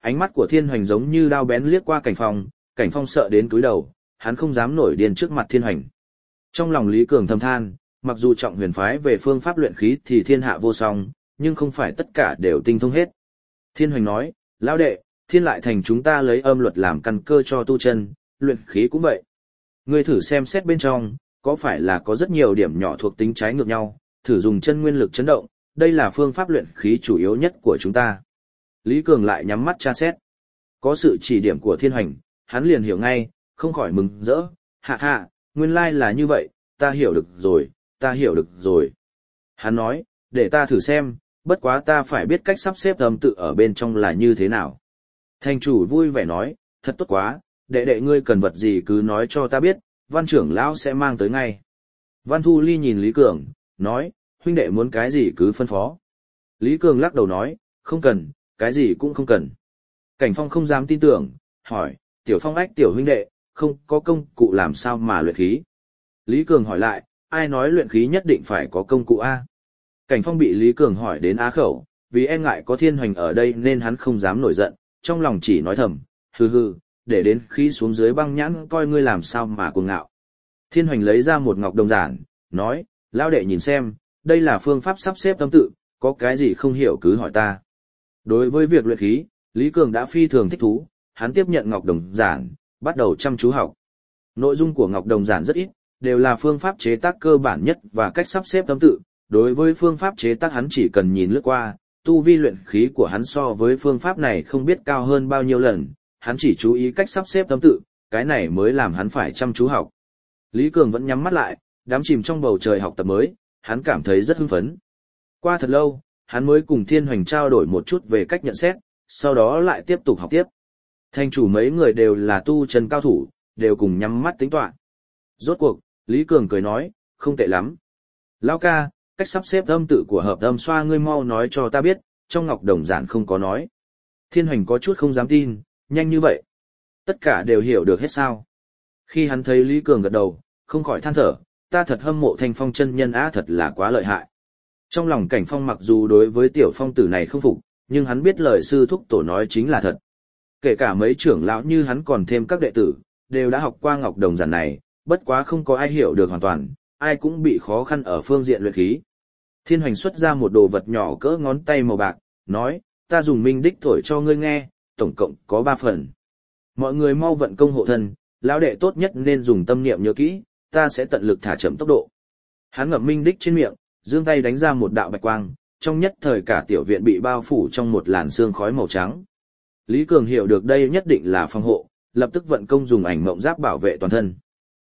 Ánh mắt của Thiên Hoành giống như đao bén liếc qua Cảnh Phong sợ đến cúi đầu, hắn không dám nổi điên trước mặt Thiên Hoành. Trong lòng Lý Cường thầm than, mặc dù trọng huyền phái về phương pháp luyện khí thì thiên hạ vô song, nhưng không phải tất cả đều tinh thông hết. Thiên Hoành nói, lão đệ, Thiên Lại Thành chúng ta lấy âm luật làm căn cơ cho tu chân, luyện khí cũng vậy. Ngươi thử xem xét bên trong, có phải là có rất nhiều điểm nhỏ thuộc tính trái ngược nhau, thử dùng chân nguyên lực chấn động, đây là phương pháp luyện khí chủ yếu nhất của chúng ta. Lý Cường lại nhắm mắt tra xét. Có sự chỉ điểm của Thiên Hoành, hắn liền hiểu ngay, không khỏi mừng rỡ, hạ hạ, nguyên lai là như vậy, ta hiểu được rồi, ta hiểu được rồi. Hắn nói, để ta thử xem, bất quá ta phải biết cách sắp xếp âm tự ở bên trong là như thế nào. Thành chủ vui vẻ nói, thật tốt quá, đệ đệ ngươi cần vật gì cứ nói cho ta biết, Văn trưởng lão sẽ mang tới ngay. Văn Thu Ly nhìn Lý Cường, nói, huynh đệ muốn cái gì cứ phân phó. Lý Cường lắc đầu nói, không cần, cái gì cũng không cần. Cảnh Phong không dám tin tưởng, hỏi, Tiểu Phong ách tiểu huynh đệ, không có công cụ làm sao mà luyện khí. Lý Cường hỏi lại, ai nói luyện khí nhất định phải có công cụ A? Cảnh Phong bị Lý Cường hỏi đến á khẩu, vì e ngại có Thiên Hoành ở đây nên hắn không dám nổi giận, trong lòng chỉ nói thầm, hừ hừ, để đến khi xuống dưới băng nhãn coi ngươi làm sao mà cuồng ngạo. Thiên Hoành lấy ra một ngọc đồng giản, nói, lão đệ nhìn xem, đây là phương pháp sắp xếp tâm tự, có cái gì không hiểu cứ hỏi ta. Đối với việc luyện khí, Lý Cường đã phi thường thích thú, hắn tiếp nhận ngọc đồng giản, bắt đầu chăm chú học. Nội dung của ngọc đồng giản rất ít, đều là phương pháp chế tác cơ bản nhất và cách sắp xếp tâm tự. Đối với phương pháp chế tác hắn chỉ cần nhìn lướt qua, tu vi luyện khí của hắn so với phương pháp này không biết cao hơn bao nhiêu lần, hắn chỉ chú ý cách sắp xếp tâm tự, cái này mới làm hắn phải chăm chú học. Lý Cường vẫn nhắm mắt lại, đắm chìm trong bầu trời học tập mới, hắn cảm thấy rất hưng phấn. Qua thật lâu, hắn mới cùng Thiên Hoành trao đổi một chút về cách nhận xét, sau đó lại tiếp tục học tiếp. Thành chủ mấy người đều là tu chân cao thủ, đều cùng nhắm mắt tính toán. Rốt cuộc, Lý Cường cười nói, không tệ lắm. Lão ca, cách sắp xếp âm tự của hợp âm xoa ngươi mau nói cho ta biết, trong ngọc đồng giản không có nói. Thiên Hoành có chút không dám tin, nhanh như vậy. Tất cả đều hiểu được hết sao. Khi hắn thấy Lý Cường gật đầu, không khỏi than thở, ta thật hâm mộ Thanh Phong chân nhân á, thật là quá lợi hại. Trong lòng Cảnh Phong mặc dù đối với tiểu phong tử này không phục, nhưng hắn biết lời sư thúc tổ nói chính là thật. Kể cả mấy trưởng lão như hắn còn thêm các đệ tử, đều đã học qua ngọc đồng giản này, bất quá không có ai hiểu được hoàn toàn, ai cũng bị khó khăn ở phương diện luyện khí. Thiên Hoành xuất ra một đồ vật nhỏ cỡ ngón tay màu bạc, nói, ta dùng minh đích thổi cho ngươi nghe, tổng cộng có 3 phần. Mọi người mau vận công hộ thân, lão đệ tốt nhất nên dùng tâm niệm nhớ kỹ, ta sẽ tận lực thả chậm tốc độ. Hắn ngậm minh đích trên miệng, giương tay đánh ra một đạo bạch quang, trong nhất thời cả tiểu viện bị bao phủ trong một làn sương khói màu trắng. Lý Cường hiểu được đây nhất định là phòng hộ, lập tức vận công dùng ảnh mộng giáp bảo vệ toàn thân.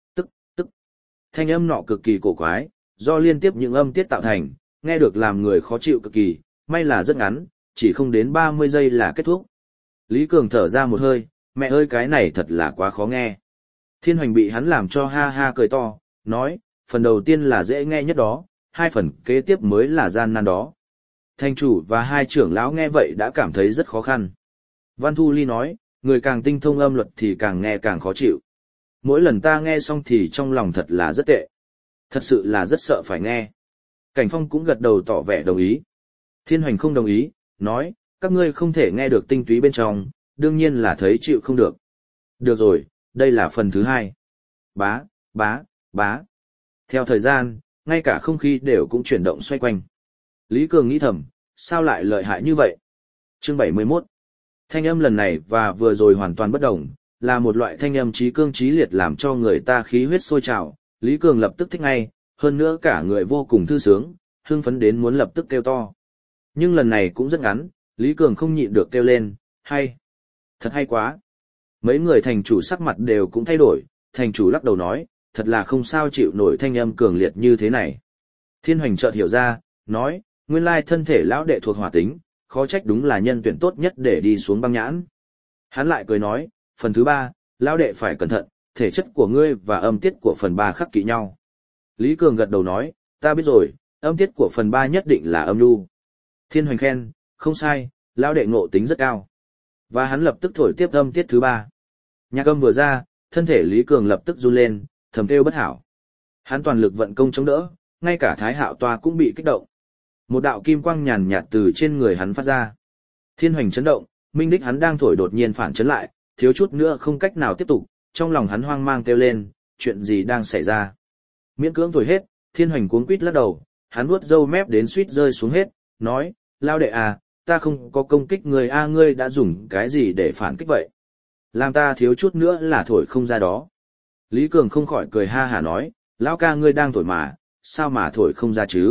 Tức. Thanh âm nọ cực kỳ cổ quái, do liên tiếp những âm tiết tạo thành, nghe được làm người khó chịu cực kỳ, may là rất ngắn, chỉ không đến 30 giây là kết thúc. Lý Cường thở ra một hơi, mẹ ơi cái này thật là quá khó nghe. Thiên Hoành bị hắn làm cho ha ha cười to, nói, phần đầu tiên là dễ nghe nhất đó, 2 phần kế tiếp mới là gian nan đó. Thành chủ và 2 trưởng lão nghe vậy đã cảm thấy rất khó khăn. Văn Thu Ly nói, người càng tinh thông âm luật thì càng nghe càng khó chịu. Mỗi lần ta nghe xong thì trong lòng thật là rất tệ. Thật sự là rất sợ phải nghe. Cảnh Phong cũng gật đầu tỏ vẻ đồng ý. Thiên Hoành không đồng ý, nói, các ngươi không thể nghe được tinh túy bên trong, đương nhiên là thấy chịu không được. Được rồi, đây là phần thứ 2. Bá. Theo thời gian, ngay cả không khí đều cũng chuyển động xoay quanh. Lý Cường nghĩ thầm, sao lại lợi hại như vậy? Chương 71. Thanh âm lần này và vừa rồi hoàn toàn bất đồng, là một loại thanh âm trí cương trí liệt làm cho người ta khí huyết sôi trào. Lý Cường lập tức thích ngay, hơn nữa cả người vô cùng thư sướng, hưng phấn đến muốn lập tức kêu to. Nhưng lần này cũng rất ngắn, Lý Cường không nhịn được kêu lên, hay. Thật hay quá. Mấy người thành chủ sắc mặt đều cũng thay đổi, thành chủ lắc đầu nói, thật là không sao chịu nổi thanh âm cường liệt như thế này. Thiên Hoành chợt hiểu ra, nói, nguyên lai thân thể lão đệ thuộc hỏa tính, khó trách đúng là nhân tuyển tốt nhất để đi xuống băng nhãn. Hắn lại cười nói, phần thứ 3, lão đệ phải cẩn thận, thể chất của ngươi và âm tiết của phần 3 khắc kỵ nhau. Lý Cường gật đầu nói, ta biết rồi, âm tiết của phần 3 nhất định là âm nhu. Thiên Hoành khen, không sai, lão đệ ngộ tính rất cao. Và hắn lập tức thổi tiếp âm tiết thứ 3. Nhạc âm vừa ra, thân thể Lý Cường lập tức run lên, thầm kêu bất hảo. Hắn toàn lực vận công chống đỡ, ngay cả Thái Hạo Toa cũng bị kích động. Một đạo kim quang nhàn nhạt từ trên người hắn phát ra. Thiên Hoành chấn động, minh đích hắn đang thổi đột nhiên phản chấn lại, thiếu chút nữa không cách nào tiếp tục, trong lòng hắn hoang mang kêu lên, chuyện gì đang xảy ra. Miễn cưỡng thổi hết, Thiên Hoành cuống quýt lắc đầu, hắn vuốt râu mép đến suýt rơi xuống hết, nói, lao đệ à, ta không có công kích người a, ngươi đã dùng cái gì để phản kích vậy? Làm ta thiếu chút nữa là thổi không ra đó. Lý Cường không khỏi cười ha hả nói, lão ca ngươi đang thổi mà, sao mà thổi không ra chứ?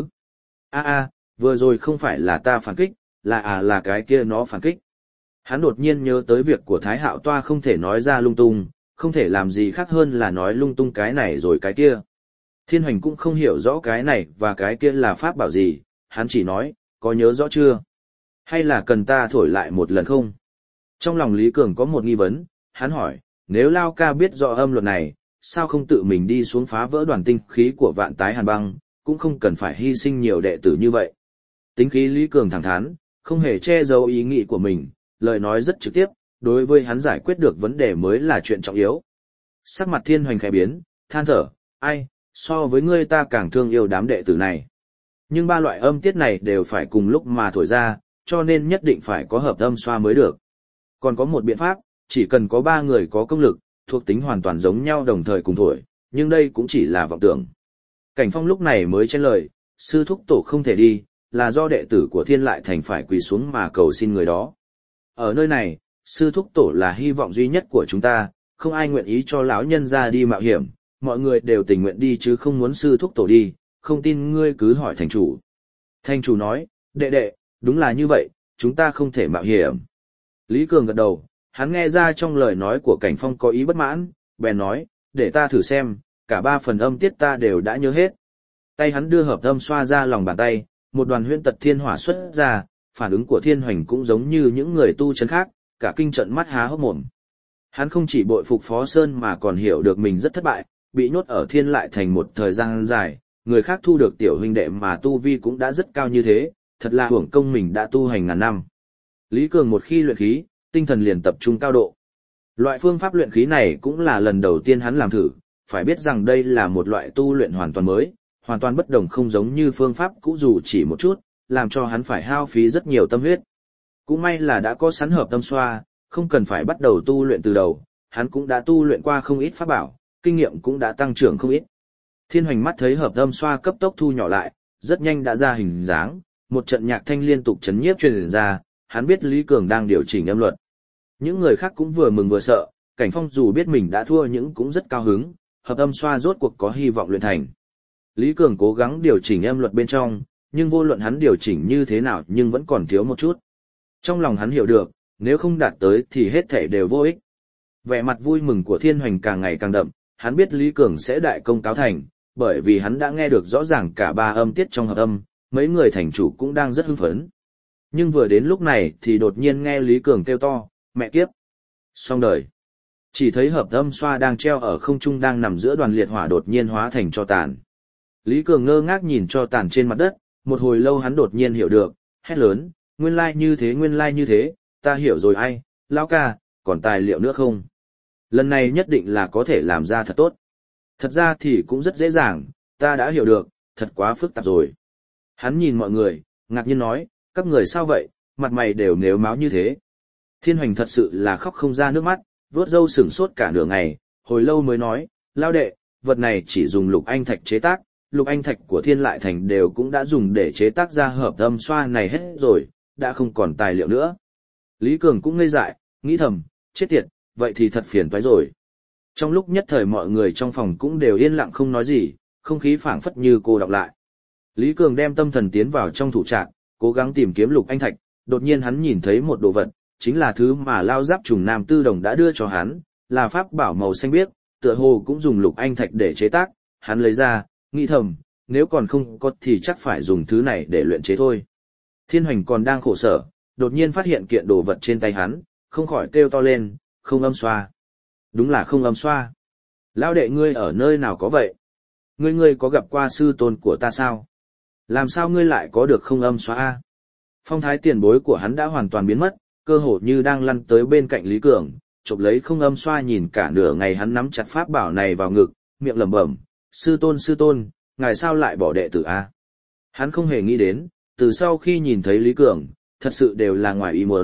Vừa rồi không phải là ta phản kích, là cái kia nó phản kích. Hắn đột nhiên nhớ tới việc của Thái Hạo Toa không thể nói ra lung tung, không thể làm gì khác hơn là nói lung tung cái này rồi cái kia. Thiên Hoành cũng không hiểu rõ cái này và cái kia là pháp bảo gì, hắn chỉ nói, có nhớ rõ chưa? Hay là cần ta thổi lại một lần không? Trong lòng Lý Cường có một nghi vấn, hắn hỏi, nếu Lao ca biết rõ âm luật này, sao không tự mình đi xuống phá vỡ đoàn tinh khí của Vạn Tái Hàn Băng, cũng không cần phải hy sinh nhiều đệ tử như vậy. Tính khí Lý Cường thẳng thắn, không hề che giấu ý nghĩ của mình, lời nói rất trực tiếp, đối với hắn giải quyết được vấn đề mới là chuyện trọng yếu. Sắc mặt Thiên Hoành khẽ biến, than thở, ai, so với ngươi ta càng thương yêu đám đệ tử này. Nhưng ba loại âm tiết này đều phải cùng lúc mà thổi ra, cho nên nhất định phải có hợp âm xoa mới được. Còn có một biện pháp, chỉ cần có 3 người có công lực, thuộc tính hoàn toàn giống nhau đồng thời cùng thổi, nhưng đây cũng chỉ là vọng tưởng. Cảnh Phong lúc này mới chen lời, sư thúc tổ không thể đi, là do đệ tử của Thiên Lại Thành phải quỳ xuống mà cầu xin người đó. Ở nơi này, sư thúc tổ là hy vọng duy nhất của chúng ta, không ai nguyện ý cho lão nhân ra đi mạo hiểm, mọi người đều tình nguyện đi chứ không muốn sư thúc tổ đi, không tin ngươi cứ hỏi thành chủ. Thành chủ nói, đệ, đúng là như vậy, chúng ta không thể mạo hiểm. Lý Cường gật đầu, hắn nghe ra trong lời nói của Cảnh Phong có ý bất mãn, bèn nói, để ta thử xem, cả 3 phần âm tiết ta đều đã nhớ hết. Tay hắn đưa hợp âm xoa ra lòng bàn tay, một đoàn huyễn tật thiên hỏa xuất ra, phản ứng của Thiên Hoành cũng giống như những người tu chân khác, cả kinh trận mắt há hốc mồm. Hắn không chỉ bội phục Phó Sơn mà còn hiểu được mình rất thất bại, bị nhốt ở Thiên Lại Thành một thời gian dài, người khác thu được tiểu huynh đệ mà tu vi cũng đã rất cao như thế, thật là hưởng công mình đã tu hành ngàn năm. Lý Cường một khi luyện khí, tinh thần liền tập trung cao độ. Loại phương pháp luyện khí này cũng là lần đầu tiên hắn làm thử, phải biết rằng đây là một loại tu luyện hoàn toàn mới, hoàn toàn bất đồng không giống như phương pháp cũ dù chỉ một chút, làm cho hắn phải hao phí rất nhiều tâm huyết. Cũng may là đã có sẵn hợp tâm xoa, không cần phải bắt đầu tu luyện từ đầu, hắn cũng đã tu luyện qua không ít pháp bảo, kinh nghiệm cũng đã tăng trưởng không ít. Thiên Hoành mắt thấy hợp âm xoa cấp tốc thu nhỏ lại, rất nhanh đã ra hình dáng, một trận nhạc thanh liên tục chấn nhiếp truyền ra, hắn biết Lý Cường đang điều chỉnh âm luật. Những người khác cũng vừa mừng vừa sợ, Cảnh Phong dù biết mình đã thua nhưng cũng rất cao hứng, hợp âm xoa rốt cuộc có hy vọng luyện thành. Lý Cường cố gắng điều chỉnh âm luật bên trong, nhưng vô luận hắn điều chỉnh như thế nào nhưng vẫn còn thiếu một chút. Trong lòng hắn hiểu được, nếu không đạt tới thì hết thảy đều vô ích. Vẻ mặt vui mừng của Thiên Hoành càng ngày càng đậm, hắn biết Lý Cường sẽ đại công cáo thành, bởi vì hắn đã nghe được rõ ràng cả 3 âm tiết trong hợp âm, mấy người thành chủ cũng đang rất hưng phấn. Nhưng vừa đến lúc này thì đột nhiên nghe Lý Cường kêu to, mẹ kiếp, xong đời. Chỉ thấy hợp âm xoa đang treo ở không trung đang nằm giữa đoàn liệt hỏa đột nhiên hóa thành tro tàn. Lý Cường ngơ ngác nhìn tro tàn trên mặt đất, một hồi lâu hắn đột nhiên hiểu được, hét lớn, nguyên lai như thế, ta hiểu rồi ai, lão ca, còn tài liệu nữa không? Lần này nhất định là có thể làm ra thật tốt. Thật ra thì cũng rất dễ dàng, ta đã hiểu được, thật quá phức tạp rồi. Hắn nhìn mọi người, ngạc nhiên nói, các người sao vậy, mặt mày đều nếu máu như thế. Thiên Hoành thật sự là khóc không ra nước mắt, vuốt râu sửng sốt cả nửa ngày, hồi lâu mới nói, lao đệ, vật này chỉ dùng lục anh thạch chế tác, lục anh thạch của Thiên Lại Thành đều cũng đã dùng để chế tác ra hợp âm xoa này hết rồi, đã không còn tài liệu nữa. Lý Cường cũng ngây dại, nghĩ thầm, chết tiệt, vậy thì thật phiền toái rồi. Trong lúc nhất thời mọi người trong phòng cũng đều yên lặng không nói gì, không khí phảng phất như cô đọng lại. Lý Cường đem tâm thần tiến vào trong thủ trạc, cố gắng tìm kiếm lục anh thạch, đột nhiên hắn nhìn thấy một đồ vật, chính là thứ mà Lao Giáp Trùng Nam Tư Đồng đã đưa cho hắn, là pháp bảo màu xanh biếc, tựa hồ cũng dùng lục anh thạch để chế tác, hắn lấy ra, nghĩ thầm, nếu còn không có thì chắc phải dùng thứ này để luyện chế thôi. Thiên Hoành còn đang khổ sở, đột nhiên phát hiện kiện đồ vật trên tay hắn, không khỏi kêu to lên, không âm xoa. Đúng là không âm xoa. Lão đệ ngươi ở nơi nào có vậy? Ngươi có gặp qua sư tôn của ta sao? Làm sao ngươi lại có được không âm xoa a? Phong thái tiền bối của hắn đã hoàn toàn biến mất, cơ hồ như đang lăn tới bên cạnh Lý Cường, chụp lấy không âm xoa nhìn cả nửa ngày hắn nắm chặt pháp bảo này vào ngực, miệng lẩm bẩm, sư tôn, ngài sao lại bỏ đệ tử a? Hắn không hề nghĩ đến, từ sau khi nhìn thấy Lý Cường, thật sự đều là ngoài ý muốn,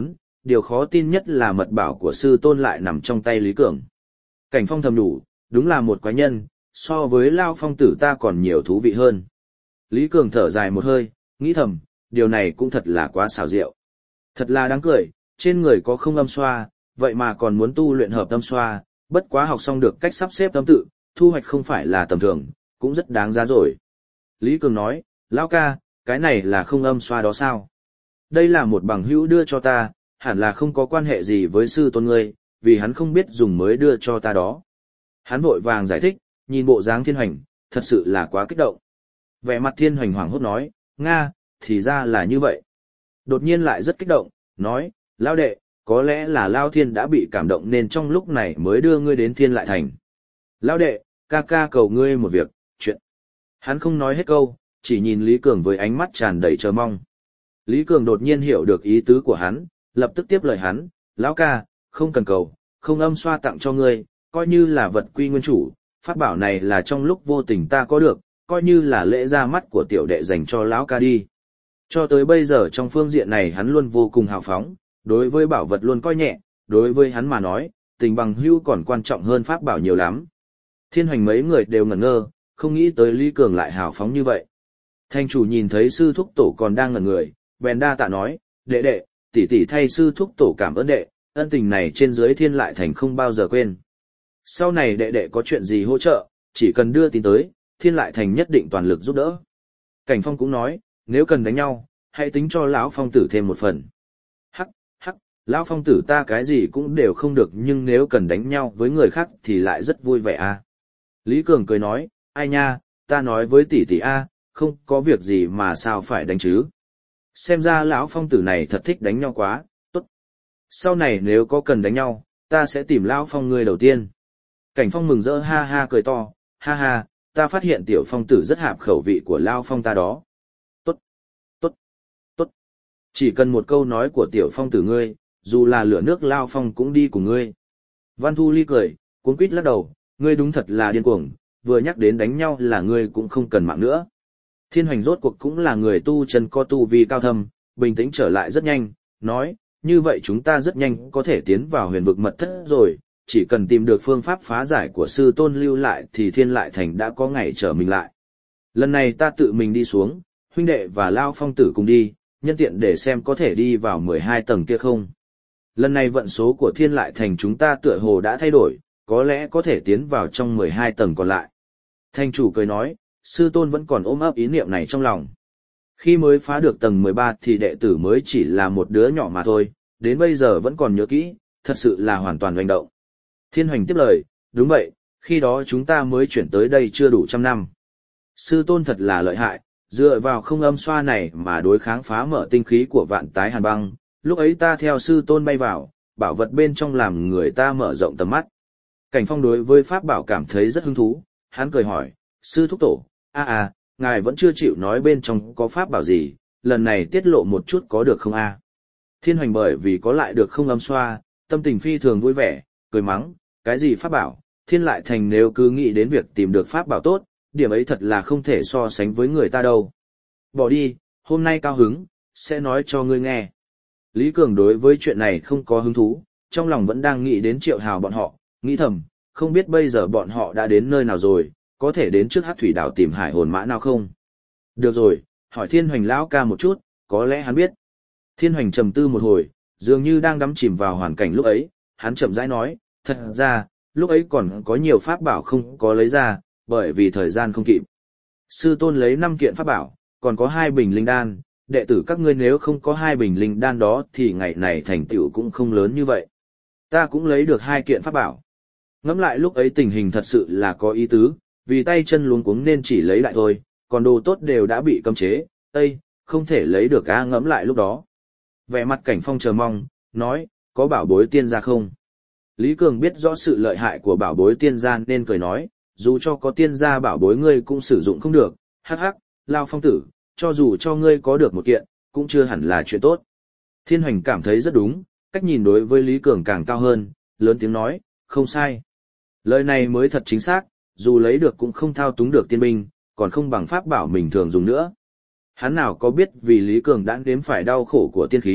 điều khó tin nhất là mật bảo của sư tôn lại nằm trong tay Lý Cường. Cảnh Phong thầm đủ, đúng là một quái nhân, so với Lao Phong tử ta còn nhiều thú vị hơn. Lý Cường thở dài một hơi, nghĩ thầm, điều này cũng thật là quá xảo diệu. Thật là đáng cười, trên người có không âm xoa, vậy mà còn muốn tu luyện hợp âm xoa, bất quá học xong được cách sắp xếp âm tự, thu hoạch không phải là tầm thường, cũng rất đáng giá rồi. Lý Cường nói, Lão ca, cái này là không âm xoa đó sao? Đây là một bằng hữu đưa cho ta, hẳn là không có quan hệ gì với sư tôn ngươi, vì hắn không biết dùng mới đưa cho ta đó. Hắn vội vàng giải thích, nhìn bộ dáng Thiên Hoành, thật sự là quá kích động. Vẻ mặt Thiên Hoành hoảng hốt nói, Nga, thì ra là như vậy. Đột nhiên lại rất kích động, nói, Lao đệ, có lẽ là Lao Thiên đã bị cảm động nên trong lúc này mới đưa ngươi đến Thiên Lại Thành. Lao đệ, ca ca cầu ngươi một việc, chuyện. Hắn không nói hết câu, chỉ nhìn Lý Cường với ánh mắt tràn đầy chờ mong. Lý Cường đột nhiên hiểu được ý tứ của hắn, lập tức tiếp lời hắn, Lão ca, không cần cầu, không âm xoa tặng cho ngươi, coi như là vật quy nguyên chủ, pháp bảo này là trong lúc vô tình ta có được, coi như là lễ ra mắt của tiểu đệ dành cho Lão ca đi. Cho tới bây giờ trong phương diện này hắn luôn vô cùng hào phóng, đối với bảo vật luôn coi nhẹ, đối với hắn mà nói, tình bằng hữu còn quan trọng hơn pháp bảo nhiều lắm. Thiên Hoành mấy người đều ngẩn ngơ, không nghĩ tới Lý Cường lại hào phóng như vậy. Thành chủ nhìn thấy sư thúc tổ còn đang ngẩn người, bèn đa tạ nói, đệ đệ, tỷ tỷ thay sư thúc tổ cảm ơn đệ, ân tình này trên dưới Thiên Lại Thành không bao giờ quên. Sau này đệ đệ có chuyện gì hỗ trợ, chỉ cần đưa tin tới, Thiên Lại Thành nhất định toàn lực giúp đỡ. Cảnh Phong cũng nói, nếu cần đánh nhau, hãy tính cho lão Phong tử thêm một phần. Hắc, lão Phong tử ta cái gì cũng đều không được nhưng nếu cần đánh nhau với người khác thì lại rất vui vẻ à. Lý Cường cười nói, ai nha, ta nói với tỷ tỷ a, không có việc gì mà sao phải đánh chứ. Xem ra lão Phong tử này thật thích đánh nhau quá, tốt. Sau này nếu có cần đánh nhau, ta sẽ tìm lão Phong ngươi đầu tiên. Cảnh Phong mừng rỡ ha ha cười to, ha ha, ta phát hiện tiểu Phong tử rất hợp khẩu vị của lão Phong ta đó. Tốt, tốt, tốt. Chỉ cần một câu nói của tiểu Phong tử ngươi, dù là lửa nước lão Phong cũng đi cùng ngươi. Văn Thu Ly cười, cuống quýt lắc đầu, ngươi đúng thật là điên cuồng, vừa nhắc đến đánh nhau là ngươi cũng không cần mạng nữa. Thiên Hoành rốt cuộc cũng là người tu chân có tu vi cao thâm, bình tĩnh trở lại rất nhanh, nói, như vậy chúng ta rất nhanh có thể tiến vào huyền vực mật thất rồi, chỉ cần tìm được phương pháp phá giải của sư tôn lưu lại thì Thiên Lại Thành đã có ngày trở mình lại. Lần này ta tự mình đi xuống, huynh đệ và Lao Phong tử cùng đi, nhân tiện để xem có thể đi vào 12 tầng kia không. Lần này vận số của Thiên Lại Thành chúng ta tựa hồ đã thay đổi, có lẽ có thể tiến vào trong 12 tầng còn lại. Thành chủ cười nói, sư tôn vẫn còn ôm ấp ý niệm này trong lòng. Khi mới phá được tầng 13 thì đệ tử mới chỉ là một đứa nhỏ mà thôi, đến bây giờ vẫn còn nhớ kỹ, thật sự là hoàn toàn hoành động. Thiên Hoành tiếp lời, đúng vậy, khi đó chúng ta mới chuyển tới đây chưa đủ 100 năm. Sư tôn thật là lợi hại, dựa vào không âm xoa này mà đối kháng phá mở tinh khí của vạn tái hàn băng, lúc ấy ta theo sư tôn bay vào, bảo vật bên trong làm người ta mở rộng tầm mắt. Cảnh Phong đối với pháp bảo cảm thấy rất hứng thú, hắn cười hỏi, sư thúc tổ, ngài vẫn chưa chịu nói bên trong có pháp bảo gì, lần này tiết lộ một chút có được không a? Thiên Hoành bởi vì có lại được không âm xoa, tâm tình phi thường vui vẻ, cười mắng, cái gì pháp bảo, Thiên Lại Thành nếu cứ nghĩ đến việc tìm được pháp bảo tốt, điểm ấy thật là không thể so sánh với người ta đâu. Bỏ đi, hôm nay cao hứng, sẽ nói cho ngươi nghe. Lý Cường đối với chuyện này không có hứng thú, trong lòng vẫn đang nghĩ đến Triệu Hào bọn họ, nghĩ thầm, không biết bây giờ bọn họ đã đến nơi nào rồi, có thể đến trước Hắc Thủy Đảo tìm hải hồn mã nào không? Được rồi, hỏi Thiên Hoành lão ca một chút, có lẽ hắn biết. Thiên Hoành trầm tư một hồi, dường như đang đắm chìm vào hoàn cảnh lúc ấy, hắn chậm rãi nói, thật ra, lúc ấy còn có nhiều pháp bảo không có lấy ra, bởi vì thời gian không kịp. Sư tôn lấy 5 kiện pháp bảo, còn có 2 bình linh đan, đệ tử các ngươi nếu không có 2 bình linh đan đó thì ngày này thành tựu cũng không lớn như vậy. Ta cũng lấy được 2 kiện pháp bảo. Ngẫm lại lúc ấy tình hình thật sự là có ý tứ, vì tay chân luống cuống nên chỉ lấy lại thôi, còn đồ tốt đều đã bị cấm chế, không thể lấy được ngẫm lại lúc đó. Vẻ mặt Cảnh Phong chờ mong, nói, có bảo bối tiên gia không? Lý Cường biết rõ sự lợi hại của bảo bối tiên gia nên cười nói, dù cho có tiên gia bảo bối ngươi cũng sử dụng không được, hắc hắc, Lao Phong tử, cho dù cho ngươi có được một kiện, cũng chưa hẳn là chuyện tốt. Thiên Hoành cảm thấy rất đúng, cách nhìn đối với Lý Cường càng cao hơn, lớn tiếng nói, không sai. Lời này mới thật chính xác, dù lấy được cũng không thao túng được tiên binh, còn không bằng pháp bảo mình thường dùng nữa. Hắn nào có biết vì Lý Cường đã nếm phải đau khổ của tiên khí,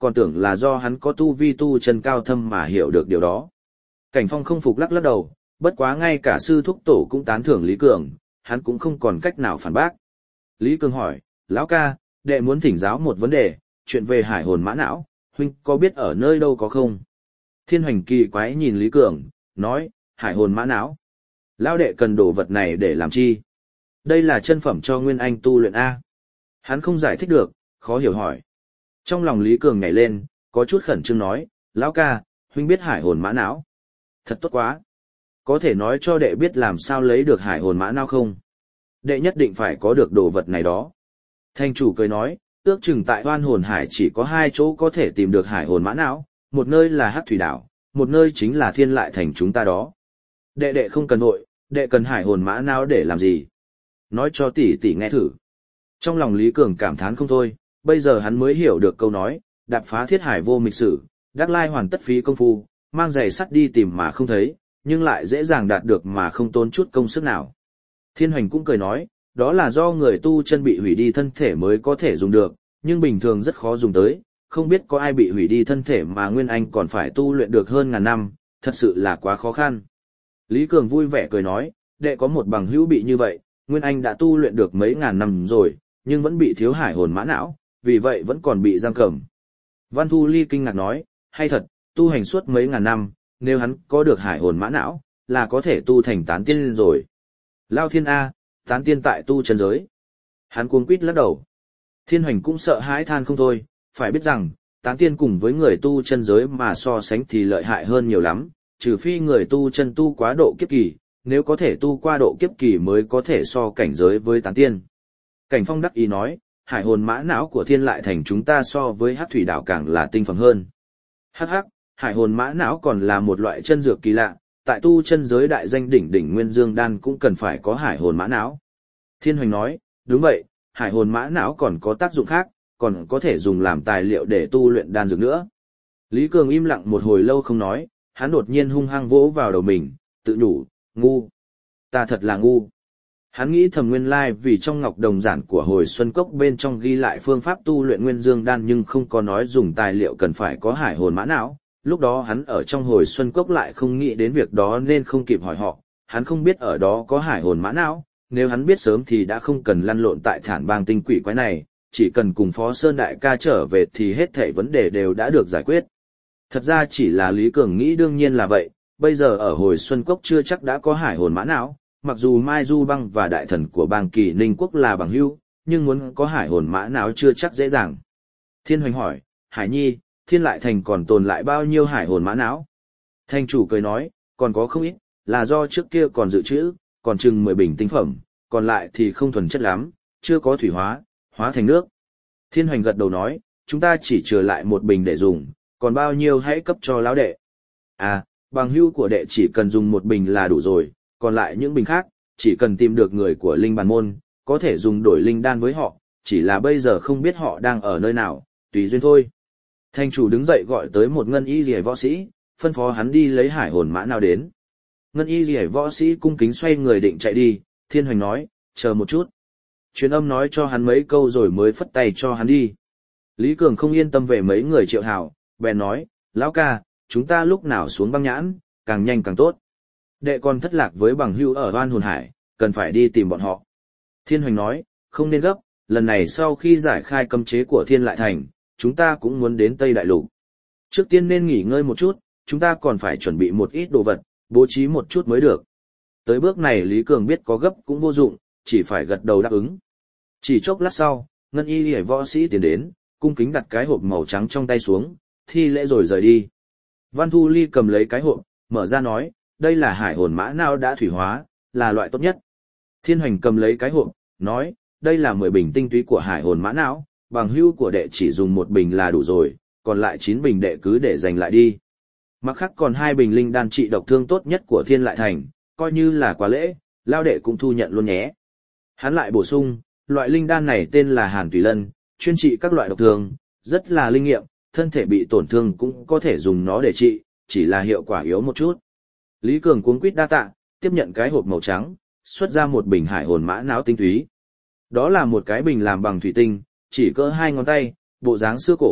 còn tưởng là do hắn có tu vi tu chân cao thâm mà hiểu được điều đó. Cảnh Phong không phục lắc lắc đầu, bất quá ngay cả sư thúc tổ cũng tán thưởng Lý Cường, hắn cũng không còn cách nào phản bác. Lý Cường hỏi, lão ca, đệ muốn thỉnh giáo một vấn đề, chuyện về hải hồn mã não, huynh có biết ở nơi đâu có không? Thiên Hoành kỳ quái nhìn Lý Cường, nói, hải hồn mã não. Lão đệ cần đồ vật này để làm chi? Đây là chân phẩm cho Nguyên Anh tu luyện A. Hắn không giải thích được, khó hiểu hỏi. Trong lòng Lý Cường nhảy lên, có chút khẩn trương nói, lão ca, huynh biết hải hồn mã não. Thật tốt quá. Có thể nói cho đệ biết làm sao lấy được hải hồn mã não không? Đệ nhất định phải có được đồ vật này đó. Thành chủ cười nói, ước chừng tại Oan Hồn Hải chỉ có 2 chỗ có thể tìm được hải hồn mã não, một nơi là Hắc Thủy Đảo, một nơi chính là Thiên Lại Thành chúng ta đó. Đệ không cần nội, đệ cần hải hồn mã não để làm gì? Nói cho tỷ tỷ nghe thử. Trong lòng Lý Cường cảm thán không thôi, bây giờ hắn mới hiểu được câu nói, đạp phá thiết hải vô mịch sử, đắc lai hoàn tất phí công phu, mang giày sắt đi tìm mà không thấy, nhưng lại dễ dàng đạt được mà không tốn chút công sức nào. Thiên Hoành cũng cười nói, đó là do người tu chân bị hủy đi thân thể mới có thể dùng được, nhưng bình thường rất khó dùng tới, không biết có ai bị hủy đi thân thể mà Nguyên Anh còn phải tu luyện được hơn ngàn năm, thật sự là quá khó khăn. Lý Cường vui vẻ cười nói, đệ có một bằng hữu bị như vậy, Nguyên Anh đã tu luyện được mấy ngàn năm rồi, nhưng vẫn bị thiếu hải hồn mã não, vì vậy vẫn còn bị giam cầm. Văn Thu Ly kinh ngạc nói, hay thật, tu hành suốt mấy ngàn năm, nếu hắn có được hải hồn mã não, là có thể tu thành tán tiên rồi. Lao Thiên A, tán tiên tại tu chân giới. Hắn cuống quýt lắc đầu. Thiên Hoành cũng sợ hãi than không thôi, phải biết rằng, tán tiên cùng với người tu chân giới mà so sánh thì lợi hại hơn nhiều lắm, trừ phi người tu chân tu quá độ kiếp kỳ, nếu có thể tu qua độ kiếp kỳ mới có thể so cảnh giới với tán tiên. Cảnh Phong đắc ý nói, hải hồn mã não của Thiên Lại Thành chúng ta so với Hắc Thủy Đảo càng là tinh phẩm hơn. Hắc hắc, hải hồn mã não còn là một loại chân dược kỳ lạ, tại tu chân giới đại danh đỉnh đỉnh Nguyên Dương Đan cũng cần phải có hải hồn mã não. Thiên Hoành nói, đúng vậy, hải hồn mã não còn có tác dụng khác, còn có thể dùng làm tài liệu để tu luyện đan dược nữa. Lý Cường im lặng một hồi lâu không nói, hắn đột nhiên hung hăng vỗ vào đầu mình, tự nhủ, ngu. Ta thật là ngu. Hắn nghĩ thầm nguyên lai vì trong ngọc đồng giản của hồi xuân cốc bên trong ghi lại phương pháp tu luyện nguyên dương đan nhưng không có nói dùng tài liệu cần phải có hải hồn mã não. Lúc đó hắn ở trong hồi xuân cốc lại không nghĩ đến việc đó nên không kịp hỏi họ, hắn không biết ở đó có hải hồn mã não, nếu hắn biết sớm thì đã không cần lăn lộn tại thản bang tinh quỷ quái này, chỉ cần cùng Phó Sơn Đại ca trở về thì hết thảy vấn đề đều đã được giải quyết. Thật ra chỉ là Lý Cường nghĩ đương nhiên là vậy, bây giờ ở hồi xuân cốc chưa chắc đã có hải hồn mã não, mặc dù Mai Du Băng và đại thần của bang Kỳ Ninh Quốc là bằng hữu, nhưng muốn có hải hồn mã não chưa chắc dễ dàng. Thiên Hoành hỏi, Hải Nhi, Thiên Lại Thành còn tồn lại bao nhiêu hải hồn mã não? Thành chủ cười nói, còn có không ít, là do trước kia còn dự trữ, còn chừng 10 bình tinh phẩm, còn lại thì không thuần chất lắm, chưa có thủy hóa, hóa thành nước. Thiên Hoành gật đầu nói, chúng ta chỉ chừa lại 1 bình để dùng, còn bao nhiêu hãy cấp cho lão đệ. À, bằng hữu của đệ chỉ cần dùng 1 bình là đủ rồi, còn lại những bình khác, chỉ cần tìm được người của linh bàn môn, có thể dùng đổi linh đan với họ, chỉ là bây giờ không biết họ đang ở nơi nào, tùy duyên thôi. Thành chủ đứng dậy gọi tới một ngân y rìa võ sĩ, phân phó hắn đi lấy hải hồn mã nào đến. Ngân y rìa võ sĩ cung kính xoay người định chạy đi, Thiên Hoành nói, chờ một chút. Truyền âm nói cho hắn mấy câu rồi mới phất tay cho hắn đi. Lý Cường không yên tâm về mấy người Triệu Hào, bèn nói, lão ca, chúng ta lúc nào xuống băng nhãn, càng nhanh càng tốt. Đệ còn thất lạc với bằng hữu ở Oan Hồn Hải, cần phải đi tìm bọn họ. Thiên Hoành nói, không nên gấp, lần này sau khi giải khai cấm chế của Thiên Lại Thành, chúng ta cũng muốn đến Tây Đại Lục. Trước tiên nên nghỉ ngơi một chút, chúng ta còn phải chuẩn bị một ít đồ vật, bố trí một chút mới được. Tới bước này Lý Cường biết có gấp cũng vô dụng, chỉ phải gật đầu đáp ứng. Chỉ chốc lát sau, ngân y liễu võ sĩ tiến đến, cung kính đặt cái hộp màu trắng trong tay xuống, thi lễ rồi rời đi. Văn Thu Ly cầm lấy cái hộp, mở ra nói, đây là hải hồn mã não đã thủy hóa, là loại tốt nhất. Thiên Hoành cầm lấy cái hộp, nói, đây là 10 bình tinh túy của hải hồn mã não, bằng hữu của đệ chỉ dùng 1 bình là đủ rồi, còn lại 9 bình đệ cứ để dành lại đi. Mặt khác còn 2 bình linh đan trị độc thương tốt nhất của Thiên Lại Thành, coi như là quà lễ, lao đệ cũng thu nhận luôn nhé. Hắn lại bổ sung, loại linh đan này tên là Hàn Tùy Lân, chuyên trị các loại độc thương, rất là linh nghiệm, thân thể bị tổn thương cũng có thể dùng nó để trị, chỉ là hiệu quả yếu một chút. Lý Cường cuống quýt đa tạ, tiếp nhận cái hộp màu trắng, xuất ra một bình hải hồn mã não tinh túy. Đó là một cái bình làm bằng thủy tinh, chỉ cỡ 2 ngón tay, bộ dáng xưa cổ,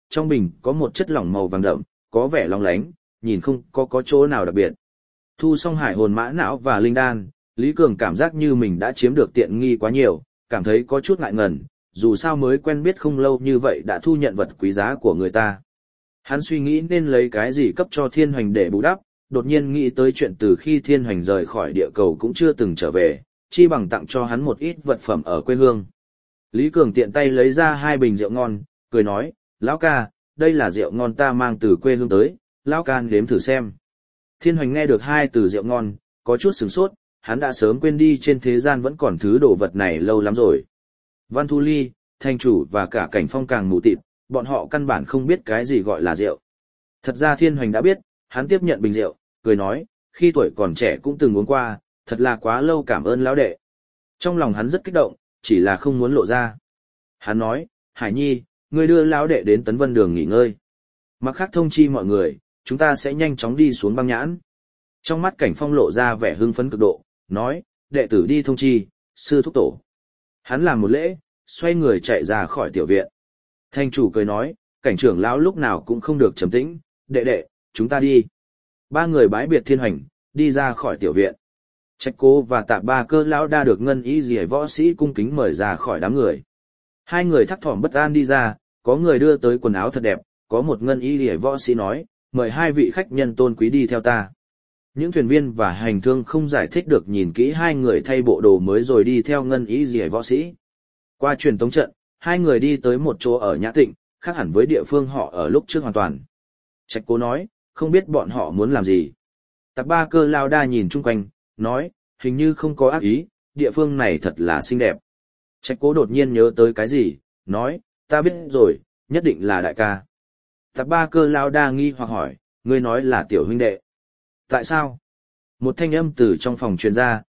trong bình có một chất lỏng màu vàng đậm, có vẻ long lánh, nhìn không có chỗ nào đặc biệt. Thu xong hải hồn mã não và linh đan, Lý Cường cảm giác như mình đã chiếm được tiện nghi quá nhiều, cảm thấy có chút ngại ngần, dù sao mới quen biết không lâu như vậy đã thu nhận vật quý giá của người ta. Hắn suy nghĩ nên lấy cái gì cấp cho Thiên Hoành để bù đắp, đột nhiên nghĩ tới chuyện từ khi Thiên Hoành rời khỏi địa cầu cũng chưa từng trở về, chi bằng tặng cho hắn một ít vật phẩm ở quê hương. Lý Cường tiện tay lấy ra 2 bình rượu ngon, cười nói, lão ca, đây là rượu ngon ta mang từ quê hương tới, lão ca nếm thử xem. Thiên Hoành nghe được 2 từ rượu ngon, có chút sửng sốt, hắn đã sớm quên đi trên thế gian vẫn còn thứ đồ vật này lâu lắm rồi. Văn Thu Ly, Thành Chủ và cả Cảnh Phong càng mù tịt, bọn họ căn bản không biết cái gì gọi là rượu. Thật ra Thiên Hoành đã biết, hắn tiếp nhận bình rượu, cười nói, khi tuổi còn trẻ cũng từng uống qua, thật là quá lâu, cảm ơn lão đệ. Trong lòng hắn rất kích động, chỉ là không muốn lộ ra. Hắn nói, Hải Nhi, ngươi đưa lão đệ đến Tấn Vân Đường nghỉ ngơi. Mặc khác thông chi mọi người, chúng ta sẽ nhanh chóng đi xuống băng nhãn. Trong mắt Cảnh Phong lộ ra vẻ hưng phấn cực độ, nói, đệ tử đi thông chi, sư thúc tổ. Hắn làm một lễ, xoay người chạy ra khỏi tiểu viện. Thành chủ cười nói, Cảnh trưởng lão lúc nào cũng không được trầm tĩnh, đệ đệ, chúng ta đi. 3 người bái biệt Thiên Hoành, đi ra khỏi tiểu viện. Trạch Cố và Tạ Ba Cơ lão đa được ngân ý rìa võ sĩ cung kính mời ra khỏi đám người. 2 người thắc thỏm bất an đi ra, có người đưa tới quần áo thật đẹp, có một ngân ý rìa võ sĩ nói, mời 2 vị khách nhân tôn quý đi theo ta. Những thuyền viên và hành thương không giải thích được nhìn kỹ 2 người thay bộ đồ mới rồi đi theo ngân ý rìa võ sĩ. Qua truyền tống trận, 2 người đi tới một chỗ ở Nhã Tịnh, khác hẳn với địa phương họ ở lúc trước hoàn toàn. Trạch Cố nói, không biết bọn họ muốn làm gì. Tạ Ba Cơ lao đa nhìn chung quanh, nói, hình như không có ác ý, địa phương này thật là xinh đẹp. Trạch Cố đột nhiên nhớ tới cái gì, nói, ta biết rồi, nhất định là đại ca. Tạ Ba Cơ lao đa nghi hoặc hỏi, ngươi nói là tiểu huynh đệ. Tại sao? Một thanh âm từ trong phòng truyền ra,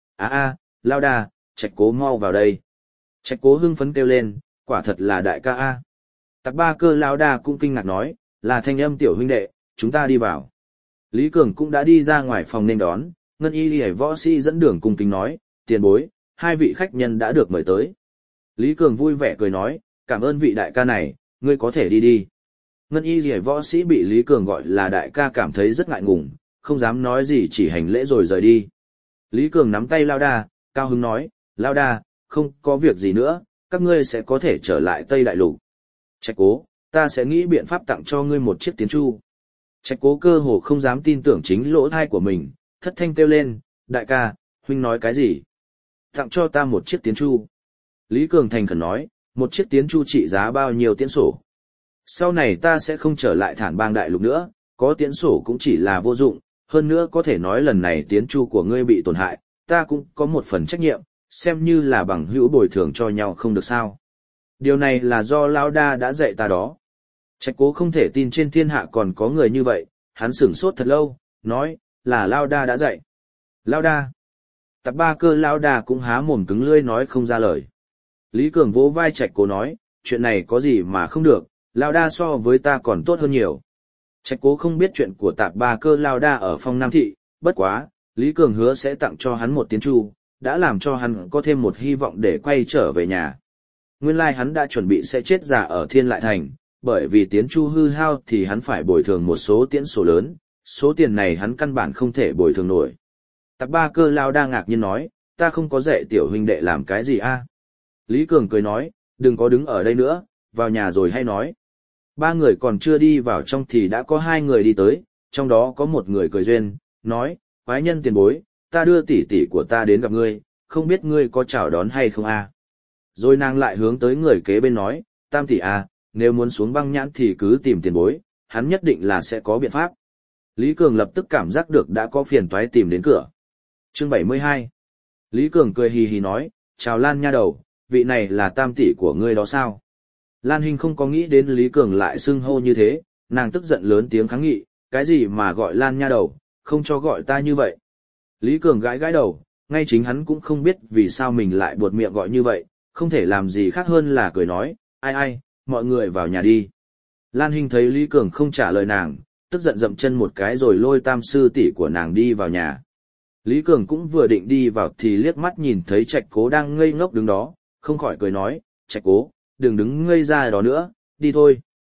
lao đa, Trạch Cố mau vào đây. Trạch Cố hưng phấn kêu lên, quả thật là đại ca a. Tạ Ba Cơ lao đa cũng kinh ngạc nói, là thanh âm tiểu huynh đệ, chúng ta đi vào. Lý Cường cũng đã đi ra ngoài phòng nên đón, ngân y liễu võ sĩ dẫn đường cung kính nói, tiền bối, 2 vị khách nhân đã được mời tới. Lý Cường vui vẻ cười nói, cảm ơn vị đại ca này, ngươi có thể đi đi. Ngân y liễu võ sĩ bị Lý Cường gọi là đại ca cảm thấy rất ngại ngùng, không dám nói gì chỉ hành lễ rồi rời đi. Lý Cường nắm tay Lao Đa, cao hứng nói, Lao Đa, không có việc gì nữa, các ngươi sẽ có thể trở lại Tây Đại Lục. Trạch Cố, ta sẽ nghĩ biện pháp tặng cho ngươi một chiếc tiến chu. Trạch Cố cơ hồ không dám tin tưởng chính lỗ thai của mình, thất thanh kêu lên, đại ca, huynh nói cái gì? Tặng cho ta một chiếc tiến chu. Lý Cường thành khẩn nói, một chiếc tiến chu trị giá bao nhiêu tiến sổ? Sau này ta sẽ không trở lại Thản Bang Đại Lục nữa, có tiến sổ cũng chỉ là vô dụng, hơn nữa có thể nói lần này tiến chu của ngươi bị tổn hại, ta cũng có một phần trách nhiệm, xem như là bằng hữu bồi thường cho nhau không được sao. Điều này là do Lao Đa đã dạy ta đó. Trạch Cố không thể tin trên thiên hạ còn có người như vậy, hắn sửng sốt thật lâu, nói, là Lao Đa đã dạy. Lao Đa. Tạ Ba Cơ Lao Đa cũng há mồm cứng lưỡi nói không ra lời. Lý Cường vỗ vai Trạch Cố nói, chuyện này có gì mà không được, Lao Đa so với ta còn tốt hơn nhiều. Trạch Cố không biết chuyện của Tạ Ba Cơ Lao Đa ở Phong Nam Thị, bất quá, Lý Cường hứa sẽ tặng cho hắn một tiến chu, đã làm cho hắn có thêm một hy vọng để quay trở về nhà. Nguyên lai hắn đã chuẩn bị sẽ chết già ở Thiên Lại Thành, bởi vì tiến chu hư hao thì hắn phải bồi thường một số tiễn sổ lớn, số tiền này hắn căn bản không thể bồi thường nổi. Tạ Ba Cơ Lao Đa ngạc nhiên nói, ta không có dạy tiểu huynh đệ làm cái gì a? Lý Cường cười nói, đừng có đứng ở đây nữa, vào nhà rồi hay nói. 3 người còn chưa đi vào trong thì đã có 2 người đi tới, trong đó có một người cười duyên, nói, quái nhân tiền bối, ta đưa tỷ tỷ của ta đến gặp ngươi, không biết ngươi có chào đón hay không a? Rồi nàng lại hướng tới người kế bên nói, Tam tỷ a, nếu muốn xuống băng nhãn thì cứ tìm tiền bối, hắn nhất định là sẽ có biện pháp. Lý Cường lập tức cảm giác được đã có phiền toái tìm đến cửa. Chương 72. Lý Cường cười hì hì nói, chào Lan nha đầu, vị này là tam tỷ của ngươi đó sao? Lan Hinh không có nghĩ đến Lý Cường lại xưng hô như thế, nàng tức giận lớn tiếng kháng nghị, cái gì mà gọi Lan nha đầu, không cho gọi ta như vậy. Lý Cường gãi gãi đầu, ngay chính hắn cũng không biết vì sao mình lại buột miệng gọi như vậy, không thể làm gì khác hơn là cười nói, ai, mọi người vào nhà đi. Lan Hinh thấy Lý Cường không trả lời nàng, tức giận dậm chân một cái rồi lôi tam sư tỷ của nàng đi vào nhà. Lý Cường cũng vừa định đi vào thì liếc mắt nhìn thấy Trạch Cố đang ngây ngốc đứng đó, không khỏi cười nói, Trạch Cố, đừng đứng ngây ra đó nữa, đi thôi.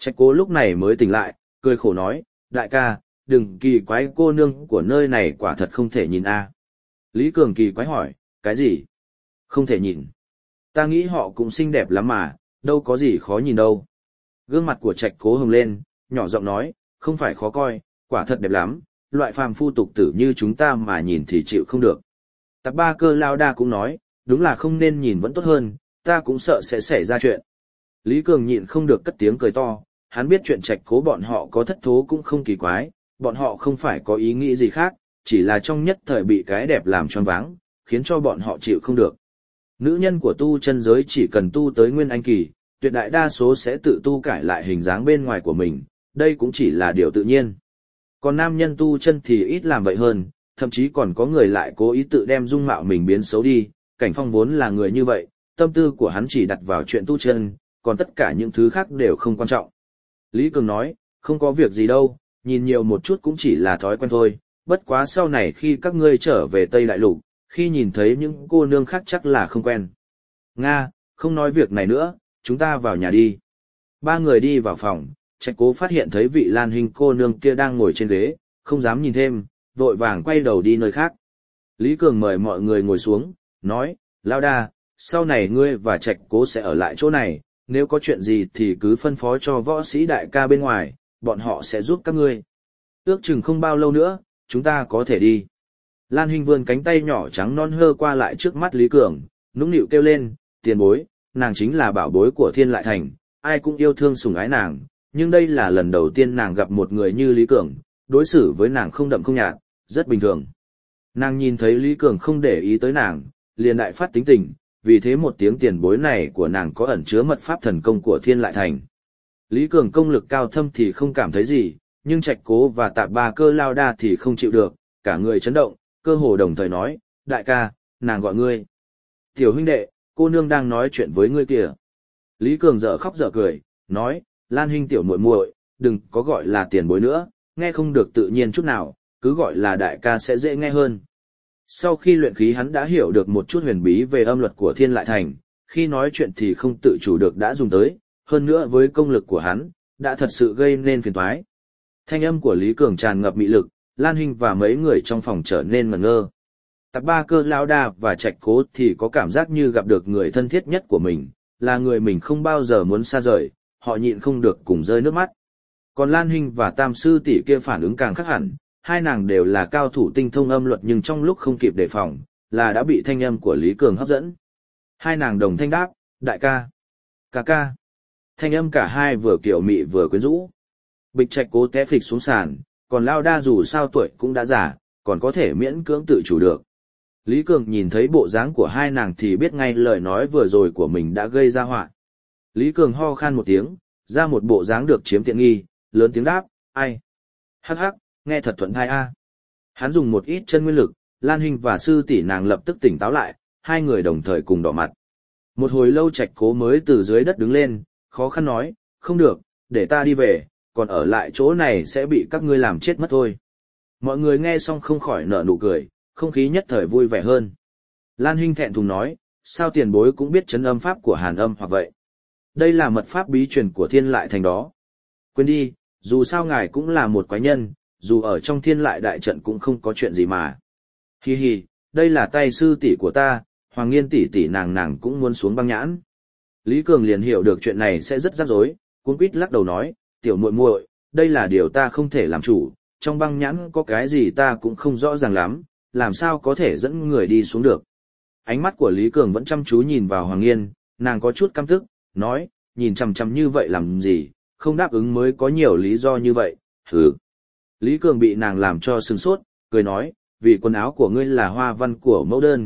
Trạch Cố lúc này mới tỉnh lại, cười khổ nói, đại ca, đừng kỳ quái, cô nương của nơi này quả thật không thể nhìn a. Lý Cường kỳ quái hỏi, cái gì? Không thể nhìn. Ta nghĩ họ cũng xinh đẹp lắm mà, đâu có gì khó nhìn đâu. Gương mặt của Trạch Cố hồng lên, nhỏ giọng nói, không phải khó coi, quả thật đẹp lắm, loại phàm phu tục tử như chúng ta mà nhìn thì chịu không được. Tạp Ba Cơ lao đa cũng nói, đúng là không nên nhìn vẫn tốt hơn, ta cũng sợ sẽ xảy ra chuyện. Lý Cường nhịn không được cất tiếng cười to, hắn biết chuyện Trạch Cố bọn họ có thất thố cũng không kỳ quái, bọn họ không phải có ý nghĩ gì khác, chỉ là trong nhất thời bị cái đẹp làm choáng váng, khiến cho bọn họ chịu không được. Nữ nhân của tu chân giới chỉ cần tu tới nguyên anh kỳ, tuyệt đại đa số sẽ tự tu cải lại hình dáng bên ngoài của mình, đây cũng chỉ là điều tự nhiên. Còn nam nhân tu chân thì ít làm vậy hơn, thậm chí còn có người lại cố ý tự đem dung mạo mình biến xấu đi, Cảnh Phong vốn là người như vậy, tâm tư của hắn chỉ đặt vào chuyện tu chân, còn tất cả những thứ khác đều không quan trọng. Lý Cường nói, không có việc gì đâu, nhìn nhiều một chút cũng chỉ là thói quen thôi, bất quá sau này khi các ngươi trở về Tây Đại Lục, khi nhìn thấy những cô nương khác chắc là không quen. Nga, không nói việc này nữa, chúng ta vào nhà đi. Ba người đi vào phòng, Trạch Cố phát hiện thấy vị Lan Hinh cô nương kia đang ngồi trên ghế, không dám nhìn thêm, vội vàng quay đầu đi nơi khác. Lý Cường mời mọi người ngồi xuống, nói, Lao Đa, sau này ngươi và Trạch Cố sẽ ở lại chỗ này, nếu có chuyện gì thì cứ phân phó cho võ sĩ đại ca bên ngoài, bọn họ sẽ giúp các ngươi. Ước chừng không bao lâu nữa, chúng ta có thể đi. Lan Hinh vươn cánh tay nhỏ trắng non hơ qua lại trước mắt Lý Cường, nũng nịu kêu lên, tiền bối, nàng chính là bảo bối của Thiên Lại Thành, ai cũng yêu thương sủng ái nàng, nhưng đây là lần đầu tiên nàng gặp một người như Lý Cường, đối xử với nàng không đậm không nhạt, rất bình thường. Nàng nhìn thấy Lý Cường không để ý tới nàng, liền đại phát tính tình, vì thế một tiếng tiền bối này của nàng có ẩn chứa mật pháp thần công của Thiên Lại Thành. Lý Cường công lực cao thâm thì không cảm thấy gì, nhưng Trạch Cố và Tạp Ba Cơ lao đa thì không chịu được, cả người chấn động, cơ hồ đồng thời nói, đại ca, nàng gọi ngươi. Tiểu huynh đệ, cô nương đang nói chuyện với ngươi kìa. Lý Cường dở khóc dở cười, nói, Lan Hinh tiểu muội muội, đừng có gọi là tiền bối nữa, nghe không được tự nhiên chút nào, cứ gọi là đại ca sẽ dễ nghe hơn. Sau khi luyện khí hắn đã hiểu được một chút huyền bí về âm luật của Thiên Lại Thành, khi nói chuyện thì không tự chủ được đã dùng tới, hơn nữa với công lực của hắn, đã thật sự gây nên phiền toái. Thanh âm của Lý Cường tràn ngập mị lực, Lan Hinh và mấy người trong phòng trở nên ngẩn ngơ. Tạp Ba Cơ lao đa và Trạch Cố thì có cảm giác như gặp được người thân thiết nhất của mình, là người mình không bao giờ muốn xa rời, họ nhịn không được cùng rơi nước mắt. Còn Lan Hinh và Tam sư tỷ kia phản ứng càng khác hẳn, hai nàng đều là cao thủ tinh thông âm luật nhưng trong lúc không kịp đề phòng, là đã bị thanh âm của Lý Cường hấp dẫn. Hai nàng đồng thanh đáp, đại ca, ca ca. Thanh âm cả hai vừa kiểu mị vừa quyến rũ. Bịch Trạch Cố té phịch xuống sàn, còn lao đa dù sao tuổi cũng đã già, còn có thể miễn cưỡng tự chủ được. Lý Cường nhìn thấy bộ dáng của hai nàng thì biết ngay lời nói vừa rồi của mình đã gây ra họa. Lý Cường ho khan một tiếng, ra một bộ dáng được chiếm tiện nghi, lớn tiếng đáp, ai? Hắc hắc, nghe thật thuận tai a. Hắn dùng một ít chân nguyên lực, Lan Hinh và sư tỷ nàng lập tức tỉnh táo lại, hai người đồng thời cùng đỏ mặt. Một hồi lâu Trạch Cố mới từ dưới đất đứng lên, khó khăn nói, không được, để ta đi về, còn ở lại chỗ này sẽ bị các ngươi làm chết mất thôi. Mọi người nghe xong không khỏi nở nụ cười, không khí nhất thời vui vẻ hơn. Lan Hinh thẹn thùng nói, sao tiền bối cũng biết trấn âm pháp của Hàn Âm hoặc vậy? Đây là mật pháp bí truyền của Thiên Lại Thành đó. Quên đi, dù sao ngài cũng là một quái nhân, dù ở trong Thiên Lại đại trận cũng không có chuyện gì mà. Hi hi, đây là tay sư tỷ của ta, Hoàng Nghiên tỷ tỷ nàng cũng muốn xuống băng nhãn. Lý Cường liền hiểu được chuyện này sẽ rất rắc rối, cuống quýt lắc đầu nói, tiểu muội muội, đây là điều ta không thể làm chủ, trong băng nhãn có cái gì ta cũng không rõ ràng lắm, làm sao có thể dẫn người đi xuống được. Ánh mắt của Lý Cường vẫn chăm chú nhìn vào Hoàng Nghiên, nàng có chút căm tức, nói, nhìn chằm chằm như vậy làm gì, không đáp ứng mới có nhiều lý do như vậy, hừ. Lý Cường bị nàng làm cho sừng sốt, cười nói, vì quần áo của ngươi là hoa văn của mẫu đơn,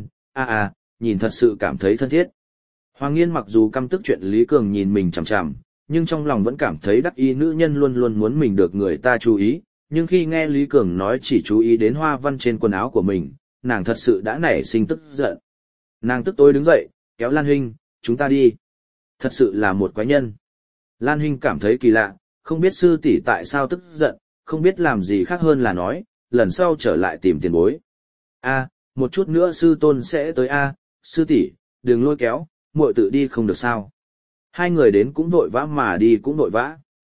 nhìn thật sự cảm thấy thân thiết. Hoàng Nghiên mặc dù căm tức chuyện Lý Cường nhìn mình chằm chằm, nhưng trong lòng vẫn cảm thấy đắc ý nữ nhân luôn luôn muốn mình được người ta chú ý, nhưng khi nghe Lý Cường nói chỉ chú ý đến hoa văn trên quần áo của mình, nàng thật sự đã nảy sinh tức giận. Nàng tức tối đứng dậy, kéo Lan Hinh, chúng ta đi. Thật sự là một quái nhân. Lan Hinh cảm thấy kỳ lạ, không biết sư tỷ tại sao tức giận, không biết làm gì khác hơn là nói, lần sau trở lại tìm tiền bối. Một chút nữa sư tôn sẽ tới sư tỷ, đừng lôi kéo, muội tự đi không được sao. Hai người đến cũng vội vã mà đi cũng vội vã.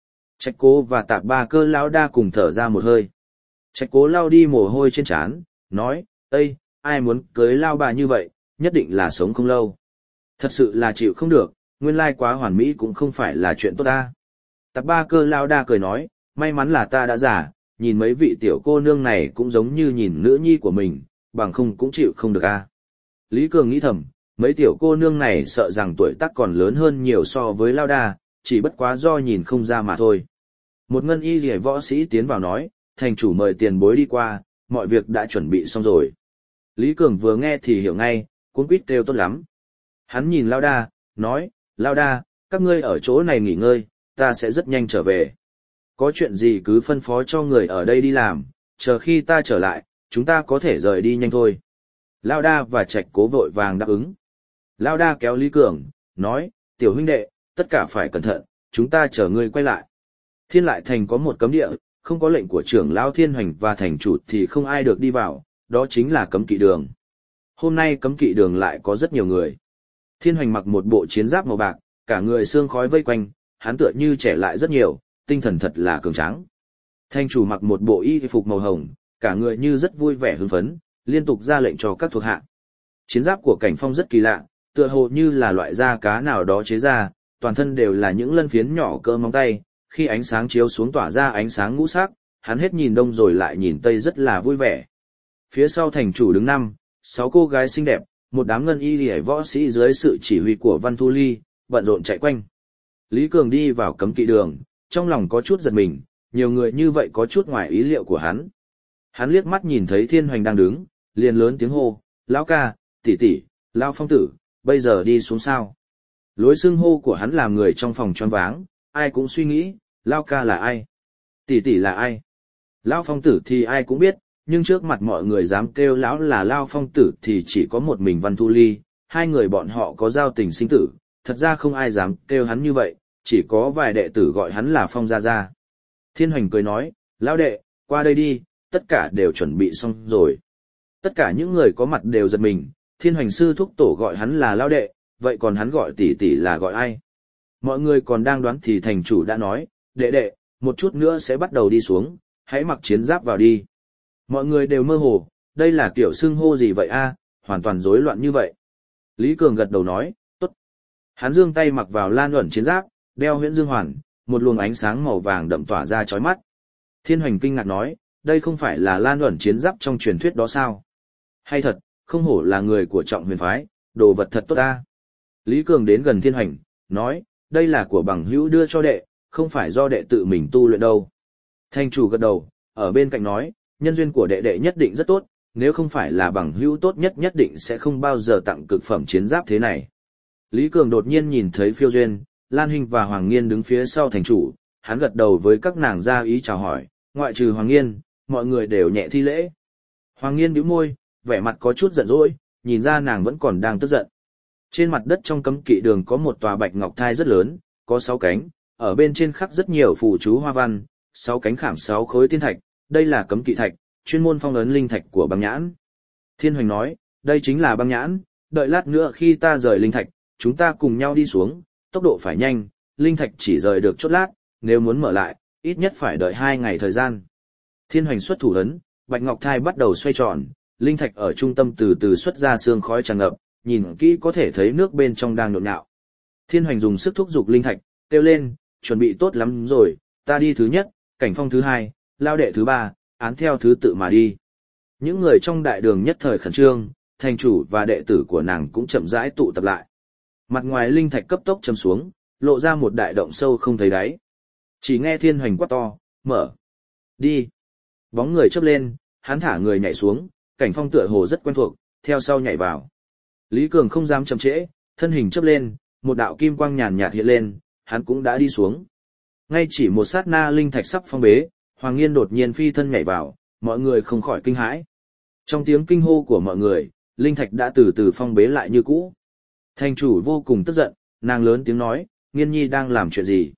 Trạch Cố và Tạp Ba Cơ lão đa cùng thở ra một hơi. Trạch Cố lau đi mồ hôi trên trán, nói, Ây, ai muốn cưới lao bà như vậy, nhất định là sống không lâu. Thật sự là chịu không được, nguyên lai quá hoàn mỹ cũng không phải là chuyện tốt ta. Tạp Ba Cơ lão đa cười nói, may mắn là ta đã già, nhìn mấy vị tiểu cô nương này cũng giống như nhìn nữ nhi của mình, bằng không cũng chịu không được a. Lý Cường nghĩ thầm, mấy tiểu cô nương này sợ rằng tuổi tác còn lớn hơn nhiều so với lao đa, chỉ bất quá do nhìn không ra mà thôi. Một ngân y rìa võ sĩ tiến vào nói, thành chủ mời tiền bối đi qua, mọi việc đã chuẩn bị xong rồi. Lý Cường vừa nghe thì hiểu ngay, cuống quýt kêu tốt lắm. Hắn nhìn lao đa, nói, lao đa, các ngươi ở chỗ này nghỉ ngơi, ta sẽ rất nhanh trở về. Có chuyện gì cứ phân phó cho người ở đây đi làm, chờ khi ta trở lại, chúng ta có thể rời đi nhanh thôi. Lao đa và Trạch Cố vội vàng đáp ứng. Lao đa kéo Lý Cường, nói, tiểu huynh đệ, tất cả phải cẩn thận, chúng ta chờ ngươi quay lại. Thiên Lại Thành có một cấm địa, không có lệnh của trưởng lão Thiên Hoành và thành chủ thì không ai được đi vào, đó chính là cấm kỵ đường. Hôm nay cấm kỵ đường lại có rất nhiều người. Thiên Hoành mặc một bộ chiến giáp màu bạc, cả người xương khói vây quanh, hắn tựa như trẻ lại rất nhiều, tinh thần thật là cường tráng. Thành chủ mặc một bộ y phục màu hồng, cả người như rất vui vẻ hưng phấn, liên tục ra lệnh cho các thuộc hạ. Chiến giáp của Cảnh Phong rất kỳ lạ, tựa hồ như là loại da cá nào đó chế ra, toàn thân đều là những lân phiến nhỏ cỡ móng tay, khi ánh sáng chiếu xuống tỏa ra ánh sáng ngũ sắc, hắn hết nhìn đông rồi lại nhìn tây rất là vui vẻ. Phía sau thành chủ đứng 5-6 cô gái xinh đẹp, một đám ngân y liễu võ sĩ dưới sự chỉ huy của Văn Thu Ly, bận rộn chạy quanh. Lý Cường đi vào cấm kỵ đường, trong lòng có chút giật mình, nhiều người như vậy có chút ngoài ý liệu của hắn. Hắn liếc mắt nhìn thấy Thiên Hoành đang đứng, liền lớn tiếng hô, lão ca, tỷ tỷ, Lao Phong tử, bây giờ đi xuống sao. Lối xưng hô của hắn làm người trong phòng choáng váng, ai cũng suy nghĩ, Lao ca là ai? Tỷ tỷ là ai? Lao Phong tử thì ai cũng biết, nhưng trước mặt mọi người dám kêu lão là Lao Phong tử thì chỉ có một mình Văn Thu Ly, hai người bọn họ có giao tình sinh tử, thật ra không ai dám kêu hắn như vậy, chỉ có vài đệ tử gọi hắn là Phong Gia Gia. Thiên Hoành cười nói, Lão đệ, qua đây đi, tất cả đều chuẩn bị xong rồi. Tất cả những người có mặt đều giật mình, Thiên Hoành sư thúc tổ gọi hắn là Lão đệ, vậy còn hắn gọi tỷ tỷ là gọi ai? Mọi người còn đang đoán thì thành chủ đã nói, đệ đệ, một chút nữa sẽ bắt đầu đi xuống, hãy mặc chiến giáp vào đi. Mọi người đều mơ hồ, đây là kiểu xưng hô gì vậy a? Hoàn toàn rối loạn như vậy. Lý Cường gật đầu nói, tốt. Hắn giương tay mặc vào Lan Uẩn chiến giáp, đeo huyễn dương hoàn, một luồng ánh sáng màu vàng đậm tỏa ra chói mắt. Thiên Hoành kinh ngạc nói, đây không phải là Lan Uẩn chiến giáp trong truyền thuyết đó sao? Hay thật, không hổ là người của Trọng Huyền phái, đồ vật thật tốt ta. Lý Cường đến gần Thiên Hoành, nói, đây là của bằng hữu đưa cho đệ, không phải do đệ tự mình tu luyện đâu. Thành chủ gật đầu, ở bên cạnh nói, nhân duyên của đệ đệ nhất định rất tốt, nếu không phải là bằng hữu tốt nhất nhất định sẽ không bao giờ tặng cực phẩm chiến giáp thế này. Lý Cường đột nhiên nhìn thấy Phiêu Duyên, Lan Hinh và Hoàng Nghiên đứng phía sau thành chủ, hắn gật đầu với các nàng ra ý chào hỏi, ngoại trừ Hoàng Nghiên, mọi người đều nhẹ thi lễ. Hoàng Nghiên bĩu môi, vẻ mặt có chút giận dỗi, nhìn ra nàng vẫn còn đang tức giận. Trên mặt đất trong cấm kỵ đường có một tòa bạch ngọc thai rất lớn, có 6 cánh, ở bên trên khắc rất nhiều phù chú hoa văn, 6 cánh khảm 6 khối tiên thạch, đây là cấm kỵ thạch, chuyên môn phong ấn linh thạch của băng nhãn. Thiên Hoành nói, đây chính là băng nhãn, đợi lát nữa khi ta rời linh thạch, chúng ta cùng nhau đi xuống, tốc độ phải nhanh, linh thạch chỉ rời được chốc lát, nếu muốn mở lại, ít nhất phải đợi 2 ngày thời gian. Thiên Hoành xuất thủ ấn, bạch ngọc thai bắt đầu xoay tròn, linh thạch ở trung tâm từ từ xuất ra sương khói tràn ngập, nhìn kỹ có thể thấy nước bên trong đang nhộn nhạo. Thiên Hoành dùng sức thúc giục linh thạch, kêu lên, chuẩn bị tốt lắm rồi, ta đi thứ nhất, Cảnh Phong thứ 2, Lao đệ thứ 3, án theo thứ tự mà đi. Những người trong đại đường nhất thời khẩn trương, thành chủ và đệ tử của nàng cũng chậm rãi tụ tập lại. Mặt ngoài linh thạch cấp tốc châm xuống, lộ ra một đại động sâu không thấy đáy. Chỉ nghe Thiên Hoành quát to, mở, đi. Bóng người chớp lên, hắn thả người nhảy xuống, Cảnh Phong tựa hồ rất quen thuộc, theo sau nhảy vào. Lý Cường không dám chậm trễ, thân hình chớp lên, một đạo kim quang nhàn nhạt hiện lên, hắn cũng đã đi xuống. Ngay chỉ một sát na linh thạch sắp phong bế, Hoàng Nghiên đột nhiên phi thân nhảy vào, mọi người không khỏi kinh hãi. Trong tiếng kinh hô của mọi người, linh thạch đã từ từ phong bế lại như cũ. Thành chủ vô cùng tức giận, nàng lớn tiếng nói, Nghiên nhi đang làm chuyện gì?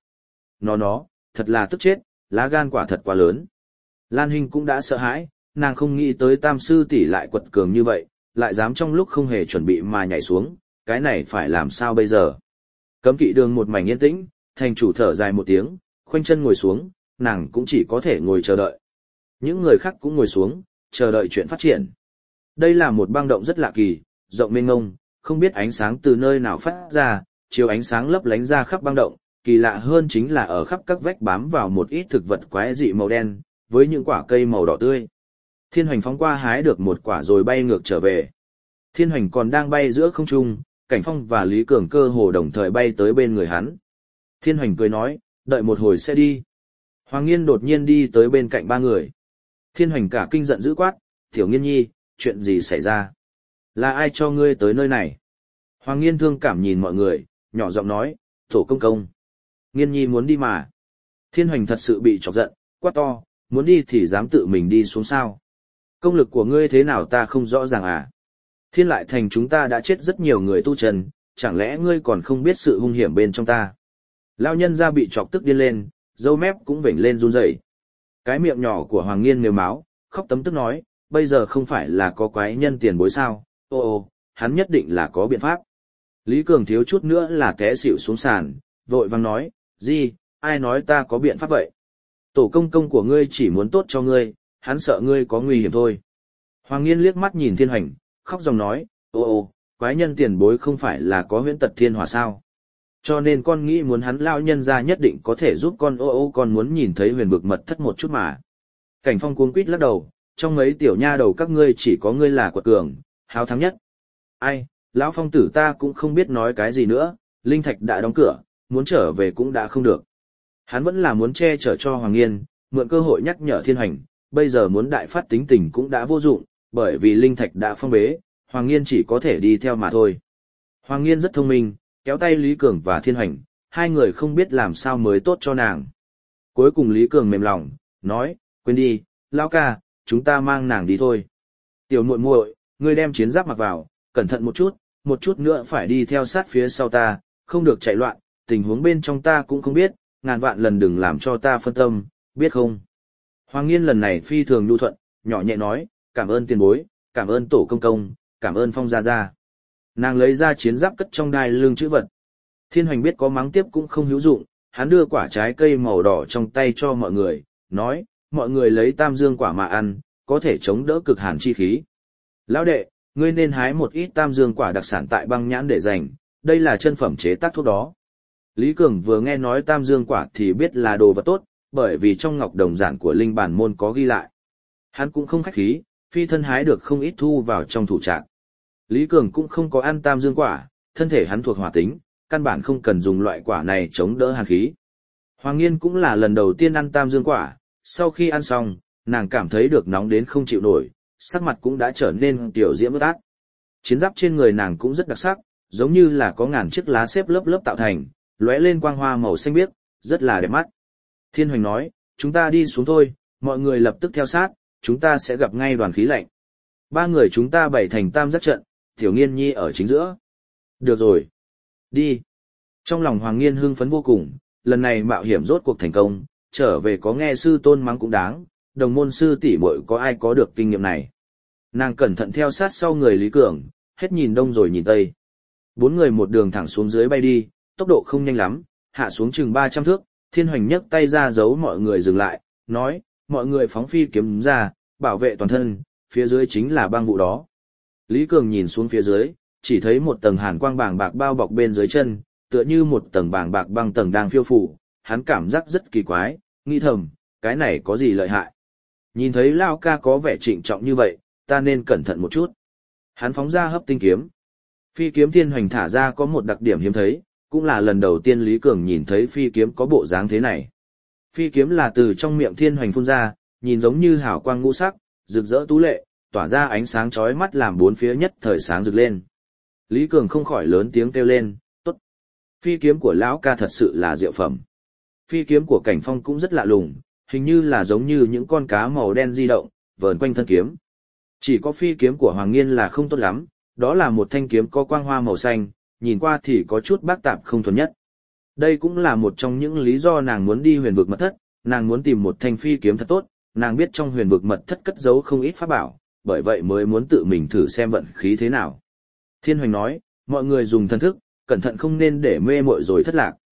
Nó, thật là tức chết, lá gan quả thật quá lớn. Lan Hinh cũng đã sợ hãi, nàng không nghĩ tới tam sư tỷ lại quật cường như vậy, lại dám trong lúc không hề chuẩn bị mà nhảy xuống, cái này phải làm sao bây giờ? Cấm kỵ đường một mảnh yên tĩnh, thành chủ thở dài một tiếng, khoanh chân ngồi xuống, nàng cũng chỉ có thể ngồi chờ đợi. Những người khác cũng ngồi xuống, chờ đợi chuyện phát triển. Đây là một băng động rất lạ kỳ, rộng mênh mông, không biết ánh sáng từ nơi nào phát ra, chiếu ánh sáng lấp lánh ra khắp băng động, kỳ lạ hơn chính là ở khắp các vách bám vào một ít thực vật quái dị màu đen, với những quả cây màu đỏ tươi. Thiên Hoành phóng qua hái được một quả rồi bay ngược trở về. Thiên Hoành còn đang bay giữa không trung, Cảnh Phong và Lý Cường cơ hồ đồng thời bay tới bên người hắn. Thiên Hoành cười nói, đợi một hồi sẽ đi. Hoàng Nghiên đột nhiên đi tới bên cạnh ba người. Thiên Hoành cả kinh giận dữ quát, Tiểu Nghiên nhi, chuyện gì xảy ra? Là ai cho ngươi tới nơi này? Hoàng Nghiên thương cảm nhìn mọi người, nhỏ giọng nói, Tổ công công. Nghiên nhi muốn đi mà. Thiên Hoành thật sự bị chọc giận, quát to, muốn đi thì dám tự mình đi xuống sao? Công lực của ngươi thế nào ta không rõ ràng à? Thiên Lại Thành chúng ta đã chết rất nhiều người tu trần, chẳng lẽ ngươi còn không biết sự hung hiểm bên trong ta? Lão nhân gia bị chọc tức điên lên, râu mép cũng vểnh lên run rẩy. Cái miệng nhỏ của Hoàng Nghiên mếu máo, khóc tấm tức nói, bây giờ không phải là có quái nhân tiền bối sao? Ô, hắn nhất định là có biện pháp. Lý Cường thiếu chút nữa là té xỉu xuống sàn, vội vàng nói, gì, ai nói ta có biện pháp vậy? Tổ công công của ngươi chỉ muốn tốt cho ngươi, hắn sợ ngươi có nguy hiểm thôi. Hoàng Nghiên liếc mắt nhìn Thiên Hoành, khóc dòng nói, ô, quái nhân tiền bối không phải là có huyễn tật thiên hỏa sao? Cho nên con nghĩ muốn hắn lão nhân ra nhất định có thể giúp con con muốn nhìn thấy huyền vực mật thất một chút mà. Cảnh Phong cuống quýt lắc đầu, trong mấy tiểu nha đầu các ngươi chỉ có ngươi là quật cường, háo thắng nhất. Ai, lão Phong tử ta cũng không biết nói cái gì nữa, linh thạch đã đóng cửa, muốn trở về cũng đã không được. Hắn vẫn là muốn che chở cho Hoàng Nghiên, mượn cơ hội nhắc nhở Thiên Hoành, bây giờ muốn đại phát tính tình cũng đã vô dụng, bởi vì linh thạch đã phong bế, Hoàng Nghiên chỉ có thể đi theo mà thôi. Hoàng Nghiên rất thông minh, kéo tay Lý Cường và Thiên Hoành, hai người không biết làm sao mới tốt cho nàng. Cuối cùng Lý Cường mềm lòng, nói, quên đi, lão ca, chúng ta mang nàng đi thôi. Tiểu muội muội, ngươi đem chiến giáp mặc vào, cẩn thận một chút nữa phải đi theo sát phía sau ta, không được chạy loạn, tình huống bên trong ta cũng không biết, ngàn vạn lần đừng làm cho ta phân tâm, biết không? Hoàng Nghiên lần này phi thường nhu thuận, nhỏ nhẹ nói, cảm ơn tiền bối, cảm ơn Tổ công công, cảm ơn Phong gia gia. Nàng lấy ra chiến giáp cất trong đai lưng chữ vật. Thiên Hoành biết có mắng tiếp cũng không hữu dụng, hắn đưa quả trái cây màu đỏ trong tay cho mọi người, nói, mọi người lấy tam dương quả mà ăn, có thể chống đỡ cực hàn chi khí. Lão đệ, ngươi nên hái một ít tam dương quả đặc sản tại băng nhãn để dành, đây là chân phẩm chế tác thuốc đó. Lý Cường vừa nghe nói tam dương quả thì biết là đồ vật tốt, bởi vì trong ngọc đồng giản của linh bản môn có ghi lại. Hắn cũng không khách khí, phi thân hái được không ít thu vào trong thủ trạng. Lý Cường cũng không có ăn tam dương quả, thân thể hắn thuộc hỏa tính, căn bản không cần dùng loại quả này chống đỡ hàn khí. Hoàng Nghiên cũng là lần đầu tiên ăn tam dương quả, sau khi ăn xong, nàng cảm thấy được nóng đến không chịu nổi, sắc mặt cũng đã trở nên tiểu diễm ướt át. Chiến giáp trên người nàng cũng rất đặc sắc, giống như là có ngàn chiếc lá xếp lớp lớp tạo thành, lóe lên quang hoa màu xanh biếc, rất là đẹp mắt. Thiên Hoành nói, chúng ta đi xuống thôi, mọi người lập tức theo sát, chúng ta sẽ gặp ngay đoàn khí lạnh. Ba người chúng ta bày thành tam giác trận, Tiểu Nghiên nhi ở chính giữa. Được rồi. Đi. Trong lòng Hoàng Nghiên hưng phấn vô cùng, lần này mạo hiểm rốt cuộc thành công, trở về có nghe sư tôn mắng cũng đáng, đồng môn sư tỷ muội có ai có được kinh nghiệm này. Nàng cẩn thận theo sát sau người Lý Cường, hết nhìn đông rồi nhìn tây. Bốn người một đường thẳng xuống dưới bay đi, tốc độ không nhanh lắm, hạ xuống chừng 300 thước, Thiên Hoành nhấc tay ra giấu mọi người dừng lại, nói, mọi người phóng phi kiếm ra, bảo vệ toàn thân, phía dưới chính là băng vụ đó. Lý Cường nhìn xuống phía dưới, chỉ thấy một tầng hàn quang bàng bạc bao bọc bên dưới chân, tựa như một tầng bàng bạc băng tầng đang phiêu phù, hắn cảm giác rất kỳ quái, nghĩ thầm, cái này có gì lợi hại. Nhìn thấy Lao ca có vẻ trịnh trọng như vậy, ta nên cẩn thận một chút. Hắn phóng ra hấp tinh kiếm. Phi kiếm Thiên Hoành thả ra có một đặc điểm hiếm thấy, cũng là lần đầu tiên Lý Cường nhìn thấy phi kiếm có bộ dáng thế này. Phi kiếm là từ trong miệng Thiên Hoành phun ra, nhìn giống như hào quang ngũ sắc, rực rỡ tú lệ, tỏa ra ánh sáng chói mắt làm bốn phía nhất thời sáng rực lên. Lý Cường không khỏi lớn tiếng kêu lên, tốt. Phi kiếm của lão ca thật sự là diệu phẩm. Phi kiếm của Cảnh Phong cũng rất lạ lùng, hình như là giống như những con cá màu đen di động, vờn quanh thân kiếm. Chỉ có phi kiếm của Hoàng Nghiên là không tốt lắm, đó là một thanh kiếm có quang hoa màu xanh, nhìn qua thì có chút bác tạp không thuần nhất. Đây cũng là một trong những lý do nàng muốn đi huyền vực mật thất, nàng muốn tìm một thanh phi kiếm thật tốt, nàng biết trong huyền vực mật thất cất giấu không ít pháp bảo, bởi vậy mới muốn tự mình thử xem vận khí thế nào. Thiên Hoành nói, mọi người dùng thần thức, cẩn thận không nên để mê muội rồi thất lạc.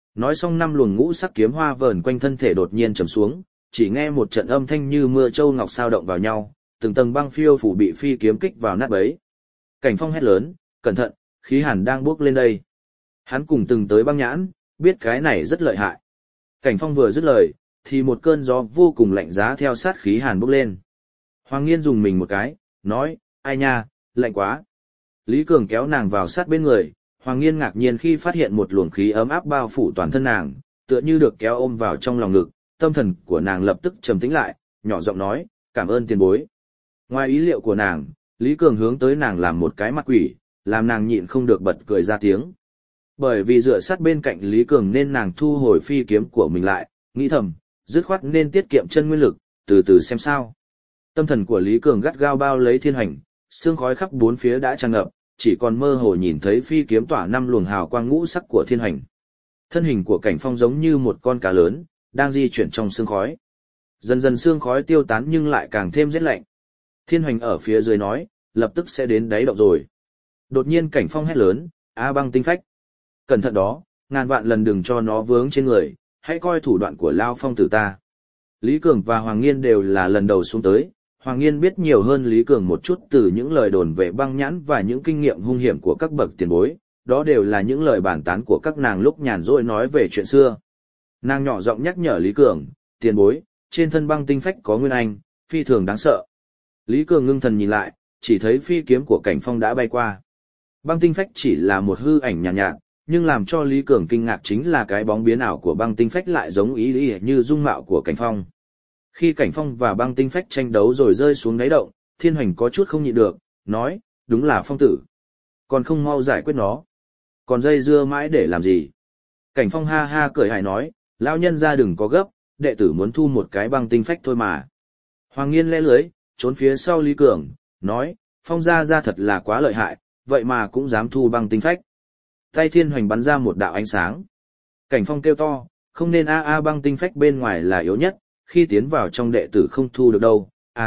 Nói xong năm luồng ngũ sắc kiếm hoa vờn quanh thân thể đột nhiên trầm xuống, chỉ nghe một trận âm thanh như mưa châu ngọc sao động vào nhau, từng tầng băng phiêu phủ bị phi kiếm kích vào nát bấy. Cảnh Phong hét lớn, cẩn thận, khí hàn đang bốc lên đây. Hắn cùng từng tới băng nhãn, biết cái này rất lợi hại. Cảnh Phong vừa dứt lời, thì một cơn gió vô cùng lạnh giá theo sát khí hàn bốc lên. Hoàng Nghiên dùng mình một cái, nói, ai nha, lạnh quá. Lý Cường kéo nàng vào sát bên người, Hoàng Nghiên ngạc nhiên khi phát hiện một luồng khí ấm áp bao phủ toàn thân nàng, tựa như được kéo ôm vào trong lòng ngực, tâm thần của nàng lập tức trầm tĩnh lại, nhỏ giọng nói, cảm ơn tiền bối. Ngoài ý liệu của nàng, Lý Cường hướng tới nàng làm một cái mặt quỷ, làm nàng nhịn không được bật cười ra tiếng. Bởi vì dựa sát bên cạnh Lý Cường nên nàng thu hồi phi kiếm của mình lại, nghĩ thầm, dứt khoát nên tiết kiệm chân nguyên lực, từ từ xem sao. Tâm thần của Lý Cường gắt gao bao lấy thiên hành, sương khói khắp bốn phía đã tràn ngập, chỉ còn mơ hồ nhìn thấy phi kiếm tỏa năm luồng hào quang ngũ sắc của thiên hành. Thân hình của Cảnh Phong giống như một con cá lớn, đang di chuyển trong sương khói. Dần dần sương khói tiêu tán nhưng lại càng thêm rét lạnh. Thiên hành ở phía dưới nói, lập tức sẽ đến đáy động rồi. Đột nhiên Cảnh Phong hét lớn, A Băng Tinh Phách. Cẩn thận đó, ngàn vạn lần đừng cho nó vướng trên người, hãy coi thủ đoạn của Lao Phong tử ta. Lý Cường và Hoàng Nghiên đều là lần đầu xuống tới, Hoàng Nghiên biết nhiều hơn Lý Cường một chút từ những lời đồn về băng nhãn và những kinh nghiệm hung hiểm của các bậc tiền bối, đó đều là những lời bàn tán của các nàng lúc nhàn rỗi nói về chuyện xưa. Nàng nhỏ giọng nhắc nhở Lý Cường, tiền bối, trên thân băng tinh phách có nguyên anh, phi thường đáng sợ. Lý Cường ngưng thần nhìn lại, chỉ thấy phi kiếm của Cảnh Phong đã bay qua. Băng tinh phách chỉ là một hư ảnh nhàn nhạt, nhưng làm cho Lý Cường kinh ngạc chính là cái bóng biến ảo của băng tinh phách lại giống ý như dung mạo của Cảnh Phong. Khi Cảnh Phong và băng tinh phách tranh đấu rồi rơi xuống đáy động, Thiên Hoành có chút không nhịn được, nói, đúng là Phong tử. Còn không mau giải quyết nó. Còn dây dưa mãi để làm gì? Cảnh Phong ha ha cười hài nói, lão nhân ra đừng có gấp, đệ tử muốn thu một cái băng tinh phách thôi mà. Hoàng Nghiên lẽ lưới, trốn phía sau Lý Cường, nói, Phong gia ra thật là quá lợi hại, vậy mà cũng dám thu băng tinh phách. Tay Thiên Hoành bắn ra một đạo ánh sáng. Cảnh Phong kêu to, không nên băng tinh phách bên ngoài là yếu nhất, khi tiến vào trong đệ tử không thu được đâu,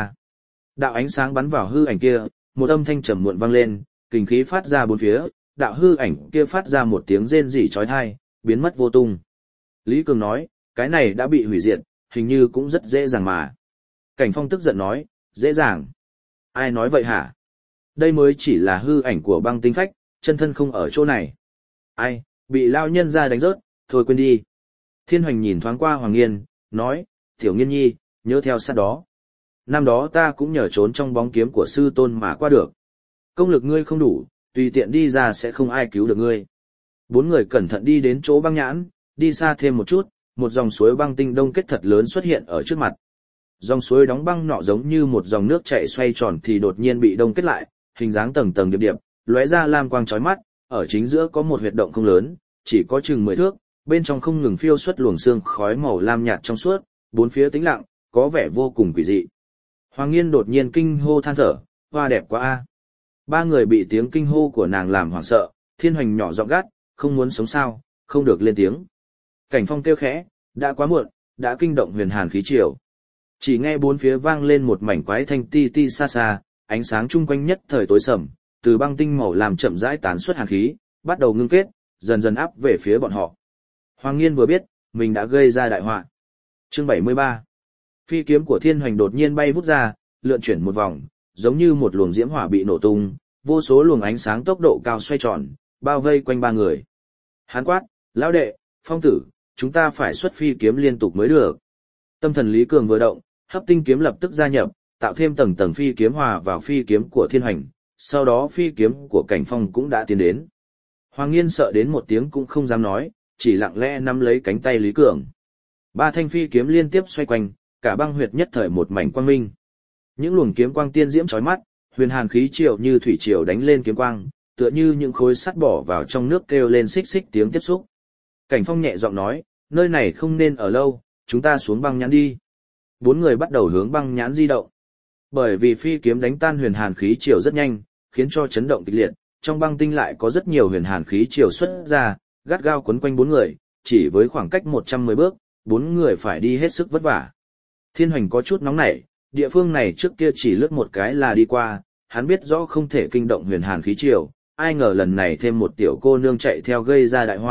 Đạo ánh sáng bắn vào hư ảnh kia, một âm thanh trầm muộn vang lên, kình khí phát ra bốn phía, đạo hư ảnh kia phát ra một tiếng rên rỉ chói tai, biến mất vô tung. Lý Cường nói, cái này đã bị hủy diệt, hình như cũng rất dễ dàng mà. Cảnh Phong tức giận nói, dễ dàng. Ai nói vậy hả? Đây mới chỉ là hư ảnh của băng tinh phách, chân thân không ở chỗ này. Ai, bị lao nhân ra đánh rớt, thôi quên đi. Thiên Hoành nhìn thoáng qua Hoàng Nghiên, nói, Tiểu Nghiên nhi, nhớ theo sát đó. Năm đó ta cũng nhờ trốn trong bóng kiếm của sư tôn mà qua được. Công lực ngươi không đủ, tùy tiện đi ra sẽ không ai cứu được ngươi. Bốn người cẩn thận đi đến chỗ băng nhãn, đi xa thêm một chút, một dòng suối băng tinh đông kết thật lớn xuất hiện ở trước mặt. Dòng suối đóng băng nọ giống như một dòng nước chảy xoay tròn thì đột nhiên bị đông kết lại, hình dáng tầng tầng điệp điệp, lóe ra lam quang chói mắt, ở chính giữa có một huyệt động không lớn, chỉ có chừng 10 thước, bên trong không ngừng phiêu xuất luồng sương khói màu lam nhạt trong suốt, bốn phía tĩnh lặng, có vẻ vô cùng quỷ dị. Hoàng Nghiên đột nhiên kinh hô than thở, hoa đẹp quá a. Ba người bị tiếng kinh hô của nàng làm hoảng sợ, Thiên Hoành nhỏ giọng gắt, không muốn sống sao, không được lên tiếng. Cảnh Phong kêu khẽ, đã quá muộn, đã kinh động huyền hàn khí triều. Chỉ nghe bốn phía vang lên một mảnh quái thanh ti ti xa xa, ánh sáng chung quanh nhất thời tối sầm, từ băng tinh màu làm chậm rãi tán xuất hàn khí, bắt đầu ngưng kết, dần dần áp về phía bọn họ. Hoàng Nghiên vừa biết, mình đã gây ra đại họa. Chương 73. Phi kiếm của Thiên Hoành đột nhiên bay vút ra, lượn chuyển một vòng, giống như một luồng diễm hỏa bị nổ tung, vô số luồng ánh sáng tốc độ cao xoay tròn, bao vây quanh ba người. Hán quát, lão đệ, Phong tử, chúng ta phải xuất phi kiếm liên tục mới được. Tâm thần Lý Cường vừa động, hấp tinh kiếm lập tức gia nhập, tạo thêm tầng tầng phi kiếm hòa vào phi kiếm của Thiên Hoành, sau đó phi kiếm của Cảnh Phong cũng đã tiến đến. Hoàng Nghiên sợ đến một tiếng cũng không dám nói, chỉ lặng lẽ nắm lấy cánh tay Lý Cường. Ba thanh phi kiếm liên tiếp xoay quanh, cả băng huyệt nhất thời một mảnh quang minh. Những luồng kiếm quang tiên diễm chói mắt, huyền hàn khí triều như thủy triều đánh lên kiếm quang, tựa như những khối sắt bỏ vào trong nước kêu lên xích xích tiếng tiếp xúc. Cảnh Phong nhẹ giọng nói, nơi này không nên ở lâu, chúng ta xuống băng nhãn đi. Bốn người bắt đầu hướng băng nhãn di động. Bởi vì phi kiếm đánh tan huyền hàn khí triều rất nhanh, khiến cho chấn động kịch liệt, trong băng tinh lại có rất nhiều huyền hàn khí triều xuất ra, gắt gao quấn quanh bốn người, chỉ với khoảng cách 110 bước, bốn người phải đi hết sức vất vả. Thiên Hoành có chút nóng nảy, địa phương này trước kia chỉ lướt một cái là đi qua, hắn biết rõ không thể kinh động huyền hàn khí triều, ai ngờ lần này thêm một tiểu cô nương chạy theo gây ra đại họa,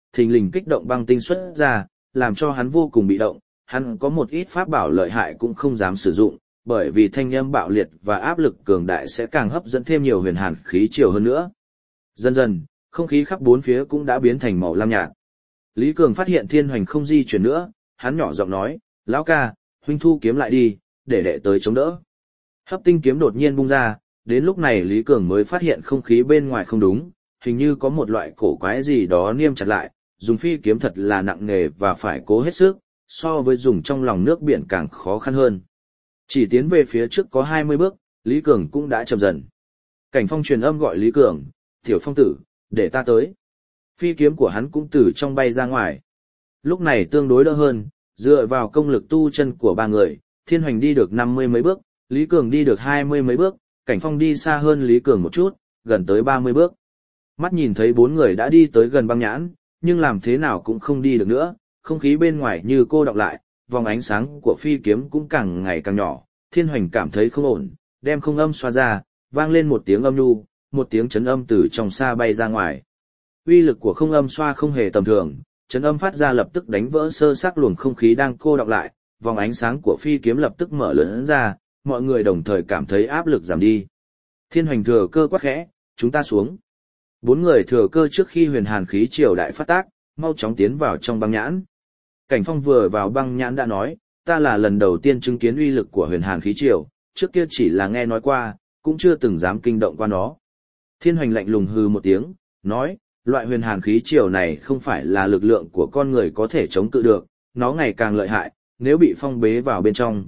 thình lình kích động băng tinh xuất ra, làm cho hắn vô cùng bị động, hắn có một ít pháp bảo lợi hại cũng không dám sử dụng, bởi vì thanh âm bạo liệt và áp lực cường đại sẽ càng hấp dẫn thêm nhiều huyền hàn khí triều hơn nữa. Dần dần, không khí khắp bốn phía cũng đã biến thành màu lam nhạt. Lý Cường phát hiện Thiên Hoành không di chuyển nữa, hắn nhỏ giọng nói, lão ca, huynh thu kiếm lại đi, để đệ tới chống đỡ. Hấp tinh kiếm đột nhiên bung ra, đến lúc này Lý Cường mới phát hiện không khí bên ngoài không đúng, hình như có một loại cổ quái gì đó niêm chặt lại, dùng phi kiếm thật là nặng nề và phải cố hết sức, so với dùng trong lòng nước biển càng khó khăn hơn. Chỉ tiến về phía trước có 20 bước, Lý Cường cũng đã chậm dần. Cảnh Phong truyền âm gọi Lý Cường, "Tiểu Phong tử, để ta tới." Phi kiếm của hắn cũng từ trong bay ra ngoài. Lúc này tương đối đỡ hơn, dựa vào công lực tu chân của ba người, Thiên Hoành đi được 50 mấy bước, Lý Cường đi được 20 mấy bước, Cảnh Phong đi xa hơn Lý Cường một chút, gần tới 30 bước. Mắt nhìn thấy bốn người đã đi tới gần băng nhãn, nhưng làm thế nào cũng không đi được nữa, không khí bên ngoài như cô đọng lại, vòng ánh sáng của phi kiếm cũng càng ngày càng nhỏ, Thiên Hoành cảm thấy không ổn, đem không âm xoa ra, vang lên một tiếng âm nhu, một tiếng chấn âm từ trong xa bay ra ngoài. Uy lực của không âm xoa không hề tầm thường, chấn âm phát ra lập tức đánh vỡ sơ xác luồng không khí đang cô đọng lại, vòng ánh sáng của phi kiếm lập tức mở lớn ra, mọi người đồng thời cảm thấy áp lực giảm đi. Thiên Hoành thừa cơ quát khẽ, "Chúng ta xuống." Bốn người thừa cơ trước khi huyền hàn khí triều đại phát tác, mau chóng tiến vào trong băng nhãn. Cảnh Phong vừa vào băng nhãn đã nói, "Ta là lần đầu tiên chứng kiến uy lực của huyền hàn khí triều, trước kia chỉ là nghe nói qua, cũng chưa từng dám kinh động qua nó." Thiên Hoành lạnh lùng hừ một tiếng, nói, "Loại huyền hàn khí triều này không phải là lực lượng của con người có thể chống cự được, nó ngày càng lợi hại, nếu bị phong bế vào bên trong,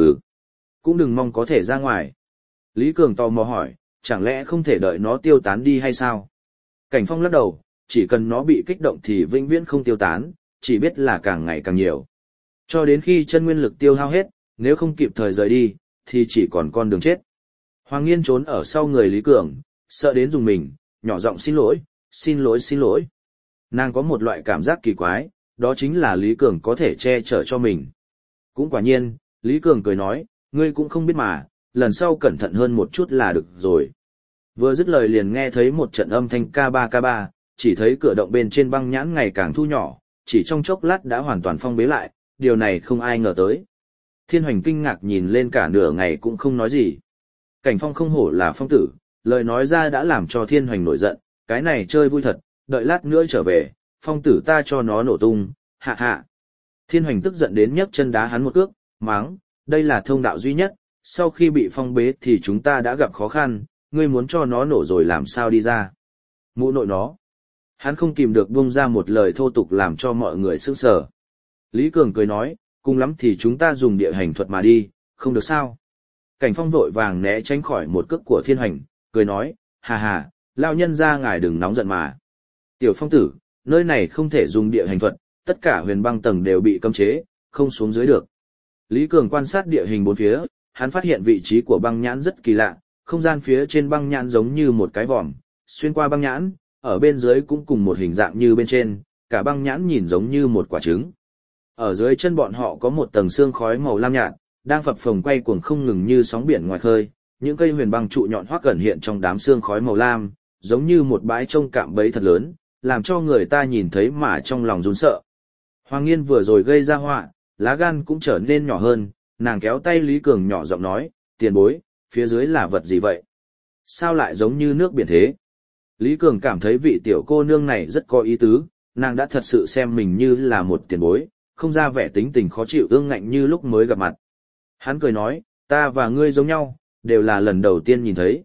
cũng đừng mong có thể ra ngoài." Lý Cường tò mò hỏi, "Chẳng lẽ không thể đợi nó tiêu tán đi hay sao?" Cảnh Phong lắc đầu, "Chỉ cần nó bị kích động thì vĩnh viễn không tiêu tán, chỉ biết là càng ngày càng nhiều. Cho đến khi chân nguyên lực tiêu hao hết, nếu không kịp thời rời đi, thì chỉ còn con đường chết." Hoàng Nghiên trốn ở sau người Lý Cường, sợ đến dùng mình, nhỏ giọng "Xin lỗi, xin lỗi, xin lỗi." Nàng có một loại cảm giác kỳ quái, đó chính là Lý Cường có thể che chở cho mình. Cũng quả nhiên, Lý Cường cười nói, "Ngươi cũng không biết mà, lần sau cẩn thận hơn một chút là được rồi." Vừa dứt lời liền nghe thấy một trận âm thanh ca ba, chỉ thấy cửa động bên trên băng nhãn ngày càng thu nhỏ, chỉ trong chốc lát đã hoàn toàn phong bế lại, điều này không ai ngờ tới. Thiên Hoành kinh ngạc nhìn lên cả nửa ngày cũng không nói gì. Cảnh Phong không hổ là phong tử, lời nói ra đã làm cho Thiên Hoành nổi giận, cái này chơi vui thật, đợi lát nữa trở về, phong tử ta cho nó nổ tung, hạ hạ. Thiên Hoành tức giận đến nhấc chân đá hắn một cước, mắng, "Đây là thông đạo duy nhất, sau khi bị phong bế thì chúng ta đã gặp khó khăn, ngươi muốn cho nó nổ rồi làm sao đi ra?" Mụ nội nó. Hắn không kìm được buông ra một lời thô tục làm cho mọi người sững sờ. Lý Cường cười nói, "Cùng lắm thì chúng ta dùng địa hành thuật mà đi, không được sao?" Cảnh Phong vội vàng né tránh khỏi một cước của Thiên Hoành, cười nói, "Hà hà, lão nhân gia ngài đừng nóng giận mà. Tiểu Phong tử, nơi này không thể dùng địa hành thuật, tất cả huyền băng tầng đều bị cấm chế, không xuống dưới được." Lý Cường quan sát địa hình bốn phía, hắn phát hiện vị trí của băng nhãn rất kỳ lạ, không gian phía trên băng nhãn giống như một cái vòm, xuyên qua băng nhãn, ở bên dưới cũng cùng một hình dạng như bên trên, cả băng nhãn nhìn giống như một quả trứng. Ở dưới chân bọn họ có một tầng sương khói màu lam nhạt, đang phập phồng quay cuồng không ngừng như sóng biển ngoài khơi, những cây huyền băng trụ nhọn hoắt gần hiện trong đám sương khói màu lam, giống như một bãi trông cạm bẫy thật lớn, làm cho người ta nhìn thấy mà trong lòng run sợ. Hoàng Nghiên vừa rồi gây ra họa, lá gan cũng trở nên nhỏ hơn, nàng kéo tay Lý Cường nhỏ giọng nói, "Tiền bối, phía dưới là vật gì vậy? Sao lại giống như nước biển thế?" Lý Cường cảm thấy vị tiểu cô nương này rất có ý tứ, nàng đã thật sự xem mình như là một tiền bối, không ra vẻ tính tình khó chịu ương ngạnh như lúc mới gặp mặt. Hắn cười nói, "Ta và ngươi giống nhau, đều là lần đầu tiên nhìn thấy."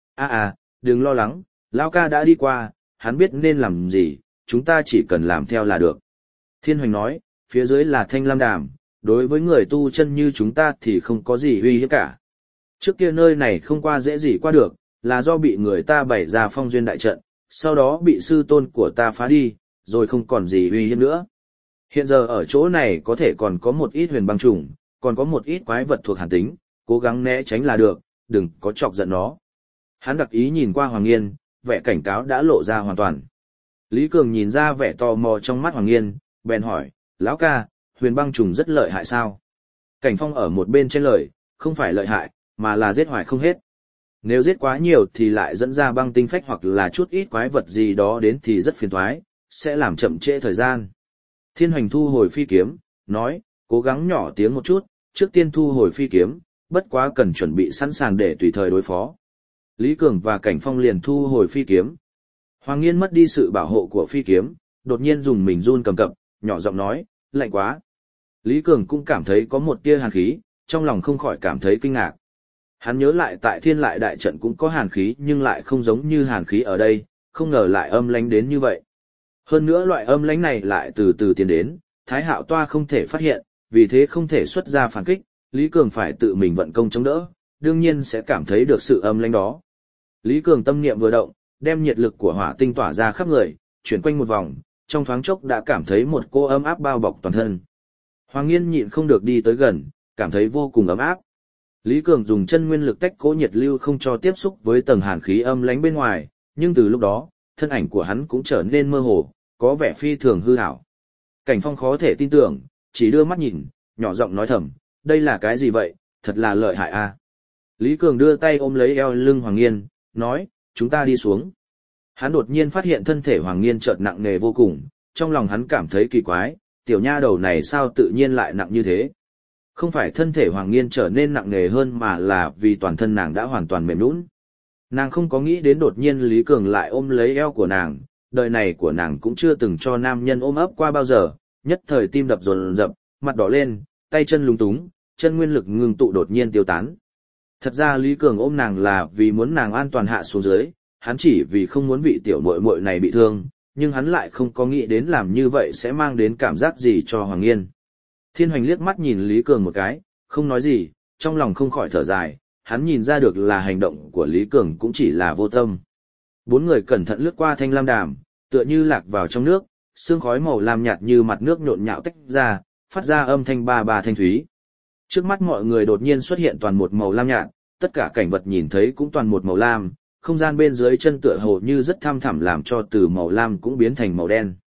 Đừng lo lắng, lão ca đã đi qua, hắn biết nên làm gì, chúng ta chỉ cần làm theo là được." Thiên Hoành nói, "Phía dưới là Thanh Lam Đàm, đối với người tu chân như chúng ta thì không có gì uy hiếp cả. Trước kia nơi này không qua dễ gì qua được, là do bị người ta bày ra phong duyên đại trận, sau đó bị sư tôn của ta phá đi, rồi không còn gì uy hiếp nữa. Hiện giờ ở chỗ này có thể còn có một ít huyền băng trùng, còn có một ít quái vật thuộc hàn tính, cố gắng né tránh là được, đừng có chọc giận nó." Hắn đặc ý nhìn qua Hoàng Nghiên, vẻ cảnh cáo đã lộ ra hoàn toàn. Lý Cường nhìn ra vẻ tò mò trong mắt Hoàng Nghiên, bèn hỏi, "Lão ca, huyền băng trùng rất lợi hại sao?" Cảnh Phong ở một bên chen lời, "Không phải lợi hại, mà là giết hoài không hết. Nếu giết quá nhiều thì lại dẫn ra băng tinh phách hoặc là chút ít quái vật gì đó đến thì rất phiền toái, sẽ làm chậm trễ thời gian. Thiên Hoành thu hồi phi kiếm, nói, cố gắng nhỏ tiếng một chút, trước tiên thu hồi phi kiếm, bất quá cần chuẩn bị sẵn sàng để tùy thời đối phó. Lý Cường và Cảnh Phong liền thu hồi phi kiếm. Hoàng Nghiên mất đi sự bảo hộ của phi kiếm, đột nhiên dùng mình run cầm cập, nhỏ giọng nói, lạnh quá. Lý Cường cũng cảm thấy có một tia hàn khí, trong lòng không khỏi cảm thấy kinh ngạc. Hắn nhớ lại tại Thiên Lại đại trận cũng có hàn khí nhưng lại không giống như hàn khí ở đây, không ngờ lại âm lãnh đến như vậy. Hơn nữa loại âm lãnh này lại từ từ tiến đến, Thái Hạo Toa không thể phát hiện, vì thế không thể xuất ra phản kích, Lý Cường phải tự mình vận công chống đỡ, đương nhiên sẽ cảm thấy được sự âm lãnh đó. Lý Cường tâm niệm vừa động, đem nhiệt lực của hỏa tinh tỏa ra khắp người, chuyển quanh một vòng, trong thoáng chốc đã cảm thấy một cô ấm áp bao bọc toàn thân. Hoàng Nghiên nhịn không được đi tới gần, cảm thấy vô cùng ấm áp. Lý Cường dùng chân nguyên lực tách cỗ nhiệt lưu không cho tiếp xúc với tầng hàn khí âm lãnh bên ngoài, nhưng từ lúc đó, thân ảnh của hắn cũng trở nên mơ hồ, có vẻ phi thường hư ảo. Cảnh Phong khó thể tin tưởng, chỉ đưa mắt nhìn, nhỏ giọng nói thầm, đây là cái gì vậy, thật là lợi hại a. Lý Cường đưa tay ôm lấy eo lưng Hoàng Nghiên, nói, chúng ta đi xuống. Hắn đột nhiên phát hiện thân thể Hoàng Nghiên chợt nặng nề vô cùng, trong lòng hắn cảm thấy kỳ quái, tiểu nha đầu này sao tự nhiên lại nặng như thế. Không phải thân thể Hoàng Nghiên trở nên nặng nề hơn mà là vì toàn thân nàng đã hoàn toàn mềm nhũn. Nàng không có nghĩ đến đột nhiên Lý Cường lại ôm lấy eo của nàng, đời này của nàng cũng chưa từng cho nam nhân ôm ấp qua bao giờ, nhất thời tim đập dồn dập, mặt đỏ lên, tay chân lúng túng, chân nguyên lực ngưng tụ đột nhiên tiêu tán. Thật ra Lý Cường ôm nàng là vì muốn nàng an toàn hạ xuống dưới, hắn chỉ vì không muốn vị tiểu muội muội này bị thương, nhưng hắn lại không có nghĩ đến làm như vậy sẽ mang đến cảm giác gì cho Hoàng Nghiên. Thiên Hoành liếc mắt nhìn Lý Cường một cái, không nói gì, trong lòng không khỏi thở dài, hắn nhìn ra được là hành động của Lý Cường cũng chỉ là vô tâm. Bốn người cẩn thận lướt qua thanh lam đàm, tựa như lạc vào trong nước, sương khói màu lam nhạt như mặt nước nhộn nhạo tách ra, phát ra âm thanh ba ba thanh thúy. Trước mắt mọi người đột nhiên xuất hiện toàn một màu lam nhạt, tất cả cảnh vật nhìn thấy cũng toàn một màu lam, không gian bên dưới chân tựa hồ như rất thăm thẳm làm cho từ màu lam cũng biến thành màu đen.